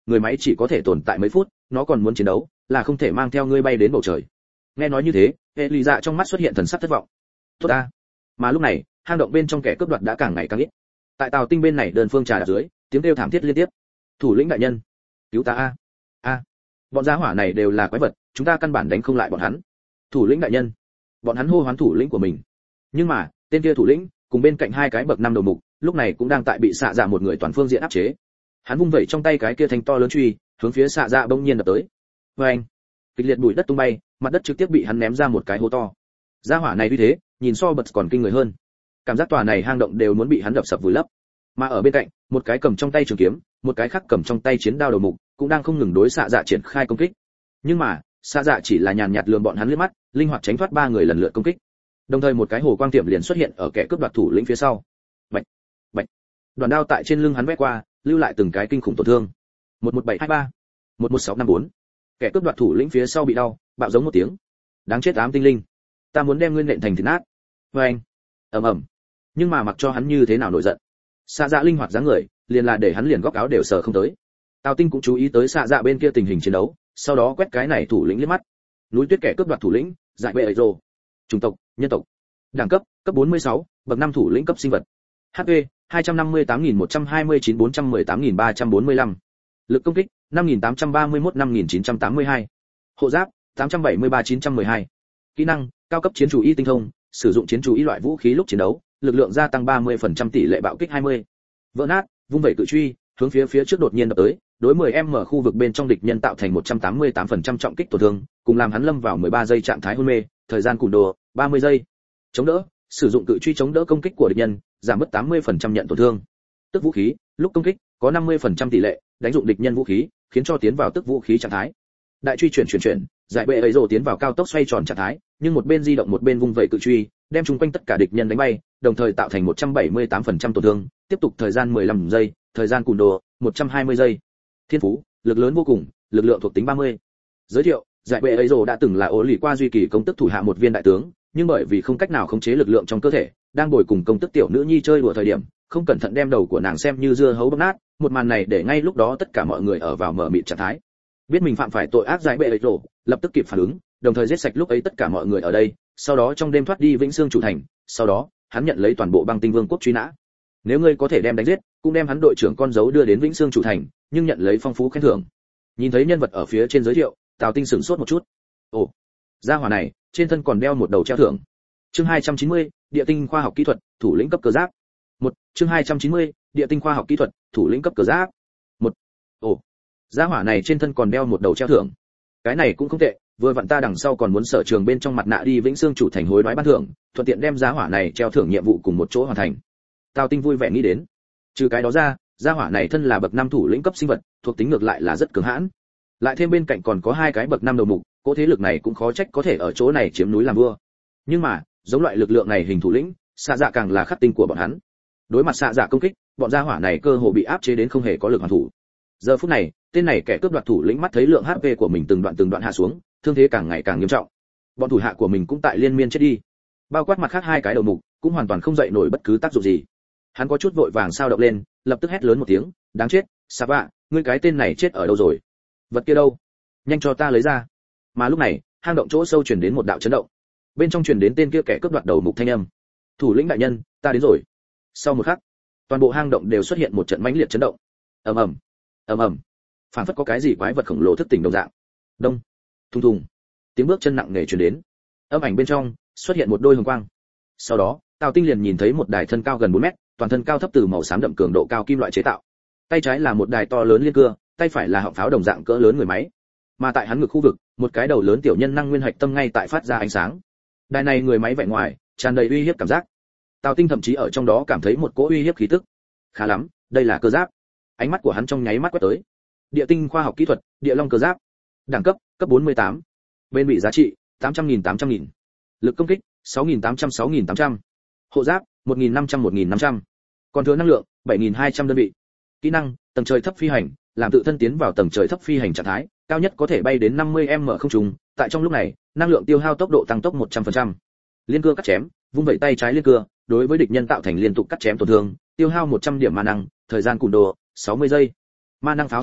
người máy chỉ có thể tồn tại mấy phút, nó còn muốn chiến đấu, là không thể mang theo ngươi bay đến bầu trời. Nghe nói như thế, hệ lụy dạ trong mắt xuất hiện thần sắc thất vọng. Tốt a. Mà lúc này, hang động bên trong kẻ cướp đoạt đã càng ngày càng ít. Tại Tào Tinh bên này đơn phương trà đạp dưới, tiếng kêu thảm thiết liên tiếp. Thủ lĩnh đại nhân, cứu ta a. A. Bọn gia hỏa này đều là quái vật, chúng ta căn bản đánh không lại bọn hắn. Thủ lĩnh đại nhân. Bọn hắn hô hoán thủ lĩnh của mình. Nhưng mà, tên kia thủ lĩnh cùng bên cạnh hai cái bậc năm đầu mục, lúc này cũng đang tại bị xạ dạ một người toàn phương diện áp chế. Hắn vung vẩy trong tay cái kia thanh to lớn truy, hướng phía xạ dạ bỗng nhiên đập tới. Oeng! Kịch liệt bụi đất tung bay, mặt đất trực tiếp bị hắn ném ra một cái hố to. Gia hỏa này như thế, nhìn so bật còn kinh người hơn. Cảm giác tòa này hang động đều muốn bị hắn đập sập vùi lấp. Mà ở bên cạnh, một cái cầm trong tay trường kiếm, một cái khác cầm trong tay chiến đao đầu mục, cũng đang không ngừng đối xạ dạ triển khai công kích. Nhưng mà, xạ dạ chỉ là nhàn nhạt lườm bọn hắn liếc mắt, linh hoạt tránh thoát ba người lần lượt công kích. Đồng thời một cái hồ quang tiệm liền xuất hiện ở kẻ cướp đoạt thủ lĩnh phía sau. Bạch, bạch. Đoàn đao tại trên lưng hắn vét qua, lưu lại từng cái kinh khủng tổn thương. một một bảy hai ba, một một sáu năm bốn. Kẻ cướp đoạt thủ lĩnh phía sau bị đau, bạo giống một tiếng. Đáng chết ám tinh linh, ta muốn đem ngươi nện thành thịt nát. Và anh, ầm ầm. Nhưng mà mặc cho hắn như thế nào nổi giận, xạ dạ linh hoạt dáng người, liền là để hắn liền góc áo đều sờ không tới. Tào Tinh cũng chú ý tới xạ dạ bên kia tình hình chiến đấu, sau đó quét cái này thủ lĩnh liếc mắt. Núi tuyết kẻ cướp đoạt thủ lĩnh, dại bệ rồ. Chủng tộc, nhân tộc. Đẳng cấp, cấp bốn mươi sáu, bậc năm thủ lĩnh cấp sinh vật. hát pê, hai trăm năm mươi tám nghìn một trăm hai mươi chín bốn trăm mười tám nghìn ba trăm bốn mươi lăm. Lực công kích, năm nghìn tám trăm ba mươi mốt năm nghìn chín trăm tám mươi hai. Hộ giáp, tám trăm bảy mươi ba chín trăm mười hai. Kỹ năng, cao cấp chiến chủ y tinh thông, sử dụng chiến chủ y loại vũ khí lúc chiến đấu, lực lượng gia tăng ba mươi phần trăm tỷ lệ bạo kích hai mươi. Vỡ nát, vung vẩy cự truy, hướng phía phía trước đột nhiên đập tới, đối mười em ở khu vực bên trong địch nhân tạo thành một trăm tám mươi tám phần trăm trọng kích tổn thương, cùng làm hắn lâm vào mười ba giây trạng thái hôn mê, thời gian cùn đồ ba mươi giây. Chống đỡ, sử dụng cự truy chống đỡ công kích của địch nhân, giảm mất tám mươi phần trăm nhận tổn thương. Tức vũ khí, lúc công kích có năm mươi phần trăm tỷ lệ đánh dụng địch nhân vũ khí, khiến cho tiến vào tức vũ khí trạng thái. Đại truy chuyển chuyển chuyển, giải bệ ấy rồ tiến vào cao tốc xoay tròn trạng thái, nhưng một bên di động một bên vung vẩy cự truy, đem chúng quanh tất cả địch nhân đánh bay, đồng thời tạo thành một trăm bảy mươi tám phần trăm tổn thương, tiếp tục thời gian mười lăm giây, thời gian cùn đồ một trăm hai mươi giây. Thiên phú, lực lớn vô cùng, lực lượng thuộc tính ba mươi. Giới thiệu, giải bệ ấy rồ đã từng là ố lì qua duy kỳ công tức thủ hạ một viên đại tướng, nhưng bởi vì không cách nào khống chế lực lượng trong cơ thể, đang bồi cùng công tức tiểu nữ nhi chơi đùa thời điểm, không cẩn thận đem đầu của nàng xem như dưa hấu băm nát, một màn này để ngay lúc đó tất cả mọi người ở vào mở mịt trạng thái. Biết mình phạm phải tội ác giải bệ ấy rồ, lập tức kịp phản ứng, đồng thời giết sạch lúc ấy tất cả mọi người ở đây, sau đó trong đêm thoát đi Vĩnh Xương chủ thành, sau đó, hắn nhận lấy toàn bộ băng tinh vương quốc truy nã. Nếu ngươi có thể đem đánh giết, cũng đem hắn đội trưởng con dấu đưa đến Vĩnh Xương chủ thành, nhưng nhận lấy phong phú khen thưởng. Nhìn thấy nhân vật ở phía trên giới thiệu, Tào Tinh sửng sốt một chút. Ồ, gia hỏa này, trên thân còn đeo một đầu treo thưởng. Chương hai trăm chín mươi, địa tinh khoa học kỹ thuật, thủ lĩnh cấp cơ giáp. Một, chương hai trăm chín mươi, địa tinh khoa học kỹ thuật, thủ lĩnh cấp cơ giáp. Một. Ồ, gia hỏa này trên thân còn đeo một đầu treo thưởng. Cái này cũng không tệ, vừa vặn ta đằng sau còn muốn sở trường bên trong mặt nạ đi Vĩnh Xương chủ thành hối đoái ban thưởng, thuận tiện đem gia hỏa này treo thưởng nhiệm vụ cùng một chỗ hoàn thành. Tào Tinh vui vẻ nghĩ đến. Trừ cái đó ra, gia hỏa này thân là bậc năm thủ lĩnh cấp sinh vật, thuộc tính ngược lại là rất cường hãn. Lại thêm bên cạnh còn có hai cái bậc năm đầu mục, cỗ thế lực này cũng khó trách có thể ở chỗ này chiếm núi làm vua. Nhưng mà, giống loại lực lượng này hình thủ lĩnh, xạ dạ càng là khắc tinh của bọn hắn. Đối mặt xạ dạ công kích, bọn gia hỏa này cơ hồ bị áp chế đến không hề có lực hoàn thủ. Giờ phút này, tên này kẻ cướp đoạt thủ lĩnh mắt thấy lượng hát pê của mình từng đoạn từng đoạn hạ xuống, thương thế càng ngày càng nghiêm trọng. Bọn thủ hạ của mình cũng tại liên miên chết đi. Bao quát mặt khác hai cái đầu mục, cũng hoàn toàn không dậy nổi bất cứ tác dụng gì. Hắn có chút vội vàng sao động lên, lập tức hét lớn một tiếng, đáng chết, xạ vạ, ngươi cái tên này chết ở đâu rồi? Vật kia đâu? Nhanh cho ta lấy ra. Mà lúc này, hang động chỗ sâu truyền đến một đạo chấn động. Bên trong truyền đến tên kia kẻ cướp đoạt đầu mục thanh âm. Thủ lĩnh đại nhân, ta đến rồi. Sau một khắc, toàn bộ hang động đều xuất hiện một trận mãnh liệt chấn động. Ầm ầm, ầm ầm. Phản phất có cái gì quái vật khổng lồ thức tỉnh đồng dạng. Đông, thùng thùng. Tiếng bước chân nặng nề truyền đến. Âm ảnh bên trong xuất hiện một đôi hồng quang. Sau đó, Tào Tinh liền nhìn thấy một đài thân cao gần bốn mét, toàn thân cao thấp từ màu xám đậm cường độ cao kim loại chế tạo. Tay trái là một đài to lớn liên cưa, tay phải là họng pháo đồng dạng cỡ lớn người máy. Mà tại hắn ngực khu vực, một cái đầu lớn tiểu nhân năng nguyên hạch tâm ngay tại phát ra ánh sáng. Đài này người máy vẻ ngoài tràn đầy uy hiếp cảm giác. Tào Tinh thậm chí ở trong đó cảm thấy một cỗ uy hiếp khí tức. Khá lắm, đây là cơ giáp. Ánh mắt của hắn trong nháy mắt quét tới. Địa tinh khoa học kỹ thuật, địa long cơ giáp. Đẳng cấp, cấp bốn mươi tám. Bên bị giá trị, tám trăm nghìn tám trăm nghìn. Lực công kích, sáu nghìn tám trăm sáu nghìn tám trăm. Hộ giáp, một nghìn năm trăm một nghìn năm trăm. Còn thừa năng lượng, bảy nghìn hai trăm đơn vị. Kỹ năng, tầng trời thấp phi hành, làm tự thân tiến vào tầng trời thấp phi hành trạng thái, cao nhất có thể bay đến năm mươi mét không trung, tại trong lúc này, năng lượng tiêu hao tốc độ tăng tốc một trăm phần trăm. Liên cưa cắt chém, vung vẩy tay trái liên cưa, đối với địch nhân tạo thành liên tục cắt chém tổn thương, tiêu hao một trăm điểm ma năng, thời gian cùn đồ sáu mươi giây. Ma năng pháo xung kích,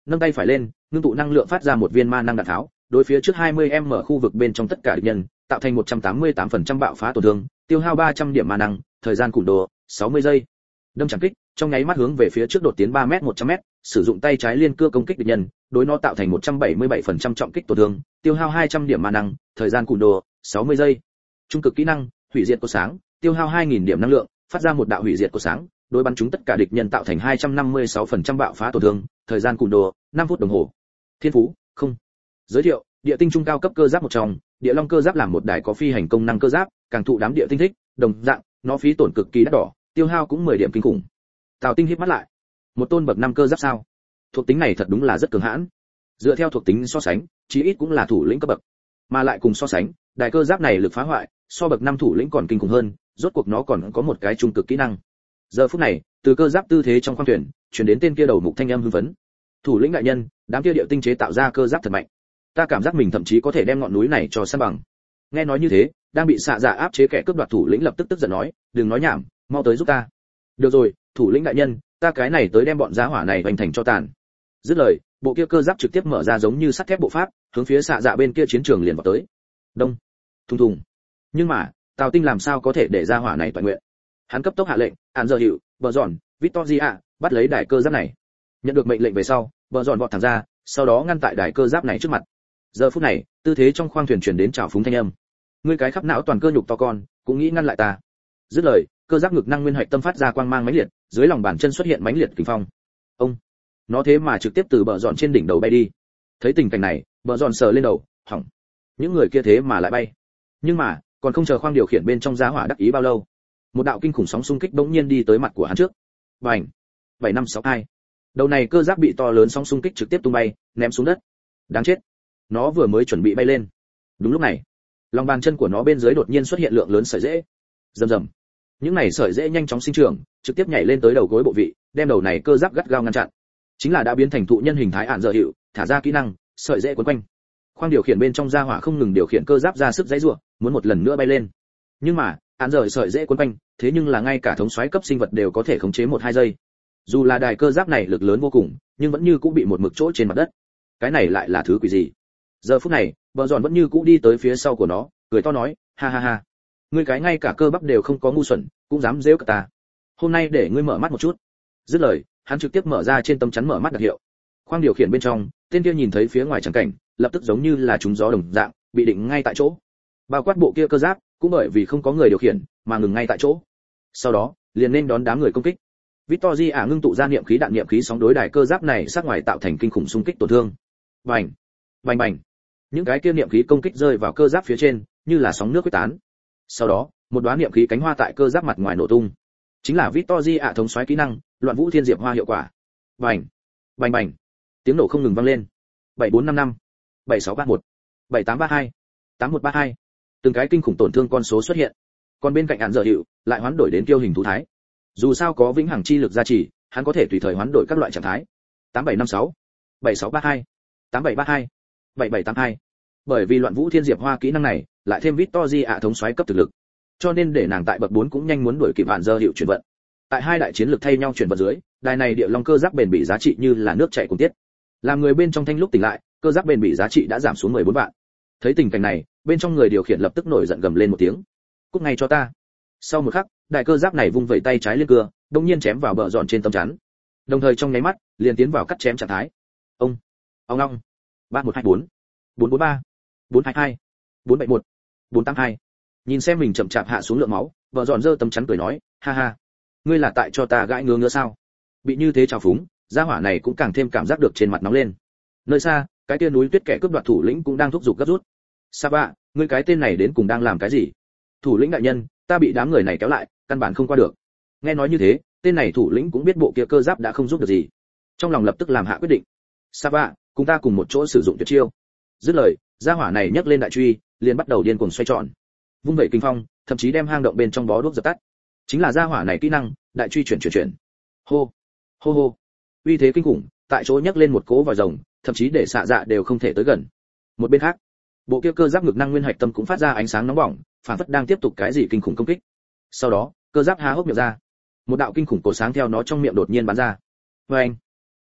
nâng tay phải lên, ngưng tụ năng lượng phát ra một viên ma năng đạn tháo, đối phía trước hai mươi m khu vực bên trong tất cả địch nhân, tạo thành một trăm tám mươi tám phần trăm bạo phá tổn thương, tiêu hao ba trăm điểm ma năng, thời gian cùn đồ sáu mươi giây. Đâm chẳng kích, trong nháy mắt hướng về phía trước đột tiến ba mét một trăm mét, sử dụng tay trái liên cưa công kích địch nhân, đối nó tạo thành một trăm bảy mươi bảy phần trăm trọng kích tổn thương, tiêu hao hai trăm điểm ma năng, thời gian cùn đồ sáu mươi giây. Trung cực kỹ năng, hủy diệt của sáng, tiêu hao hai nghìn điểm năng lượng, phát ra một đạo hủy diệt của sáng, đối bắn chúng tất cả địch nhân tạo thành hai trăm năm mươi sáu phần trăm bạo phá tổn thương, thời gian cùn đồ năm phút đồng hồ. Thiên phú, không. Giới thiệu, địa tinh trung cao cấp cơ giáp một trong, địa long cơ giáp làm một đài có phi hành công năng cơ giáp, càng thụ đám địa tinh thích, đồng dạng, nó phí tổn cực kỳ đắt đỏ, tiêu hao cũng mười điểm kinh khủng. Tào Tinh híp mắt lại. Một tôn bậc năm cơ giáp sao? Thuộc tính này thật đúng là rất cường hãn. Dựa theo thuộc tính so sánh, chí ít cũng là thủ lĩnh cấp bậc. Mà lại cùng so sánh, đài cơ giáp này lực phá hoại, so bậc năm thủ lĩnh còn kinh khủng hơn, rốt cuộc nó còn có một cái trung cực kỹ năng. Giờ phút này, từ cơ giáp tư thế trong khoang thuyền, truyền đến tên kia đầu mục thanh âm hưng phấn. Thủ lĩnh đại nhân, đám kia địa tinh chế tạo ra cơ giáp thật mạnh. Ta cảm giác mình thậm chí có thể đem ngọn núi này cho san bằng. Nghe nói như thế, đang bị xạ dạ áp chế kẻ cướp đoạt thủ lĩnh lập tức tức giận nói, đừng nói nhảm, mau tới giúp ta. Được rồi, thủ lĩnh đại nhân, ta cái này tới đem bọn giá hỏa này hoành thành cho tàn. Dứt lời, bộ kia cơ giáp trực tiếp mở ra giống như sắt thép bộ pháp, hướng phía xạ dạ bên kia chiến trường liền vào tới. Đông, thùng thùng. Nhưng mà, Tào Tinh làm sao có thể để ra hỏa này toàn nguyện? Hắn cấp tốc hạ lệnh, án giờ hiệu, bờ giòn, Victoria, bắt lấy đài cơ giáp này. Nhận được mệnh lệnh về sau, bờ giòn vọt thẳng ra, sau đó ngăn tại đài cơ giáp này trước mặt. Giờ phút này, tư thế trong khoang thuyền truyền đến trào phúng thanh âm. Ngươi cái khắp não toàn cơ nhục to con, cũng nghĩ ngăn lại ta. Dứt lời, cơ giáp ngực năng nguyên hạch tâm phát ra quang mang mãnh liệt, dưới lòng bàn chân xuất hiện mãnh liệt kình phong. Ông, nó thế mà trực tiếp từ bờ giòn trên đỉnh đầu bay đi. Thấy tình cảnh này, bờ giòn sờ lên đầu, hỏng. Những người kia thế mà lại bay. Nhưng mà, còn không chờ khoang điều khiển bên trong giá hỏa đắc ý bao lâu, một đạo kinh khủng sóng xung kích bỗng nhiên đi tới mặt của hắn trước. Bành, bảy năm sáu hai. Đầu này cơ giáp bị to lớn sóng xung kích trực tiếp tung bay, ném xuống đất. Đáng chết. Nó vừa mới chuẩn bị bay lên. Đúng lúc này, lòng bàn chân của nó bên dưới đột nhiên xuất hiện lượng lớn sợi rễ. Rầm rầm. Những này sợi rễ nhanh chóng sinh trưởng, trực tiếp nhảy lên tới đầu gối bộ vị, đem đầu này cơ giáp gắt gao ngăn chặn. Chính là đã biến thành thụ nhân hình thái ản giờ hiệu, thả ra kỹ năng, sợi rễ quấn quanh. Khoang điều khiển bên trong gia hỏa không ngừng điều khiển cơ giáp ra sức giãy giụa, muốn một lần nữa bay lên. Nhưng mà, ản giờ sợi rễ quấn quanh, thế nhưng là ngay cả thống soái cấp sinh vật đều có thể khống chế một hai giây. Dù là đài cơ giáp này lực lớn vô cùng, nhưng vẫn như cũ bị một mực chỗ trên mặt đất. Cái này lại là thứ quỷ gì? Giờ phút này, bờ giòn vẫn như cũ đi tới phía sau của nó, cười to nói, ha ha ha, ngươi cái ngay cả cơ bắp đều không có ngu xuẩn, cũng dám giễu cả ta. Hôm nay để ngươi mở mắt một chút. Dứt lời, hắn trực tiếp mở ra trên tấm chắn mở mắt đặc hiệu. Khoang điều khiển bên trong, tên kia nhìn thấy phía ngoài chẳng cảnh, lập tức giống như là trúng gió đồng dạng, bị định ngay tại chỗ. Bao quát bộ kia cơ giáp, cũng bởi vì không có người điều khiển, mà ngừng ngay tại chỗ. Sau đó, liền nên đón đám người công kích. Victoria ngưng tụ ra niệm khí đạn niệm khí sóng đối đài cơ giáp này sát ngoài tạo thành kinh khủng xung kích tổn thương. Bành, bành bành. Những cái kia niệm khí công kích rơi vào cơ giáp phía trên, như là sóng nước quyết tán. Sau đó, một đóa niệm khí cánh hoa tại cơ giáp mặt ngoài nổ tung. Chính là Victoria thống soái kỹ năng, Loạn Vũ Thiên Diệp Hoa hiệu quả. Bành, bành bành. Tiếng nổ không ngừng vang lên. bảy bốn năm năm, bảy sáu ba một, bảy tám ba hai, tám một ba hai. Từng cái kinh khủng tổn thương con số xuất hiện. Còn bên cạnh án giờ hiệu, lại hoán đổi đến kiêu hình thú thái. Dù sao có vĩnh hằng chi lực gia trì, hắn có thể tùy thời hoán đổi các loại trạng thái. tám bảy năm sáu, bảy sáu ba hai, tám bảy ba hai, bảy bảy tám hai. Bởi vì Loạn Vũ Thiên Diệp Hoa kỹ năng này, lại thêm Victoria thống soái cấp thực lực, cho nên để nàng tại bậc bốn cũng nhanh muốn đuổi kịp hạn giờ hiệu chuyển vận. Tại hai đại chiến lực thay nhau chuyển vận dưới, đài này địa long cơ giáp bền bỉ giá trị như là nước chảy cùng tiết. Làm người bên trong thanh lúc tỉnh lại, cơ giáp bền bỉ giá trị đã giảm xuống mười bốn vạn. Thấy tình cảnh này, bên trong người điều khiển lập tức nổi giận gầm lên một tiếng. Cút ngay cho ta. Sau một khắc, đại cơ giáp này vung vẩy tay trái lên cưa, đột nhiên chém vào bờ giòn trên tấm chắn. Đồng thời trong nháy mắt, liền tiến vào cắt chém trạng thái. Ông, ông long, ba một hai bốn, bốn bốn ba, bốn hai hai, bốn bảy một, bốn tám hai. Nhìn xem mình chậm chạp hạ xuống lượng máu, bờ giòn giơ tấm chắn cười nói, ha ha, ngươi là tại cho ta gãi ngứa ngứa sao? Bị như thế trào phúng, gia hỏa này cũng càng thêm cảm giác được trên mặt nóng lên. Nơi xa, cái kia núi tuyết kẻ cướp đoạt thủ lĩnh cũng đang thúc giục gấp rút. Saba, ngươi cái tên này đến cùng đang làm cái gì? Thủ lĩnh đại nhân, ta bị đám người này kéo lại, căn bản không qua được. Nghe nói như thế, tên này thủ lĩnh cũng biết bộ kia cơ giáp đã không giúp được gì, trong lòng lập tức làm hạ quyết định. Saba, cùng ta cùng một chỗ sử dụng tuyệt chiêu. Dứt lời, gia hỏa này nhấc lên đại truy, liền bắt đầu điên cuồng xoay tròn, vung vẩy kinh phong, thậm chí đem hang động bên trong bó đuốc dập tắt. Chính là gia hỏa này kỹ năng, đại truy chuyển chuyển chuyển. Hô, hô hô. Uy thế kinh khủng, tại chỗ nhấc lên một cỗ vòi rồng, thậm chí để xạ dạ đều không thể tới gần. Một bên khác, bộ kia cơ giáp ngực năng nguyên hạch tâm cũng phát ra ánh sáng nóng bỏng, phản phất đang tiếp tục cái gì kinh khủng công kích. Sau đó, cơ giáp há hốc miệng ra, một đạo kinh khủng cổ sáng theo nó trong miệng đột nhiên bắn ra. Vâng,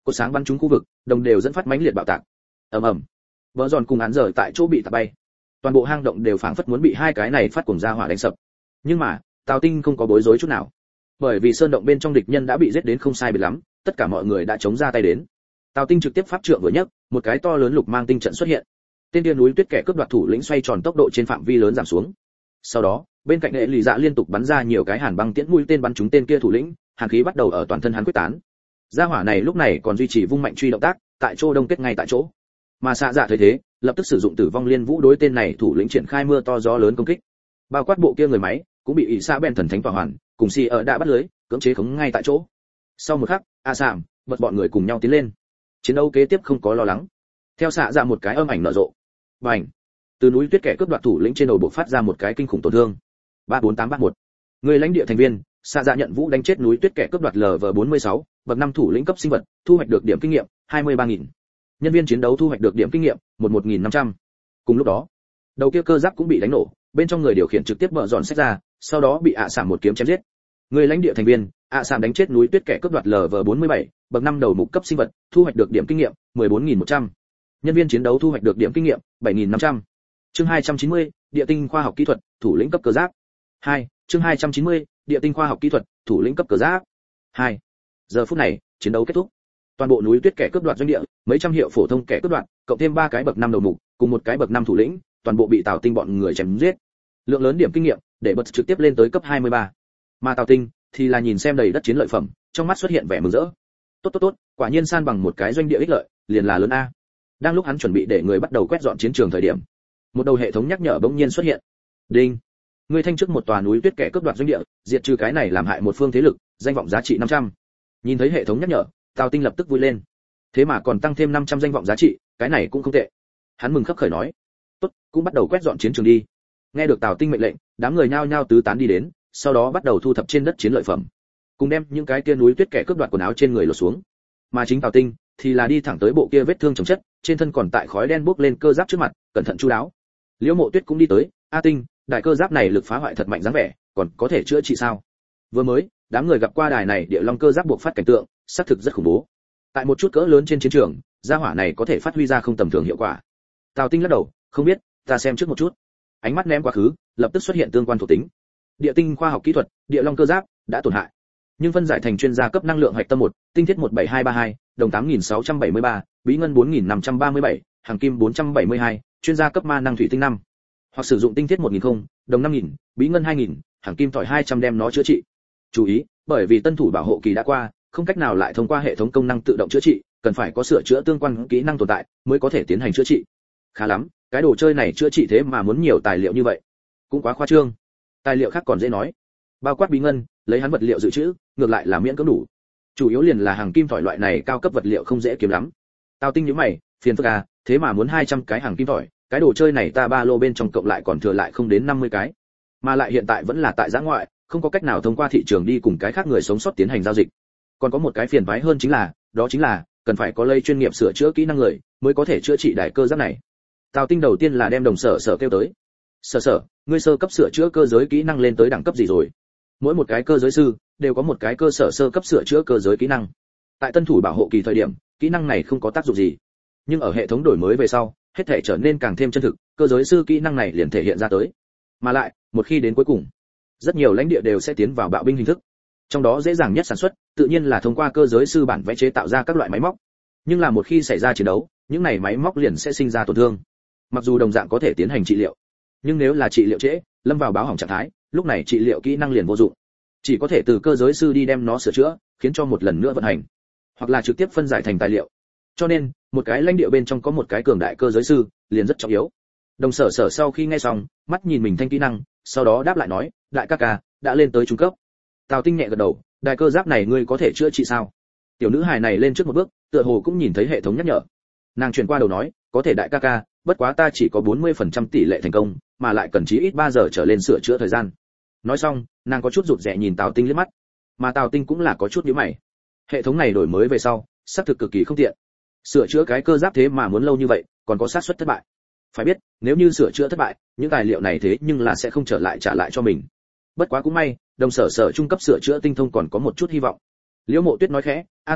cột sáng bắn trúng khu vực, đồng đều dẫn phát mãnh liệt bạo tạc. Ầm ầm. Bờ giòn cùng án giờ tại chỗ bị tạt bay. Toàn bộ hang động đều phảng phất muốn bị hai cái này phát cuồng ra hỏa đánh sập. Nhưng mà, Tào Tinh không có bối rối chút nào. Bởi vì sơn động bên trong địch nhân đã bị giết đến không sai biệt lắm, tất cả mọi người đã chống ra tay đến. Tào Tinh trực tiếp pháp trượng vừa nhấc, một cái to lớn lục mang tinh trận xuất hiện. Tên kia núi tuyết kẻ cướp đoạt thủ lĩnh xoay tròn tốc độ trên phạm vi lớn giảm xuống. Sau đó, bên cạnh hệ lì dạ liên tục bắn ra nhiều cái hàn băng tiễn mũi tên bắn trúng tên kia thủ lĩnh, hàn khí bắt đầu ở toàn thân hắn quyết tán. Gia hỏa này lúc này còn duy trì vung mạnh truy động tác, tại chỗ đông kết ngay tại chỗ. Mà xạ dạ thấy thế, lập tức sử dụng tử vong liên vũ đối tên này thủ lĩnh triển khai mưa to gió lớn công kích. Bao quát bộ kia người máy, cũng bị ỷ xạ bèn thần thánh tỏa hoàn, cùng si ở đã bắt lưới, cưỡng chế khống ngay tại chỗ. Sau một khắc, a sạm, bật bọn người cùng nhau tiến lên. Chiến đấu kế tiếp không có lo lắng. Theo xạ dạ một cái âm ảnh nở rộ. Bành! Từ núi tuyết kẻ cướp đoạt thủ lĩnh trên đầu bộc phát ra một cái kinh khủng tổn thương. ba bốn tám ba một. Người lãnh địa thành viên, xạ dạ nhận vũ đánh chết núi tuyết kẻ cướp đoạt lv bốn mươi sáu, bậc năm thủ lĩnh cấp sinh vật, thu hoạch được điểm kinh nghiệm hai mươi ba nghìn. Nhân viên chiến đấu thu hoạch được điểm kinh nghiệm một nghìn năm trăm. Cùng lúc đó, đầu kia cơ giáp cũng bị đánh nổ, bên trong người điều khiển trực tiếp bờ dọn sách ra, sau đó bị ạ sạm một kiếm chém giết. Người lãnh địa thành viên, ạ sạm đánh chết núi tuyết kẻ cướp đoạt lv bốn mươi bảy, bậc năm đầu mục cấp sinh vật, thu hoạch được điểm kinh nghiệm mười bốn nghìn một trăm. Nhân viên chiến đấu thu hoạch được điểm kinh nghiệm bảy nghìn năm trăm. Chương hai trăm chín mươi, địa tinh khoa học kỹ thuật, thủ lĩnh cấp cơ giáp. hai, chương hai trăm chín mươi, địa tinh khoa học kỹ thuật, thủ lĩnh cấp cơ giáp. hai. Giờ phút này, chiến đấu kết thúc. Toàn bộ núi tuyết kẻ cướp đoạt doanh địa, mấy trăm hiệu phổ thông kẻ cướp đoạt, cộng thêm ba cái bậc năm đầu mục, cùng một cái bậc năm thủ lĩnh, toàn bộ bị Tào Tinh bọn người chém giết. Lượng lớn điểm kinh nghiệm, để bật trực tiếp lên tới cấp hai mươi ba. Mà Tào Tinh thì là nhìn xem đầy đất chiến lợi phẩm, trong mắt xuất hiện vẻ mừng rỡ. Tốt tốt tốt, quả nhiên san bằng một cái doanh địa ích lợi, liền là lớn a. Đang lúc hắn chuẩn bị để người bắt đầu quét dọn chiến trường thời điểm, một đầu hệ thống nhắc nhở bỗng nhiên xuất hiện. Đinh. Người thanh trước một tòa núi tuyết kẻ cướp đoạt doanh địa, diệt trừ cái này làm hại một phương thế lực, danh vọng giá trị năm trăm. Nhìn thấy hệ thống nhắc nhở, Tào Tinh lập tức vui lên. Thế mà còn tăng thêm năm trăm danh vọng giá trị, cái này cũng không tệ. Hắn mừng khấp khởi nói: "Tốt, cũng bắt đầu quét dọn chiến trường đi." Nghe được Tào Tinh mệnh lệnh, đám người nhao nhao tứ tán đi đến, sau đó bắt đầu thu thập trên đất chiến lợi phẩm, cùng đem những cái kia núi tuyết kẻ cướp đoạt quần áo trên người lột xuống. Mà chính Tào Tinh thì là đi thẳng tới bộ kia vết thương chồng chất, trên thân còn tại khói đen bốc lên cơ giáp trước mặt, cẩn thận chu đáo. Liễu Mộ Tuyết cũng đi tới: "A Tinh, đại cơ giáp này lực phá hoại thật mạnh dáng vẻ, còn có thể chữa trị sao?" Vừa mới, đám người gặp qua đài này địa long cơ giáp buộc phát cảnh tượng, xác thực rất khủng bố. Tại một chút cỡ lớn trên chiến trường, gia hỏa này có thể phát huy ra không tầm thường hiệu quả. Tào Tinh lắc đầu: "Không biết, ta xem trước một chút." Ánh mắt ném quá khứ, lập tức xuất hiện tương quan thuộc tính. Địa tinh khoa học kỹ thuật, địa long cơ giáp đã tổn hại, nhưng phân giải thành chuyên gia cấp năng lượng hạch tâm một, tinh thiết một bảy hai ba hai, đồng tám nghìn sáu trăm bảy mươi ba, bí ngân bốn nghìn năm trăm ba mươi bảy, hàng kim bốn trăm bảy mươi hai, chuyên gia cấp ma năng thủy tinh năm. Hoặc sử dụng tinh thiết một nghìn, đồng năm nghìn, bí ngân hai nghìn, hàng kim tỏi hai trăm đem nó chữa trị. Chú ý, bởi vì tân thủ bảo hộ kỳ đã qua, không cách nào lại thông qua hệ thống công năng tự động chữa trị, cần phải có sửa chữa tương quan kỹ năng tồn tại mới có thể tiến hành chữa trị. Khá lắm, cái đồ chơi này chữa trị thế mà muốn nhiều tài liệu như vậy, cũng quá khoa trương. Tài liệu khác còn dễ nói, bao quát bí ngân, lấy hắn vật liệu dự trữ, ngược lại là miễn cưỡng đủ. Chủ yếu liền là hàng kim tỏi loại này cao cấp vật liệu không dễ kiếm lắm. Tao Tinh nhíu mày, phiền phức à, thế mà muốn hai trăm cái hàng kim tỏi, cái đồ chơi này ta ba lô bên trong cộng lại còn thừa lại không đến năm mươi cái. Mà lại hiện tại vẫn là tại giã ngoại, không có cách nào thông qua thị trường đi cùng cái khác người sống sót tiến hành giao dịch. Còn có một cái phiền toái hơn chính là, đó chính là cần phải có lây chuyên nghiệp sửa chữa kỹ năng người mới có thể chữa trị đại cơ giáp này. Tào Tinh đầu tiên là đem Đồng Sở Sở kêu tới. "Sở Sở, ngươi sơ cấp sửa chữa cơ giới kỹ năng lên tới đẳng cấp gì rồi?" Mỗi một cái cơ giới sư đều có một cái cơ sở sơ cấp sửa chữa cơ giới kỹ năng. Tại tân thủ bảo hộ kỳ thời điểm, kỹ năng này không có tác dụng gì, nhưng ở hệ thống đổi mới về sau, hết thể trở nên càng thêm chân thực, cơ giới sư kỹ năng này liền thể hiện ra tới. Mà lại, một khi đến cuối cùng, rất nhiều lãnh địa đều sẽ tiến vào bạo binh hình thức. Trong đó dễ dàng nhất sản xuất, tự nhiên là thông qua cơ giới sư bản vẽ chế tạo ra các loại máy móc. Nhưng là một khi xảy ra chiến đấu, những này máy móc liền sẽ sinh ra tổn thương. Mặc dù đồng dạng có thể tiến hành trị liệu, nhưng nếu là trị liệu trễ, lâm vào báo hỏng trạng thái, lúc này trị liệu kỹ năng liền vô dụng. Chỉ có thể từ cơ giới sư đi đem nó sửa chữa, khiến cho một lần nữa vận hành, hoặc là trực tiếp phân giải thành tài liệu. Cho nên, một cái lãnh địa bên trong có một cái cường đại cơ giới sư, liền rất trọng yếu. Đồng Sở Sở sau khi nghe xong, mắt nhìn mình thanh kỹ năng, sau đó đáp lại nói: "Đại ca ca, đã lên tới trung cấp." Tào Tinh nhẹ gật đầu: "Đại cơ giáp này ngươi có thể chữa trị sao?" Tiểu nữ hài này lên trước một bước, tựa hồ cũng nhìn thấy hệ thống nhắc nhở. Nàng chuyển qua đầu nói: "Có thể đại ca ca, bất quá ta chỉ có bốn mươi phần trăm tỷ lệ thành công, mà lại cần chí ít ba giờ trở lên sửa chữa thời gian." Nói xong, nàng có chút rụt rè nhìn Tào Tinh liếc mắt, mà Tào Tinh cũng là có chút nhíu mày. Hệ thống này đổi mới về sau, xác thực cực kỳ không tiện. Sửa chữa cái cơ giáp thế mà muốn lâu như vậy, còn có xác suất thất bại. Phải biết, nếu như sửa chữa thất bại, những tài liệu này thế nhưng là sẽ không trở lại trả lại cho mình. Bất quá cũng may, Đồng Sở Sở trung cấp sửa chữa tinh thông còn có một chút hy vọng. Liễu Mộ Tuyết nói khẽ: "A Tinh,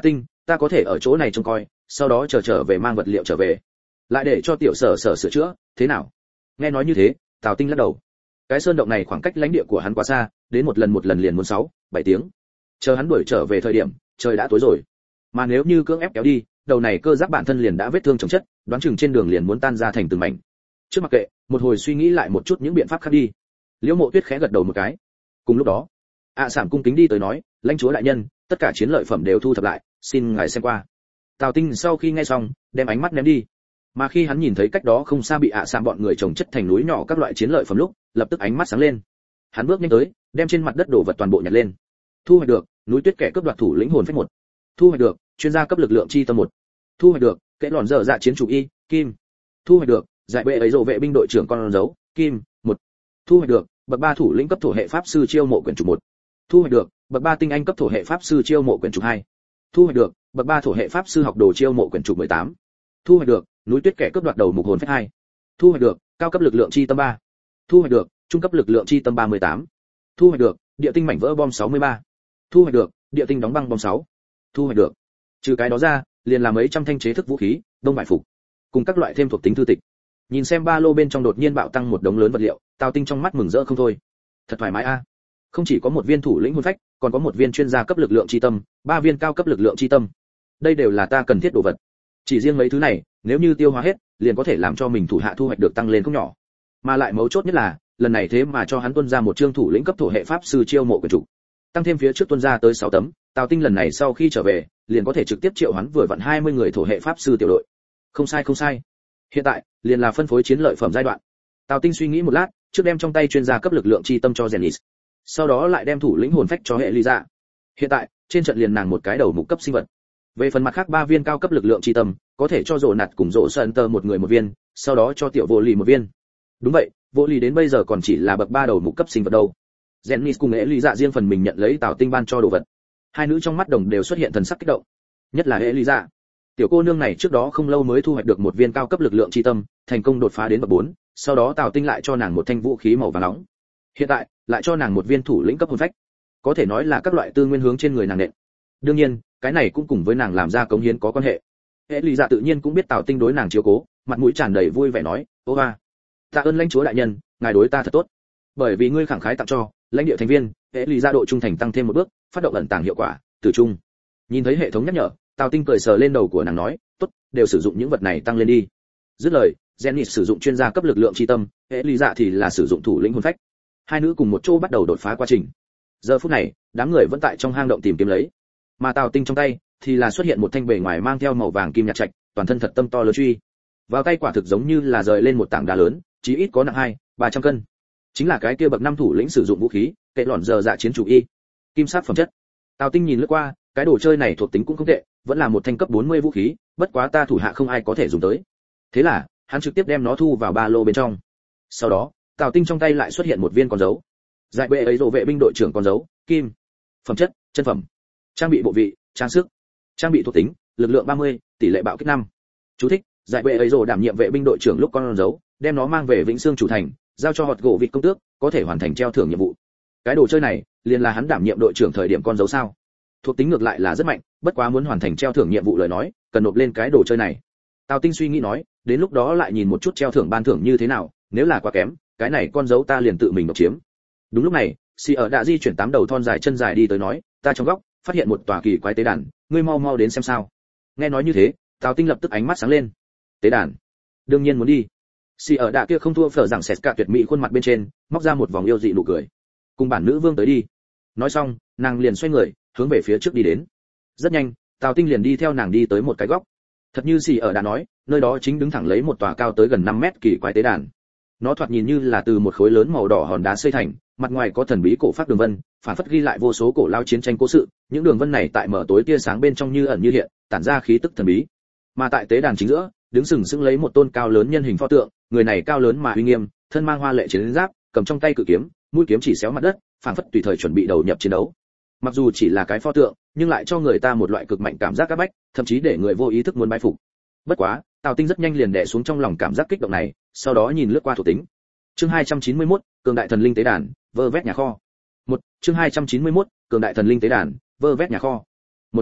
ta có thể ở chỗ này trông coi, sau đó chờ trở về mang vật liệu trở về, lại để cho tiểu sở sở sửa chữa, thế nào? Nghe nói như thế, Tào Tinh lắc đầu. Cái sơn động này khoảng cách lãnh địa của hắn quá xa, đến một lần một lần liền muốn sáu, bảy tiếng. Chờ hắn đuổi trở về thời điểm, trời đã tối rồi. Mà nếu như cưỡng ép kéo đi, đầu này cơ giác bản thân liền đã vết thương chồng chất, đoán chừng trên đường liền muốn tan ra thành từng mảnh. Trước mặc kệ, một hồi suy nghĩ lại một chút những biện pháp khác đi. Liễu Mộ Tuyết khẽ gật đầu một cái. Cùng lúc đó, ạ à Sảm cung kính đi tới nói, lãnh chúa đại nhân, tất cả chiến lợi phẩm đều thu thập lại, xin ngài xem qua. Tào Tinh sau khi nghe xong, đem ánh mắt ném đi. Mà khi hắn nhìn thấy cách đó không xa bị ạ à Sảm bọn người chồng chất thành núi nhỏ các loại chiến lợi phẩm lúc, lập tức ánh mắt sáng lên. Hắn bước nhanh tới, đem trên mặt đất đồ vật toàn bộ nhặt lên. Thu hoạch được, núi tuyết kẻ cướp đoạt thủ lĩnh hồn phách một. Thu hoạch được, chuyên gia cấp lực lượng chi tâm một. Thu hoạch được, kẽ lòn dở dạ chiến chủ y, kim. Thu hoạch được, giải bệ ấy rồ vệ binh đội trưởng con dấu, kim, một. Thu hoạch được, bậc ba thủ lĩnh cấp thổ hệ pháp sư chiêu mộ quyển trục một. Thu hoạch được, bậc ba tinh anh cấp thổ hệ pháp sư chiêu mộ quyển trục hai. Thu hoạch được, bậc ba thổ hệ pháp sư học đồ chiêu mộ quyển trục mười tám. Thu hoạch được, núi tuyết kẻ cướp đoạt đầu mục hồn phách hai. Thu hoạch được, cao cấp lực lượng chi tâm ba. Thu hoạch được, trung cấp lực lượng chi tâm ba mươi tám. Thu hoạch được, địa tinh mảnh vỡ bom sáu mươi ba. Thu hoạch được, địa tinh đóng băng bom sáu. Thu hoạch được. Trừ cái đó ra, liền là mấy trăm thanh chế thức vũ khí, đông bại phục, cùng các loại thêm thuộc tính thư tịch. Nhìn xem ba lô bên trong đột nhiên bạo tăng một đống lớn vật liệu, Tào Tinh trong mắt mừng rỡ không thôi. Thật thoải mái a. Không chỉ có một viên thủ lĩnh hồn phách, còn có một viên chuyên gia cấp lực lượng chi tâm, ba viên cao cấp lực lượng chi tâm. Đây đều là ta cần thiết đồ vật. Chỉ riêng mấy thứ này, nếu như tiêu hóa hết, liền có thể làm cho mình thủ hạ thu hoạch được tăng lên không nhỏ. Mà lại mấu chốt nhất là, lần này thế mà cho hắn tuân ra một chương thủ lĩnh cấp thổ hệ pháp sư chiêu mộ quyển trục. Tăng thêm phía trước tuân ra tới sáu tấm, Tào Tinh lần này sau khi trở về, liền có thể trực tiếp triệu hắn vừa vặn hai mươi người thổ hệ pháp sư tiểu đội. Không sai không sai. Hiện tại, liền là phân phối chiến lợi phẩm giai đoạn. Tào Tinh suy nghĩ một lát, trước đem trong tay chuyên gia cấp lực lượng chi tâm cho Zenis, sau đó lại đem thủ lĩnh hồn phách cho hệ Lysa. Hiện tại, trên trận liền nàng một cái đầu mục cấp sinh vật. Về phần mặt khác ba viên cao cấp lực lượng chi tâm, có thể cho Rồ Nạt cùng Rồ Sơn Tơ một người một viên, sau đó cho tiểu Vô Lì một viên. Đúng vậy, Vô Lì đến bây giờ còn chỉ là bậc ba đầu mục cấp sinh vật đâu. Zenis cùng hệ Lysa riêng phần mình nhận lấy Tào Tinh ban cho đồ vật. Hai nữ trong mắt đồng đều xuất hiện thần sắc kích động. Nhất là hệ Lysa. Tiểu cô nương này trước đó không lâu mới thu hoạch được một viên cao cấp lực lượng chi tâm, thành công đột phá đến bậc bốn, sau đó Tào Tinh lại cho nàng một thanh vũ khí màu vàng nóng. Hiện tại, lại cho nàng một viên thủ lĩnh cấp hồn phách. Có thể nói là các loại tư nguyên hướng trên người nàng nện. Đương nhiên, cái này cũng cùng với nàng làm ra cống hiến có quan hệ. Hệ Lý Dạ tự nhiên cũng biết Tào Tinh đối nàng chiếu cố, mặt mũi tràn đầy vui vẻ nói, "Ô a, tạ ơn lãnh chúa đại nhân, ngài đối ta thật tốt. Bởi vì ngươi khẳng khái tặng cho, lãnh địa thành viên, Hệ Lý Dạ độ trung thành tăng thêm một bước, phát động ẩn tàng hiệu quả, từ trung." Nhìn thấy hệ thống nhắc nhở, Tào Tinh cười sờ lên đầu của nàng nói, "Tốt, đều sử dụng những vật này tăng lên đi." Dứt lời, Zenith sử dụng chuyên gia cấp lực lượng chi tâm, Hệ Lý Dạ thì là sử dụng thủ lĩnh hồn phách. Hai nữ cùng một chỗ bắt đầu đột phá quá trình. Giờ phút này, đám người vẫn tại trong hang động tìm kiếm lấy, mà Tào Tinh trong tay thì là xuất hiện một thanh bề ngoài mang theo màu vàng kim nhạt trạch, toàn thân thật tâm to lớn truy. Vào tay quả thực giống như là rời lên một tảng đá lớn, chí ít có nặng hai, ba trăm cân. Chính là cái kia bậc năm thủ lĩnh sử dụng vũ khí, kệ lọn giờ dạ chiến chủ y. Kim sát phẩm chất. Tào Tinh nhìn lướt qua, cái đồ chơi này thuộc tính cũng không tệ, vẫn là một thanh cấp bốn mươi vũ khí, bất quá ta thủ hạ không ai có thể dùng tới. Thế là, hắn trực tiếp đem nó thu vào ba lô bên trong. Sau đó, Tào Tinh trong tay lại xuất hiện một viên con dấu. Giải bệ ấy rồ vệ binh đội trưởng con dấu, kim. Phẩm chất, chân phẩm. Trang bị bộ vị, trang sức. Trang bị thuộc tính, lực lượng ba mươi, tỷ lệ bạo kích năm. Chú thích, giải bệ ấy rồ đảm nhiệm vệ binh đội trưởng lúc con dấu, đem nó mang về Vĩnh Xương chủ thành, giao cho hột gỗ vịt công tước, có thể hoàn thành treo thưởng nhiệm vụ. Cái đồ chơi này, liền là hắn đảm nhiệm đội trưởng thời điểm con dấu sao? Thuộc tính ngược lại là rất mạnh, bất quá muốn hoàn thành treo thưởng nhiệm vụ lời nói, cần nộp lên cái đồ chơi này. Tào Tinh suy nghĩ nói, đến lúc đó lại nhìn một chút treo thưởng ban thưởng như thế nào, nếu là quá kém, cái này con dấu ta liền tự mình độc chiếm. Đúng lúc này, Si ở đã di chuyển tám đầu thon dài chân dài đi tới nói, ta trong góc phát hiện một tòa kỳ quái tế đàn, ngươi mau mau đến xem sao. Nghe nói như thế, Tào Tinh lập tức ánh mắt sáng lên. Tế đàn? Đương nhiên muốn đi. Si ở đã kia không thua phở rằng sệt cả tuyệt mỹ khuôn mặt bên trên, móc ra một vòng yêu dị nụ cười. Cùng bản nữ vương tới đi. Nói xong, nàng liền xoay người, hướng về phía trước đi đến. Rất nhanh, Tào Tinh liền đi theo nàng đi tới một cái góc. Thật như Si ở đã nói, nơi đó chính đứng thẳng lấy một tòa cao tới gần năm mét kỳ quái tế đàn. Nó thoạt nhìn như là từ một khối lớn màu đỏ hòn đá xây thành, mặt ngoài có thần bí cổ phác đường vân, phản phất ghi lại vô số cổ lao chiến tranh cố sự, những đường vân này tại mở tối tia sáng bên trong như ẩn như hiện, tản ra khí tức thần bí. Mà tại tế đàn chính giữa, đứng sừng sững lấy một tôn cao lớn nhân hình pho tượng, người này cao lớn mà uy nghiêm, thân mang hoa lệ chiến giáp, cầm trong tay cự kiếm, mũi kiếm chỉ xéo mặt đất, phản phất tùy thời chuẩn bị đầu nhập chiến đấu. Mặc dù chỉ là cái pho tượng, nhưng lại cho người ta một loại cực mạnh cảm giác áp bách, thậm chí để người vô ý thức muốn bái phục. Bất quá, Tào Tinh rất nhanh liền đè xuống trong lòng cảm giác kích động này, sau đó nhìn lướt qua thuộc tính. Chương hai trăm chín mươi mốt, cường đại thần linh tế đàn, vơ vét nhà kho. Một, chương hai trăm chín mươi mốt, cường đại thần linh tế đàn, vơ vét nhà kho. Một.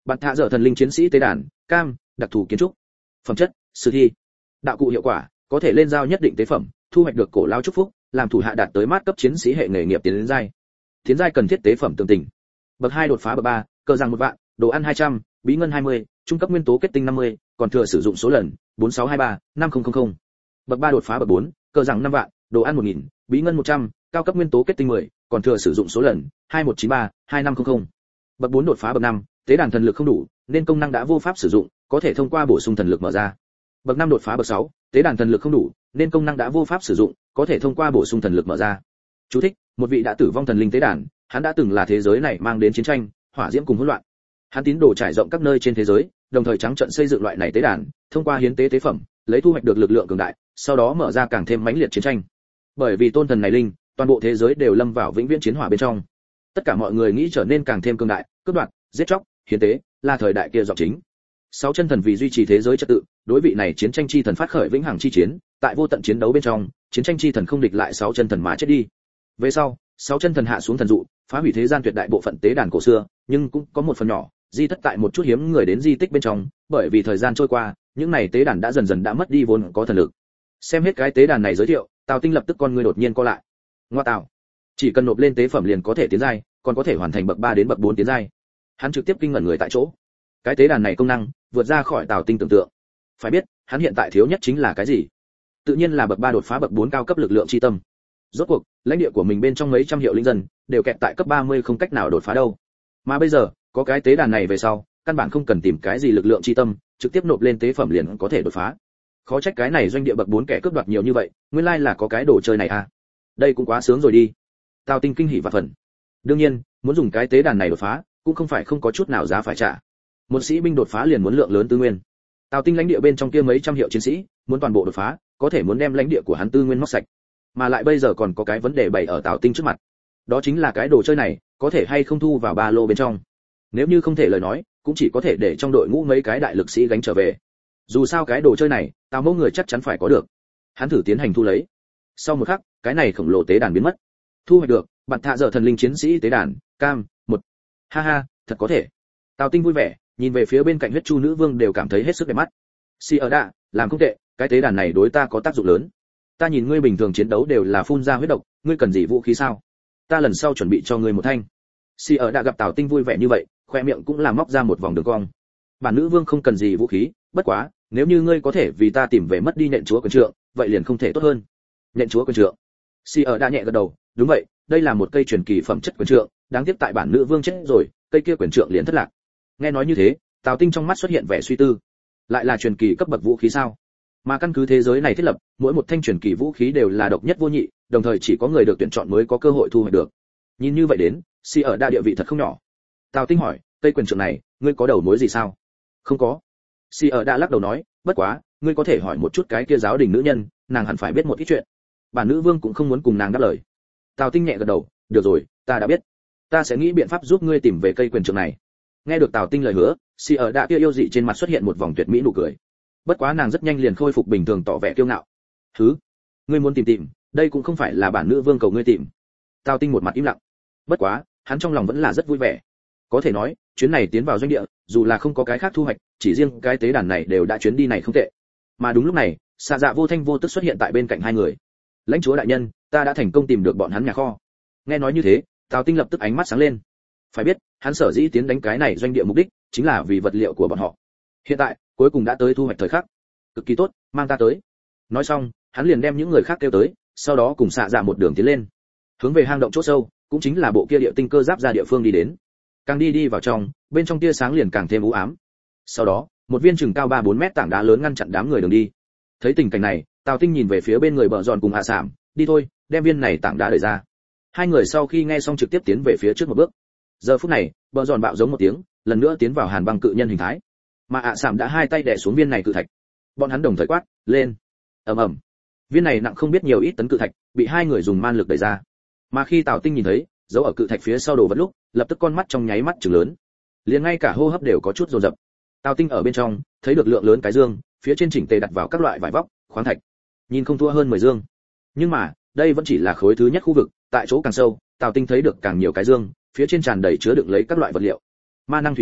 Bạn thạ dở thần linh chiến sĩ tế đàn, cam, đặc thù kiến trúc. Phẩm chất, sử thi. Đạo cụ hiệu quả, có thể lên giao nhất định tế phẩm, thu hoạch được cổ lao chúc phúc, làm thủ hạ đạt tới mát cấp chiến sĩ hệ nghề nghiệp tiến giai. Tiến giai cần thiết tế phẩm tường tình. Bậc hai đột phá bậc ba, cờ rằng một vạn, đồ ăn hai trăm, bí ngân hai mươi, trung cấp nguyên tố kết tinh năm mươi, còn thừa sử dụng số lần bốn sáu hai ba năm không không không. Bậc ba đột phá bậc bốn, cờ rằng năm vạn, đồ ăn một nghìn, bí ngân một trăm, cao cấp nguyên tố kết tinh mười, còn thừa sử dụng số lần hai một chín ba hai năm không không. Bậc bốn đột phá bậc năm, tế đàn thần lực không đủ, nên công năng đã vô pháp sử dụng, có thể thông qua bổ sung thần lực mở ra. Bậc năm đột phá bậc sáu, tế đàn thần lực không đủ, nên công năng đã vô pháp sử dụng, có thể thông qua bổ sung thần lực mở ra. Chú thích: một vị đã tử vong thần linh tế đàn, hắn đã từng là thế giới này mang đến chiến tranh, hỏa diễm cùng hỗn loạn. Hắn tín đồ trải rộng các nơi trên thế giới, đồng thời trắng trợn xây dựng loại này tế đàn, thông qua hiến tế tế phẩm, lấy thu hoạch được lực lượng cường đại, sau đó mở ra càng thêm mãnh liệt chiến tranh. Bởi vì tôn thần này linh, toàn bộ thế giới đều lâm vào vĩnh viễn chiến hỏa bên trong. Tất cả mọi người nghĩ trở nên càng thêm cường đại, cướp đoạt, giết chóc, hiến tế, là thời đại kia giọng chính. Sáu chân thần vì duy trì thế giới trật tự, đối vị này chiến tranh chi thần phát khởi vĩnh hằng chi chiến, tại vô tận chiến đấu bên trong, chiến tranh chi thần không địch lại sáu chân thần mà chết đi. Về sau, sáu chân thần hạ xuống thần dụ, phá hủy thế gian tuyệt đại bộ phận tế đàn cổ xưa, nhưng cũng có một phần nhỏ di thất tại một chút hiếm người đến di tích bên trong, bởi vì thời gian trôi qua, những này tế đàn đã dần dần đã mất đi vốn có thần lực. Xem hết cái tế đàn này giới thiệu, Tào Tinh lập tức con người đột nhiên co lại. Ngoa tạo, chỉ cần nộp lên tế phẩm liền có thể tiến giai, còn có thể hoàn thành bậc ba đến bậc bốn tiến giai. Hắn trực tiếp kinh ngẩn người tại chỗ. Cái tế đàn này công năng vượt ra khỏi Tào Tinh tưởng tượng. Phải biết, hắn hiện tại thiếu nhất chính là cái gì? Tự nhiên là bậc ba đột phá bậc bốn cao cấp lực lượng chi tâm. Rốt cuộc, lãnh địa của mình bên trong mấy trăm hiệu linh dân đều kẹt tại cấp ba mươi không cách nào đột phá đâu. Mà bây giờ, có cái tế đàn này về sau, căn bản không cần tìm cái gì lực lượng chi tâm, trực tiếp nộp lên tế phẩm liền có thể đột phá. Khó trách cái này doanh địa bậc bốn kẻ cướp đoạt nhiều như vậy, nguyên lai là có cái đồ chơi này à. Đây cũng quá sướng rồi đi. Tào Tinh kinh hỉ và phần. Đương nhiên, muốn dùng cái tế đàn này đột phá, cũng không phải không có chút nào giá phải trả. Một sĩ binh đột phá liền muốn lượng lớn tư nguyên. Tào Tinh lãnh địa bên trong kia mấy trăm hiệu chiến sĩ, muốn toàn bộ đột phá, có thể muốn đem lãnh địa của hắn tư nguyên móc sạch. Mà lại bây giờ còn có cái vấn đề bày ở Tào Tinh trước mặt. Đó chính là cái đồ chơi này, có thể hay không thu vào ba lô bên trong. Nếu như không thể lời nói, cũng chỉ có thể để trong đội ngũ mấy cái đại lực sĩ gánh trở về. Dù sao cái đồ chơi này, Tào Mẫu người chắc chắn phải có được. Hắn thử tiến hành thu lấy. Sau một khắc, cái này khổng lồ tế đàn biến mất. Thu hoạch được, bạn thạ dở thần linh chiến sĩ tế đàn, cam, một. Ha ha, thật có thể. Tào Tinh vui vẻ, nhìn về phía bên cạnh huyết chu nữ vương đều cảm thấy hết sức đẹp mắt. Si ở đạ, làm không tệ, cái tế đàn này đối ta có tác dụng lớn. Ta nhìn ngươi bình thường chiến đấu đều là phun ra huyết độc, ngươi cần gì vũ khí sao? Ta lần sau chuẩn bị cho ngươi một thanh. Si ở đạ gặp Tào Tinh vui vẻ như vậy, khoe miệng cũng làm móc ra một vòng đường cong. Bản nữ vương không cần gì vũ khí, bất quá, nếu như ngươi có thể vì ta tìm về mất đi nện chúa quyền trượng, vậy liền không thể tốt hơn. Nện chúa quyền trượng. Si ở đạ nhẹ gật đầu, đúng vậy, đây là một cây truyền kỳ phẩm chất quyền trượng, đáng tiếc tại bản nữ vương chết rồi, cây kia quyền trượng liền thất lạc. Nghe nói như thế, Tào Tinh trong mắt xuất hiện vẻ suy tư. Lại là truyền kỳ cấp bậc vũ khí sao? Mà căn cứ thế giới này thiết lập, mỗi một thanh truyền kỳ vũ khí đều là độc nhất vô nhị, đồng thời chỉ có người được tuyển chọn mới có cơ hội thu hoạch được. Nhìn như vậy đến, Si ở đa địa vị thật không nhỏ. Tào Tinh hỏi, cây quyền trượng này, ngươi có đầu mối gì sao? Không có. Si ở đa lắc đầu nói, bất quá, ngươi có thể hỏi một chút cái kia giáo đình nữ nhân, nàng hẳn phải biết một ít chuyện. Bản nữ vương cũng không muốn cùng nàng đáp lời. Tào Tinh nhẹ gật đầu, được rồi, ta đã biết. Ta sẽ nghĩ biện pháp giúp ngươi tìm về cây quyền trượng này. Nghe được Tào Tinh lời hứa, Si ở đa kia yêu dị trên mặt xuất hiện một vòng tuyệt mỹ nụ cười. Bất quá nàng rất nhanh liền khôi phục bình thường tỏ vẻ kiêu ngạo. Thứ, ngươi muốn tìm tìm, đây cũng không phải là bản nữ vương cầu ngươi tìm. Tào Tinh một mặt im lặng. Bất quá, hắn trong lòng vẫn là rất vui vẻ. Có thể nói, chuyến này tiến vào doanh địa, dù là không có cái khác thu hoạch, chỉ riêng cái tế đàn này đều đã chuyến đi này không tệ. Mà đúng lúc này, Xạ Dạ vô thanh vô tức xuất hiện tại bên cạnh hai người. Lãnh chúa đại nhân, ta đã thành công tìm được bọn hắn nhà kho. Nghe nói như thế, Tào Tinh lập tức ánh mắt sáng lên. Phải biết, hắn sở dĩ tiến đánh cái này doanh địa mục đích chính là vì vật liệu của bọn họ. Hiện tại, cuối cùng đã tới thu hoạch thời khắc. Cực kỳ tốt, mang ta tới. Nói xong, hắn liền đem những người khác kêu tới, sau đó cùng Xạ Dạ một đường tiến lên, hướng về hang động chỗ sâu, cũng chính là bộ kia địa tinh cơ giáp ra địa phương đi đến. Càng đi đi vào trong, bên trong tia sáng liền càng thêm u ám. Sau đó, một viên chừng cao ba bốn mét tảng đá lớn ngăn chặn đám người đường đi. Thấy tình cảnh này, Tào Tinh nhìn về phía bên người Bờ Giòn cùng Hạ Sảm, đi thôi, đem viên này tảng đá đẩy ra. Hai người sau khi nghe xong trực tiếp tiến về phía trước một bước. Giờ phút này, Bờ Giòn bạo giống một tiếng, lần nữa tiến vào hàn băng cự nhân hình thái. Mà Hạ Sảm đã hai tay đè xuống viên này cự thạch. Bọn hắn đồng thời quát, lên. Ầm ầm. Viên này nặng không biết nhiều ít tấn cự thạch, bị hai người dùng man lực đẩy ra. Mà khi Tào Tinh nhìn thấy, dấu ở cự thạch phía sau đồ vật lúc, lập tức con mắt trong nháy mắt trừng lớn, liền ngay cả hô hấp đều có chút dồn dập. Tào Tinh ở bên trong thấy được lượng lớn cái dương, phía trên chỉnh tề đặt vào các loại vải vóc, khoáng thạch, nhìn không thua hơn mười dương. Nhưng mà đây vẫn chỉ là khối thứ nhất khu vực, tại chỗ càng sâu, Tào Tinh thấy được càng nhiều cái dương, phía trên tràn đầy chứa đựng lấy các loại vật liệu, ma năng thủy tinh,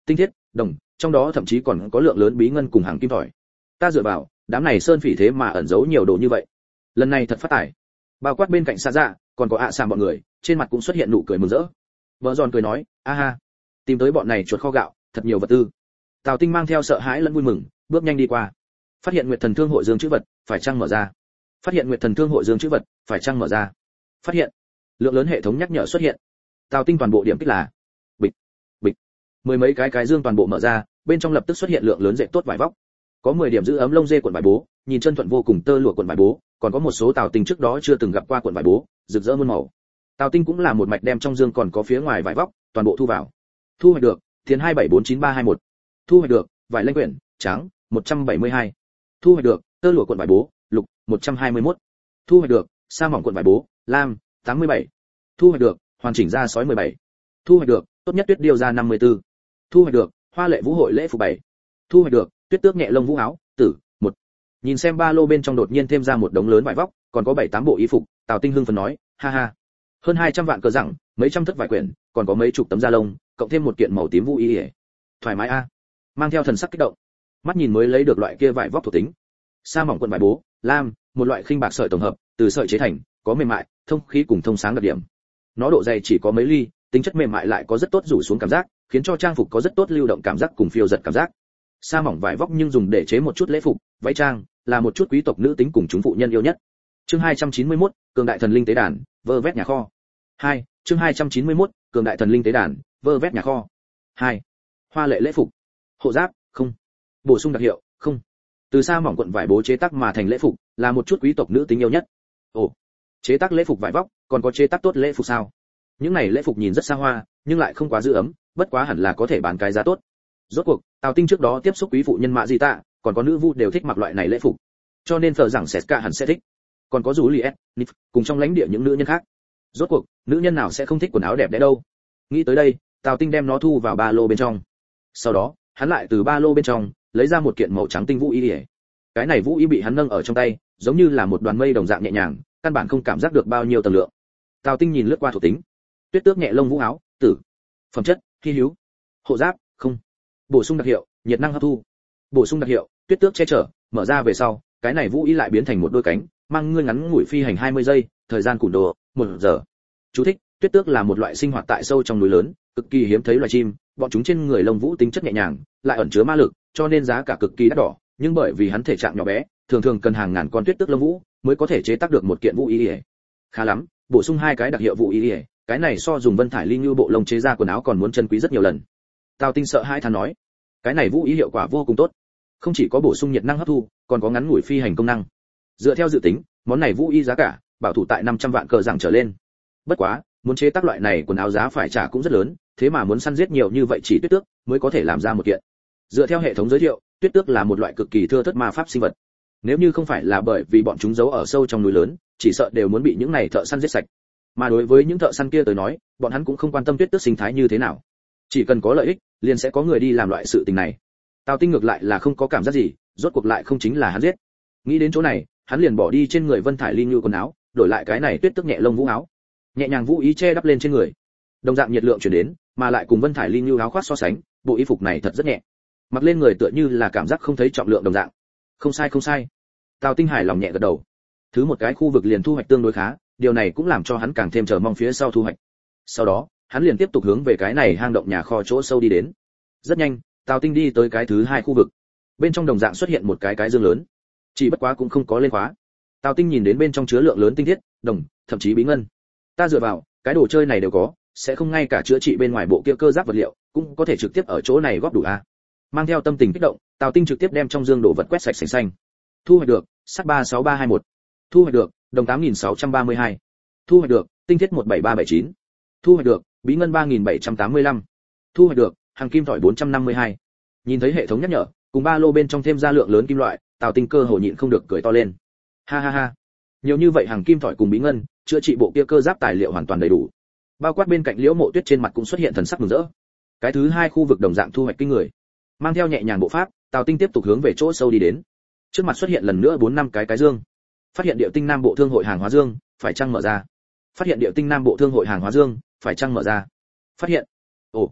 tinh thiết, đồng, trong đó thậm chí còn có lượng lớn bí ngân cùng hàng kim thỏi. Ta dựa vào, đám này sơn phỉ thế mà ẩn giấu nhiều đồ như vậy. Lần này thật phát tài. Bao quát bên cạnh xa dạ, còn có ạ à bọn người, trên mặt cũng xuất hiện nụ cười mừng rỡ. Vợ giòn cười nói, a ha, tìm tới bọn này chuột kho gạo, thật nhiều vật tư. Tào Tinh mang theo sợ hãi lẫn vui mừng, bước nhanh đi qua. Phát hiện Nguyệt Thần Thương hội dương chữ vật, phải chăng mở ra? Phát hiện Nguyệt Thần Thương hội dương chữ vật, phải chăng mở ra? Phát hiện. Lượng lớn hệ thống nhắc nhở xuất hiện. Tào Tinh toàn bộ điểm kích là bịch, bịch. Mười mấy cái cái dương toàn bộ mở ra, bên trong lập tức xuất hiện lượng lớn dệt tốt vải vóc. Có mười điểm giữ ấm lông dê cuộn vải bố, nhìn chân thuận vô cùng tơ lụa cuộn vải bố, còn có một số Tào Tinh trước đó chưa từng gặp qua cuộn vải bố, rực rỡ muôn màu. Tào Tinh cũng là một mạch đem trong dương còn có phía ngoài vải vóc, toàn bộ thu vào. Thu hoạch được, tiền hai bảy bốn chín ba hai một. Thu hoạch được, vải lanh quyển, trắng, một trăm bảy mươi hai. Thu hoạch được, tơ lụa cuộn vải bố, lục, một trăm hai mươi mốt. Thu hoạch được, sa mỏng cuộn vải bố, lam, tám mươi bảy. Thu hoạch được, hoàn chỉnh da sói mười bảy. Thu hoạch được, tốt nhất tuyết điêu da năm mươi tư. Thu hoạch được, hoa lệ vũ hội lễ phục bảy. Thu hoạch được, tuyết tước nhẹ lông vũ áo, tử, một. Nhìn xem ba lô bên trong đột nhiên thêm ra một đống lớn vải vóc, còn có bảy tám bộ y phục, Tào Tinh hưng phấn nói, ha ha. Hơn hai trăm vạn cờ rằng, mấy trăm thất vải quyển, còn có mấy chục tấm da lông, cộng thêm một kiện màu tím vũ y. Thoải mái a. Mang theo thần sắc kích động. Mắt nhìn mới lấy được loại kia vải vóc thuộc tính. Sa mỏng cuộn vải bố, lam, một loại khinh bạc sợi tổng hợp, từ sợi chế thành, có mềm mại, thông khí cùng thông sáng đặc điểm. Nó độ dày chỉ có mấy ly, tính chất mềm mại lại có rất tốt rủ xuống cảm giác, khiến cho trang phục có rất tốt lưu động cảm giác cùng phiêu giật cảm giác. Sa mỏng vải vóc nhưng dùng để chế một chút lễ phục, váy trang, là một chút quý tộc nữ tính cùng chúng phụ nhân yêu nhất. Chương hai trăm chín mươi mốt, cường đại thần linh tế đàn, vơ vét nhà kho. hai. Chương hai trăm chín mươi mốt, cường đại thần linh tế đàn, vơ vét nhà kho. hai. Hoa lệ lễ phục. Hộ giáp, không. Bổ sung đặc hiệu, không. Từ sa mỏng cuộn vải bố chế tác mà thành lễ phục, là một chút quý tộc nữ tính yêu nhất. Ồ, chế tác lễ phục vải vóc, còn có chế tác tốt lễ phục sao? Những này lễ phục nhìn rất xa hoa, nhưng lại không quá giữ ấm, bất quá hẳn là có thể bán cái giá tốt. Rốt cuộc, Tào Tinh trước đó tiếp xúc quý phụ nhân mạ gì tạ, còn có nữ vu đều thích mặc loại này lễ phục, cho nên thờ rằng Seska hẳn sẽ thích. Còn có Juliet, Nif, cùng trong lãnh địa những nữ nhân khác. Rốt cuộc, nữ nhân nào sẽ không thích quần áo đẹp đẽ đâu? Nghĩ tới đây, Tào Tinh đem nó thu vào ba lô bên trong. Sau đó, hắn lại từ ba lô bên trong lấy ra một kiện màu trắng tinh vũ y. Cái này vũ y bị hắn nâng ở trong tay, giống như là một đoàn mây đồng dạng nhẹ nhàng, căn bản không cảm giác được bao nhiêu tầng lượng. Tào Tinh nhìn lướt qua thuộc tính. Tuyết tước nhẹ lông vũ áo, tử. Phẩm chất, hi hữu. Hộ giáp, không. Bổ sung đặc hiệu, nhiệt năng hấp thu. Bổ sung đặc hiệu, tuyết tước che chở, mở ra về sau, cái này vũ y lại biến thành một đôi cánh, mang ngươi ngắn ngủi phi hành hai mươi giây, thời gian cùn đồ, một giờ. Chú thích, tuyết tước là một loại sinh hoạt tại sâu trong núi lớn, cực kỳ hiếm thấy loài chim, bọn chúng trên người lông vũ tính chất nhẹ nhàng, lại ẩn chứa ma lực, cho nên giá cả cực kỳ đắt đỏ, nhưng bởi vì hắn thể trạng nhỏ bé, thường thường cần hàng ngàn con tuyết tước lông vũ mới có thể chế tác được một kiện vũ y. Khá lắm, bổ sung hai cái đặc hiệu vũ y, cái này so dùng vân thải ly như bộ lông chế ra quần áo còn muốn chân quý rất nhiều lần. Tào Tinh sợ hai thán nói, cái này vũ y hiệu quả vô cùng tốt, không chỉ có bổ sung nhiệt năng hấp thu, còn có ngắn ngủi phi hành công năng. Dựa theo dự tính, món này vũ y giá cả bảo thủ tại năm trăm vạn cờ rằng trở lên. Bất quá, muốn chế tác loại này quần áo giá phải trả cũng rất lớn, thế mà muốn săn giết nhiều như vậy chỉ tuyết tước mới có thể làm ra một kiện. Dựa theo hệ thống giới thiệu, tuyết tước là một loại cực kỳ thưa thớt ma pháp sinh vật. Nếu như không phải là bởi vì bọn chúng giấu ở sâu trong núi lớn, chỉ sợ đều muốn bị những này thợ săn giết sạch. Mà đối với những thợ săn kia tới nói, bọn hắn cũng không quan tâm tuyết tước sinh thái như thế nào, chỉ cần có lợi ích, liền sẽ có người đi làm loại sự tình này. Tào Tinh ngược lại là không có cảm giác gì, rốt cuộc lại không chính là hắn giết. Nghĩ đến chỗ này, hắn liền bỏ đi trên người vân thải ly như quần áo, đổi lại cái này tuyết tước nhẹ lông vũ áo, nhẹ nhàng vũ ý che đắp lên trên người. Đồng dạng nhiệt lượng truyền đến, mà lại cùng vân thải ly như áo khoác so sánh, bộ y phục này thật rất nhẹ, mặc lên người tựa như là cảm giác không thấy trọng lượng đồng dạng. Không sai không sai. Tào Tinh hài lòng nhẹ gật đầu. Thứ một cái khu vực liền thu hoạch tương đối khá, điều này cũng làm cho hắn càng thêm chờ mong phía sau thu hoạch. Sau đó, hắn liền tiếp tục hướng về cái này hang động nhà kho chỗ sâu đi đến. Rất nhanh, Tào Tinh đi tới cái thứ hai khu vực. Bên trong đồng dạng xuất hiện một cái cái dương lớn, chỉ bất quá cũng không có lên khóa. Tào Tinh nhìn đến bên trong chứa lượng lớn tinh thiết, đồng, thậm chí bí ngân. Ta dựa vào, cái đồ chơi này đều có, sẽ không ngay cả chữa trị bên ngoài bộ kia cơ giáp vật liệu, cũng có thể trực tiếp ở chỗ này góp đủ a. Mang theo tâm tình kích động, Tào Tinh trực tiếp đem trong dương đồ vật quét sạch sành xanh. Thu hoạch được, sắt ba sáu ba hai mốt. Thu hoạch được, đồng tám nghìn sáu trăm ba mươi hai. Thu hoạch được, tinh thiết một bảy ba bảy chín. Thu hoạch được, bí ngân ba nghìn bảy trăm tám mươi lăm. Thu hoạch được, hàng kim thỏi bốn trăm năm mươi hai. Nhìn thấy hệ thống nhắc nhở, cùng ba lô bên trong thêm ra lượng lớn kim loại, Tào Tinh cơ hồ nhịn không được cười to lên. Ha ha ha. Nhiều như vậy hàng kim thỏi cùng bí ngân, chữa trị bộ kia cơ giáp tài liệu hoàn toàn đầy đủ. Bao quát bên cạnh Liễu Mộ Tuyết trên mặt cũng xuất hiện thần sắc mừng rỡ. Cái thứ hai khu vực đồng dạng thu hoạch kinh người. Mang theo nhẹ nhàng bộ pháp, Tào Tinh tiếp tục hướng về chỗ sâu đi đến. Trước mặt xuất hiện lần nữa bốn năm cái cái dương. Phát hiện Điệu Tinh Nam Bộ Thương hội hàng hóa dương, phải chăng mở ra? Phát hiện Điệu Tinh Nam Bộ Thương hội hàng hóa dương, phải chăng mở ra? Phát hiện. Ồ,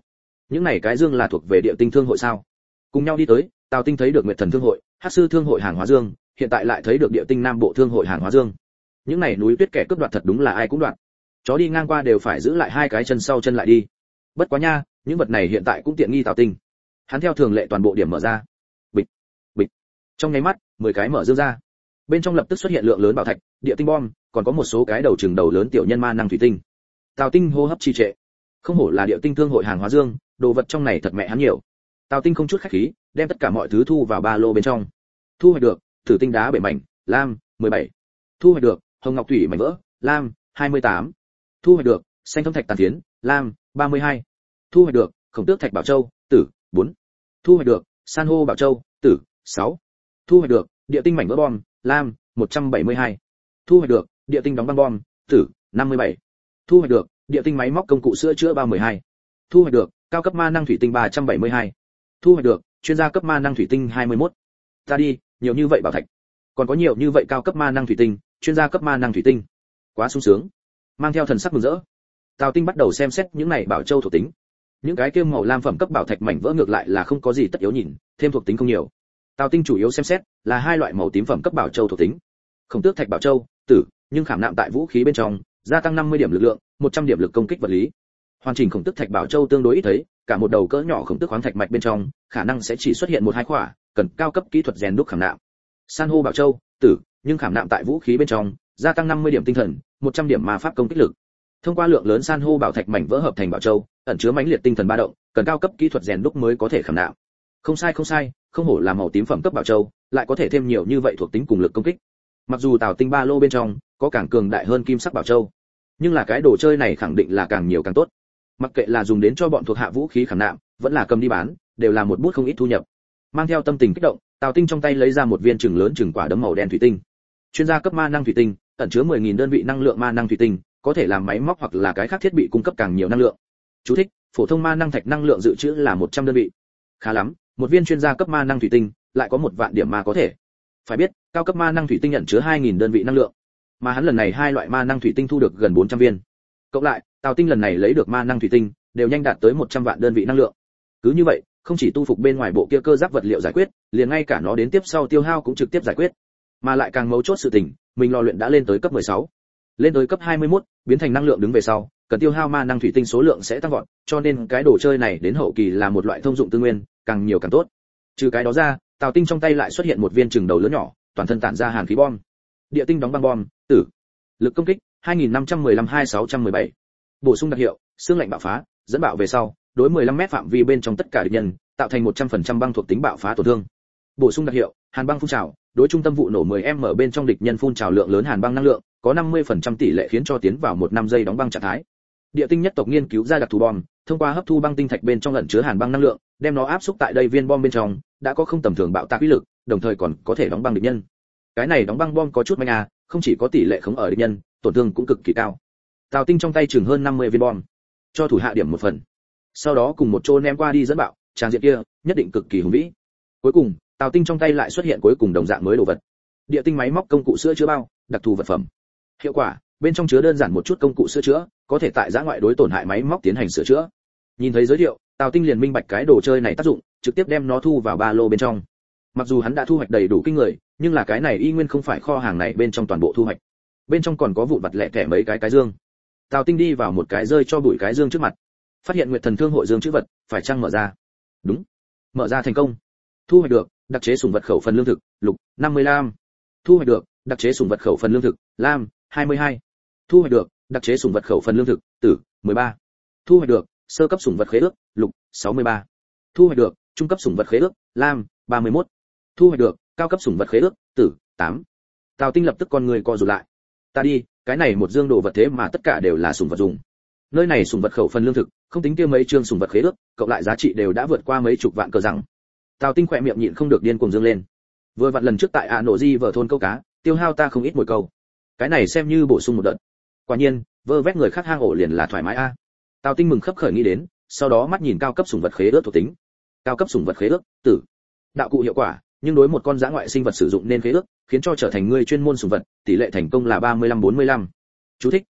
Những này cái dương là thuộc về địa tinh thương hội sao? Cùng nhau đi tới, Tào Tinh thấy được Nguyệt Thần thương hội, Hắc sư thương hội hàng hóa dương, hiện tại lại thấy được địa tinh Nam Bộ thương hội hàng hóa dương. Những này núi tuyết kẻ cướp đoạt thật đúng là ai cũng đoạt. Chó đi ngang qua đều phải giữ lại hai cái chân sau chân lại đi. Bất quá nha, những vật này hiện tại cũng tiện nghi Tào Tinh. Hắn theo thường lệ toàn bộ điểm mở ra. Bịch, bịch. Trong nháy mắt, mười cái mở dương ra. Bên trong lập tức xuất hiện lượng lớn bảo thạch, địa tinh bom, còn có một số cái đầu chừng đầu lớn tiểu nhân ma năng thủy tinh. Tào Tinh hô hấp trì trệ. Không hổ là địa tinh thương hội hàng hóa dương, đồ vật trong này thật mẹ hắn nhiều. Tào Tinh không chút khách khí, đem tất cả mọi thứ thu vào ba lô bên trong. Thu hoạch được, thử tinh đá bể mảnh, lam, mười bảy. Thu hoạch được, hồng ngọc thủy mảnh vỡ, lam, hai mươi tám. Thu hoạch được, xanh thâm thạch tàn phiến, lam, ba mươi hai. Thu hoạch được, khổng tước thạch bảo châu, tử, bốn. Thu hoạch được, san hô bảo châu, tử, sáu. Thu hoạch được, địa tinh mảnh vỡ bom, lam, một trăm bảy mươi hai. Thu hoạch được, địa tinh đóng băng bom, tử, năm mươi bảy. Thu hoạch được, địa tinh máy móc công cụ sữa chữa ba mười hai. Thu hoạch được, cao cấp ma năng thủy tinh ba trăm bảy mươi hai. Thu hoạch được, chuyên gia cấp ma năng thủy tinh hai mươi mốt. Ta đi, nhiều như vậy bảo thạch. Còn có nhiều như vậy cao cấp ma năng thủy tinh, chuyên gia cấp ma năng thủy tinh. Quá sung sướng. Mang theo thần sắc mừng rỡ, Tào Tinh bắt đầu xem xét những này bảo châu thuộc tính. Những cái kia màu lam phẩm cấp bảo thạch mảnh vỡ ngược lại là không có gì tất yếu nhìn, thêm thuộc tính không nhiều. Tào Tinh chủ yếu xem xét là hai loại màu tím phẩm cấp bảo châu thuộc tính. Khổng tước thạch bảo châu, tử, nhưng khảm nạm tại vũ khí bên trong, gia tăng năm mươi điểm lực lượng, một trăm điểm lực công kích vật lý. Hoàn chỉnh khổng tước thạch bảo châu tương đối ít thấy, cả một đầu cỡ nhỏ khổng tước khoáng thạch mạch bên trong, khả năng sẽ chỉ xuất hiện một hai khỏa, cần cao cấp kỹ thuật rèn đúc khảm nạm. San hô bảo châu, tử, nhưng khảm nạm tại vũ khí bên trong, gia tăng năm mươi điểm tinh thần, một trăm điểm ma pháp công kích lực. Thông qua lượng lớn san hô bảo thạch mảnh vỡ hợp thành bảo châu, ẩn chứa mãnh liệt tinh thần ba động, cần cao cấp kỹ thuật rèn đúc mới có thể khảm nạm. Không sai không sai, không hổ là màu tím phẩm cấp bảo châu, lại có thể thêm nhiều như vậy thuộc tính cùng lực công kích. Mặc dù Tào Tinh ba lô bên trong có càng cường đại hơn kim sắc bảo châu, nhưng là cái đồ chơi này khẳng định là càng nhiều càng tốt. Mặc kệ là dùng đến cho bọn thuộc hạ vũ khí khảm nạm, vẫn là cầm đi bán, đều là một bút không ít thu nhập. Mang theo tâm tình kích động, Tào Tinh trong tay lấy ra một viên chừng lớn chừng quả đấm màu đen thủy tinh. Chuyên gia cấp ma năng thủy tinh, ẩn chứa mười nghìn đơn vị năng lượng ma năng thủy tinh, có thể làm máy móc hoặc là cái khác thiết bị cung cấp càng nhiều năng lượng. Chú thích: phổ thông ma năng thạch năng lượng dự trữ là một trăm đơn vị. Khá lắm, một viên chuyên gia cấp ma năng thủy tinh, lại có một vạn điểm ma có thể. Phải biết, cao cấp ma năng thủy tinh ẩn chứa hai nghìn đơn vị năng lượng, mà hắn lần này hai loại ma năng thủy tinh thu được gần bốn trăm viên. Cộng lại, Tào Tinh lần này lấy được ma năng thủy tinh, đều nhanh đạt tới một trăm vạn đơn vị năng lượng. Cứ như vậy, không chỉ tu phục bên ngoài bộ kia cơ giáp vật liệu giải quyết, liền ngay cả nó đến tiếp sau tiêu hao cũng trực tiếp giải quyết. Mà lại càng mấu chốt sự tình, mình lò luyện đã lên tới cấp mười sáu. Lên tới cấp hai mươi mốt, biến thành năng lượng đứng về sau, cần tiêu hao ma năng thủy tinh số lượng sẽ tăng vọt, cho nên cái đồ chơi này đến hậu kỳ là một loại thông dụng tư nguyên, càng nhiều càng tốt. Trừ cái đó ra, Tào Tinh trong tay lại xuất hiện một viên chừng đầu lớn nhỏ, toàn thân tản ra hàn khí bom. Địa tinh đóng băng bom, tử. Lực công kích hai nghìn năm trăm mười lăm hai nghìn sáu trăm mười bảy. Bổ sung đặc hiệu, xương lạnh bạo phá, dẫn bạo về sau, đối mười lăm mét phạm vi bên trong tất cả địch nhân, tạo thành một trăm phần trăm băng thuộc tính bạo phá tổn thương. Bổ sung đặc hiệu, hàn băng phun trào, đối trung tâm vụ nổ mười em em bên trong địch nhân phun trào lượng lớn hàn băng năng lượng, có năm mươi phần trăm tỷ lệ khiến cho tiến vào một năm giây đóng băng trạng thái. Địa tinh nhất tộc nghiên cứu ra đặc thù bom, thông qua hấp thu băng tinh thạch bên trong ẩn chứa hàn băng năng lượng, đem nó áp xúc tại đây viên bom bên trong, đã có không tầm thường bạo tạc uy lực, đồng thời còn có thể đóng băng địch nhân. Cái này đóng băng bom có chút manh à, không chỉ có tỷ lệ khống ở địch nhân, tổn thương cũng cực kỳ cao. Tào Tinh trong tay chừng hơn năm mươi viên bom, cho thủ hạ điểm một phần. Sau đó cùng một chỗ ném qua đi dẫn bạo, trang diện kia nhất định cực kỳ hùng vĩ. Cuối cùng, Tào Tinh trong tay lại xuất hiện cuối cùng đồng dạng mới đồ vật. Địa tinh máy móc công cụ sữa chữa bao, đặc thù vật phẩm. Hiệu quả, bên trong chứa đơn giản một chút công cụ sữa chữa, có thể tại giã ngoại đối tổn hại máy móc tiến hành sửa chữa. Nhìn thấy giới thiệu, Tào Tinh liền minh bạch cái đồ chơi này tác dụng, trực tiếp đem nó thu vào ba lô bên trong. Mặc dù hắn đã thu hoạch đầy đủ kinh người, nhưng là cái này y nguyên không phải kho hàng này bên trong toàn bộ thu hoạch. Bên trong còn có vụn vặt lẻ tẻ mấy cái cái dương. Tào Tinh đi vào một cái rơi cho bụi cái dương trước mặt, phát hiện Nguyệt Thần Thương hội dương chữ vật, phải chăng mở ra? Đúng, mở ra thành công. Thu hoạch được đặc chế sủng vật khẩu phần lương thực, lục, năm mươi lăm. Thu hoạch được đặc chế sủng vật khẩu phần lương thực, lam, hai mươi hai. Thu hoạch được đặc chế sủng vật khẩu phần lương thực, tử, mười ba. Thu hoạch được sơ cấp sủng vật khế ước, lục, sáu mươi ba. Thu hoạch được trung cấp sủng vật khế ước, lam, ba mươi mốt. Thu hoạch được cao cấp sủng vật khế ước, tử, tám. Tào Tinh lập tức con người co rụt lại. Ta đi, cái này một dương đồ vật thế mà tất cả đều là sủng vật dùng. Nơi này sủng vật khẩu phần lương thực, không tính kia mấy chương sủng vật khế ước, cộng lại giá trị đều đã vượt qua mấy chục vạn cờ rằng. Tào Tinh khỏe miệng nhịn không được điên cuồng dương lên. Vừa vặn lần trước tại A Nổ Di vở thôn câu cá, tiêu hao ta không ít mồi câu. Cái này xem như bổ sung một đợt. Quả nhiên, vơ vét người khác hang ổ liền là thoải mái a. Tào Tinh mừng khấp khởi nghĩ đến, sau đó mắt nhìn cao cấp sủng vật khế ước thuộc tính. Cao cấp sủng vật khế ước, tử. Đạo cụ hiệu quả, nhưng đối một con dã ngoại sinh vật sử dụng nên khế ước, khiến cho trở thành người chuyên môn sủng vật, tỷ lệ thành công là ba mươi lăm bốn mươi lăm. Chú thích: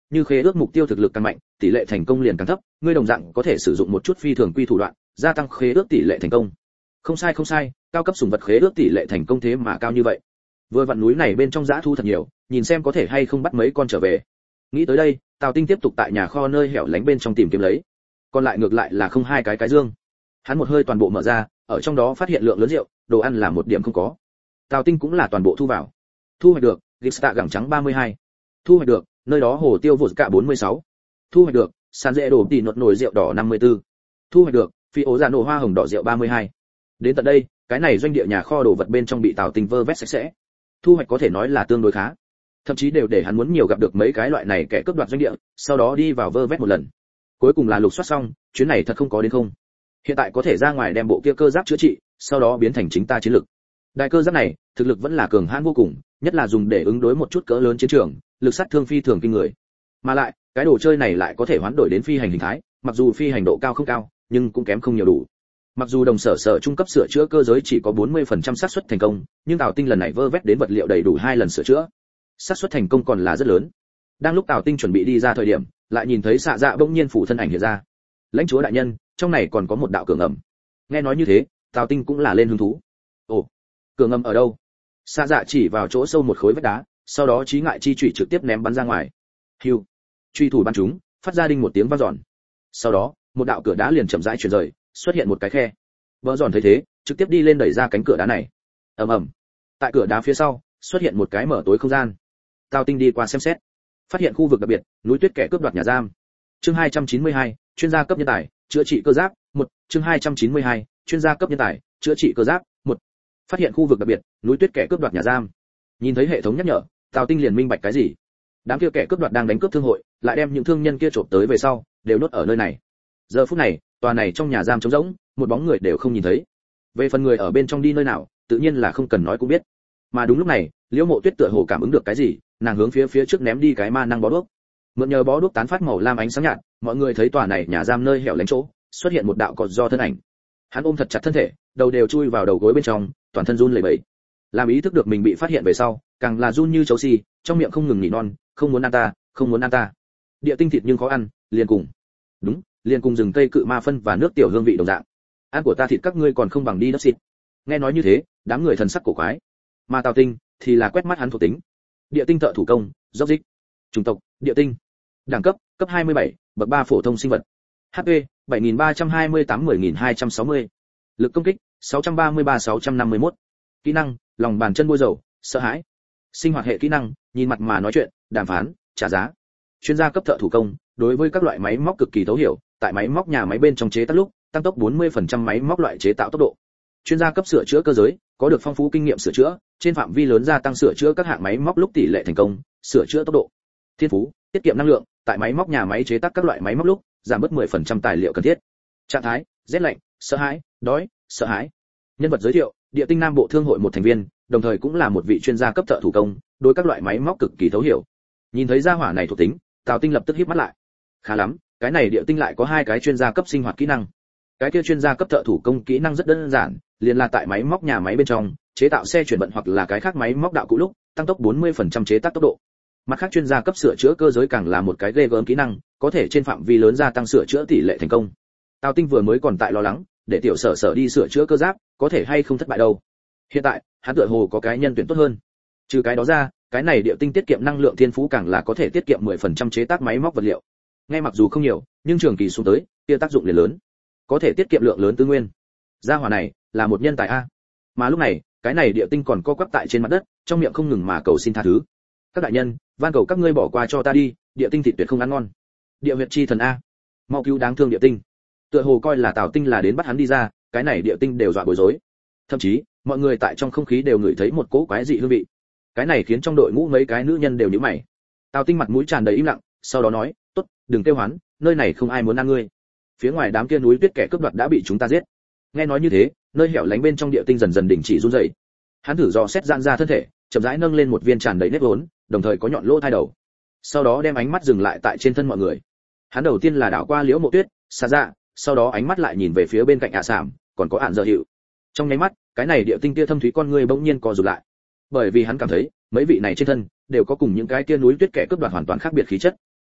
như khế ước mục tiêu thực lực càng mạnh, tỷ lệ thành công liền càng thấp, ngươi đồng dạng có thể sử dụng một chút phi thường quy thủ đoạn, gia tăng khế ước tỷ lệ thành công. Không sai không sai, cao cấp sủng vật khế ước tỷ lệ thành công thế mà cao như vậy. Vừa vặn núi này bên trong dã thu thật nhiều, nhìn xem có thể hay không bắt mấy con trở về. Nghĩ tới đây, Tào Tinh tiếp tục tại nhà kho nơi hẻo lánh bên trong tìm kiếm lấy. Còn lại ngược lại là không hai cái cái dương. Hắn một hơi toàn bộ mở ra, ở trong đó phát hiện lượng lớn rượu, đồ ăn là một điểm không có. Tào Tinh cũng là toàn bộ thu vào. Thu hoạch được, Gipsta gẳng trắng ba mươi hai. Thu hoạch được, nơi đó hồ tiêu vụt cả bốn mươi sáu. Thu hoạch được, sàn dễ đồ tỉ nột nồi rượu đỏ năm mươi tư. Thu hoạch được, phi ố già nổ hoa hồng đỏ rượu ba mươi hai. Đến tận đây, cái này doanh địa nhà kho đồ vật bên trong bị Tào Tinh vơ vét sạch sẽ. Thu hoạch có thể nói là tương đối khá. Thậm chí đều để hắn muốn nhiều gặp được mấy cái loại này kẻ cướp đoạt doanh địa, sau đó đi vào vơ vét một lần. Cuối cùng là lục soát xong, chuyến này thật không có đến không. Hiện tại có thể ra ngoài đem bộ kia cơ giáp chữa trị, sau đó biến thành chính ta chiến lực. Đại cơ giáp này, thực lực vẫn là cường hãn vô cùng, nhất là dùng để ứng đối một chút cỡ lớn chiến trường, lực sát thương phi thường kinh người. Mà lại, cái đồ chơi này lại có thể hoán đổi đến phi hành hình thái, mặc dù phi hành độ cao không cao, nhưng cũng kém không nhiều đủ. Mặc dù đồng sở sở trung cấp sửa chữa cơ giới chỉ có bốn mươi phần trăm xác suất thành công, nhưng Tào Tinh lần này vơ vét đến vật liệu đầy đủ hai lần sửa chữa. Xác suất thành công còn là rất lớn. Đang lúc Tào Tinh chuẩn bị đi ra thời điểm, lại nhìn thấy xạ dạ bỗng nhiên phủ thân ảnh hiện ra. Lãnh chúa đại nhân, trong này còn có một đạo cửa ngầm. Nghe nói như thế, Tào Tinh cũng là lên hứng thú. Ồ, cửa ngầm ở đâu? Xạ dạ chỉ vào chỗ sâu một khối vách đá, sau đó chí ngại chi chủy trực tiếp ném bắn ra ngoài. Hưu, truy thủ bắn chúng, phát ra đinh một tiếng vang dọn. Sau đó, một đạo cửa đá liền chậm rãi chuyển rời, xuất hiện một cái khe. Vỡ giòn thấy thế, trực tiếp đi lên đẩy ra cánh cửa đá này. Ầm ầm. Tại cửa đá phía sau, xuất hiện một cái mở tối không gian. Tào Tinh đi qua xem xét, phát hiện khu vực đặc biệt, núi tuyết kẻ cướp đoạt nhà giam. Chương hai trăm chín mươi hai, chuyên gia cấp nhân tài, chữa trị cơ giáp, một. Chương hai trăm chín mươi hai, chuyên gia cấp nhân tài, chữa trị cơ giáp, một. Phát hiện khu vực đặc biệt, núi tuyết kẻ cướp đoạt nhà giam. Nhìn thấy hệ thống nhắc nhở, Tào Tinh liền minh bạch cái gì. Đám kia kẻ cướp đoạt đang đánh cướp thương hội, lại đem những thương nhân kia trộm tới về sau, đều nuốt ở nơi này. Giờ phút này, tòa này trong nhà giam trống rỗng, một bóng người đều không nhìn thấy. Về phần người ở bên trong đi nơi nào, tự nhiên là không cần nói cũng biết. Mà đúng lúc này, Liễu Mộ Tuyết tựa hồ cảm ứng được cái gì, nàng hướng phía phía trước ném đi cái ma năng bó đuốc. Mượn nhờ bó đuốc tán phát màu lam ánh sáng nhạt, mọi người thấy tòa này nhà giam nơi hẻo lánh chỗ, xuất hiện một đạo cột do thân ảnh. Hắn ôm thật chặt thân thể, đầu đều chui vào đầu gối bên trong, toàn thân run lẩy bẩy. Làm ý thức được mình bị phát hiện về sau, càng là run như chấu xì, trong miệng không ngừng nỉ non, không muốn ăn ta, không muốn ăn ta. Địa tinh thịt nhưng khó ăn, liền cùng. Đúng, liền cùng rừng cây cự ma phân và nước tiểu hương vị đồng dạng. Ăn của ta thịt các ngươi còn không bằng đi đất xịt. Nghe nói như thế, đám người thần sắc cổ quái. Mà Tào Tinh thì là quét mắt hắn thuộc tính. Địa tinh thợ thủ công, dốc dích. Chủng tộc, địa tinh. Đẳng cấp, cấp hai mươi bảy, bậc ba phổ thông sinh vật. hát pê, bảy nghìn ba trăm hai mươi tám mười nghìn hai trăm sáu mươi. Lực công kích, sáu trăm ba mươi ba sáu trăm năm mươi mốt. Kỹ năng, lòng bàn chân bôi dầu, sợ hãi. Sinh hoạt hệ kỹ năng, nhìn mặt mà nói chuyện, đàm phán, trả giá. Chuyên gia cấp thợ thủ công, đối với các loại máy móc cực kỳ thấu hiểu, tại máy móc nhà máy bên trong chế tác lúc, tăng tốc bốn mươi phần trăm máy móc loại chế tạo tốc độ. Chuyên gia cấp sửa chữa cơ giới, có được phong phú kinh nghiệm sửa chữa, trên phạm vi lớn gia tăng sửa chữa các hạng máy móc lúc tỷ lệ thành công, sửa chữa tốc độ. Thiên phú, tiết kiệm năng lượng, tại máy móc nhà máy chế tác các loại máy móc lúc, giảm bớt mười phần trăm tài liệu cần thiết. Trạng thái, rét lạnh, sợ hãi, đói, sợ hãi. Nhân vật giới thiệu, Địa tinh Nam Bộ Thương hội một thành viên, đồng thời cũng là một vị chuyên gia cấp thợ thủ công, đối các loại máy móc cực kỳ thấu hiểu. Nhìn thấy gia hỏa này thuộc tính, Tào Tinh lập tức híp mắt lại. Khá lắm, cái này Địa tinh lại có hai cái chuyên gia cấp sinh hoạt kỹ năng. Cái kia chuyên gia cấp thợ thủ công kỹ năng rất đơn giản, liền là tại máy móc nhà máy bên trong, chế tạo xe chuyển vận hoặc là cái khác máy móc đạo cụ lúc, tăng tốc bốn mươi phần trăm chế tác tốc độ. Mặt khác chuyên gia cấp sửa chữa cơ giới càng là một cái ghê gớm kỹ năng, có thể trên phạm vi lớn gia tăng sửa chữa tỷ lệ thành công. Tào Tinh vừa mới còn tại lo lắng, để tiểu sở sở đi sửa chữa cơ giáp, có thể hay không thất bại đâu. Hiện tại, hắn tựa hồ có cái nhân tuyển tốt hơn. Trừ cái đó ra, cái này Địa tinh tiết kiệm năng lượng thiên phú càng là có thể tiết kiệm mười phần trăm chế tác máy móc vật liệu. Nghe mặc dù không nhiều, nhưng trường kỳ xuống tới, kia tác dụng liền lớn. Có thể tiết kiệm lượng lớn tư nguyên. Gia hỏa này là một nhân tài a. Mà lúc này, cái này Địa tinh còn co quắp tại trên mặt đất, trong miệng không ngừng mà cầu xin tha thứ. Các đại nhân, van cầu các ngươi bỏ qua cho ta đi, Địa tinh thịt tuyệt không ăn ngon. Địa huyệt chi thần a, mau cứu đáng thương Địa tinh. Tựa hồ coi là Tào Tinh là đến bắt hắn đi ra, cái này Địa tinh đều dọa bối rối. Thậm chí, mọi người tại trong không khí đều ngửi thấy một cỗ quái dị hương vị. Cái này khiến trong đội ngũ mấy cái nữ nhân đều nhíu mày. Tào Tinh mặt mũi tràn đầy im lặng, sau đó nói, "Tốt, đừng kêu hoán, nơi này không ai muốn ăn ngươi. Phía ngoài đám kia núi tuyết kẻ cướp đoạt đã bị chúng ta giết." Nghe nói như thế, nơi hẻo lánh bên trong Địa tinh dần dần đình chỉ run rẩy. Hắn thử dò xét giãn ra thân thể, chậm rãi nâng lên một viên tràn đầy nếp vốn, đồng thời có nhọn lỗ tai đầu. Sau đó đem ánh mắt dừng lại tại trên thân mọi người. Hắn đầu tiên là đảo qua Liễu Mộ Tuyết, xa dạ, sau đó ánh mắt lại nhìn về phía bên cạnh ạ Sảm, còn có Ản Dở Hiệu. Trong nháy mắt, cái này Địa tinh kia thâm thúy con người bỗng nhiên co rụt lại. Bởi vì hắn cảm thấy, mấy vị này trên thân đều có cùng những cái kia núi tuyết kẻ cướp đoạt hoàn toàn khác biệt khí chất.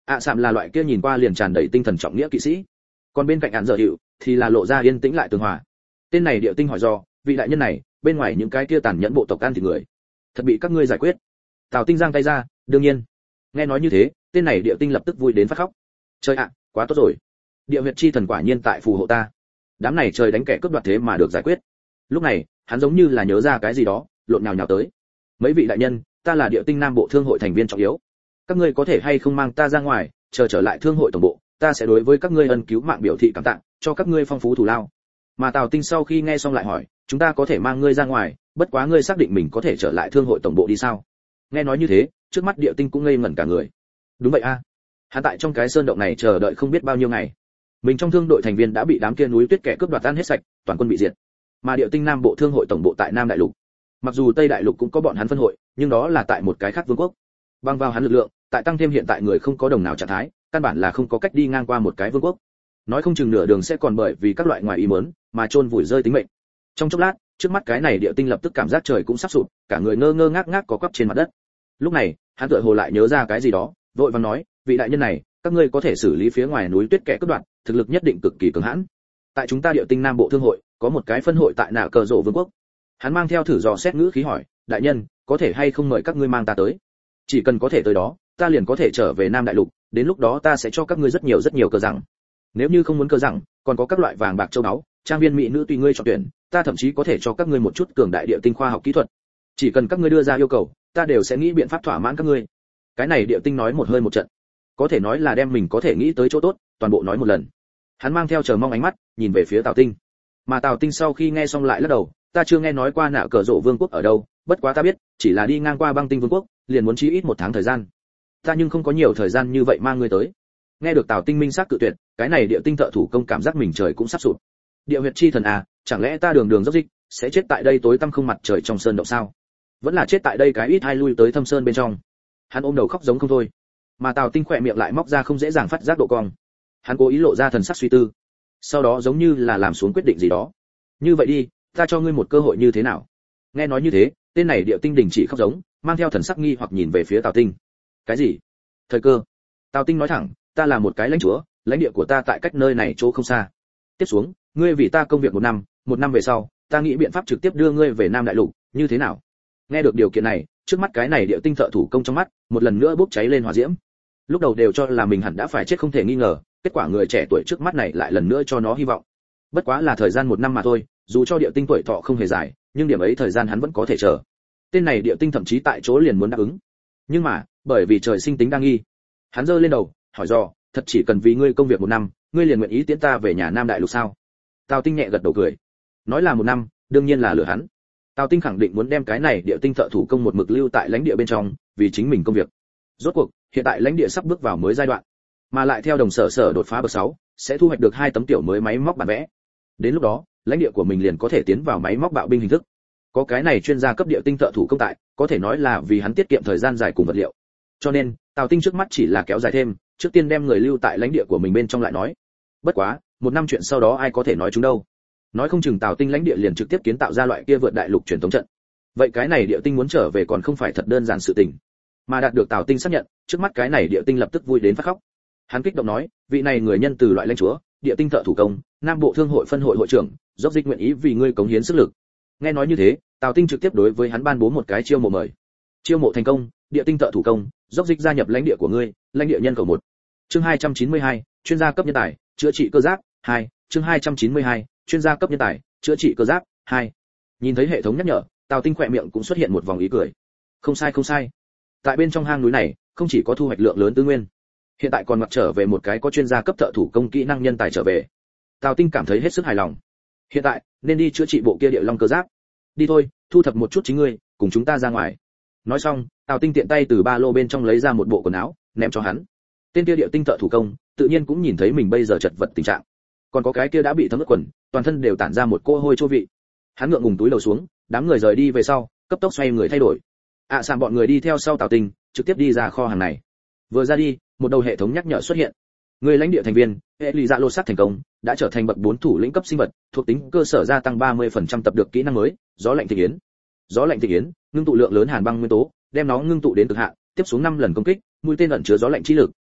ạ sạm là loại kia nhìn qua liền tràn đầy tinh thần trọng nghĩa kỵ sĩ, còn bên cạnh ạn dở hiệu thì là lộ ra yên tĩnh lại tường hòa. Tên này Điệu Tinh hỏi do, vị đại nhân này, bên ngoài những cái kia tàn nhẫn bộ tộc ăn thịt người, thật bị các ngươi giải quyết? Tào Tinh giang tay ra, đương nhiên. Nghe nói như thế, tên này Điệu Tinh lập tức vui đến phát khóc. Trời ạ, quá tốt rồi. Địa huyệt chi thần quả nhiên tại phù hộ ta. Đám này trời đánh kẻ cướp đoạt thế mà được giải quyết. Lúc này, hắn giống như là nhớ ra cái gì đó, lộn nhào nhào tới. Mấy vị đại nhân, ta là Điệu Tinh Nam Bộ Thương hội thành viên trọng yếu. Các ngươi có thể hay không mang ta ra ngoài, chờ trở lại thương hội tổng bộ, ta sẽ đối với các ngươi ân cứu mạng biểu thị cảm tạ, cho các ngươi phong phú thù lao. Mà Tào Tinh sau khi nghe xong lại hỏi, chúng ta có thể mang ngươi ra ngoài, bất quá ngươi xác định mình có thể trở lại thương hội tổng bộ đi sao? Nghe nói như thế, trước mắt Điệu Tinh cũng ngây ngẩn cả người. Đúng vậy a, à. Hắn tại trong cái sơn động này chờ đợi không biết bao nhiêu ngày. Mình trong thương đội thành viên đã bị đám kia núi tuyết kẻ cướp đoạt ăn hết sạch, toàn quân bị diệt. Mà Điệu Tinh Nam Bộ Thương hội tổng bộ tại Nam Đại Lục. Mặc dù Tây Đại Lục cũng có bọn hắn phân hội, nhưng đó là tại một cái khác vương quốc. Bằng vào hắn lực lượng, tại tăng thêm hiện tại người không có đồng nào trạng thái, căn bản là không có cách đi ngang qua một cái vương quốc. Nói không chừng nửa đường sẽ còn bởi vì các loại ngoài ý muốn mà chôn vùi rơi tính mệnh. Trong chốc lát, trước mắt cái này Điệu Tinh lập tức cảm giác trời cũng sắp sụp, cả người ngơ ngơ ngác ngác có quắp trên mặt đất. Lúc này, hắn tựa hồ lại nhớ ra cái gì đó, vội vàng nói, vị đại nhân này, các ngươi có thể xử lý phía ngoài núi tuyết kẻ cướp đoạt, thực lực nhất định cực kỳ cường hãn. Tại chúng ta Điệu Tinh Nam Bộ Thương hội, có một cái phân hội tại Nạ Cờ Rộ Vương quốc. Hắn mang theo thử dò xét ngữ khí hỏi, đại nhân, có thể hay không mời các ngươi mang ta tới? Chỉ cần có thể tới đó, ta liền có thể trở về Nam Đại Lục, đến lúc đó ta sẽ cho các ngươi rất nhiều rất nhiều cơ rằng. Nếu như không muốn cơ rằng, còn có các loại vàng bạc châu báu, trang viên mỹ nữ tùy ngươi chọn tuyển, ta thậm chí có thể cho các ngươi một chút cường đại Điệu Tinh khoa học kỹ thuật. Chỉ cần các ngươi đưa ra yêu cầu, ta đều sẽ nghĩ biện pháp thỏa mãn các ngươi. Cái này Điệu Tinh nói một hơi một trận, có thể nói là đem mình có thể nghĩ tới chỗ tốt, toàn bộ nói một lần. Hắn mang theo chờ mong ánh mắt, nhìn về phía Tào Tinh. Mà Tào Tinh sau khi nghe xong lại lắc đầu, ta chưa nghe nói qua Nạ Cờ Rộ Vương quốc ở đâu, bất quá ta biết, chỉ là đi ngang qua Băng Tinh Vương quốc, liền muốn chí ít một tháng thời gian. Ta nhưng không có nhiều thời gian như vậy mang ngươi tới. Nghe được Tào Tinh minh xác cự tuyệt, cái này Điệu Tinh thợ thủ công cảm giác mình trời cũng sắp sụp. Địa huyệt chi thần à, chẳng lẽ ta đường đường dốc dịch, sẽ chết tại đây tối tăm không mặt trời trong sơn động sao? Vẫn là chết tại đây cái ít hai lui tới thâm sơn bên trong. Hắn ôm đầu khóc giống không thôi. Mà Tào Tinh khỏe miệng lại móc ra không dễ dàng phát giác độ cong. Hắn cố ý lộ ra thần sắc suy tư, sau đó giống như là làm xuống quyết định gì đó. Như vậy đi, ta cho ngươi một cơ hội như thế nào? Nghe nói như thế, tên này Điệu Tinh đình chỉ khóc giống, mang theo thần sắc nghi hoặc nhìn về phía Tào Tinh. Cái gì? Thời cơ? Tào Tinh nói thẳng, ta là một cái lãnh chúa, lãnh địa của ta tại cách nơi này chỗ không xa. Tiếp xuống, ngươi vì ta công việc một năm, một năm về sau, ta nghĩ biện pháp trực tiếp đưa ngươi về Nam Đại Lục, như thế nào? Nghe được điều kiện này, trước mắt cái này Điệu Tinh thợ thủ công trong mắt, một lần nữa bốc cháy lên hỏa diễm. Lúc đầu đều cho là mình hẳn đã phải chết không thể nghi ngờ, kết quả người trẻ tuổi trước mắt này lại lần nữa cho nó hy vọng. Bất quá là thời gian một năm mà thôi, dù cho Điệu Tinh tuổi thọ không hề dài, nhưng điểm ấy thời gian hắn vẫn có thể chờ. Tên này Điệu Tinh thậm chí tại chỗ liền muốn đáp ứng. Nhưng mà, bởi vì trời sinh tính đa nghi, hắn giơ lên đầu, hỏi dò, thật chỉ cần vì ngươi công việc một năm, ngươi liền nguyện ý tiễn ta về nhà Nam Đại Lục sao? Tào Tinh nhẹ gật đầu cười, nói là một năm, đương nhiên là lừa hắn. Tào Tinh khẳng định muốn đem cái này Điệu Tinh thợ thủ công một mực lưu tại lãnh địa bên trong, vì chính mình công việc. Rốt cuộc, hiện tại lãnh địa sắp bước vào mới giai đoạn, mà lại theo đồng sở sở đột phá bậc sáu, sẽ thu hoạch được hai tấm tiểu mới máy móc bản vẽ. Đến lúc đó, lãnh địa của mình liền có thể tiến vào máy móc bạo binh hình thức. Có cái này chuyên gia cấp Điệu Tinh thợ thủ công tại, có thể nói là vì hắn tiết kiệm thời gian dài cùng vật liệu. Cho nên, Tào Tinh trước mắt chỉ là kéo dài thêm, trước tiên đem người lưu tại lãnh địa của mình bên trong lại nói. Bất quá, một năm chuyện sau đó ai có thể nói chúng đâu. Nói không chừng Tào Tinh lãnh địa liền trực tiếp kiến tạo ra loại kia vượt đại lục truyền thống trận. Vậy cái này Điệu Tinh muốn trở về còn không phải thật đơn giản sự tình. Mà đạt được Tào Tinh xác nhận, trước mắt cái này Điệu Tinh lập tức vui đến phát khóc. Hắn kích động nói, vị này người nhân từ loại lãnh chúa, Điệu Tinh thợ thủ công, Nam Bộ Thương hội phân hội hội trưởng, dốc dịch nguyện ý vì ngươi cống hiến sức lực. Nghe nói như thế, Tào Tinh trực tiếp đối với hắn ban bố một cái chiêu mộ mời. Chiêu mộ thành công, Điệu Tinh thợ thủ công, dốc dịch gia nhập lãnh địa của ngươi, lãnh địa nhân khẩu một. Chương hai trăm chín mươi hai, chuyên gia cấp nhân tài, chữa trị cơ giáp, hai. Chương hai trăm chín mươi hai, chuyên gia cấp nhân tài, chữa trị cơ giáp, hai. Nhìn thấy hệ thống nhắc nhở, Tào Tinh khỏe miệng cũng xuất hiện một vòng ý cười. Không sai không sai. Tại bên trong hang núi này, không chỉ có thu hoạch lượng lớn tư nguyên, hiện tại còn mặc trở về một cái có chuyên gia cấp thợ thủ công kỹ năng nhân tài trở về. Tào Tinh cảm thấy hết sức hài lòng. Hiện tại, nên đi chữa trị bộ kia Điệu Long cơ giáp. Đi thôi, thu thập một chút chính ngươi, cùng chúng ta ra ngoài. Nói xong, Tào Tinh tiện tay từ ba lô bên trong lấy ra một bộ quần áo, ném cho hắn. Tên kia Điệu Tinh thợ thủ công, tự nhiên cũng nhìn thấy mình bây giờ chật vật tình trạng. Còn có cái kia đã bị thấm ướt quần, toàn thân đều tản ra một cỗ hôi chua vị. Hắn ngượng ngùng túi đầu xuống, đám người rời đi về sau, cấp tốc xoay người thay đổi. ạ à, sàn bọn người đi theo sau Tào Tinh, trực tiếp đi ra kho hàng này. Vừa ra đi, một đầu hệ thống nhắc nhở xuất hiện. Người lãnh địa thành viên, hệ lụy dạ lô sát thành công, đã trở thành bậc bốn thủ lĩnh cấp sinh vật, thuộc tính cơ sở gia tăng ba mươi phần trăm tập được kỹ năng mới, gió lạnh thịnh yến. Gió lạnh thịnh yến, ngưng tụ lượng lớn hàn băng nguyên tố, đem nó ngưng tụ đến cực hạn, tiếp xuống năm lần công kích, mũi tên ẩn chứa gió lạnh chi lực,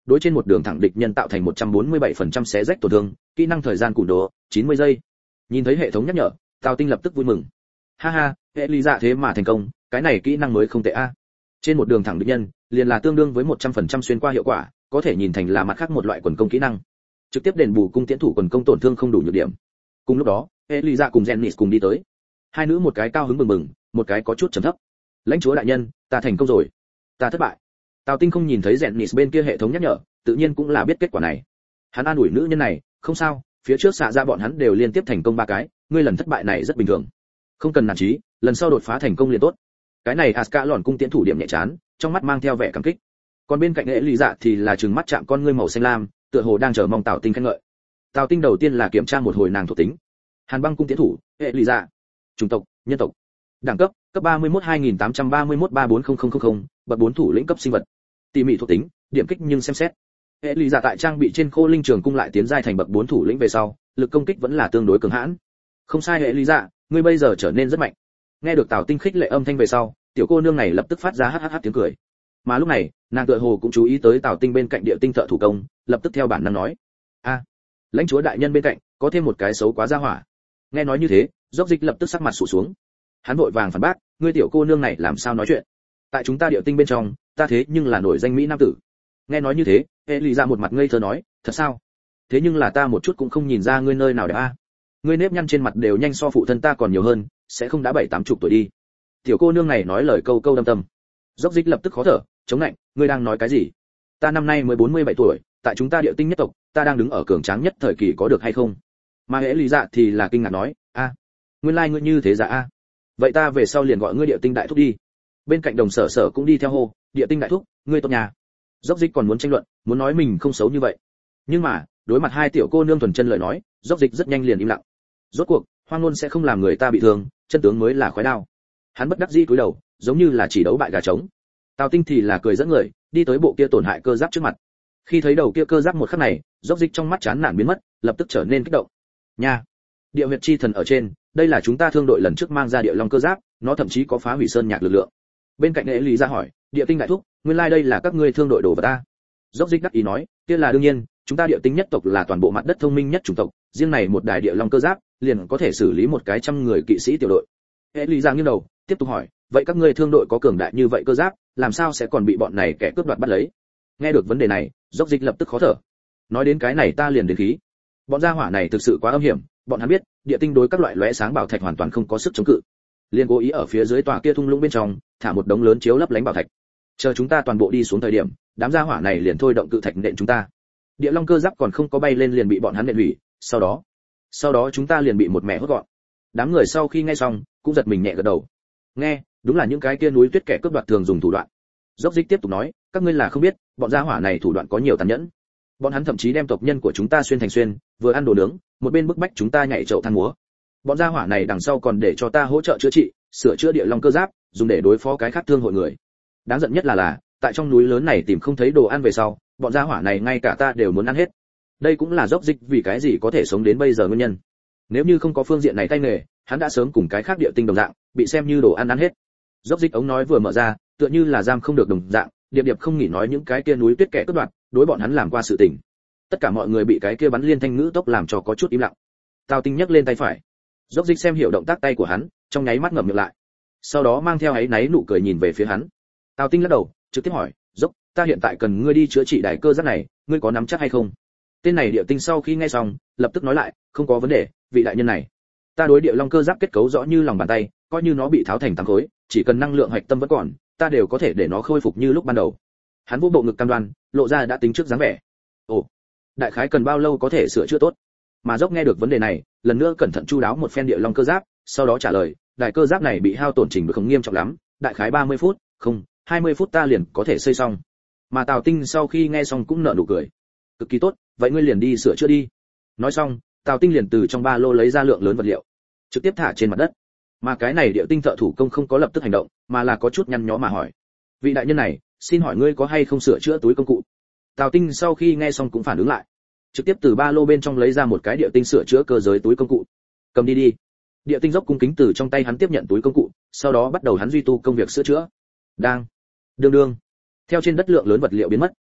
đối trên một đường thẳng địch nhân tạo thành một trăm bốn mươi bảy phần trăm xé rách tổn thương, kỹ năng thời gian cùn đồ chín mươi giây. Nhìn thấy hệ thống nhắc nhở, Tào Tinh lập tức vui mừng. Ha ha, hệ lý dạ thế mà thành công, cái này kỹ năng mới không tệ a. Trên một đường thẳng địch nhân, liền là tương đương với một trăm phần trăm xuyên qua hiệu quả, có thể nhìn thành là mặt khác một loại quần công kỹ năng. Trực tiếp đền bù cung tiễn thủ quần công tổn thương không đủ nhược điểm. Cùng lúc đó, hệ lý dạ cùng Zennis cùng đi tới. Hai nữ một cái cao hứng bừng bừng, một cái có chút trầm thấp. Lãnh chúa đại nhân, ta thành công rồi. Ta thất bại. Tào Tinh không nhìn thấy Zennis bên kia hệ thống nhắc nhở, tự nhiên cũng là biết kết quả này. Hắn an ủi nữ nhân này, không sao, phía trước xạ ra bọn hắn đều liên tiếp thành công ba cái, ngươi lần thất bại này rất bình thường. Không cần nản chí, lần sau đột phá thành công liền tốt. Cái này Aska lòn cung tiễn thủ điểm nhẹ chán, trong mắt mang theo vẻ cảm kích. Còn bên cạnh hệ lý dạ thì là trừng mắt chạm con ngươi màu xanh lam, tựa hồ đang chờ mong Tào Tinh khen ngợi. Tào Tinh đầu tiên là kiểm tra một hồi nàng thuộc tính. Hàn băng cung tiễn thủ, hệ lý dạ. Chủng tộc, nhân tộc. Đẳng cấp, cấp ba mươi mốt hai nghìn tám trăm ba mươi mốt ba bốn không không không không, bậc bốn thủ lĩnh cấp sinh vật. Tỉ mỉ thuộc tính, điểm kích nhưng xem xét. Hệ lý dạ tại trang bị trên Khô Linh Trường cung lại tiến giai thành bậc bốn thủ lĩnh về sau, lực công kích vẫn là tương đối cường hãn. Không sai hệ lý dạ, ngươi bây giờ trở nên rất mạnh. Nghe được Tào Tinh khích lệ âm thanh về sau, tiểu cô nương này lập tức phát ra hắt hắt hắt tiếng cười. Mà lúc này, nàng tựa hồ cũng chú ý tới Tào Tinh bên cạnh địa tinh thợ thủ công, lập tức theo bản năng nói: "A, lãnh chúa đại nhân bên cạnh, có thêm một cái xấu quá ra hỏa." Nghe nói như thế, Dốc Dịch lập tức sắc mặt sụ xuống. Hắn vội vàng phản bác: "Ngươi tiểu cô nương này làm sao nói chuyện? Tại chúng ta địa tinh bên trong, ta thế nhưng là nổi danh mỹ nam tử." Nghe nói như thế, Elisa ra một mặt ngây thơ nói: "Thật sao? Thế nhưng là ta một chút cũng không nhìn ra ngươi nơi nào đẹp a. Ngươi nếp nhăn trên mặt đều nhanh so phụ thân ta còn nhiều hơn, sẽ không đã bảy tám chục tuổi đi." Tiểu cô nương này nói lời câu câu đâm tâm. Dốc Dịch lập tức khó thở, chống lạnh: "Ngươi đang nói cái gì? Ta năm nay mới bốn mươi bảy tuổi, tại chúng ta địa tinh nhất tộc, ta đang đứng ở cường tráng nhất thời kỳ có được hay không?" Mà Elisa thì là kinh ngạc nói: "A, nguyên lai like ngươi như thế dạ a. Vậy ta về sau liền gọi ngươi địa tinh đại thúc đi." Bên cạnh Đồng Sở Sở cũng đi theo hô: "Địa tinh đại thúc, ngươi tốt nhà." Dốc Dịch còn muốn tranh luận, muốn nói mình không xấu như vậy. Nhưng mà, đối mặt hai tiểu cô nương thuần chân lời nói, Dốc Dịch rất nhanh liền im lặng. Rốt cuộc, hoang ngôn sẽ không làm người ta bị thương, chân tướng mới là khói đao. Hắn bất đắc dĩ cúi đầu, giống như là chỉ đấu bại gà trống. Tào Tinh thì là cười dẫn người, đi tới bộ kia tổn hại cơ giáp trước mặt. Khi thấy đầu kia cơ giáp một khắc này, Dốc Dịch trong mắt chán nản biến mất, lập tức trở nên kích động. Nha, địa huyệt chi thần ở trên, đây là chúng ta thương đội lần trước mang ra địa long cơ giáp, nó thậm chí có phá hủy sơn nhạc lực lượng. Bên cạnh Lễ Lý ra hỏi: "Địa tinh đại thúc, nguyên lai like đây là các ngươi thương đội đồ vật ta?" Dốc Dịch đắc ý nói: "Kia là đương nhiên, chúng ta địa tinh nhất tộc là toàn bộ mặt đất thông minh nhất chủng tộc, riêng này một đài địa long cơ giáp, liền có thể xử lý một cái trăm người kỵ sĩ tiểu đội." Lễ Lý ra nghiêng đầu, tiếp tục hỏi: "Vậy các ngươi thương đội có cường đại như vậy cơ giáp, làm sao sẽ còn bị bọn này kẻ cướp đoạt bắt lấy?" Nghe được vấn đề này, Dốc Dịch lập tức khó thở. Nói đến cái này ta liền đến khí. Bọn gia hỏa này thực sự quá âm hiểm, bọn hắn biết, địa tinh đối các loại lóe sáng bảo thạch hoàn toàn không có sức chống cự. Liên cố ý ở phía dưới tòa kia thung lũng bên trong, thả một đống lớn chiếu lấp lánh bảo thạch. Chờ chúng ta toàn bộ đi xuống thời điểm, đám gia hỏa này liền thôi động cự thạch nện chúng ta. Địa long cơ giáp còn không có bay lên liền bị bọn hắn nện hủy, sau đó, sau đó chúng ta liền bị một mẹ hốt gọn. Đám người sau khi nghe xong, cũng giật mình nhẹ gật đầu. Nghe, đúng là những cái kia núi tuyết kẻ cướp đoạt thường dùng thủ đoạn. Dốc Dịch tiếp tục nói: "Các ngươi là không biết, bọn gia hỏa này thủ đoạn có nhiều tàn nhẫn. Bọn hắn thậm chí đem tộc nhân của chúng ta xuyên thành xuyên, vừa ăn đồ nướng, một bên bức bách chúng ta nhảy chậu than múa. Bọn gia hỏa này đằng sau còn để cho ta hỗ trợ chữa trị, sửa chữa địa long cơ giáp, dùng để đối phó cái khác thương hội người. Đáng giận nhất là là, tại trong núi lớn này tìm không thấy đồ ăn về sau, bọn gia hỏa này ngay cả ta đều muốn ăn hết. Đây cũng là Dốc Dịch vì cái gì có thể sống đến bây giờ nguyên nhân. Nếu như không có phương diện này tay nghề, hắn đã sớm cùng cái khác địa tinh đồng dạng, bị xem như đồ ăn ăn hết." Dốc Dịch ống nói vừa mở ra, tựa như là giam không được đồng dạng, điệp điệp không nghỉ nói những cái kia núi tuyết kẻ cướp đoạt, đối bọn hắn làm qua sự tình. Tất cả mọi người bị cái kia bắn liên thanh ngữ tốc làm cho có chút im lặng. Tào Tinh nhấc lên tay phải. Dốc Dịch xem hiểu động tác tay của hắn, trong nháy mắt ngậm miệng lại. Sau đó mang theo áy náy nụ cười nhìn về phía hắn. Tào Tinh lắc đầu, trực tiếp hỏi: "Dốc, ta hiện tại cần ngươi đi chữa trị đài cơ giáp này, ngươi có nắm chắc hay không?" Tên này địa tinh sau khi nghe xong, lập tức nói lại: "Không có vấn đề, vị đại nhân này. Ta đối địa long cơ giáp kết cấu rõ như lòng bàn tay, coi như nó bị tháo thành tám khối, chỉ cần năng lượng hạch tâm vẫn còn, ta đều có thể để nó khôi phục như lúc ban đầu." Hắn vô bộ ngực cam đoan, lộ ra đã tính trước dáng vẻ. "Ồ, đại khái cần bao lâu có thể sửa chữa tốt?" Mà Dốc nghe được vấn đề này, lần nữa cẩn thận chu đáo một phen địa long cơ giáp, sau đó trả lời: "Đại cơ giáp này bị hao tổn trình độ không nghiêm trọng lắm, đại khái ba mươi phút, không, hai mươi phút ta liền có thể xây xong." Mà Tào Tinh sau khi nghe xong cũng nở nụ cười. "Cực kỳ tốt, vậy ngươi liền đi sửa chữa đi." Nói xong, Tào Tinh liền từ trong ba lô lấy ra lượng lớn vật liệu, trực tiếp thả trên mặt đất. Mà cái này địa tinh thợ thủ công không có lập tức hành động, mà là có chút nhăn nhó mà hỏi: "Vị đại nhân này, xin hỏi ngươi có hay không sửa chữa túi công cụ?" Tào Tinh sau khi nghe xong cũng phản ứng lại, trực tiếp từ ba lô bên trong lấy ra một cái địa tinh sửa chữa cơ giới túi công cụ. "Cầm đi đi." Địa tinh dốc cung kính từ trong tay hắn tiếp nhận túi công cụ, sau đó bắt đầu hắn duy tu công việc sửa chữa. Đang, đương đương, theo trên đất lượng lớn vật liệu biến mất,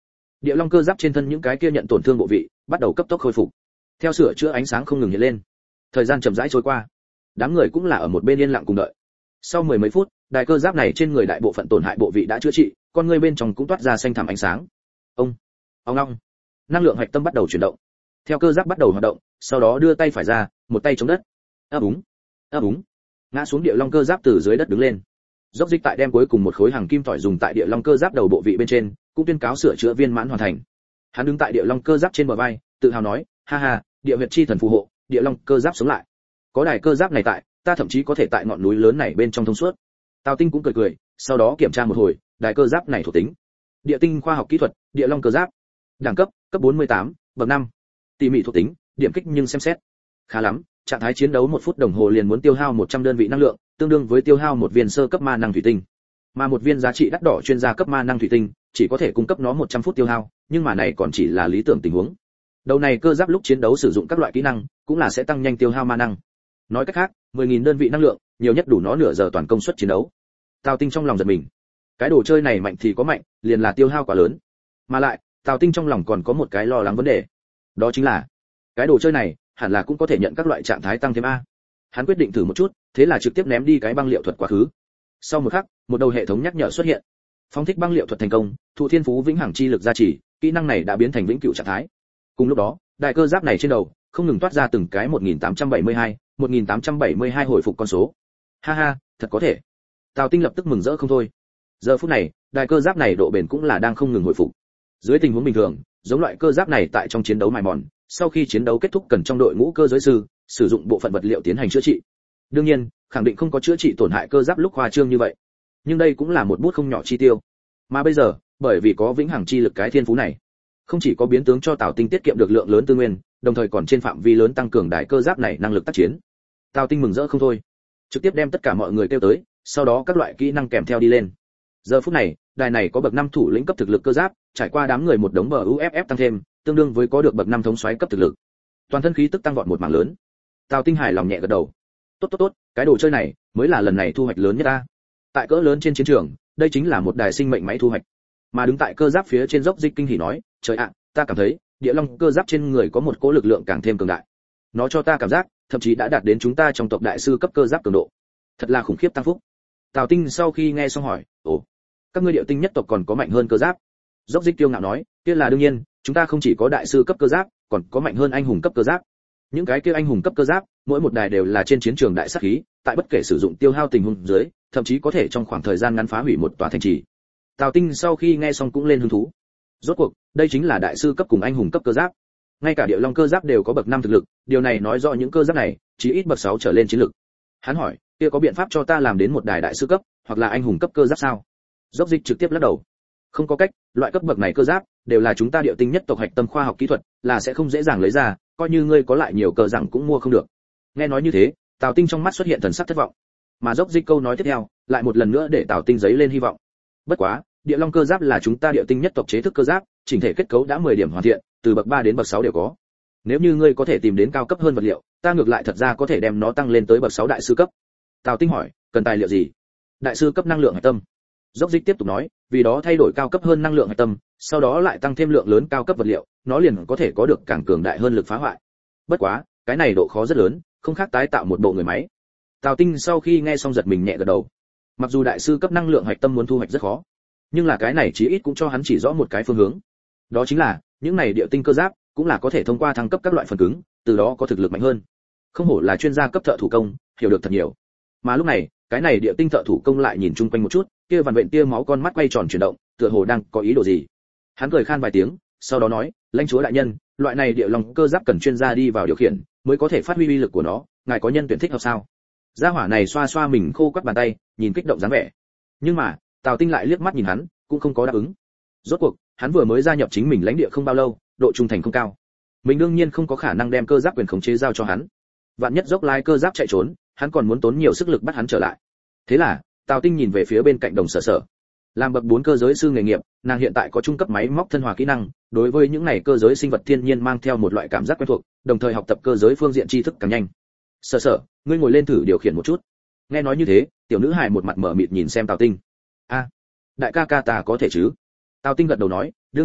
Địa long cơ giáp trên thân những cái kia nhận tổn thương bộ vị bắt đầu cấp tốc khôi phục. Theo sửa chữa ánh sáng không ngừng hiện lên. Thời gian chậm rãi trôi qua. Đám người cũng là ở một bên yên lặng cùng đợi. Sau mười mấy phút, đài cơ giáp này trên người đại bộ phận tổn hại bộ vị đã chữa trị, con người bên trong cũng toát ra xanh thẳm ánh sáng. Ông, ông long, năng lượng hạch tâm bắt đầu chuyển động. Theo cơ giáp bắt đầu hoạt động, sau đó đưa tay phải ra, một tay chống đất. Ấp úng, ấp úng. Ngã xuống địa long cơ giáp từ dưới đất đứng lên. Dốc dịch tại đem cuối cùng một khối hàng kim tỏi dùng tại địa long cơ giáp đầu bộ vị bên trên, cũng tuyên cáo sửa chữa viên mãn hoàn thành. Hắn đứng tại địa long cơ giáp trên bờ vai, tự hào nói, ha ha, địa huyệt chi thần phù hộ, địa long cơ giáp sống lại. Có đài cơ giáp này tại, ta thậm chí có thể tại ngọn núi lớn này bên trong thông suốt. Tào Tinh cũng cười cười, sau đó kiểm tra một hồi, đài cơ giáp này thuộc tính. Địa tinh khoa học kỹ thuật, địa long cơ giáp. Đẳng cấp, cấp bốn mươi tám, bậc năm. Tỉ mỉ thuộc tính, điểm kích nhưng xem xét. Khá lắm, trạng thái chiến đấu một phút đồng hồ liền muốn tiêu hao một trăm đơn vị năng lượng, tương đương với tiêu hao một viên sơ cấp ma năng thủy tinh. Mà một viên giá trị đắt đỏ chuyên gia cấp ma năng thủy tinh, chỉ có thể cung cấp nó một trăm phút tiêu hao, nhưng mà này còn chỉ là lý tưởng tình huống. Đầu này cơ giáp lúc chiến đấu sử dụng các loại kỹ năng, cũng là sẽ tăng nhanh tiêu hao ma năng. Nói cách khác, mười nghìn đơn vị năng lượng, nhiều nhất đủ nó nửa giờ toàn công suất chiến đấu. Tào Tinh trong lòng giật mình. Cái đồ chơi này mạnh thì có mạnh, liền là tiêu hao quá lớn. Mà lại, Tào Tinh trong lòng còn có một cái lo lắng vấn đề. Đó chính là, cái đồ chơi này, hẳn là cũng có thể nhận các loại trạng thái tăng thêm a. Hắn quyết định thử một chút, thế là trực tiếp ném đi cái băng liệu thuật quá khứ. Sau một khắc, một đầu hệ thống nhắc nhở xuất hiện. Phóng thích băng liệu thuật thành công, thụ thiên phú vĩnh hằng chi lực gia trì, kỹ năng này đã biến thành vĩnh cửu trạng thái. Cùng lúc đó, đại cơ giáp này trên đầu không ngừng toát ra từng cái một nghìn tám trăm bảy mươi hai, một nghìn tám trăm bảy mươi hai hồi phục con số. Ha ha, thật có thể. Tào Tinh lập tức mừng rỡ không thôi. Giờ phút này, đại cơ giáp này độ bền cũng là đang không ngừng hồi phục. Dưới tình huống bình thường, giống loại cơ giáp này tại trong chiến đấu mài mòn, sau khi chiến đấu kết thúc cần trong đội ngũ cơ giới sư sử dụng bộ phận vật liệu tiến hành chữa trị. Đương nhiên, khẳng định không có chữa trị tổn hại cơ giáp lúc khoa trương như vậy. Nhưng đây cũng là một bút không nhỏ chi tiêu. Mà bây giờ, bởi vì có vĩnh hằng chi lực cái thiên phú này, không chỉ có biến tướng cho Tào Tinh tiết kiệm được lượng lớn tư nguyên, đồng thời còn trên phạm vi lớn tăng cường đại cơ giáp này năng lực tác chiến. Tào Tinh mừng rỡ không thôi, trực tiếp đem tất cả mọi người kêu tới, sau đó các loại kỹ năng kèm theo đi lên. Giờ phút này, đài này có bậc năm thủ lĩnh cấp thực lực cơ giáp, trải qua đám người một đống bờ u ép ép tăng thêm, tương đương với có được bậc năm thống soái cấp thực lực. Toàn thân khí tức tăng vọt một mảng lớn. Tào Tinh hài lòng nhẹ gật đầu. Tốt tốt tốt, cái đồ chơi này mới là lần này thu hoạch lớn nhất ta. Tại cỡ lớn trên chiến trường, đây chính là một đài sinh mệnh máy thu hoạch. Mà đứng tại cơ giáp phía trên dốc dịch kinh hỉ nói, trời ạ, ta cảm thấy địa long cơ giáp trên người có một cỗ lực lượng càng thêm cường đại. Nó cho ta cảm giác, thậm chí đã đạt đến chúng ta trong tộc đại sư cấp cơ giáp cường độ. Thật là khủng khiếp tăng phúc. Tào Tinh sau khi nghe xong hỏi, ồ, các ngươi địa tinh nhất tộc còn có mạnh hơn cơ giáp? Dốc dịch tiêu ngạo nói, kia là đương nhiên, chúng ta không chỉ có đại sư cấp cơ giáp, còn có mạnh hơn anh hùng cấp cơ giáp. Những cái kia anh hùng cấp cơ giáp, mỗi một đài đều là trên chiến trường đại sát khí, tại bất kể sử dụng tiêu hao tình huống dưới, thậm chí có thể trong khoảng thời gian ngắn phá hủy một tòa thành trì. Tào Tinh sau khi nghe xong cũng lên hứng thú. Rốt cuộc, đây chính là đại sư cấp cùng anh hùng cấp cơ giáp. Ngay cả địa long cơ giáp đều có bậc năm thực lực, điều này nói rõ những cơ giáp này chỉ ít bậc sáu trở lên chiến lực. Hắn hỏi, kia có biện pháp cho ta làm đến một đài đại sư cấp, hoặc là anh hùng cấp cơ giáp sao? Dốc dịch trực tiếp lắc đầu. Không có cách, loại cấp bậc này cơ giáp đều là chúng ta địa tinh nhất tộc hạch tâm khoa học kỹ thuật, là sẽ không dễ dàng lấy ra, coi như ngươi có lại nhiều cờ rằng cũng mua không được. Nghe nói như thế, Tào Tinh trong mắt xuất hiện thần sắc thất vọng. Mà dốc dịch câu nói tiếp theo, lại một lần nữa để Tào Tinh giấy lên hy vọng. Bất quá, địa long cơ giáp là chúng ta địa tinh nhất tộc chế thức cơ giáp, chỉnh thể kết cấu đã mười điểm hoàn thiện, từ bậc ba đến bậc sáu đều có. Nếu như ngươi có thể tìm đến cao cấp hơn vật liệu, ta ngược lại thật ra có thể đem nó tăng lên tới bậc sáu đại sư cấp. Tào Tinh hỏi, cần tài liệu gì? Đại sư cấp năng lượng hạch tâm. Dốc dịch tiếp tục nói, vì đó thay đổi cao cấp hơn năng lượng hạch tâm, sau đó lại tăng thêm lượng lớn cao cấp vật liệu, nó liền có thể có được càng cường đại hơn lực phá hoại. Bất quá, cái này độ khó rất lớn, không khác tái tạo một bộ người máy. Tào Tinh sau khi nghe xong giật mình nhẹ gật đầu. Mặc dù đại sư cấp năng lượng hạch tâm muốn thu hoạch rất khó, nhưng là cái này chí ít cũng cho hắn chỉ rõ một cái phương hướng. Đó chính là, những này địa tinh cơ giáp cũng là có thể thông qua thăng cấp các loại phần cứng, từ đó có thực lực mạnh hơn. Không hổ là chuyên gia cấp thợ thủ công, hiểu được thật nhiều. Mà lúc này, cái này địa tinh thợ thủ công lại nhìn chung quanh một chút, kia vằn vện tia máu con mắt quay tròn chuyển động, tựa hồ đang có ý đồ gì. Hắn cười khan vài tiếng, sau đó nói, lãnh chúa đại nhân, loại này địa long cơ giáp cần chuyên gia đi vào điều khiển, mới có thể phát huy uy lực của nó, ngài có nhân tuyển thích hợp sao? Gia hỏa này xoa xoa mình khô quắt bàn tay, nhìn kích động dáng vẻ. Nhưng mà, Tào Tinh lại liếc mắt nhìn hắn, cũng không có đáp ứng. Rốt cuộc, hắn vừa mới gia nhập chính mình lãnh địa không bao lâu, độ trung thành không cao. Mình đương nhiên không có khả năng đem cơ giáp quyền khống chế giao cho hắn. Vạn nhất dốc lái cơ giáp chạy trốn, hắn còn muốn tốn nhiều sức lực bắt hắn trở lại. Thế là, Tào Tinh nhìn về phía bên cạnh Đồng Sở Sở. Làm bậc bốn cơ giới sư nghề nghiệp, nàng hiện tại có trung cấp máy móc thân hòa kỹ năng, đối với những này cơ giới sinh vật thiên nhiên mang theo một loại cảm giác quen thuộc, đồng thời học tập cơ giới phương diện tri thức càng nhanh. Sở Sở, ngươi ngồi lên thử điều khiển một chút. Nghe nói như thế, tiểu nữ hài một mặt mở mịt nhìn xem Tào Tinh. A, đại ca ca ta có thể chứ? Tào Tinh gật đầu nói, đương nhiên,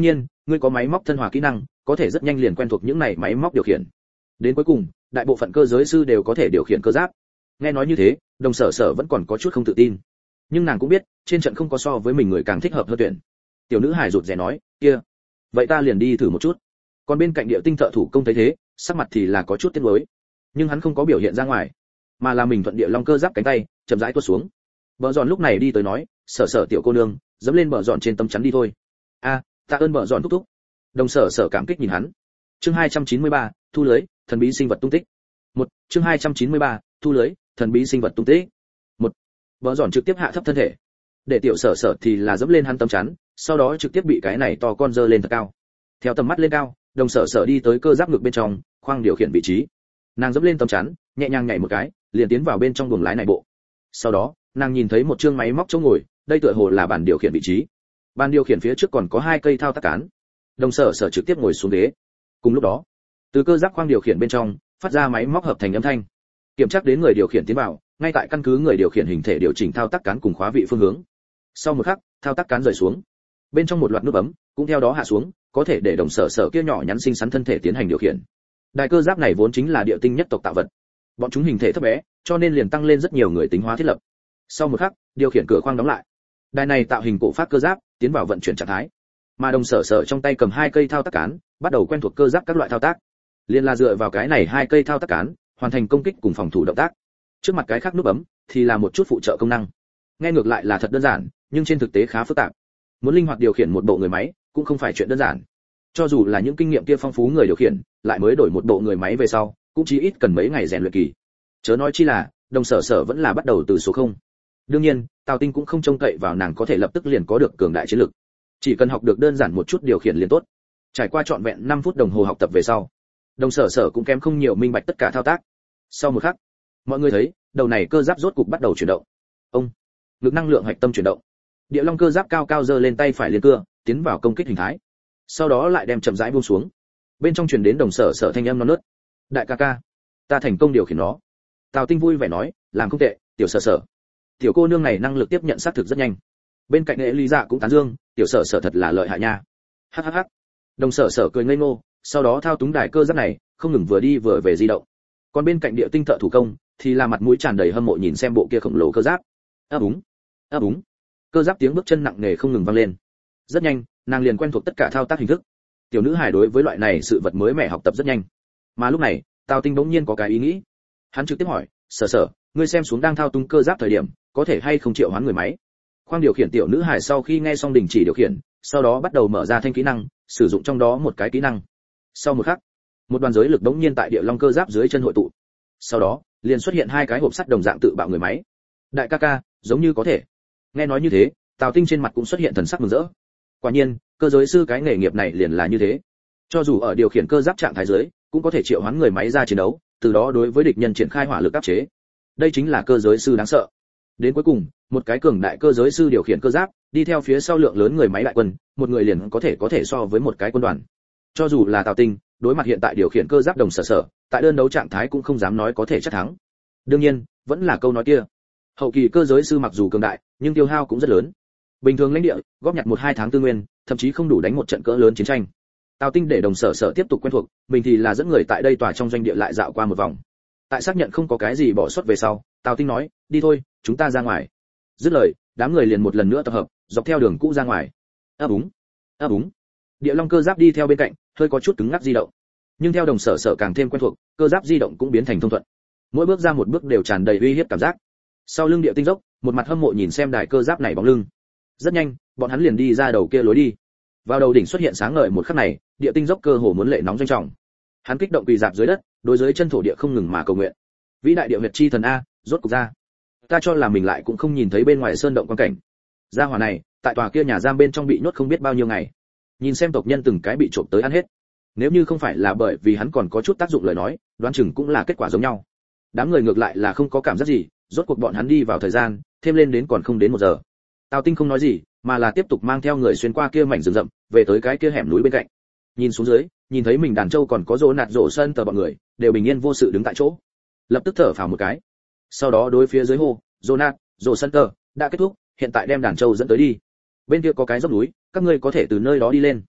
ngươi có máy móc thân hòa kỹ năng, có thể rất nhanh liền quen thuộc những này máy móc điều khiển. Đến cuối cùng, đại bộ phận cơ giới sư đều có thể điều khiển cơ giáp. Nghe nói như thế, Đồng Sở Sở vẫn còn có chút không tự tin. Nhưng nàng cũng biết, trên trận không có so với mình người càng thích hợp hơn tuyển. Tiểu nữ hài rụt rè nói, kia, vậy ta liền đi thử một chút. Còn bên cạnh Địa Tinh thợ thủ công thấy thế, sắc mặt thì là có chút tiếc nuối. Nhưng hắn không có biểu hiện ra ngoài, mà là mình thuận địa long cơ giáp cánh tay, chậm rãi tuốt xuống. Bờ Dọn lúc này đi tới nói, Sở Sở tiểu cô nương, dẫm lên Bờ Dọn trên tấm chắn đi thôi. A, tạ ơn Bờ Dọn thúc thúc. Đồng Sở Sở cảm kích nhìn hắn. Chương hai trăm chín mươi ba, thu lưới, thần bí sinh vật tung tích. Một, chương hai trăm chín mươi ba, thu lưới, thần bí sinh vật tung tích. Một, Bờ Dọn trực tiếp hạ thấp thân thể, để tiểu Sở Sở thì là dẫm lên hắn tấm chắn, sau đó trực tiếp bị cái này to con dơ lên thật cao. Theo tầm mắt lên cao, Đồng Sở Sở đi tới cơ giáp ngực bên trong, khoang điều khiển vị trí. Nàng dẫm lên tấm chắn, nhẹ nhàng nhảy một cái, liền tiến vào bên trong buồng lái này bộ. Sau đó, nàng nhìn thấy một chương máy móc chỗ ngồi, đây tựa hồ là bàn điều khiển vị trí. Bàn điều khiển phía trước còn có hai cây thao tác cán. Đồng Sở Sở trực tiếp ngồi xuống ghế. Cùng lúc đó, từ cơ giáp khoang điều khiển bên trong phát ra máy móc hợp thành âm thanh, kiểm tra đến người điều khiển tiến vào, ngay tại căn cứ người điều khiển hình thể điều chỉnh thao tác cán cùng khóa vị phương hướng. Sau một khắc, thao tác cán rời xuống, bên trong một loạt nút bấm cũng theo đó hạ xuống, có thể để Đồng Sở Sở kia nhỏ nhắn xinh xắn thân thể tiến hành điều khiển. Đài cơ giáp này vốn chính là địa tinh nhất tộc tạo vật, bọn chúng hình thể thấp bé, cho nên liền tăng lên rất nhiều người tính hóa thiết lập. Sau một khắc, điều khiển cửa khoang đóng lại. Đài này tạo hình cổ phát cơ giáp tiến vào vận chuyển trạng thái, mà Đồng Sở Sở trong tay cầm hai cây thao tác cán, bắt đầu quen thuộc cơ giáp các loại thao tác. Liên là dựa vào cái này hai cây thao tác cán, hoàn thành công kích cùng phòng thủ động tác. Trước mặt cái khác nút bấm thì là một chút phụ trợ công năng. Nghe ngược lại là thật đơn giản, nhưng trên thực tế khá phức tạp. Muốn linh hoạt điều khiển một bộ người máy, cũng không phải chuyện đơn giản. Cho dù là những kinh nghiệm kia phong phú người điều khiển, lại mới đổi một bộ người máy về sau, cũng chỉ ít cần mấy ngày rèn luyện kỳ. Chớ nói chi là, Đồng Sở Sở vẫn là bắt đầu từ số không. Đương nhiên, Tào Tinh cũng không trông cậy vào nàng có thể lập tức liền có được cường đại chiến lực. Chỉ cần học được đơn giản một chút điều khiển liền tốt. Trải qua trọn vẹn năm phút đồng hồ học tập về sau, Đồng Sở Sở cũng kém không nhiều minh bạch tất cả thao tác. Sau một khắc, mọi người thấy, đầu này cơ giáp rốt cục bắt đầu chuyển động. Ông, lực năng lượng hạch tâm chuyển động. Địa long cơ giáp cao cao giơ lên tay phải liền cưa, tiến vào công kích hình thái. Sau đó lại đem chậm rãi buông xuống. Bên trong truyền đến Đồng Sở Sở thanh âm non nớt. Đại ca ca, ta thành công điều khiển nó. Tào Tinh vui vẻ nói, làm không tệ, tiểu Sở Sở. Tiểu cô nương này năng lực tiếp nhận sát thực rất nhanh. Bên cạnh Nghệ Lý Dạ cũng tán dương, tiểu Sở Sở thật là lợi hại nha. Hắc hắc hắc. Đồng Sở Sở cười ngây ngô, sau đó thao túng đài cơ giáp này, không ngừng vừa đi vừa về di động. Còn bên cạnh Địa Tinh thợ thủ công thì là mặt mũi tràn đầy hâm mộ nhìn xem bộ kia khổng lồ cơ giáp. Ấp úng, ấp úng. Cơ giáp tiếng bước chân nặng nề không ngừng vang lên. Rất nhanh, nàng liền quen thuộc tất cả thao tác hình thức. Tiểu nữ hài đối với loại này sự vật mới mẻ học tập rất nhanh. Mà lúc này, Tào Tinh bỗng nhiên có cái ý nghĩ. Hắn trực tiếp hỏi, Sở Sở, ngươi xem xuống đang thao túng cơ giáp thời điểm, có thể hay không triệu hoán người máy? Khoang điều khiển tiểu nữ hài sau khi nghe xong đình chỉ điều khiển, sau đó bắt đầu mở ra thanh kỹ năng, sử dụng trong đó một cái kỹ năng. Sau một khắc, một đoàn giới lực đống nhiên tại địa long cơ giáp dưới chân hội tụ. Sau đó, liền xuất hiện hai cái hộp sắt đồng dạng tự bạo người máy. Đại ca ca, giống như có thể. Nghe nói như thế, Tào Tinh trên mặt cũng xuất hiện thần sắc mừng rỡ. Quả nhiên, cơ giới sư cái nghề nghiệp này liền là như thế. Cho dù ở điều khiển cơ giáp trạng thái dưới, cũng có thể triệu hoán người máy ra chiến đấu, từ đó đối với địch nhân triển khai hỏa lực áp chế. Đây chính là cơ giới sư đáng sợ. Đến cuối cùng, một cái cường đại cơ giới sư điều khiển cơ giáp, đi theo phía sau lượng lớn người máy đại quân, một người liền có thể có thể so với một cái quân đoàn. Cho dù là Tào Tinh, đối mặt hiện tại điều khiển cơ giáp Đồng Sở Sở, tại đơn đấu trạng thái cũng không dám nói có thể chắc thắng. Đương nhiên, vẫn là câu nói kia. Hậu kỳ cơ giới sư mặc dù cường đại, nhưng tiêu hao cũng rất lớn. Bình thường lãnh địa, góp nhặt một hai tháng tư nguyên, thậm chí không đủ đánh một trận cỡ lớn chiến tranh. Tào Tinh để Đồng Sở Sở tiếp tục quen thuộc, mình thì là dẫn người tại đây tòa trong doanh địa lại dạo qua một vòng. Tại xác nhận không có cái gì bỏ sót về sau, Tào Tinh nói, đi thôi, chúng ta ra ngoài. Dứt lời, đám người liền một lần nữa tập hợp, dọc theo đường cũ ra ngoài. Ấp úng, ấp úng. Địa long cơ giáp đi theo bên cạnh, hơi có chút cứng ngắc di động. Nhưng theo Đồng Sở Sở càng thêm quen thuộc, cơ giáp di động cũng biến thành thông thuận. Mỗi bước ra một bước đều tràn đầy uy hiếp cảm giác. Sau lưng Địa Tinh dốc, một mặt hâm mộ nhìn xem đài cơ giáp này bóng lưng. Rất nhanh, bọn hắn liền đi ra đầu kia lối đi. Vào đầu đỉnh xuất hiện sáng ngời một khắc này, Địa Tinh dốc cơ hồ muốn lệ nóng doanh trọng. Hắn kích động quỳ dạp dưới đất, đối dưới chân thổ địa không ngừng mà cầu nguyện. Vĩ đại địa huyệt chi thần a, rốt cục ra. Ta cho là mình lại cũng không nhìn thấy bên ngoài sơn động quan cảnh. Gia hỏa này, tại tòa kia nhà giam bên trong bị nhốt không biết bao nhiêu ngày. Nhìn xem tộc nhân từng cái bị trộm tới ăn hết. Nếu như không phải là bởi vì hắn còn có chút tác dụng lời nói, đoán chừng cũng là kết quả giống nhau. Đám người ngược lại là không có cảm giác gì, rốt cuộc bọn hắn đi vào thời gian, thêm lên đến còn không đến một giờ. Tào Tinh không nói gì, mà là tiếp tục mang theo người xuyên qua kia mảnh rừng rậm, về tới cái kia hẻm núi bên cạnh. Nhìn xuống dưới, nhìn thấy mình đàn trâu còn có rỗ nạt rỗ sân tờ bọn người, đều bình yên vô sự đứng tại chỗ. Lập tức thở phào một cái. Sau đó đối phía dưới hô, rỗ nạt, rỗ sân tờ, đã kết thúc, hiện tại đem đàn trâu dẫn tới đi. Bên kia có cái dốc núi, các ngươi có thể từ nơi đó đi lên.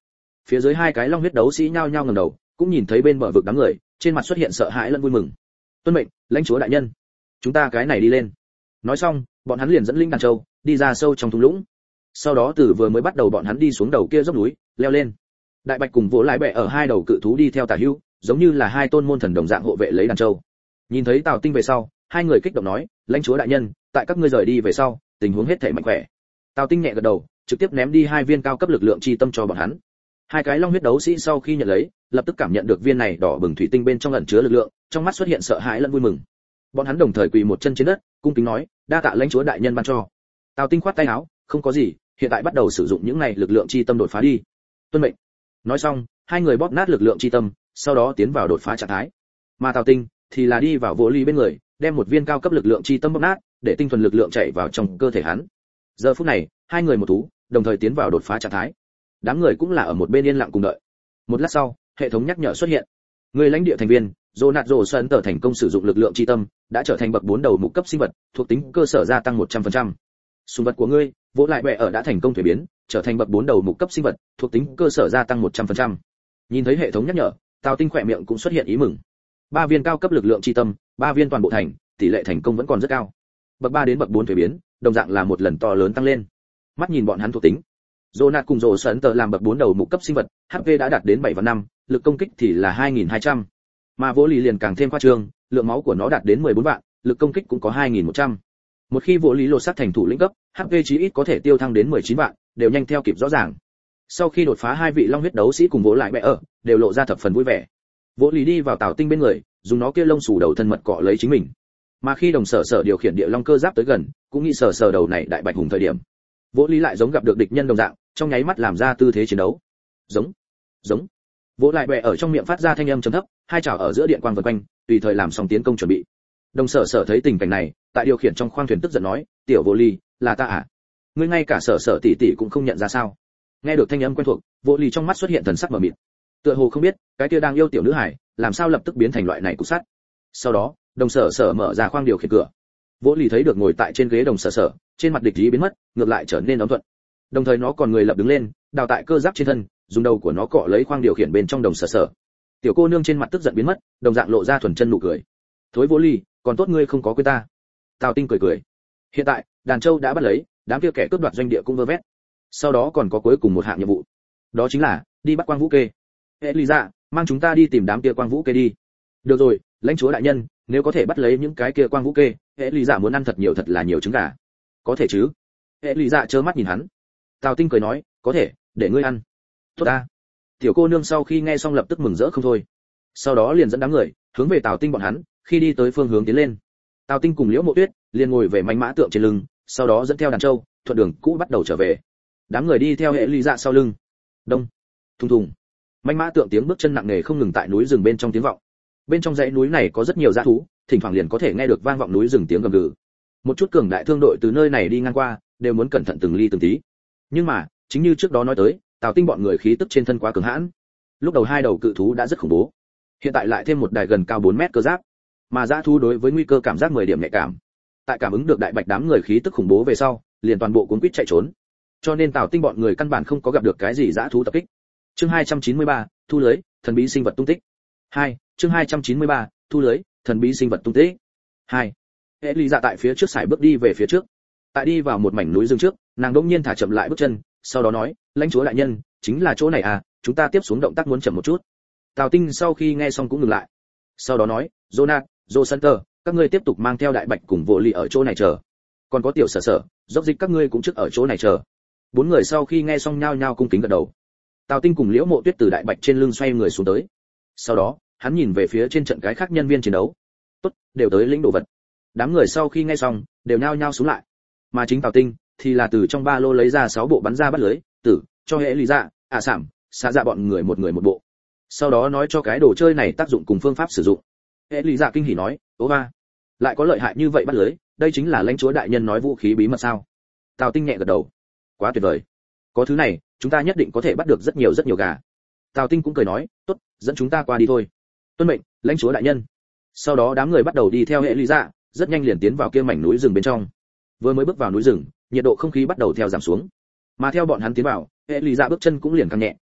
Phía dưới hai cái long huyết đấu sĩ nhao nhao ngẩng đầu, cũng nhìn thấy bên bờ vực đám người, trên mặt xuất hiện sợ hãi lẫn vui mừng. Tuân mệnh, lãnh chúa đại nhân. Chúng ta cái này đi lên. Nói xong, bọn hắn liền dẫn linh đàn châu đi ra sâu trong thung lũng. Sau đó từ vừa mới bắt đầu bọn hắn đi xuống đầu kia dốc núi, leo lên. Đại bạch cùng vỗ lại bẹ ở hai đầu cự thú đi theo tả hữu, giống như là hai tôn môn thần đồng dạng hộ vệ lấy đàn châu. Nhìn thấy Tào Tinh về sau, hai người kích động nói, lãnh chúa đại nhân, tại các ngươi rời đi về sau, tình huống hết thảy mạnh khỏe. Tào Tinh nhẹ gật đầu, trực tiếp ném đi hai viên cao cấp lực lượng chi tâm cho bọn hắn. Hai cái long huyết đấu sĩ sau khi nhận lấy, lập tức cảm nhận được viên này đỏ bừng thủy tinh bên trong ẩn chứa lực lượng, trong mắt xuất hiện sợ hãi lẫn vui mừng. Bọn hắn đồng thời quỳ một chân trên đất, cung kính nói, đa tạ lãnh chúa đại nhân ban cho. Tào Tinh khoát tay áo, không có gì, hiện tại bắt đầu sử dụng những này lực lượng chi tâm đột phá đi. Tuân mệnh. Nói xong, hai người bóp nát lực lượng chi tâm, sau đó tiến vào đột phá trạng thái. Mà Tào Tinh thì là đi vào Vô Ly bên người, đem một viên cao cấp lực lượng chi tâm bóp nát, để tinh thuần lực lượng chảy vào trong cơ thể hắn. Giờ phút này, hai người một thú, đồng thời tiến vào đột phá trạng thái. Đám người cũng là ở một bên yên lặng cùng đợi. Một lát sau, hệ thống nhắc nhở xuất hiện. Người lãnh địa thành viên, Ronaldo Sơn tờ thành công sử dụng lực lượng chi tâm, đã trở thành bậc bốn đầu mục cấp sinh vật, thuộc tính cơ sở gia tăng một trăm phần trăm. Sùng vật của ngươi, Vỗ lại bẹ ở đã thành công thuế biến, trở thành bậc bốn đầu mục cấp sinh vật, thuộc tính cơ sở gia tăng một trăm phần trăm. Nhìn thấy hệ thống nhắc nhở, Tào Tinh khỏe miệng cũng xuất hiện ý mừng. Ba viên cao cấp lực lượng chi tâm, ba viên toàn bộ thành, tỷ lệ thành công vẫn còn rất cao. Bậc ba đến bậc bốn thuế biến, đồng dạng là một lần to lớn tăng lên. Mắt nhìn bọn hắn thuộc tính, Jonat cùng Rồ Sấn tờ làm bậc bốn đầu mục cấp sinh vật, hát pê đã đạt đến bảy và năm, lực công kích thì là hai nghìn hai trăm. Mà Vô Lý liền càng thêm khoa trương, lượng máu của nó đạt đến mười bốn vạn, lực công kích cũng có hai nghìn một trăm. Một khi Vô Lý lột xác thành thủ lĩnh cấp, hát pê chí ít có thể tiêu thăng đến mười chín vạn, đều nhanh theo kịp rõ ràng. Sau khi đột phá, hai vị long huyết đấu sĩ cùng Vô lại bẹ ở, đều lộ ra thập phần vui vẻ. Vô Lý đi vào Tào Tinh bên người, dùng nó kia lông xù đầu thân mật cọ lấy chính mình. Mà khi Đồng Sở Sở điều khiển địa long cơ giáp tới gần, cũng nghĩ sờ sờ đầu này đại bạch hùng thời điểm. Vô Lý lại giống gặp được địch nhân đồng dạng, trong nháy mắt làm ra tư thế chiến đấu. Giống, giống. Vỗ lại bẹ ở trong miệng phát ra thanh âm trầm thấp, hai chảo ở giữa điện quang vần quanh, tùy thời làm xong tiến công chuẩn bị. Đồng Sở Sở thấy tình cảnh này, tại điều khiển trong khoang thuyền tức giận nói, "Tiểu Vô Lý, là ta à? Ngươi ngay cả Sở Sở tỷ tỷ cũng không nhận ra sao?" Nghe được thanh âm quen thuộc, Vô Lý trong mắt xuất hiện thần sắc mờ mịt. Tựa hồ không biết, cái kia đang yêu tiểu nữ hải, làm sao lập tức biến thành loại này cục sắt. Sau đó, Đồng Sở Sở mở ra khoang điều khiển cửa. Vô Lý thấy được ngồi tại trên ghế Đồng Sở Sở, trên mặt địch ý biến mất, ngược lại trở nên ấm thuận. Đồng thời nó còn người lập đứng lên, đào tại cơ giáp trên thân, dùng đầu của nó cọ lấy khoang điều khiển bên trong Đồng Sở Sở. Tiểu cô nương trên mặt tức giận biến mất, đồng dạng lộ ra thuần chân nụ cười. "Thối Vô Lý, còn tốt ngươi không có quên ta." Tào Tinh cười cười. Hiện tại, đàn châu đã bắt lấy, đám kia kẻ cướp đoạt doanh địa cũng vơ vét. Sau đó còn có cuối cùng một hạng nhiệm vụ. Đó chính là đi bắt Quang Vũ Kê. "Elisa, mang chúng ta đi tìm đám kia Quang Vũ Kê đi." "Được rồi, lãnh chúa đại nhân, nếu có thể bắt lấy những cái kia Quang Vũ Kê, Elisa muốn ăn thật nhiều thật là nhiều trứng gà." "Có thể chứ?" Elisa trơ mắt nhìn hắn. Tào Tinh cười nói, "Có thể, để ngươi ăn." "Tốt ta." Tiểu cô nương sau khi nghe xong lập tức mừng rỡ không thôi. Sau đó liền dẫn đám người hướng về Tào Tinh bọn hắn, khi đi tới phương hướng tiến lên. Tào Tinh cùng Liễu Mộ Tuyết liền ngồi về mánh mã tượng trên lưng, sau đó dẫn theo đàn trâu, thuận đường cũ bắt đầu trở về. Đám người đi theo Elisa sau lưng. Đông, thùng thùng. Mánh mã tượng tiếng bước chân nặng nề không ngừng tại núi rừng bên trong tiếng vọng. Bên trong dãy núi này có rất nhiều dã thú, thỉnh thoảng liền có thể nghe được vang vọng núi rừng tiếng gầm gừ. Một chút cường đại thương đội từ nơi này đi ngang qua, đều muốn cẩn thận từng ly từng tí. Nhưng mà, chính như trước đó nói tới, Tào Tinh bọn người khí tức trên thân quá cường hãn. Lúc đầu hai đầu cự thú đã rất khủng bố, hiện tại lại thêm một đài gần cao bốn mét cơ giáp, mà dã thú đối với nguy cơ cảm giác mười điểm nhạy cảm. Tại cảm ứng được đại bạch đám người khí tức khủng bố về sau, liền toàn bộ cuốn quýt chạy trốn. Cho nên Tào Tinh bọn người căn bản không có gặp được cái gì dã thú tập kích. Chương hai trăm chín mươi ba, thu lưới, thần bí sinh vật tung tích. hai, chương hai trăm chín mươi ba, thu lưới, thần bí sinh vật tung tích. hai. Elisa tại phía trước sải bước đi về phía trước. Tại đi vào một mảnh núi rừng trước, nàng đột nhiên thả chậm lại bước chân, sau đó nói, "Lãnh chúa đại nhân, chính là chỗ này à, chúng ta tiếp xuống động tác muốn chậm một chút." Tào Tinh sau khi nghe xong cũng ngừng lại. Sau đó nói, "Jonat, Josunter, các ngươi tiếp tục mang theo đại bạch cùng Vô Lý ở chỗ này chờ. Còn có tiểu Sở Sở, dốc dịch các ngươi cũng trước ở chỗ này chờ." Bốn người sau khi nghe xong nhao nhao cung kính gật đầu. Tào Tinh cùng Liễu Mộ Tuyết từ đại bạch trên lưng xoay người xuống tới. Sau đó, hắn nhìn về phía trên trận cái khác nhân viên chiến đấu. "Tốt, đều tới lĩnh đồ vật." Đám người sau khi nghe xong, đều nhao nhao xuống lại. Mà chính Tào Tinh thì là từ trong ba lô lấy ra sáu bộ bắn ra bắt lưới, tử, cho hệ lý dạ, ạ sảm, xả dạ bọn người một người một bộ. Sau đó nói cho cái đồ chơi này tác dụng cùng phương pháp sử dụng. Hệ lý dạ kinh hỉ nói, "Ố ba, lại có lợi hại như vậy bắt lưới, đây chính là lãnh chúa đại nhân nói vũ khí bí mật sao?" Tào Tinh nhẹ gật đầu. "Quá tuyệt vời. Có thứ này, chúng ta nhất định có thể bắt được rất nhiều rất nhiều gà." Tào Tinh cũng cười nói, "Tốt, dẫn chúng ta qua đi thôi." "Tuân mệnh, lãnh chúa đại nhân." Sau đó đám người bắt đầu đi theo hệ lý dạ, rất nhanh liền tiến vào kia mảnh núi rừng bên trong. Vừa mới bước vào núi rừng, nhiệt độ không khí bắt đầu theo giảm xuống. Mà theo bọn hắn tiến vào, hệ lý dạ bước chân cũng liền càng nhẹ,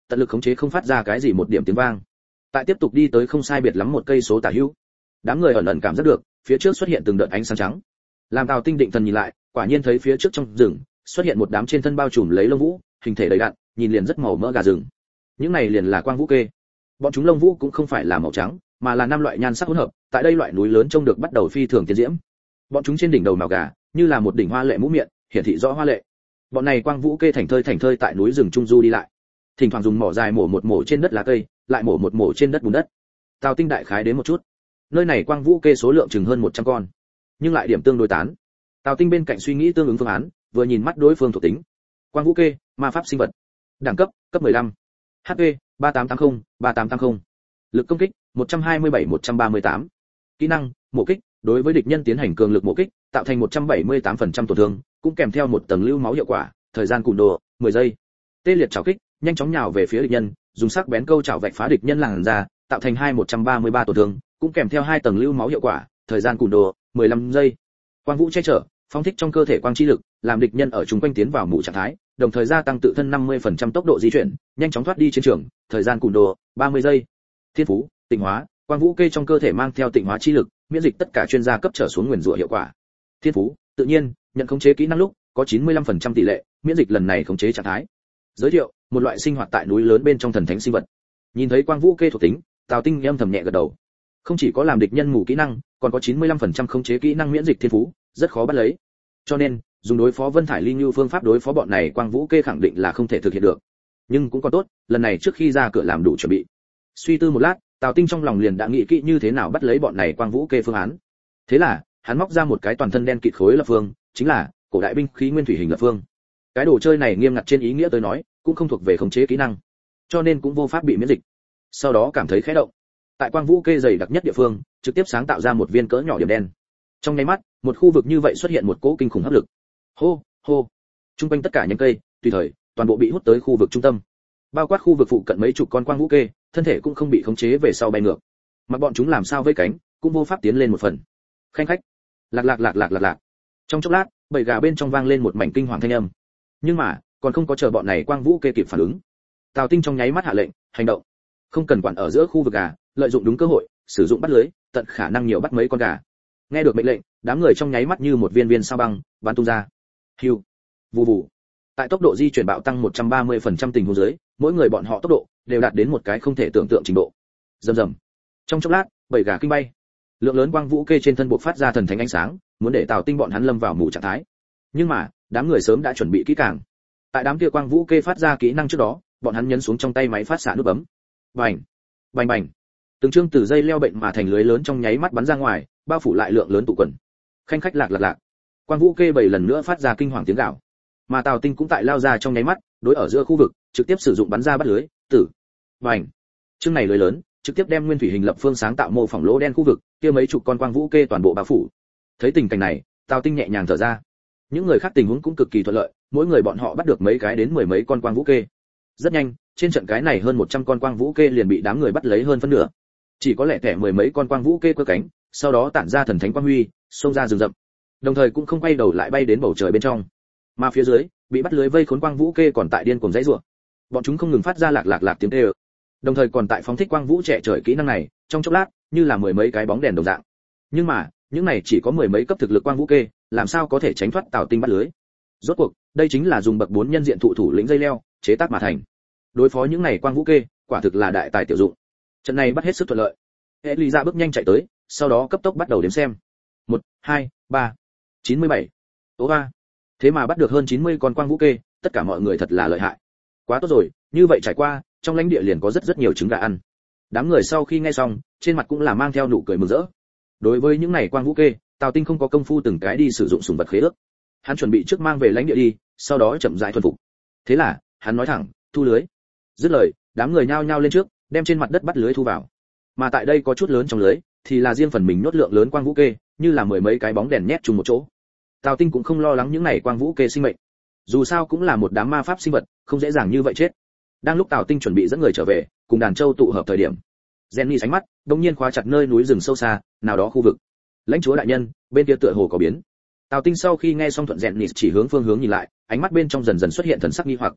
tận lực khống chế không phát ra cái gì một điểm tiếng vang. Tại tiếp tục đi tới không sai biệt lắm một cây số tả hữu, đám người ẩn ẩn cảm giác được phía trước xuất hiện từng đợt ánh sáng trắng. Làm Tào Tinh định thần nhìn lại, quả nhiên thấy phía trước trong rừng xuất hiện một đám trên thân bao trùm lấy lông vũ, hình thể đầy đặn, nhìn liền rất màu mỡ gà rừng. Những này liền là quang vũ kê. Bọn chúng lông vũ cũng không phải là màu trắng, mà là năm loại nhan sắc hỗn hợp, tại đây loại núi lớn trông được bắt đầu phi thường tiến diễm. Bọn chúng trên đỉnh đầu màu gà, như là một đỉnh hoa lệ mũ miệng, hiển thị rõ hoa lệ. Bọn này quang vũ kê thành thơi thành thơi tại núi rừng trung du đi lại, thỉnh thoảng dùng mỏ dài mổ một mổ trên đất lá cây, lại mổ một mổ trên đất bùn đất. Tào Tinh đại khái đến một chút, nơi này quang vũ kê số lượng chừng hơn một trăm con, nhưng lại điểm tương đối tán. Tào Tinh bên cạnh suy nghĩ tương ứng phương án, vừa nhìn mắt đối phương thuộc tính. Quang vũ kê, ma pháp sinh vật, đẳng cấp cấp mười lăm, hát pê ba tám tám không ba tám tám không, lực công kích một trăm hai mươi bảy một trăm ba mươi tám, kỹ năng mổ kích, đối với địch nhân tiến hành cường lực mổ kích, tạo thành một trăm bảy mươi tám phần trăm tổn thương, cũng kèm theo một tầng lưu máu hiệu quả, thời gian cùn đồ mười giây. Tê liệt chảo kích, nhanh chóng nhào về phía địch nhân, dùng sắc bén câu chảo vạch phá địch nhân làn da, tạo thành hai một trăm ba mươi ba tổn thương, cũng kèm theo hai tầng lưu máu hiệu quả, thời gian cùn đồ mười lăm giây. Quang vũ che chở, phóng thích trong cơ thể quang chi lực, làm địch nhân ở chung quanh tiến vào mù trạng thái, đồng thời gia tăng tự thân năm mươi phần trăm tốc độ di chuyển, nhanh chóng thoát đi chiến trường, thời gian cùn đồ ba mươi giây. Thiên phú, tịnh hóa, quang vũ kê trong cơ thể mang theo tịnh hóa chi lực, miễn dịch tất cả chuyên gia cấp trở xuống nguyền rủa hiệu quả. Thiên phú, tự nhiên, nhận khống chế kỹ năng lúc có chín mươi lăm phần trăm tỷ lệ, miễn dịch lần này khống chế trạng thái. Giới thiệu, một loại sinh hoạt tại núi lớn bên trong thần thánh sinh vật. Nhìn thấy quang vũ kê thuộc tính, Tào Tinh âm thầm nhẹ gật đầu. Không chỉ có làm địch nhân ngủ kỹ năng, còn có chín mươi lăm phần trăm khống chế kỹ năng miễn dịch thiên phú, rất khó bắt lấy. Cho nên, dùng đối phó Vân Thải Ly Như phương pháp đối phó bọn này quang vũ kê khẳng định là không thể thực hiện được. Nhưng cũng còn tốt, lần này trước khi ra cửa làm đủ chuẩn bị. Suy tư một lát, Tào Tinh trong lòng liền đã nghĩ kỹ như thế nào bắt lấy bọn này quang vũ kê phương án. Thế là, hắn móc ra một cái toàn thân đen kịt khối lập phương, chính là cổ đại binh khí nguyên thủy hình lập phương. Cái đồ chơi này nghiêm ngặt trên ý nghĩa tới nói, cũng không thuộc về khống chế kỹ năng, cho nên cũng vô pháp bị miễn dịch. Sau đó cảm thấy khẽ động, tại quang vũ kê dày đặc nhất địa phương, trực tiếp sáng tạo ra một viên cỡ nhỏ điểm đen. Trong nháy mắt, một khu vực như vậy xuất hiện một cỗ kinh khủng hấp lực. Hô, hô. Trung quanh tất cả nhánh cây, tùy thời, toàn bộ bị hút tới khu vực trung tâm. Bao quát khu vực phụ cận mấy chục con quang vũ kê, thân thể cũng không bị khống chế về sau bay ngược. Mà bọn chúng làm sao vây cánh, cũng vô pháp tiến lên một phần. Khanh khách. Lạc lạc lạc lạc lạc lạc. Trong chốc lát, bầy gà bên trong vang lên một mảnh kinh hoàng thanh âm. Nhưng mà, còn không có chờ bọn này quang vũ kê kịp phản ứng. Tào Tinh trong nháy mắt hạ lệnh, hành động. Không cần quản ở giữa khu vực gà, lợi dụng đúng cơ hội, sử dụng bắt lưới, tận khả năng nhiều bắt mấy con gà. Nghe được mệnh lệnh, đám người trong nháy mắt như một viên viên sao băng, bắn tung ra. Hưu, vù vù. Tại tốc độ di chuyển bạo tăng một trăm ba mươi phần trăm tình huống dưới, mỗi người bọn họ tốc độ đều đạt đến một cái không thể tưởng tượng trình độ. Rầm rầm. Trong chốc lát, bảy gà kinh bay. Lượng lớn quang vũ kê trên thân buộc phát ra thần thánh ánh sáng, muốn để Tào Tinh bọn hắn lâm vào mù trạng thái. Nhưng mà, đám người sớm đã chuẩn bị kỹ càng. Tại đám kia quang vũ kê phát ra kỹ năng trước đó, bọn hắn nhấn xuống trong tay máy phát xạ nút bấm. Bành, bành bành. Từng chương từ dây leo bệnh mà thành lưới lớn trong nháy mắt bắn ra ngoài, bao phủ lại lượng lớn tụ quần. Khanh khách lạc lạc lạc. Quang vũ kê bảy lần nữa phát ra kinh hoàng tiếng gào. Mà Tào Tinh cũng tại lao ra trong nháy mắt, đối ở giữa khu vực, trực tiếp sử dụng bắn ra bắt lưới, tử. Bành. Chương này lưới lớn, trực tiếp đem nguyên thủy hình lập phương sáng tạo mô phỏng lỗ đen khu vực, kia mấy chục con quang vũ kê toàn bộ bao phủ. Thấy tình cảnh này, Tào Tinh nhẹ nhàng thở ra. Những người khác tình huống cũng cực kỳ thuận lợi, mỗi người bọn họ bắt được mấy cái đến mười mấy con quang vũ kê. Rất nhanh, trên trận cái này hơn một trăm con quang vũ kê liền bị đám người bắt lấy hơn phân nửa. Chỉ có lẻ tẻ mười mấy con quang vũ kê cơ cánh, sau đó tản ra thần thánh quang huy, xông ra rừng rậm. Đồng thời cũng không quay đầu lại bay đến bầu trời bên trong. Mà phía dưới, bị bắt lưới vây khốn quang vũ kê còn tại điên cuồng dãy rủa. Bọn chúng không ngừng phát ra lạc lạc lạc tiếng kêu. Đồng thời còn tại phóng thích quang vũ trẻ trời kỹ năng này, trong chốc lát, như là mười mấy cái bóng đèn đồng dạng. Nhưng mà, những này chỉ có mười mấy cấp thực lực quang vũ kê, làm sao có thể tránh thoát Tào Tinh bắt lưới? Rốt cuộc, đây chính là dùng bậc bốn nhân diện thụ thủ lĩnh dây leo, chế tác mà thành. Đối phó những này quang vũ kê, quả thực là đại tài tiểu dụng. Trận này bắt hết sức thuận lợi. Elisa bước nhanh chạy tới, sau đó cấp tốc bắt đầu đếm xem. một, hai, ba, chín mươi bảy. Ô ba. Thế mà bắt được hơn chín mươi con quang vũ kê, tất cả mọi người thật là lợi hại. Quá tốt rồi, như vậy trải qua, trong lãnh địa liền có rất rất nhiều trứng gà ăn. Đám người sau khi nghe xong, trên mặt cũng là mang theo nụ cười mừng rỡ. Đối với những này quang vũ kê, Tào Tinh không có công phu từng cái đi sử dụng sủng vật khế ước. Hắn chuẩn bị trước mang về lãnh địa đi, sau đó chậm rãi thuần phục. Thế là, hắn nói thẳng, thu lưới. Dứt lời, đám người nhao nhao lên trước, đem trên mặt đất bắt lưới thu vào. Mà tại đây có chút lớn trong lưới, thì là riêng phần mình nhốt lượng lớn quang vũ kê, như là mười mấy cái bóng đèn nhét chung một chỗ. Tào Tinh cũng không lo lắng những này quang vũ kê sinh mệnh. Dù sao cũng là một đám ma pháp sinh vật, không dễ dàng như vậy chết. Đang lúc Tào Tinh chuẩn bị dẫn người trở về, cùng đàn châu tụ hợp thời điểm, Jenny ánh mắt đột nhiên khóa chặt nơi núi rừng sâu xa, nào đó khu vực. Lãnh chúa đại nhân, bên kia tựa hồ có biến. Tào Tinh sau khi nghe xong thuận Jenny chỉ hướng phương hướng nhìn lại, ánh mắt bên trong dần dần xuất hiện thần sắc nghi hoặc.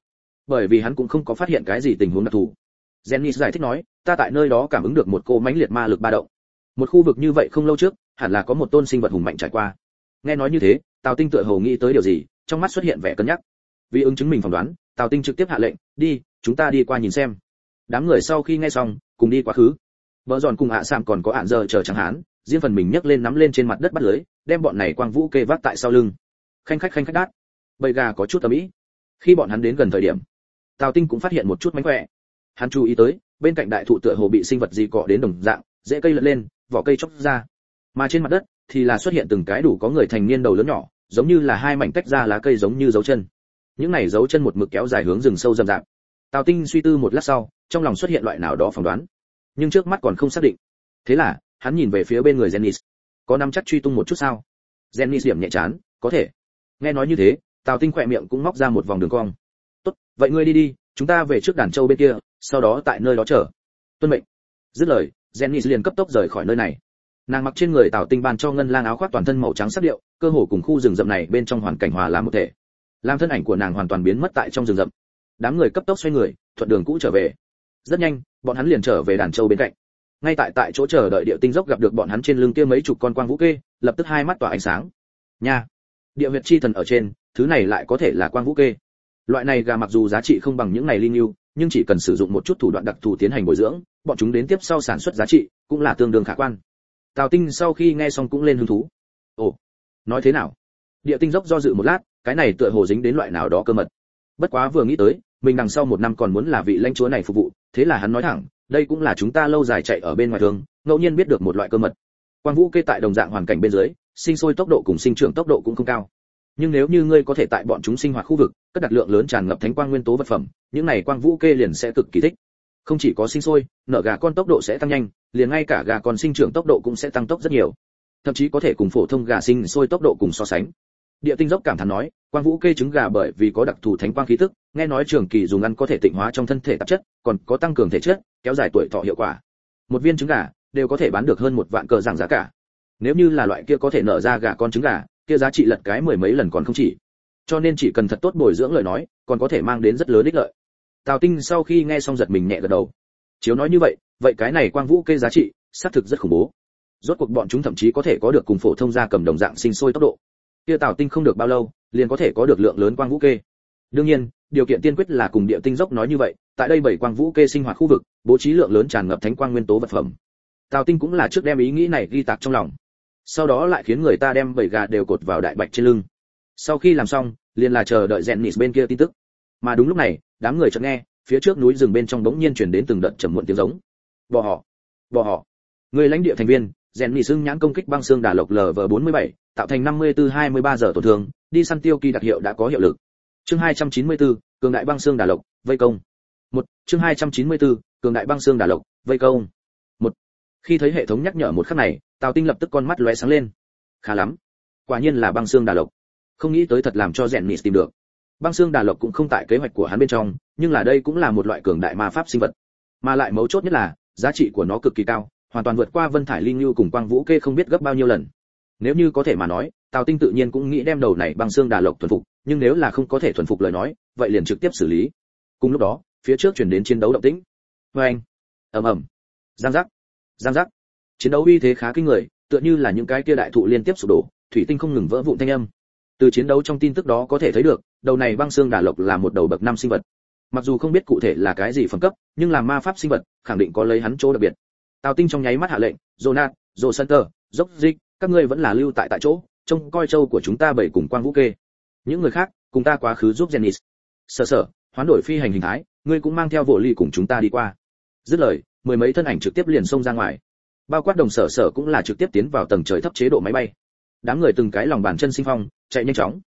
bởi vì hắn cũng không có phát hiện cái gì tình huống đặc thù. Jennings giải thích nói, ta tại nơi đó cảm ứng được một cô mãnh liệt ma lực ba động. Một khu vực như vậy không lâu trước, hẳn là có một tôn sinh vật hùng mạnh trải qua. Nghe nói như thế, Tào Tinh tựa hồ nghĩ tới điều gì, trong mắt xuất hiện vẻ cân nhắc. Vì ứng chứng mình phỏng đoán, Tào Tinh trực tiếp hạ lệnh, đi, chúng ta đi qua nhìn xem. Đám người sau khi nghe xong, cùng đi quá khứ. Vợ giòn cùng ạ à Sam còn có ạn giờ chờ chẳng hán, riêng phần mình nhấc lên nắm lên trên mặt đất bắt lưới, đem bọn này quang vũ kê vác tại sau lưng. Khanh khách khanh khách đát. Bầy gà có chút ầm ĩ. Khi bọn hắn đến gần thời điểm, Tào Tinh cũng phát hiện một chút mánh khỏe. Hắn chú ý tới, bên cạnh đại thụ tựa hồ bị sinh vật gì cọ đến đồng dạng, rễ cây lật lên, vỏ cây chóc ra. Mà trên mặt đất thì là xuất hiện từng cái đủ có người thành niên đầu lớn nhỏ, giống như là hai mảnh tách ra lá cây giống như dấu chân. Những này dấu chân một mực kéo dài hướng rừng sâu rậm rạp. Tào Tinh suy tư một lát sau, trong lòng xuất hiện loại nào đó phỏng đoán, nhưng trước mắt còn không xác định. Thế là, hắn nhìn về phía bên người Jennings. Có nắm chắc truy tung một chút sao? Jennings điểm nhẹ chán, có thể. Nghe nói như thế, Tào Tinh khỏe miệng cũng móc ra một vòng đường cong. Tốt, vậy ngươi đi đi, chúng ta về trước đàn châu bên kia, sau đó tại nơi đó chờ. Tuân mệnh. Dứt lời, Jennings liền cấp tốc rời khỏi nơi này. Nàng mặc trên người Tào Tinh ban cho ngân lang áo khoác toàn thân màu trắng sắc điệu, cơ hồ cùng khu rừng rậm này bên trong hoàn cảnh hòa làm một thể. Làm thân ảnh của nàng hoàn toàn biến mất tại trong rừng rậm. Đám người cấp tốc xoay người, thuận đường cũ trở về. Rất nhanh, bọn hắn liền trở về đàn châu bên cạnh. Ngay tại tại chỗ chờ đợi Điệu Tinh dốc gặp được bọn hắn trên lưng kia mấy chục con quang vũ kê, lập tức hai mắt tỏa ánh sáng. Nha, địa huyệt chi thần ở trên, thứ này lại có thể là quang vũ kê. Loại này gà mặc dù giá trị không bằng những này linh lưu, nhưng chỉ cần sử dụng một chút thủ đoạn đặc thù tiến hành bồi dưỡng, bọn chúng đến tiếp sau sản xuất giá trị cũng là tương đương khả quan. Tào Tinh sau khi nghe xong cũng lên hứng thú. Ồ, nói thế nào? Địa Tinh dốc do dự một lát, cái này tựa hồ dính đến loại nào đó cơ mật. Bất quá vừa nghĩ tới, mình đằng sau một năm còn muốn là vị lãnh chúa này phục vụ, thế là hắn nói thẳng, đây cũng là chúng ta lâu dài chạy ở bên ngoài thường, ngẫu nhiên biết được một loại cơ mật. Quang vũ kê tại đồng dạng hoàn cảnh bên dưới, sinh sôi tốc độ cùng sinh trưởng tốc độ cũng không cao. Nhưng nếu như ngươi có thể tại bọn chúng sinh hoạt khu vực, cất đặt lượng lớn tràn ngập thánh quang nguyên tố vật phẩm, những này quang vũ kê liền sẽ cực kỳ thích. Không chỉ có sinh sôi, nở gà con tốc độ sẽ tăng nhanh, liền ngay cả gà con sinh trưởng tốc độ cũng sẽ tăng tốc rất nhiều. Thậm chí có thể cùng phổ thông gà sinh sôi tốc độ cùng so sánh. Địa Tinh dốc cảm thán nói, quang vũ kê trứng gà bởi vì có đặc thù thánh quang khí tức, nghe nói trường kỳ dùng ăn có thể tịnh hóa trong thân thể tạp chất, còn có tăng cường thể chất, kéo dài tuổi thọ hiệu quả. Một viên trứng gà đều có thể bán được hơn một vạn cờ giảng giá cả. Nếu như là loại kia có thể nở ra gà con trứng gà, kia giá trị lật cái mười mấy lần còn không chỉ. Cho nên chỉ cần thật tốt bồi dưỡng lời nói, còn có thể mang đến rất lớn ích lợi. Tào Tinh sau khi nghe xong giật mình nhẹ gật đầu. Chiếu nói như vậy, vậy cái này quang vũ kê giá trị, xác thực rất khủng bố. Rốt cuộc bọn chúng thậm chí có thể có được cùng phổ thông gia cầm đồng dạng sinh sôi tốc độ. Kia Tào Tinh không được bao lâu, liền có thể có được lượng lớn quang vũ kê. Đương nhiên, điều kiện tiên quyết là cùng Địa Tinh dốc nói như vậy, tại đây bảy quang vũ kê sinh hoạt khu vực, bố trí lượng lớn tràn ngập thánh quang nguyên tố vật phẩm. Tào Tinh cũng là trước đem ý nghĩ này ghi tạc trong lòng. Sau đó lại khiến người ta đem bảy gà đều cột vào đại bạch trên lưng. Sau khi làm xong, liền là chờ đợi Jennings bên kia tin tức. Mà đúng lúc này, đám người chợt nghe, phía trước núi rừng bên trong bỗng nhiên truyền đến từng đợt trầm muộn tiếng giống. Bò họ, bò họ. Người lãnh địa thành viên, Jennings xưng nhãn công kích băng xương đả lộc L V bốn mươi bảy, tạo thành năm mươi tư hai mươi ba giờ tổn thương, đi săn tiêu kỳ đặc hiệu đã có hiệu lực. Chương hai trăm chín mươi tư, cường đại băng xương đả lộc, vây công. Một, chương hai trăm chín mươi tư, cường đại băng xương đả lộc, vây công. Một. Khi thấy hệ thống nhắc nhở một khắc này, Tào Tinh lập tức con mắt lóe sáng lên. Khá lắm, quả nhiên là băng xương đả lộc. Không nghĩ tới thật làm cho Jennings tìm được. Băng xương đả lộc cũng không tại kế hoạch của hắn bên trong, nhưng là đây cũng là một loại cường đại ma pháp sinh vật. Mà lại mấu chốt nhất là, giá trị của nó cực kỳ cao, hoàn toàn vượt qua Vân Thải Linh Lưu cùng Quang Vũ Kê không biết gấp bao nhiêu lần. Nếu như có thể mà nói, Tào Tinh tự nhiên cũng nghĩ đem đầu này băng xương đả lộc thuần phục, nhưng nếu là không có thể thuần phục lời nói, vậy liền trực tiếp xử lý. Cùng lúc đó, phía trước chuyển đến chiến đấu động tĩnh. Oeng, ầm ầm, giang giác, giang giác. Chiến đấu uy thế khá kinh người, tựa như là những cái kia đại thụ liên tiếp sụp đổ, thủy tinh không ngừng vỡ vụn thanh âm. Từ chiến đấu trong tin tức đó có thể thấy được, đầu này băng xương đả lộc là một đầu bậc năm sinh vật. Mặc dù không biết cụ thể là cái gì phẩm cấp, nhưng là ma pháp sinh vật, khẳng định có lấy hắn chỗ đặc biệt. Tào Tinh trong nháy mắt hạ lệnh, Jonat, Josunter, Dốc Dịch, các ngươi vẫn là lưu tại tại chỗ, trông coi châu của chúng ta bảy cùng Quang Vũ Kê. Những người khác, cùng ta quá khứ giúp Jennings. Sở Sở, hoán đổi phi hành hình thái, ngươi cũng mang theo Vô Ly cùng chúng ta đi qua. Dứt lời, mười mấy thân ảnh trực tiếp liền xông ra ngoài. Bao quát Đồng Sở Sở cũng là trực tiếp tiến vào tầng trời thấp chế độ máy bay. Đám người từng cái lòng bàn chân sinh phong, chạy nhanh chóng.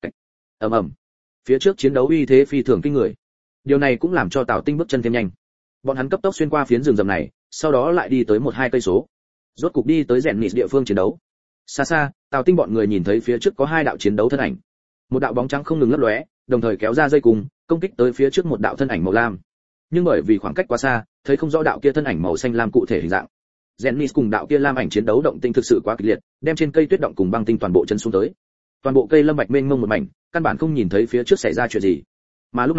Ầm ầm. Phía trước chiến đấu uy thế phi thường kinh người. Điều này cũng làm cho Tào Tinh bước chân thêm nhanh. Bọn hắn cấp tốc xuyên qua phiến rừng rậm này, sau đó lại đi tới một hai cây số. Rốt cục đi tới Jennings địa phương chiến đấu. Xa xa, Tào Tinh bọn người nhìn thấy phía trước có hai đạo chiến đấu thân ảnh. Một đạo bóng trắng không ngừng lấp lóe, đồng thời kéo ra dây cùng, công kích tới phía trước một đạo thân ảnh màu lam. Nhưng bởi vì khoảng cách quá xa, thấy không rõ đạo kia thân ảnh màu xanh lam cụ thể hình dạng. Jennings cùng đạo kia lam ảnh chiến đấu động tinh thực sự quá kịch liệt, đem trên cây tuyết động cùng băng tinh toàn bộ chân xuống tới. Toàn bộ cây lâm bạch mênh mông một mảnh, căn bản không nhìn thấy phía trước xảy ra chuyện gì. Mà lúc này,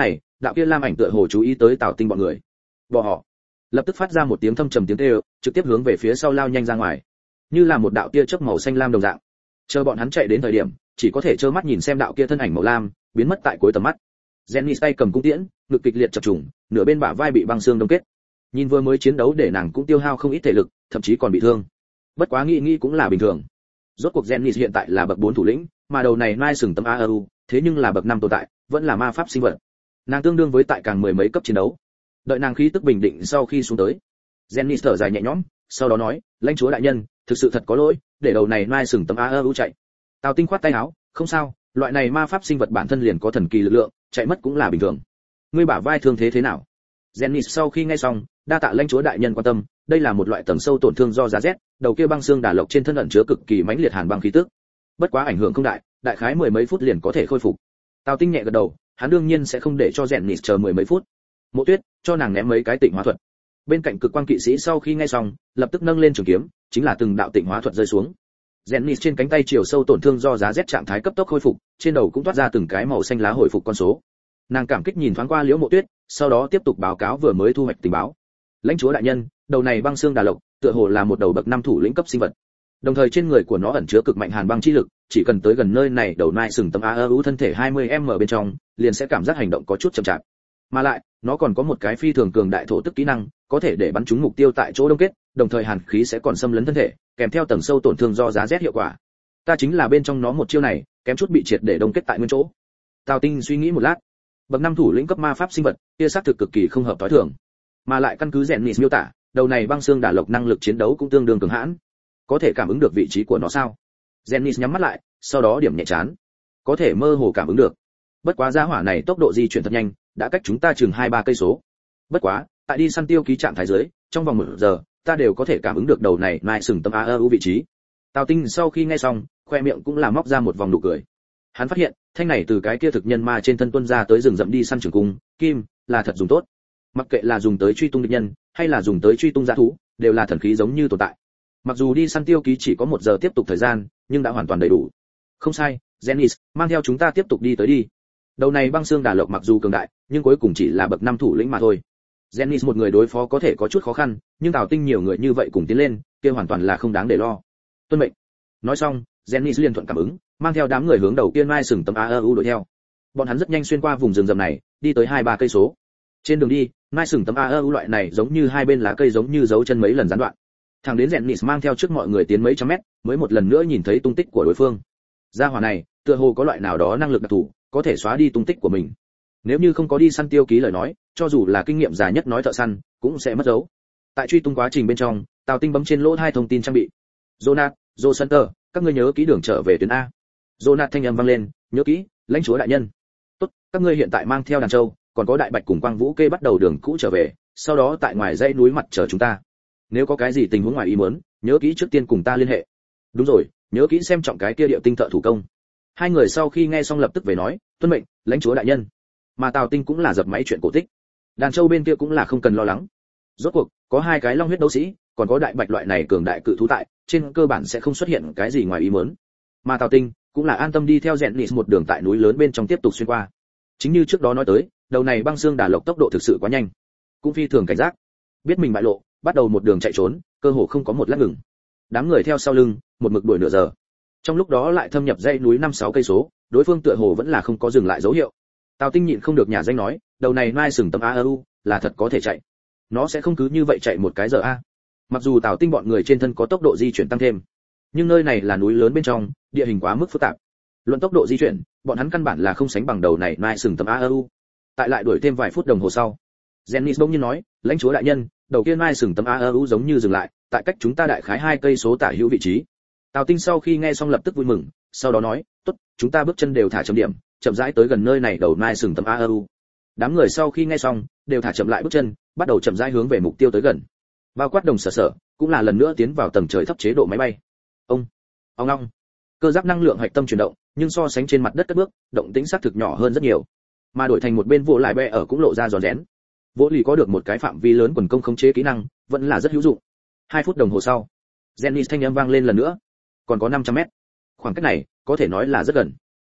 đạo kia lam ảnh tựa hồ chú ý tới Tào Tinh bọn người. Bỏ họ lập tức phát ra một tiếng thâm trầm tiếng kêu, trực tiếp hướng về phía sau lao nhanh ra ngoài, như là một đạo tia chớp màu xanh lam đồng dạng. Chờ bọn hắn chạy đến thời điểm, chỉ có thể trơ mắt nhìn xem đạo kia thân ảnh màu lam biến mất tại cuối tầm mắt. Jenny tay cầm cung tiễn, ngực kịch liệt chập trùng, nửa bên bả vai bị băng xương đông kết. Nhìn vừa mới chiến đấu để nàng cũng tiêu hao không ít thể lực, thậm chí còn bị thương. Bất quá nghĩ nghĩ cũng là bình thường. Rốt cuộc Jenny hiện tại là bậc bốn thủ lĩnh, mà đầu này nai sừng tấm a e u, thế nhưng là bậc năm tồn tại, vẫn là ma pháp sinh vật. Nàng tương đương với tại càng mười mấy cấp chiến đấu. Đợi nàng khí tức bình định sau khi xuống tới, Jenny thở dài nhẹ nhõm, sau đó nói, lãnh chúa đại nhân, thực sự thật có lỗi, để đầu này nai sừng tấm a e u chạy. Tào Tinh khoát tay áo, không sao, loại này ma pháp sinh vật bản thân liền có thần kỳ lực lượng, chạy mất cũng là bình thường. Ngươi bả vai thương thế thế nào? Jenny sau khi nghe xong, đa tạ lãnh chúa đại nhân quan tâm, đây là một loại tầng sâu tổn thương do giá rét, đầu kia băng xương đả lộc trên thân ẩn chứa cực kỳ mãnh liệt hàn băng khí tức. Bất quá ảnh hưởng không đại, đại khái mười mấy phút liền có thể khôi phục. Tào Tinh nhẹ gật đầu, hắn đương nhiên sẽ không để cho Jenny chờ mười mấy phút. Mộ Tuyết, cho nàng ném mấy cái tịnh hóa thuật. Bên cạnh cực quang kỵ sĩ sau khi nghe xong, lập tức nâng lên trường kiếm, chính là từng đạo tịnh hóa thuật rơi xuống. Jenny trên cánh tay chiều sâu tổn thương do giá rét trạng thái cấp tốc khôi phục, trên đầu cũng toát ra từng cái màu xanh lá hồi phục con số. Nàng cảm kích nhìn thoáng qua Liễu Mộ Tuyết, sau đó tiếp tục báo cáo vừa mới thu hoạch tình báo. Lãnh chúa đại nhân, đầu này băng xương đà lộc, tựa hồ là một đầu bậc năm thủ lĩnh cấp sinh vật. Đồng thời trên người của nó ẩn chứa cực mạnh hàn băng chi lực, chỉ cần tới gần nơi này đầu nai sừng tấm a e u thân thể hai mươi m bên trong, liền sẽ cảm giác hành động có chút chậm chạp. Mà lại, nó còn có một cái phi thường cường đại thổ tức kỹ năng, có thể để bắn trúng mục tiêu tại chỗ đông kết, đồng thời hàn khí sẽ còn xâm lấn thân thể, kèm theo tầng sâu tổn thương do giá rét hiệu quả. Ta chính là bên trong nó một chiêu này, kém chút bị triệt để đông kết tại nguyên chỗ. Tào Tinh suy nghĩ một lát, bậc năm thủ lĩnh cấp ma pháp sinh vật, kia xác thực cực kỳ không hợp tối thường. Mà lại căn cứ rèn nịt miêu tả, đầu này băng xương đả lộc năng lực chiến đấu cũng tương đương cường hãn. Có thể cảm ứng được vị trí của nó sao? Jenny nhắm mắt lại, sau đó điểm nhẹ chán. Có thể mơ hồ cảm ứng được. Bất quá gia hỏa này tốc độ di chuyển thật nhanh, đã cách chúng ta chừng hai ba cây số. Bất quá, tại đi săn tiêu ký trạng thái dưới, trong vòng một giờ, ta đều có thể cảm ứng được đầu này nai sừng tấm a e u vị trí. Tào Tinh sau khi nghe xong, khoe miệng cũng là móc ra một vòng nụ cười. Hắn phát hiện, thanh này từ cái kia thực nhân ma trên thân tuân ra tới rừng rậm đi săn trường cung, kim, là thật dùng tốt. Mặc kệ là dùng tới truy tung địch nhân, hay là dùng tới truy tung dã thú, đều là thần khí giống như tồn tại. Mặc dù đi săn tiêu ký chỉ có một giờ tiếp tục thời gian, nhưng đã hoàn toàn đầy đủ. Không sai, Zenis, mang theo chúng ta tiếp tục đi tới đi. Đầu này băng xương đả lộc mặc dù cường đại, nhưng cuối cùng chỉ là bậc năm thủ lĩnh mà thôi. Zenis một người đối phó có thể có chút khó khăn, nhưng Tào Tinh nhiều người như vậy cùng tiến lên, kia hoàn toàn là không đáng để lo. Tuân mệnh. Nói xong, Zenis liền thuận cảm ứng, mang theo đám người hướng đầu kia mai sừng tấm a e u đuổi theo. Bọn hắn rất nhanh xuyên qua vùng rừng rậm này, đi tới hai ba cây số. Trên đường đi, mai sừng tấm a e u loại này giống như hai bên lá cây giống như dấu chân mấy lần gián đoạn. Thằng đến Zenis mang theo trước mọi người tiến mấy trăm mét, mới một lần nữa nhìn thấy tung tích của đối phương. Gia hỏa này, tựa hồ có loại nào đó năng lực đặc thù, có thể xóa đi tung tích của mình. Nếu như không có đi săn tiêu ký lời nói, cho dù là kinh nghiệm dài nhất nói thợ săn, cũng sẽ mất dấu. Tại truy tung quá trình bên trong, Tào Tinh bấm trên lỗ hai thông tin trang bị. Jonat, Joe các ngươi nhớ kỹ đường trở về tuyến A. Jonat thanh âm vang lên, nhớ kỹ, lãnh chúa đại nhân. Tốt, các ngươi hiện tại mang theo đàn châu, còn có đại bạch cùng quang vũ kê bắt đầu đường cũ trở về, sau đó tại ngoài dãy núi mặt chờ chúng ta. Nếu có cái gì tình huống ngoài ý muốn, nhớ kỹ trước tiên cùng ta liên hệ. Đúng rồi, nhớ kỹ xem trọng cái kia điệu tinh thợ thủ công. Hai người sau khi nghe xong lập tức về nói, tuân mệnh, lãnh chúa đại nhân. Mà Tào Tinh cũng là dập máy chuyện cổ tích. Đàn châu bên kia cũng là không cần lo lắng. Rốt cuộc, có hai cái long huyết đấu sĩ, còn có đại bạch loại này cường đại cự thú tại, trên cơ bản sẽ không xuất hiện cái gì ngoài ý muốn. Mà Tào Tinh cũng là an tâm đi theo Zenis một đường tại núi lớn bên trong tiếp tục xuyên qua. Chính như trước đó nói tới, đầu này băng xương đả lộc tốc độ thực sự quá nhanh, cũng phi thường cảnh giác, biết mình bại lộ, bắt đầu một đường chạy trốn, cơ hồ không có một lát ngừng. Đám người theo sau lưng, một mực đuổi nửa giờ. Trong lúc đó lại thâm nhập dãy núi năm sáu cây số, đối phương tựa hồ vẫn là không có dừng lại dấu hiệu. Tào Tinh nhịn không được nhả danh nói, đầu này mai sừng tấm a e u, là thật có thể chạy. Nó sẽ không cứ như vậy chạy một cái giờ a. Mặc dù Tào Tinh bọn người trên thân có tốc độ di chuyển tăng thêm, nhưng nơi này là núi lớn bên trong, địa hình quá mức phức tạp. Luận tốc độ di chuyển, bọn hắn căn bản là không sánh bằng đầu này mai sừng tấm a e u. Tại lại đuổi thêm vài phút đồng hồ sau, Zenis bỗng nhiên nói, lãnh chúa đại nhân, đầu kia mai sừng tấm a e u giống như dừng lại, tại cách chúng ta đại khái hai cây số tả hữu vị trí. Tào Tinh sau khi nghe xong lập tức vui mừng, sau đó nói, tốt, chúng ta bước chân đều thả chậm điểm, chậm rãi tới gần nơi này đầu mai sừng tấm a e u. Đám người sau khi nghe xong, đều thả chậm lại bước chân, bắt đầu chậm rãi hướng về mục tiêu tới gần. Bao quát đồng sở sở, cũng là lần nữa tiến vào tầng trời thấp chế độ máy bay. Ông, ông long, cơ giáp năng lượng hạch tâm chuyển động, nhưng so sánh trên mặt đất cất bước, động tĩnh xác thực nhỏ hơn rất nhiều. Mà đổi thành một bên vô lại bè ở cũng lộ ra giòn rén. Vô lì có được một cái phạm vi lớn quần công khống chế kỹ năng, vẫn là rất hữu dụng. Hai phút đồng hồ sau, Jenny thanh âm vang lên lần nữa. Còn có năm trăm mét. Khoảng cách này, có thể nói là rất gần.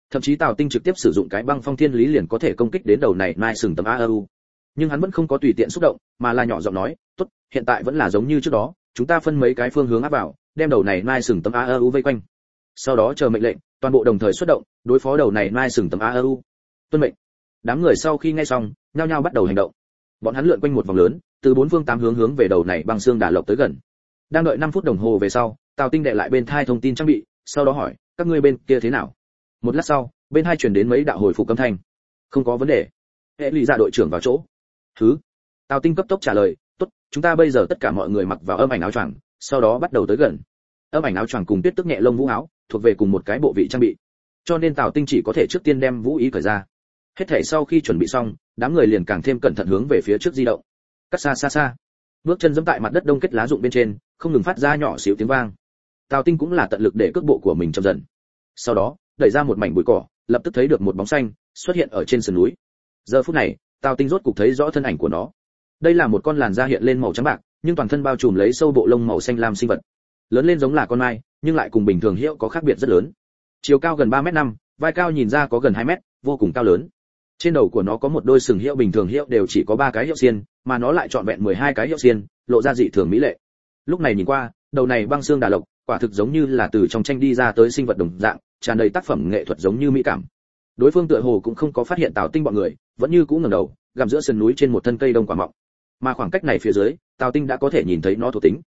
Thậm chí Tào Tinh trực tiếp sử dụng cái băng phong thiên lý liền có thể công kích đến đầu này nai sừng tấm a u. Nhưng hắn vẫn không có tùy tiện xúc động, mà là nhỏ giọng nói, "Tốt, hiện tại vẫn là giống như trước đó, chúng ta phân mấy cái phương hướng áp vào, đem đầu này nai sừng tấm a u vây quanh. Sau đó chờ mệnh lệnh, toàn bộ đồng thời xuất động, đối phó đầu này nai sừng tấm a u." Tuân mệnh. Đám người sau khi nghe xong, nhao nhao bắt đầu hành động. Bọn hắn lượn quanh một vòng lớn, từ bốn phương tám hướng hướng về đầu này băng xương đả lộc tới gần. Đang đợi năm phút đồng hồ về sau, Tào Tinh đệ lại bên thai thông tin trang bị, sau đó hỏi, "Các ngươi bên kia thế nào?" Một lát sau, bên hai truyền đến mấy đạo hồi phục âm thanh. "Không có vấn đề." Hệ lụy dạ đội trưởng vào chỗ. "Thứ." Tào Tinh cấp tốc trả lời, "Tốt, chúng ta bây giờ tất cả mọi người mặc vào âm ảnh áo choàng, sau đó bắt đầu tới gần." Âm ảnh áo choàng cùng tuyết tức nhẹ lông vũ áo, thuộc về cùng một cái bộ vị trang bị. Cho nên Tào Tinh chỉ có thể trước tiên đem vũ ý cởi ra. Hết thảy sau khi chuẩn bị xong, đám người liền càng thêm cẩn thận hướng về phía trước di động. Cắt xa xa xa, bước chân giẫm tại mặt đất đông kết lá rụng bên trên, không ngừng phát ra nhỏ xíu tiếng vang. Tào Tinh cũng là tận lực để cước bộ của mình chậm dần. Sau đó, đẩy ra một mảnh bụi cỏ, lập tức thấy được một bóng xanh xuất hiện ở trên sườn núi. Giờ phút này, Tào Tinh rốt cục thấy rõ thân ảnh của nó. Đây là một con làn da hiện lên màu trắng bạc, nhưng toàn thân bao trùm lấy sâu bộ lông màu xanh lam sinh vật. Lớn lên giống là con mai, nhưng lại cùng bình thường hiệu có khác biệt rất lớn. Chiều cao gần ba mét năm, vai cao nhìn ra có gần hai mét, vô cùng cao lớn. Trên đầu của nó có một đôi sừng hiệu, bình thường hiệu đều chỉ có ba cái hiệu xiên, mà nó lại trọn vẹn mười hai cái hiệu xiên, lộ ra dị thường mỹ lệ. Lúc này nhìn qua, đầu này băng xương đà lộc, quả thực giống như là từ trong tranh đi ra tới sinh vật đồng dạng, tràn đầy tác phẩm nghệ thuật giống như mỹ cảm. Đối phương tựa hồ cũng không có phát hiện Tào Tinh bọn người, vẫn như cũ ngẩng đầu, gặm giữa sườn núi trên một thân cây đông quả mọng. Mà khoảng cách này phía dưới, Tào Tinh đã có thể nhìn thấy nó thuộc tính.